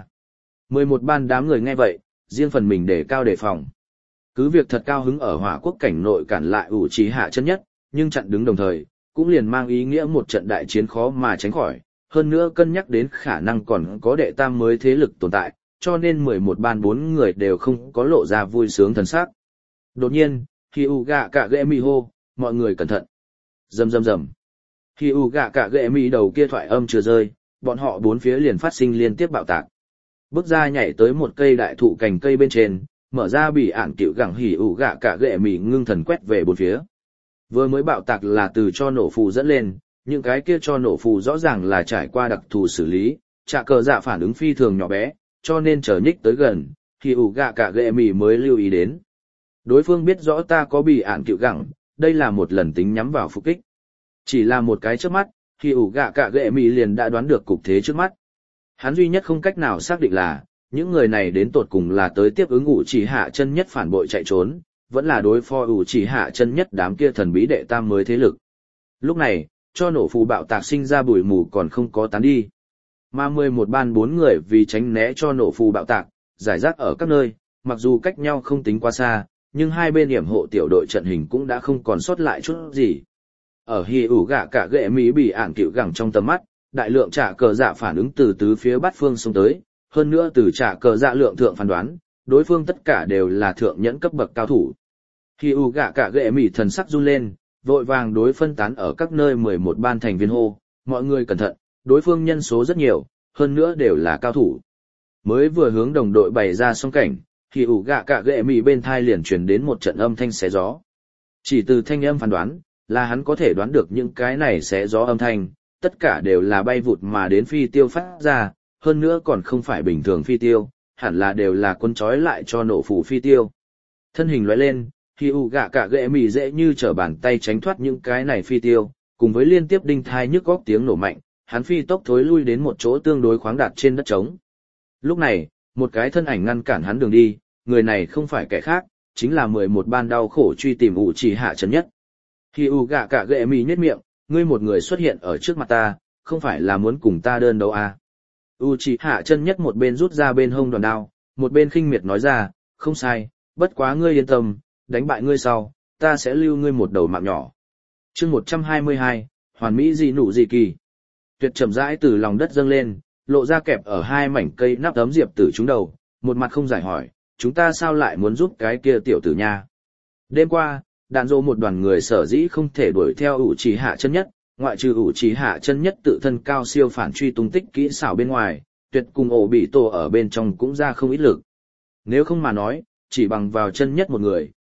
11 ban đám người nghe vậy, riêng phần mình để cao đề phòng. Cứ việc thật cao hứng ở hỏa quốc cảnh nội cản lại ủ trì hạ chân nhất, nhưng chặn đứng đồng thời, cũng liền mang ý nghĩa một trận đại chiến khó mà tránh khỏi, hơn nữa cân nhắc đến khả năng còn có đệ tam mới thế lực tồn tại, cho nên 11 ban 4 người đều không có lộ ra vui sướng thần sắc. Đột nhiên, khi u gạ cả ghệ mì hô, mọi người cẩn thận. Rầm rầm rầm. Khi u gạ cả ghệ mì đầu kia thoại âm chưa rơi, bọn họ bốn phía liền phát sinh liên tiếp bạo tạc. Bước ra nhảy tới một cây đại thụ cành cây bên trên, mở ra bị ản cựu gẳng hỉ ủ gạ cả ghệ mì ngưng thần quét về bốn phía. Vừa mới bạo tạc là từ cho nổ phù dẫn lên, những cái kia cho nổ phù rõ ràng là trải qua đặc thù xử lý, trả cờ dạ phản ứng phi thường nhỏ bé, cho nên chờ nhích tới gần, thì ủ gạ cả ghệ mì mới lưu ý đến. Đối phương biết rõ ta có bị ản cựu gẳng, đây là một lần tính nhắm vào phục kích. Chỉ là một cái trước mắt, thì ủ gạ cả ghệ mì liền đã đoán được cục thế trước mắt. Hắn duy nhất không cách nào xác định là, những người này đến tột cùng là tới tiếp ứng ủ chỉ hạ chân nhất phản bội chạy trốn, vẫn là đối phó ủ chỉ hạ chân nhất đám kia thần bí đệ tam mới thế lực. Lúc này, cho nổ phù bạo tạc sinh ra bụi mù còn không có tán đi. Mà 11 ban 4 người vì tránh né cho nổ phù bạo tạc, giải rác ở các nơi, mặc dù cách nhau không tính quá xa, nhưng hai bên hiểm hộ tiểu đội trận hình cũng đã không còn sót lại chút gì. Ở hì ủ gạ cả ghệ mỹ bị ản cựu gẳng trong tầm mắt, đại lượng trả cờ dạ phản ứng từ tứ phía bát phương xông tới, hơn nữa từ trả cờ dạ lượng thượng phán đoán, đối phương tất cả đều là thượng nhẫn cấp bậc cao thủ. Hì ủ gạ cả ghệ mỹ thần sắc run lên, vội vàng đối phân tán ở các nơi 11 ban thành viên hô, mọi người cẩn thận, đối phương nhân số rất nhiều, hơn nữa đều là cao thủ. Mới vừa hướng đồng đội bày ra song cảnh, thì ủ gạ cả ghệ mì bên thai liền truyền đến một trận âm thanh xé gió. Chỉ từ thanh âm phán đoán, là hắn có thể đoán được những cái này xé gió âm thanh, tất cả đều là bay vụt mà đến phi tiêu phát ra, hơn nữa còn không phải bình thường phi tiêu, hẳn là đều là quân trói lại cho nổ phù phi tiêu. Thân hình lóe lên, thì ủ gạ cả ghệ mì dễ như trở bàn tay tránh thoát những cái này phi tiêu, cùng với liên tiếp đinh thai nhức góc tiếng nổ mạnh, hắn phi tốc thối lui đến một chỗ tương đối khoáng đạt trên đất trống. Lúc này, một cái thân ảnh ngăn cản hắn đường đi, người này không phải kẻ khác, chính là 11 ban đau khổ truy tìm ủ chỉ hạ chân nhất. Khi ủ gạ cả ghệ mì nhếch miệng, ngươi một người xuất hiện ở trước mặt ta, không phải là muốn cùng ta đơn đấu à. U chỉ hạ chân nhất một bên rút ra bên hông đoàn đao, một bên khinh miệt nói ra, không sai, bất quá ngươi yên tâm, đánh bại ngươi sau, ta sẽ lưu ngươi một đầu mạng nhỏ. Chương 122, hoàn mỹ gì nụ gì kỳ. Tuyệt chậm rãi từ lòng đất dâng lên, lộ ra kẹp ở hai mảnh cây nắp tấm diệp tử trúng đầu, một mặt không giải hỏi, chúng ta sao lại muốn giúp cái kia tiểu tử nha. Đêm qua, đàn dô một đoàn người sở dĩ không thể đuổi theo ủ trì hạ chân nhất, ngoại trừ ủ trì hạ chân nhất tự thân cao siêu phản truy tung tích kỹ xảo bên ngoài, tuyệt cùng ổ bị tổ ở bên trong cũng ra không ít lực. Nếu không mà nói, chỉ bằng vào chân nhất một người,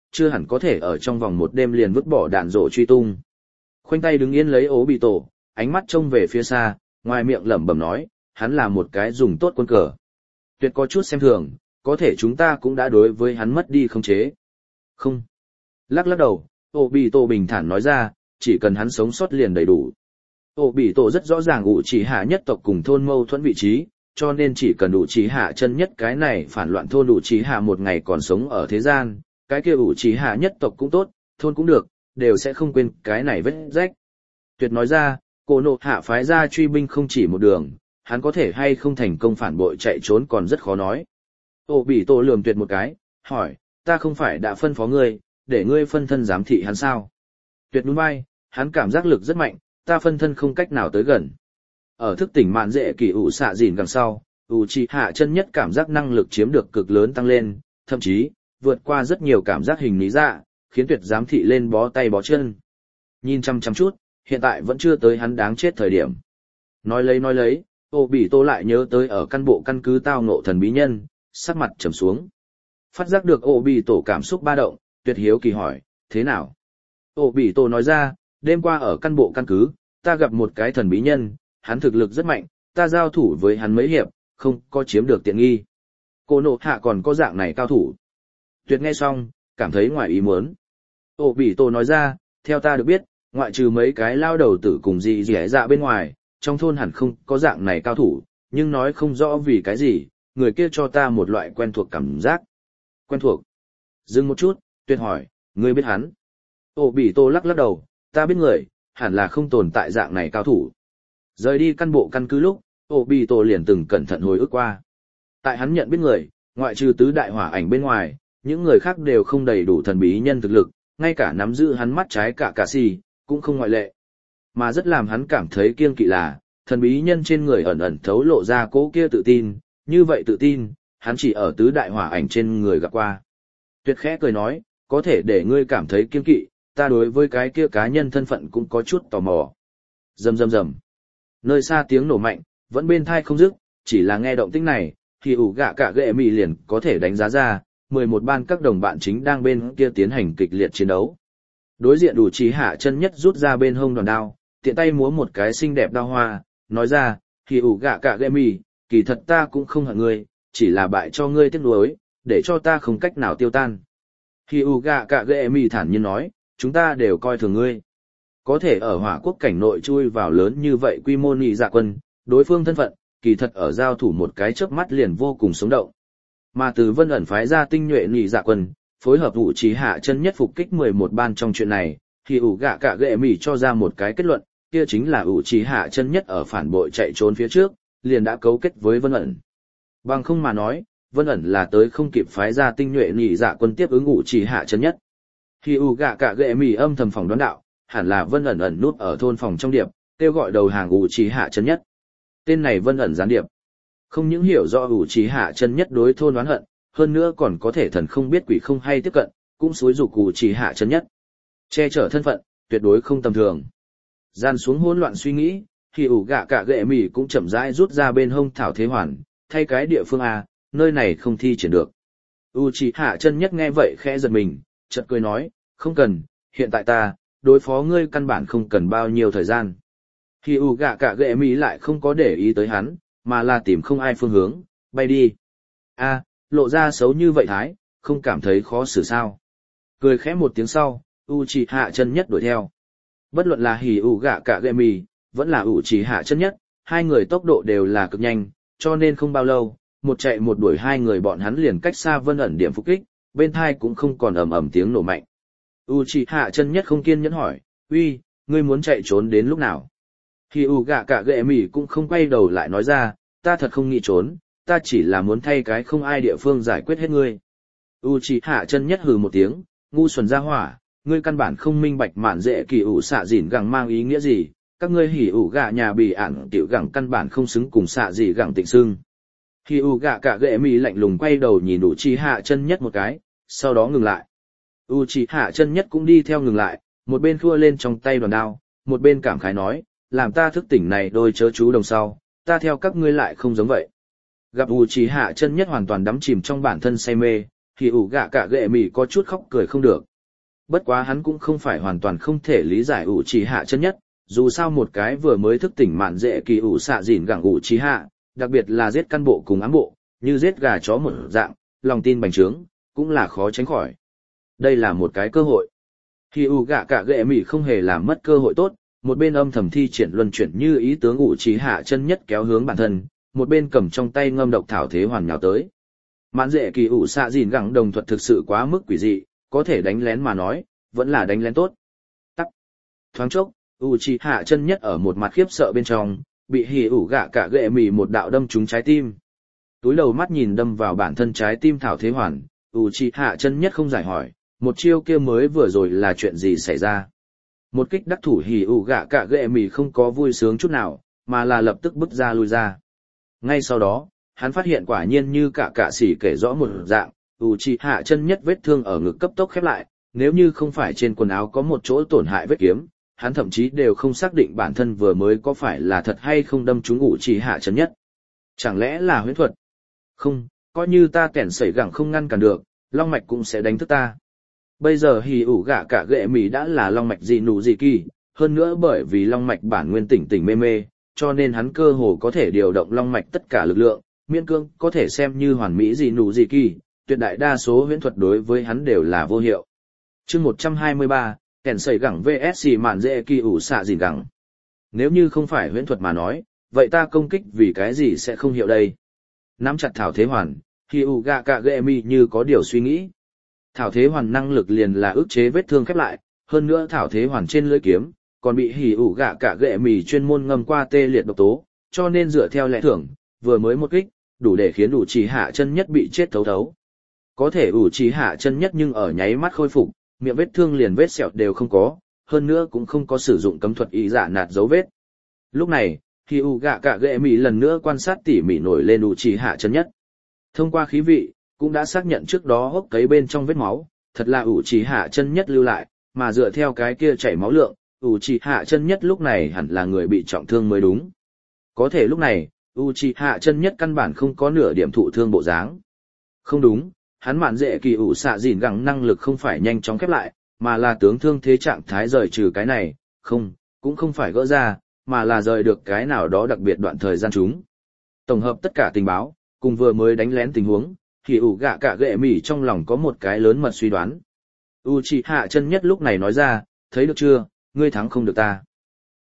chưa hẳn có thể ở trong vòng một đêm liền vứt bỏ đạn rổ truy tung. Khoanh tay đứng yên lấy ố bị tổ, ánh mắt trông về phía xa, ngoài miệng lẩm bẩm nói, hắn là một cái dùng tốt quân cờ. Tuyệt có chút xem thường, có thể chúng ta cũng đã đối với hắn mất đi khống chế. Không. Lắc lắc đầu, ố bị tổ bình thản nói ra, chỉ cần hắn sống sót liền đầy đủ. Ố bị tổ rất rõ ràng ủ chỉ hạ nhất tộc cùng thôn mâu thuẫn vị trí, cho nên chỉ cần ủ chỉ hạ chân nhất cái này phản loạn thôn ủ chỉ hạ một ngày còn sống ở thế gian, cái kia ủ chỉ hạ nhất tộc cũng tốt, thôn cũng được, đều sẽ không quên cái này vết rách. Tuyệt nói ra, Cổ Nộ Hạ phái ra truy binh không chỉ một đường, hắn có thể hay không thành công phản bội chạy trốn còn rất khó nói. Ổ Bỉ Tổ lườm Tuyệt một cái, hỏi, ta không phải đã phân phó ngươi, để ngươi phân thân giám thị hắn sao? Tuyệt nhún vai, hắn cảm giác lực rất mạnh, ta phân thân không cách nào tới gần. Ở thức tỉnh mạn dễ kỳ ủ xạ dìn đằng sau, ủ trì hạ chân nhất cảm giác năng lực chiếm được cực lớn tăng lên, thậm chí, vượt qua rất nhiều cảm giác hình lý dạ, khiến Tuyệt giám thị lên bó tay bó chân. Nhìn chăm chăm chút, hiện tại vẫn chưa tới hắn đáng chết thời điểm. Nói lấy, Ô Bỉ Tô lại nhớ tới ở căn bộ căn cứ tao ngộ thần bí nhân, sắc mặt trầm xuống. Phát giác được Ô Bỉ Tổ cảm xúc ba động, Tuyệt hiếu kỳ hỏi, thế nào? Ô Bỉ Tổ nói ra, đêm qua ở căn bộ căn cứ, ta gặp một cái thần bí nhân, hắn thực lực rất mạnh, ta giao thủ với hắn mấy hiệp, không có chiếm được tiện nghi. Cổ Nộ Hạ còn có dạng này cao thủ. Tuyệt nghe xong, cảm thấy ngoài ý muốn. Ô Bỉ Tổ nói ra, theo ta được biết, ngoại trừ mấy cái lao đầu tử cùng gì dẻ dạ bên ngoài, trong thôn hẳn không có dạng này cao thủ, nhưng nói không rõ vì cái gì, người kia cho ta một loại quen thuộc cảm giác. Quen thuộc. Dừng một chút, Tuyệt hỏi, ngươi biết hắn? Ô Bỉ Tô lắc lắc đầu, ta biết người, hẳn là không tồn tại dạng này cao thủ. Rời đi căn bộ căn cứ lúc, Ô Bỉ Tô liền từng cẩn thận hồi ức qua. Tại hắn nhận biết người, ngoại trừ tứ đại hỏa ảnh bên ngoài, những người khác đều không đầy đủ thần bí nhân thực lực, ngay cả nắm giữ hắn mắt trái cả xì, cũng không ngoại lệ. Mà rất làm hắn cảm thấy kiêng kỵ là, thần bí nhân trên người ẩn ẩn thấu lộ ra cố kia tự tin, như vậy tự tin, hắn chỉ ở tứ đại hỏa ảnh trên người gặp qua. Tuyệt khẽ cười nói, có thể để ngươi cảm thấy kiêng kỵ, ta đối với cái kia cá nhân thân phận cũng có chút tò mò. Rầm rầm rầm. Nơi xa tiếng nổ mạnh, vẫn bên thai không dứt, chỉ là nghe động tĩnh này, thì ủ gạ cả ghệ mì liền có thể đánh giá ra, 11 ban các đồng bạn chính đang bên kia tiến hành kịch liệt chiến đấu. Đối diện đủ trí hạ chân nhất rút ra bên hông đòn đao, tiện tay múa một cái xinh đẹp đao hoa, nói ra, thì ủ gạ cả ghệ mì, kỳ thật ta cũng không hận ngươi, chỉ là bại cho ngươi tiếc nuối, để cho ta không cách nào tiêu tan. Thì ủ gạ cả ghệ mì thản nhiên nói, chúng ta đều coi thường ngươi. Có thể ở hỏa quốc cảnh nội chui vào lớn như vậy quy mô nhị dạ quân, đối phương thân phận, kỳ thật ở giao thủ một cái chớp mắt liền vô cùng sống động. Mà từ Vân ẩn phái ra tinh nhuệ nhị dạ quân, phối hợp vụ trí hạ chân nhất phục kích 11 ban trong chuyện này, thì ủ gạ cả ghệ mỉ cho ra một cái kết luận, kia chính là ủ trí hạ chân nhất ở phản bội chạy trốn phía trước, liền đã cấu kết với Vân ẩn. Bằng không mà nói, Vân ẩn là tới không kịp phái ra tinh nhuệ nhị dạ quân tiếp ứng ủ trí hạ chân nhất. Thì ủ gạ cả ghệ mỉ âm thầm phòng đoán đạo, hẳn là Vân ẩn ẩn nút ở thôn phòng trong điệp, kêu gọi đầu hàng ủ trí hạ chân nhất. Tên này Vân ẩn gián điệp. Không những hiểu rõ ủ trí hạ chân nhất đối thôn oán hận, hơn nữa còn có thể thần không biết quỷ không hay tiếp cận, cũng xúi dục ủ trí hạ chân nhất. Che chở thân phận, tuyệt đối không tầm thường. Gian xuống hỗn loạn suy nghĩ, thì ủ gạ cả ghệ mỉ cũng chậm rãi rút ra bên hông thảo thế hoàn, thay cái địa phương A, nơi này không thi triển được. ủ trí hạ chân nhất nghe vậy khẽ giật mình, chợt cười nói, không cần, hiện tại ta, đối phó ngươi căn bản không cần bao nhiêu thời gian. Thì ủ gạ cả ghệ mỉ lại không có để ý tới hắn, mà là tìm không ai phương hướng, bay đi. A, lộ ra xấu như vậy thái, không cảm thấy khó xử sao. Cười khẽ một tiếng sau, Uchiha chân nhất đuổi theo. Bất luận là hỉ ủ gạ cả ghệ mì, vẫn là Uchiha chân nhất, hai người tốc độ đều là cực nhanh, cho nên không bao lâu, một chạy một đuổi hai người bọn hắn liền cách xa Vân ẩn điểm phục kích, bên thai cũng không còn ầm ầm tiếng nổ mạnh. Uchiha chân nhất không kiên nhẫn hỏi, uy, ngươi muốn chạy trốn đến lúc nào? Hỉ ủ gạ cả ghệ mì cũng không quay đầu lại nói ra, ta thật không nghĩ trốn, ta chỉ là muốn thay cái không ai địa phương giải quyết hết ngươi. Uchiha chân nhất hừ một tiếng, ngu xuẩn ra hỏa, ngươi căn bản không minh bạch mạn dễ kỳ ủ xạ dỉn gẳng mang ý nghĩa gì, các ngươi hỉ ủ gạ nhà bị ản tiểu gẳng căn bản không xứng cùng xạ gì gẳng tịnh xưng. Hỉ ủ gạ cả ghệ mì lạnh lùng quay đầu nhìn Uchiha chân nhất một cái, sau đó ngừng lại. Uchiha chân nhất cũng đi theo ngừng lại, một bên khua lên trong tay đoàn đao, một bên cảm khái nói, làm ta thức tỉnh này đôi chớ chú đồng sau, ta theo các ngươi lại không giống vậy. Gặp Uchiha chân nhất hoàn toàn đắm chìm trong bản thân say mê, Hỉ ủ gạ cả ghệ mì có chút khóc cười không được. Bất quá hắn cũng không phải hoàn toàn không thể lý giải ủ trì hạ chân nhất, dù sao một cái vừa mới thức tỉnh mạn dễ kỳ ủ xạ dìn gẳng ủ trì hạ, đặc biệt là giết căn bộ cùng ám bộ, như giết gà chó một dạng, lòng tin bành trướng, cũng là khó tránh khỏi. Đây là một cái cơ hội. Hỉ ủ gạ cả ghệ mì không hề làm mất cơ hội tốt, một bên âm thầm thi triển luân chuyển như ý tướng ủ trì hạ chân nhất kéo hướng bản thân, một bên cầm trong tay ngâm độc thảo thế hoàn nhào tới. Mạn dễ kỳ ủ xạ dìn gẳng đồng thuật thực sự quá mức quỷ dị, có thể đánh lén mà nói, vẫn là đánh lén tốt. Tắc. Thoáng chốc, Uchiha chân nhất ở một mặt khiếp sợ bên trong, bị hỉ ủ gạ cả ghệ mì một đạo đâm trúng trái tim. Túi đầu mắt nhìn đâm vào bản thân trái tim thảo thế hoàn, Uchiha chân nhất không giải hỏi, một chiêu kia mới vừa rồi là chuyện gì xảy ra. Một kích đắc thủ hỉ ủ gạ cả ghệ mì không có vui sướng chút nào, mà là lập tức bước ra lui ra. Ngay sau đó, hắn phát hiện quả nhiên như cả sĩ kể rõ một dạng, Uchiha chân nhất vết thương ở ngực cấp tốc khép lại, nếu như không phải trên quần áo có một chỗ tổn hại vết kiếm, hắn thậm chí đều không xác định bản thân vừa mới có phải là thật hay không đâm trúng Uchiha chân nhất. Chẳng lẽ là huyễn thuật? Không, coi như ta kẻn sẩy gẳng không ngăn cản được, long mạch cũng sẽ đánh thức ta. Bây giờ hỉ ủ gạ cả ghệ mì đã là long mạch dị nụ dị kỳ, hơn nữa bởi vì long mạch bản nguyên tỉnh mê mê, cho nên hắn cơ hồ có thể điều động long mạch tất cả lực lượng, miễn cương có thể xem như hoàn mỹ dị nụ dị kỳ, tuyệt đại đa số huyễn thuật đối với hắn đều là vô hiệu. Chương 123, kèn sẩy gẳng vs mạn dễ kỳ ủ xạ dìn gẳng. Nếu như không phải huyễn thuật mà nói, vậy ta công kích vì cái gì sẽ không hiệu đây? Nắm chặt thảo thế hoàn, khi u gạ cả ghệ mi như có điều suy nghĩ. Thảo thế hoàn năng lực liền là ức chế vết thương khép lại, hơn nữa thảo thế hoàn trên lưỡi kiếm, còn bị hỉ ủ gạ cả ghệ mì chuyên môn ngâm qua tê liệt độc tố, cho nên dựa theo lẽ thường, vừa mới một kích, đủ để khiến ủ trì hạ chân nhất bị chết thấu thấu. Có thể ủ trì hạ chân nhất nhưng ở nháy mắt khôi phục, miệng vết thương liền vết sẹo đều không có, hơn nữa cũng không có sử dụng cấm thuật ý dạ nạt dấu vết. Lúc này, hỉ ủ gạ cả ghệ mì lần nữa quan sát tỉ mỉ nổi lên ủ trì hạ chân nhất. Thông qua khí vị, cũng đã xác nhận trước đó hốc cấy bên trong vết máu, thật là ủ trì hạ chân nhất lưu lại, mà dựa theo cái kia chảy máu lượng, ủ trì hạ chân nhất lúc này hẳn là người bị trọng thương mới đúng. Có thể lúc này, ủ trì hạ chân nhất căn bản không có nửa điểm thụ thương bộ dáng. Không đúng, hắn mạn dễ kỳ ủ xạ dìn gẳng năng lực không phải nhanh chóng khép lại, mà là tướng thương thế trạng thái rời trừ cái này, không, cũng không phải gỡ ra, mà là rời được cái nào đó đặc biệt đoạn thời gian chúng. Tổng hợp tất cả tình báo, cùng vừa mới đánh lén tình huống, thì ủ gạ cả ghệ mỉ trong lòng có một cái lớn mật suy đoán. Uchiha chân nhất lúc này nói ra, thấy được chưa, ngươi thắng không được ta.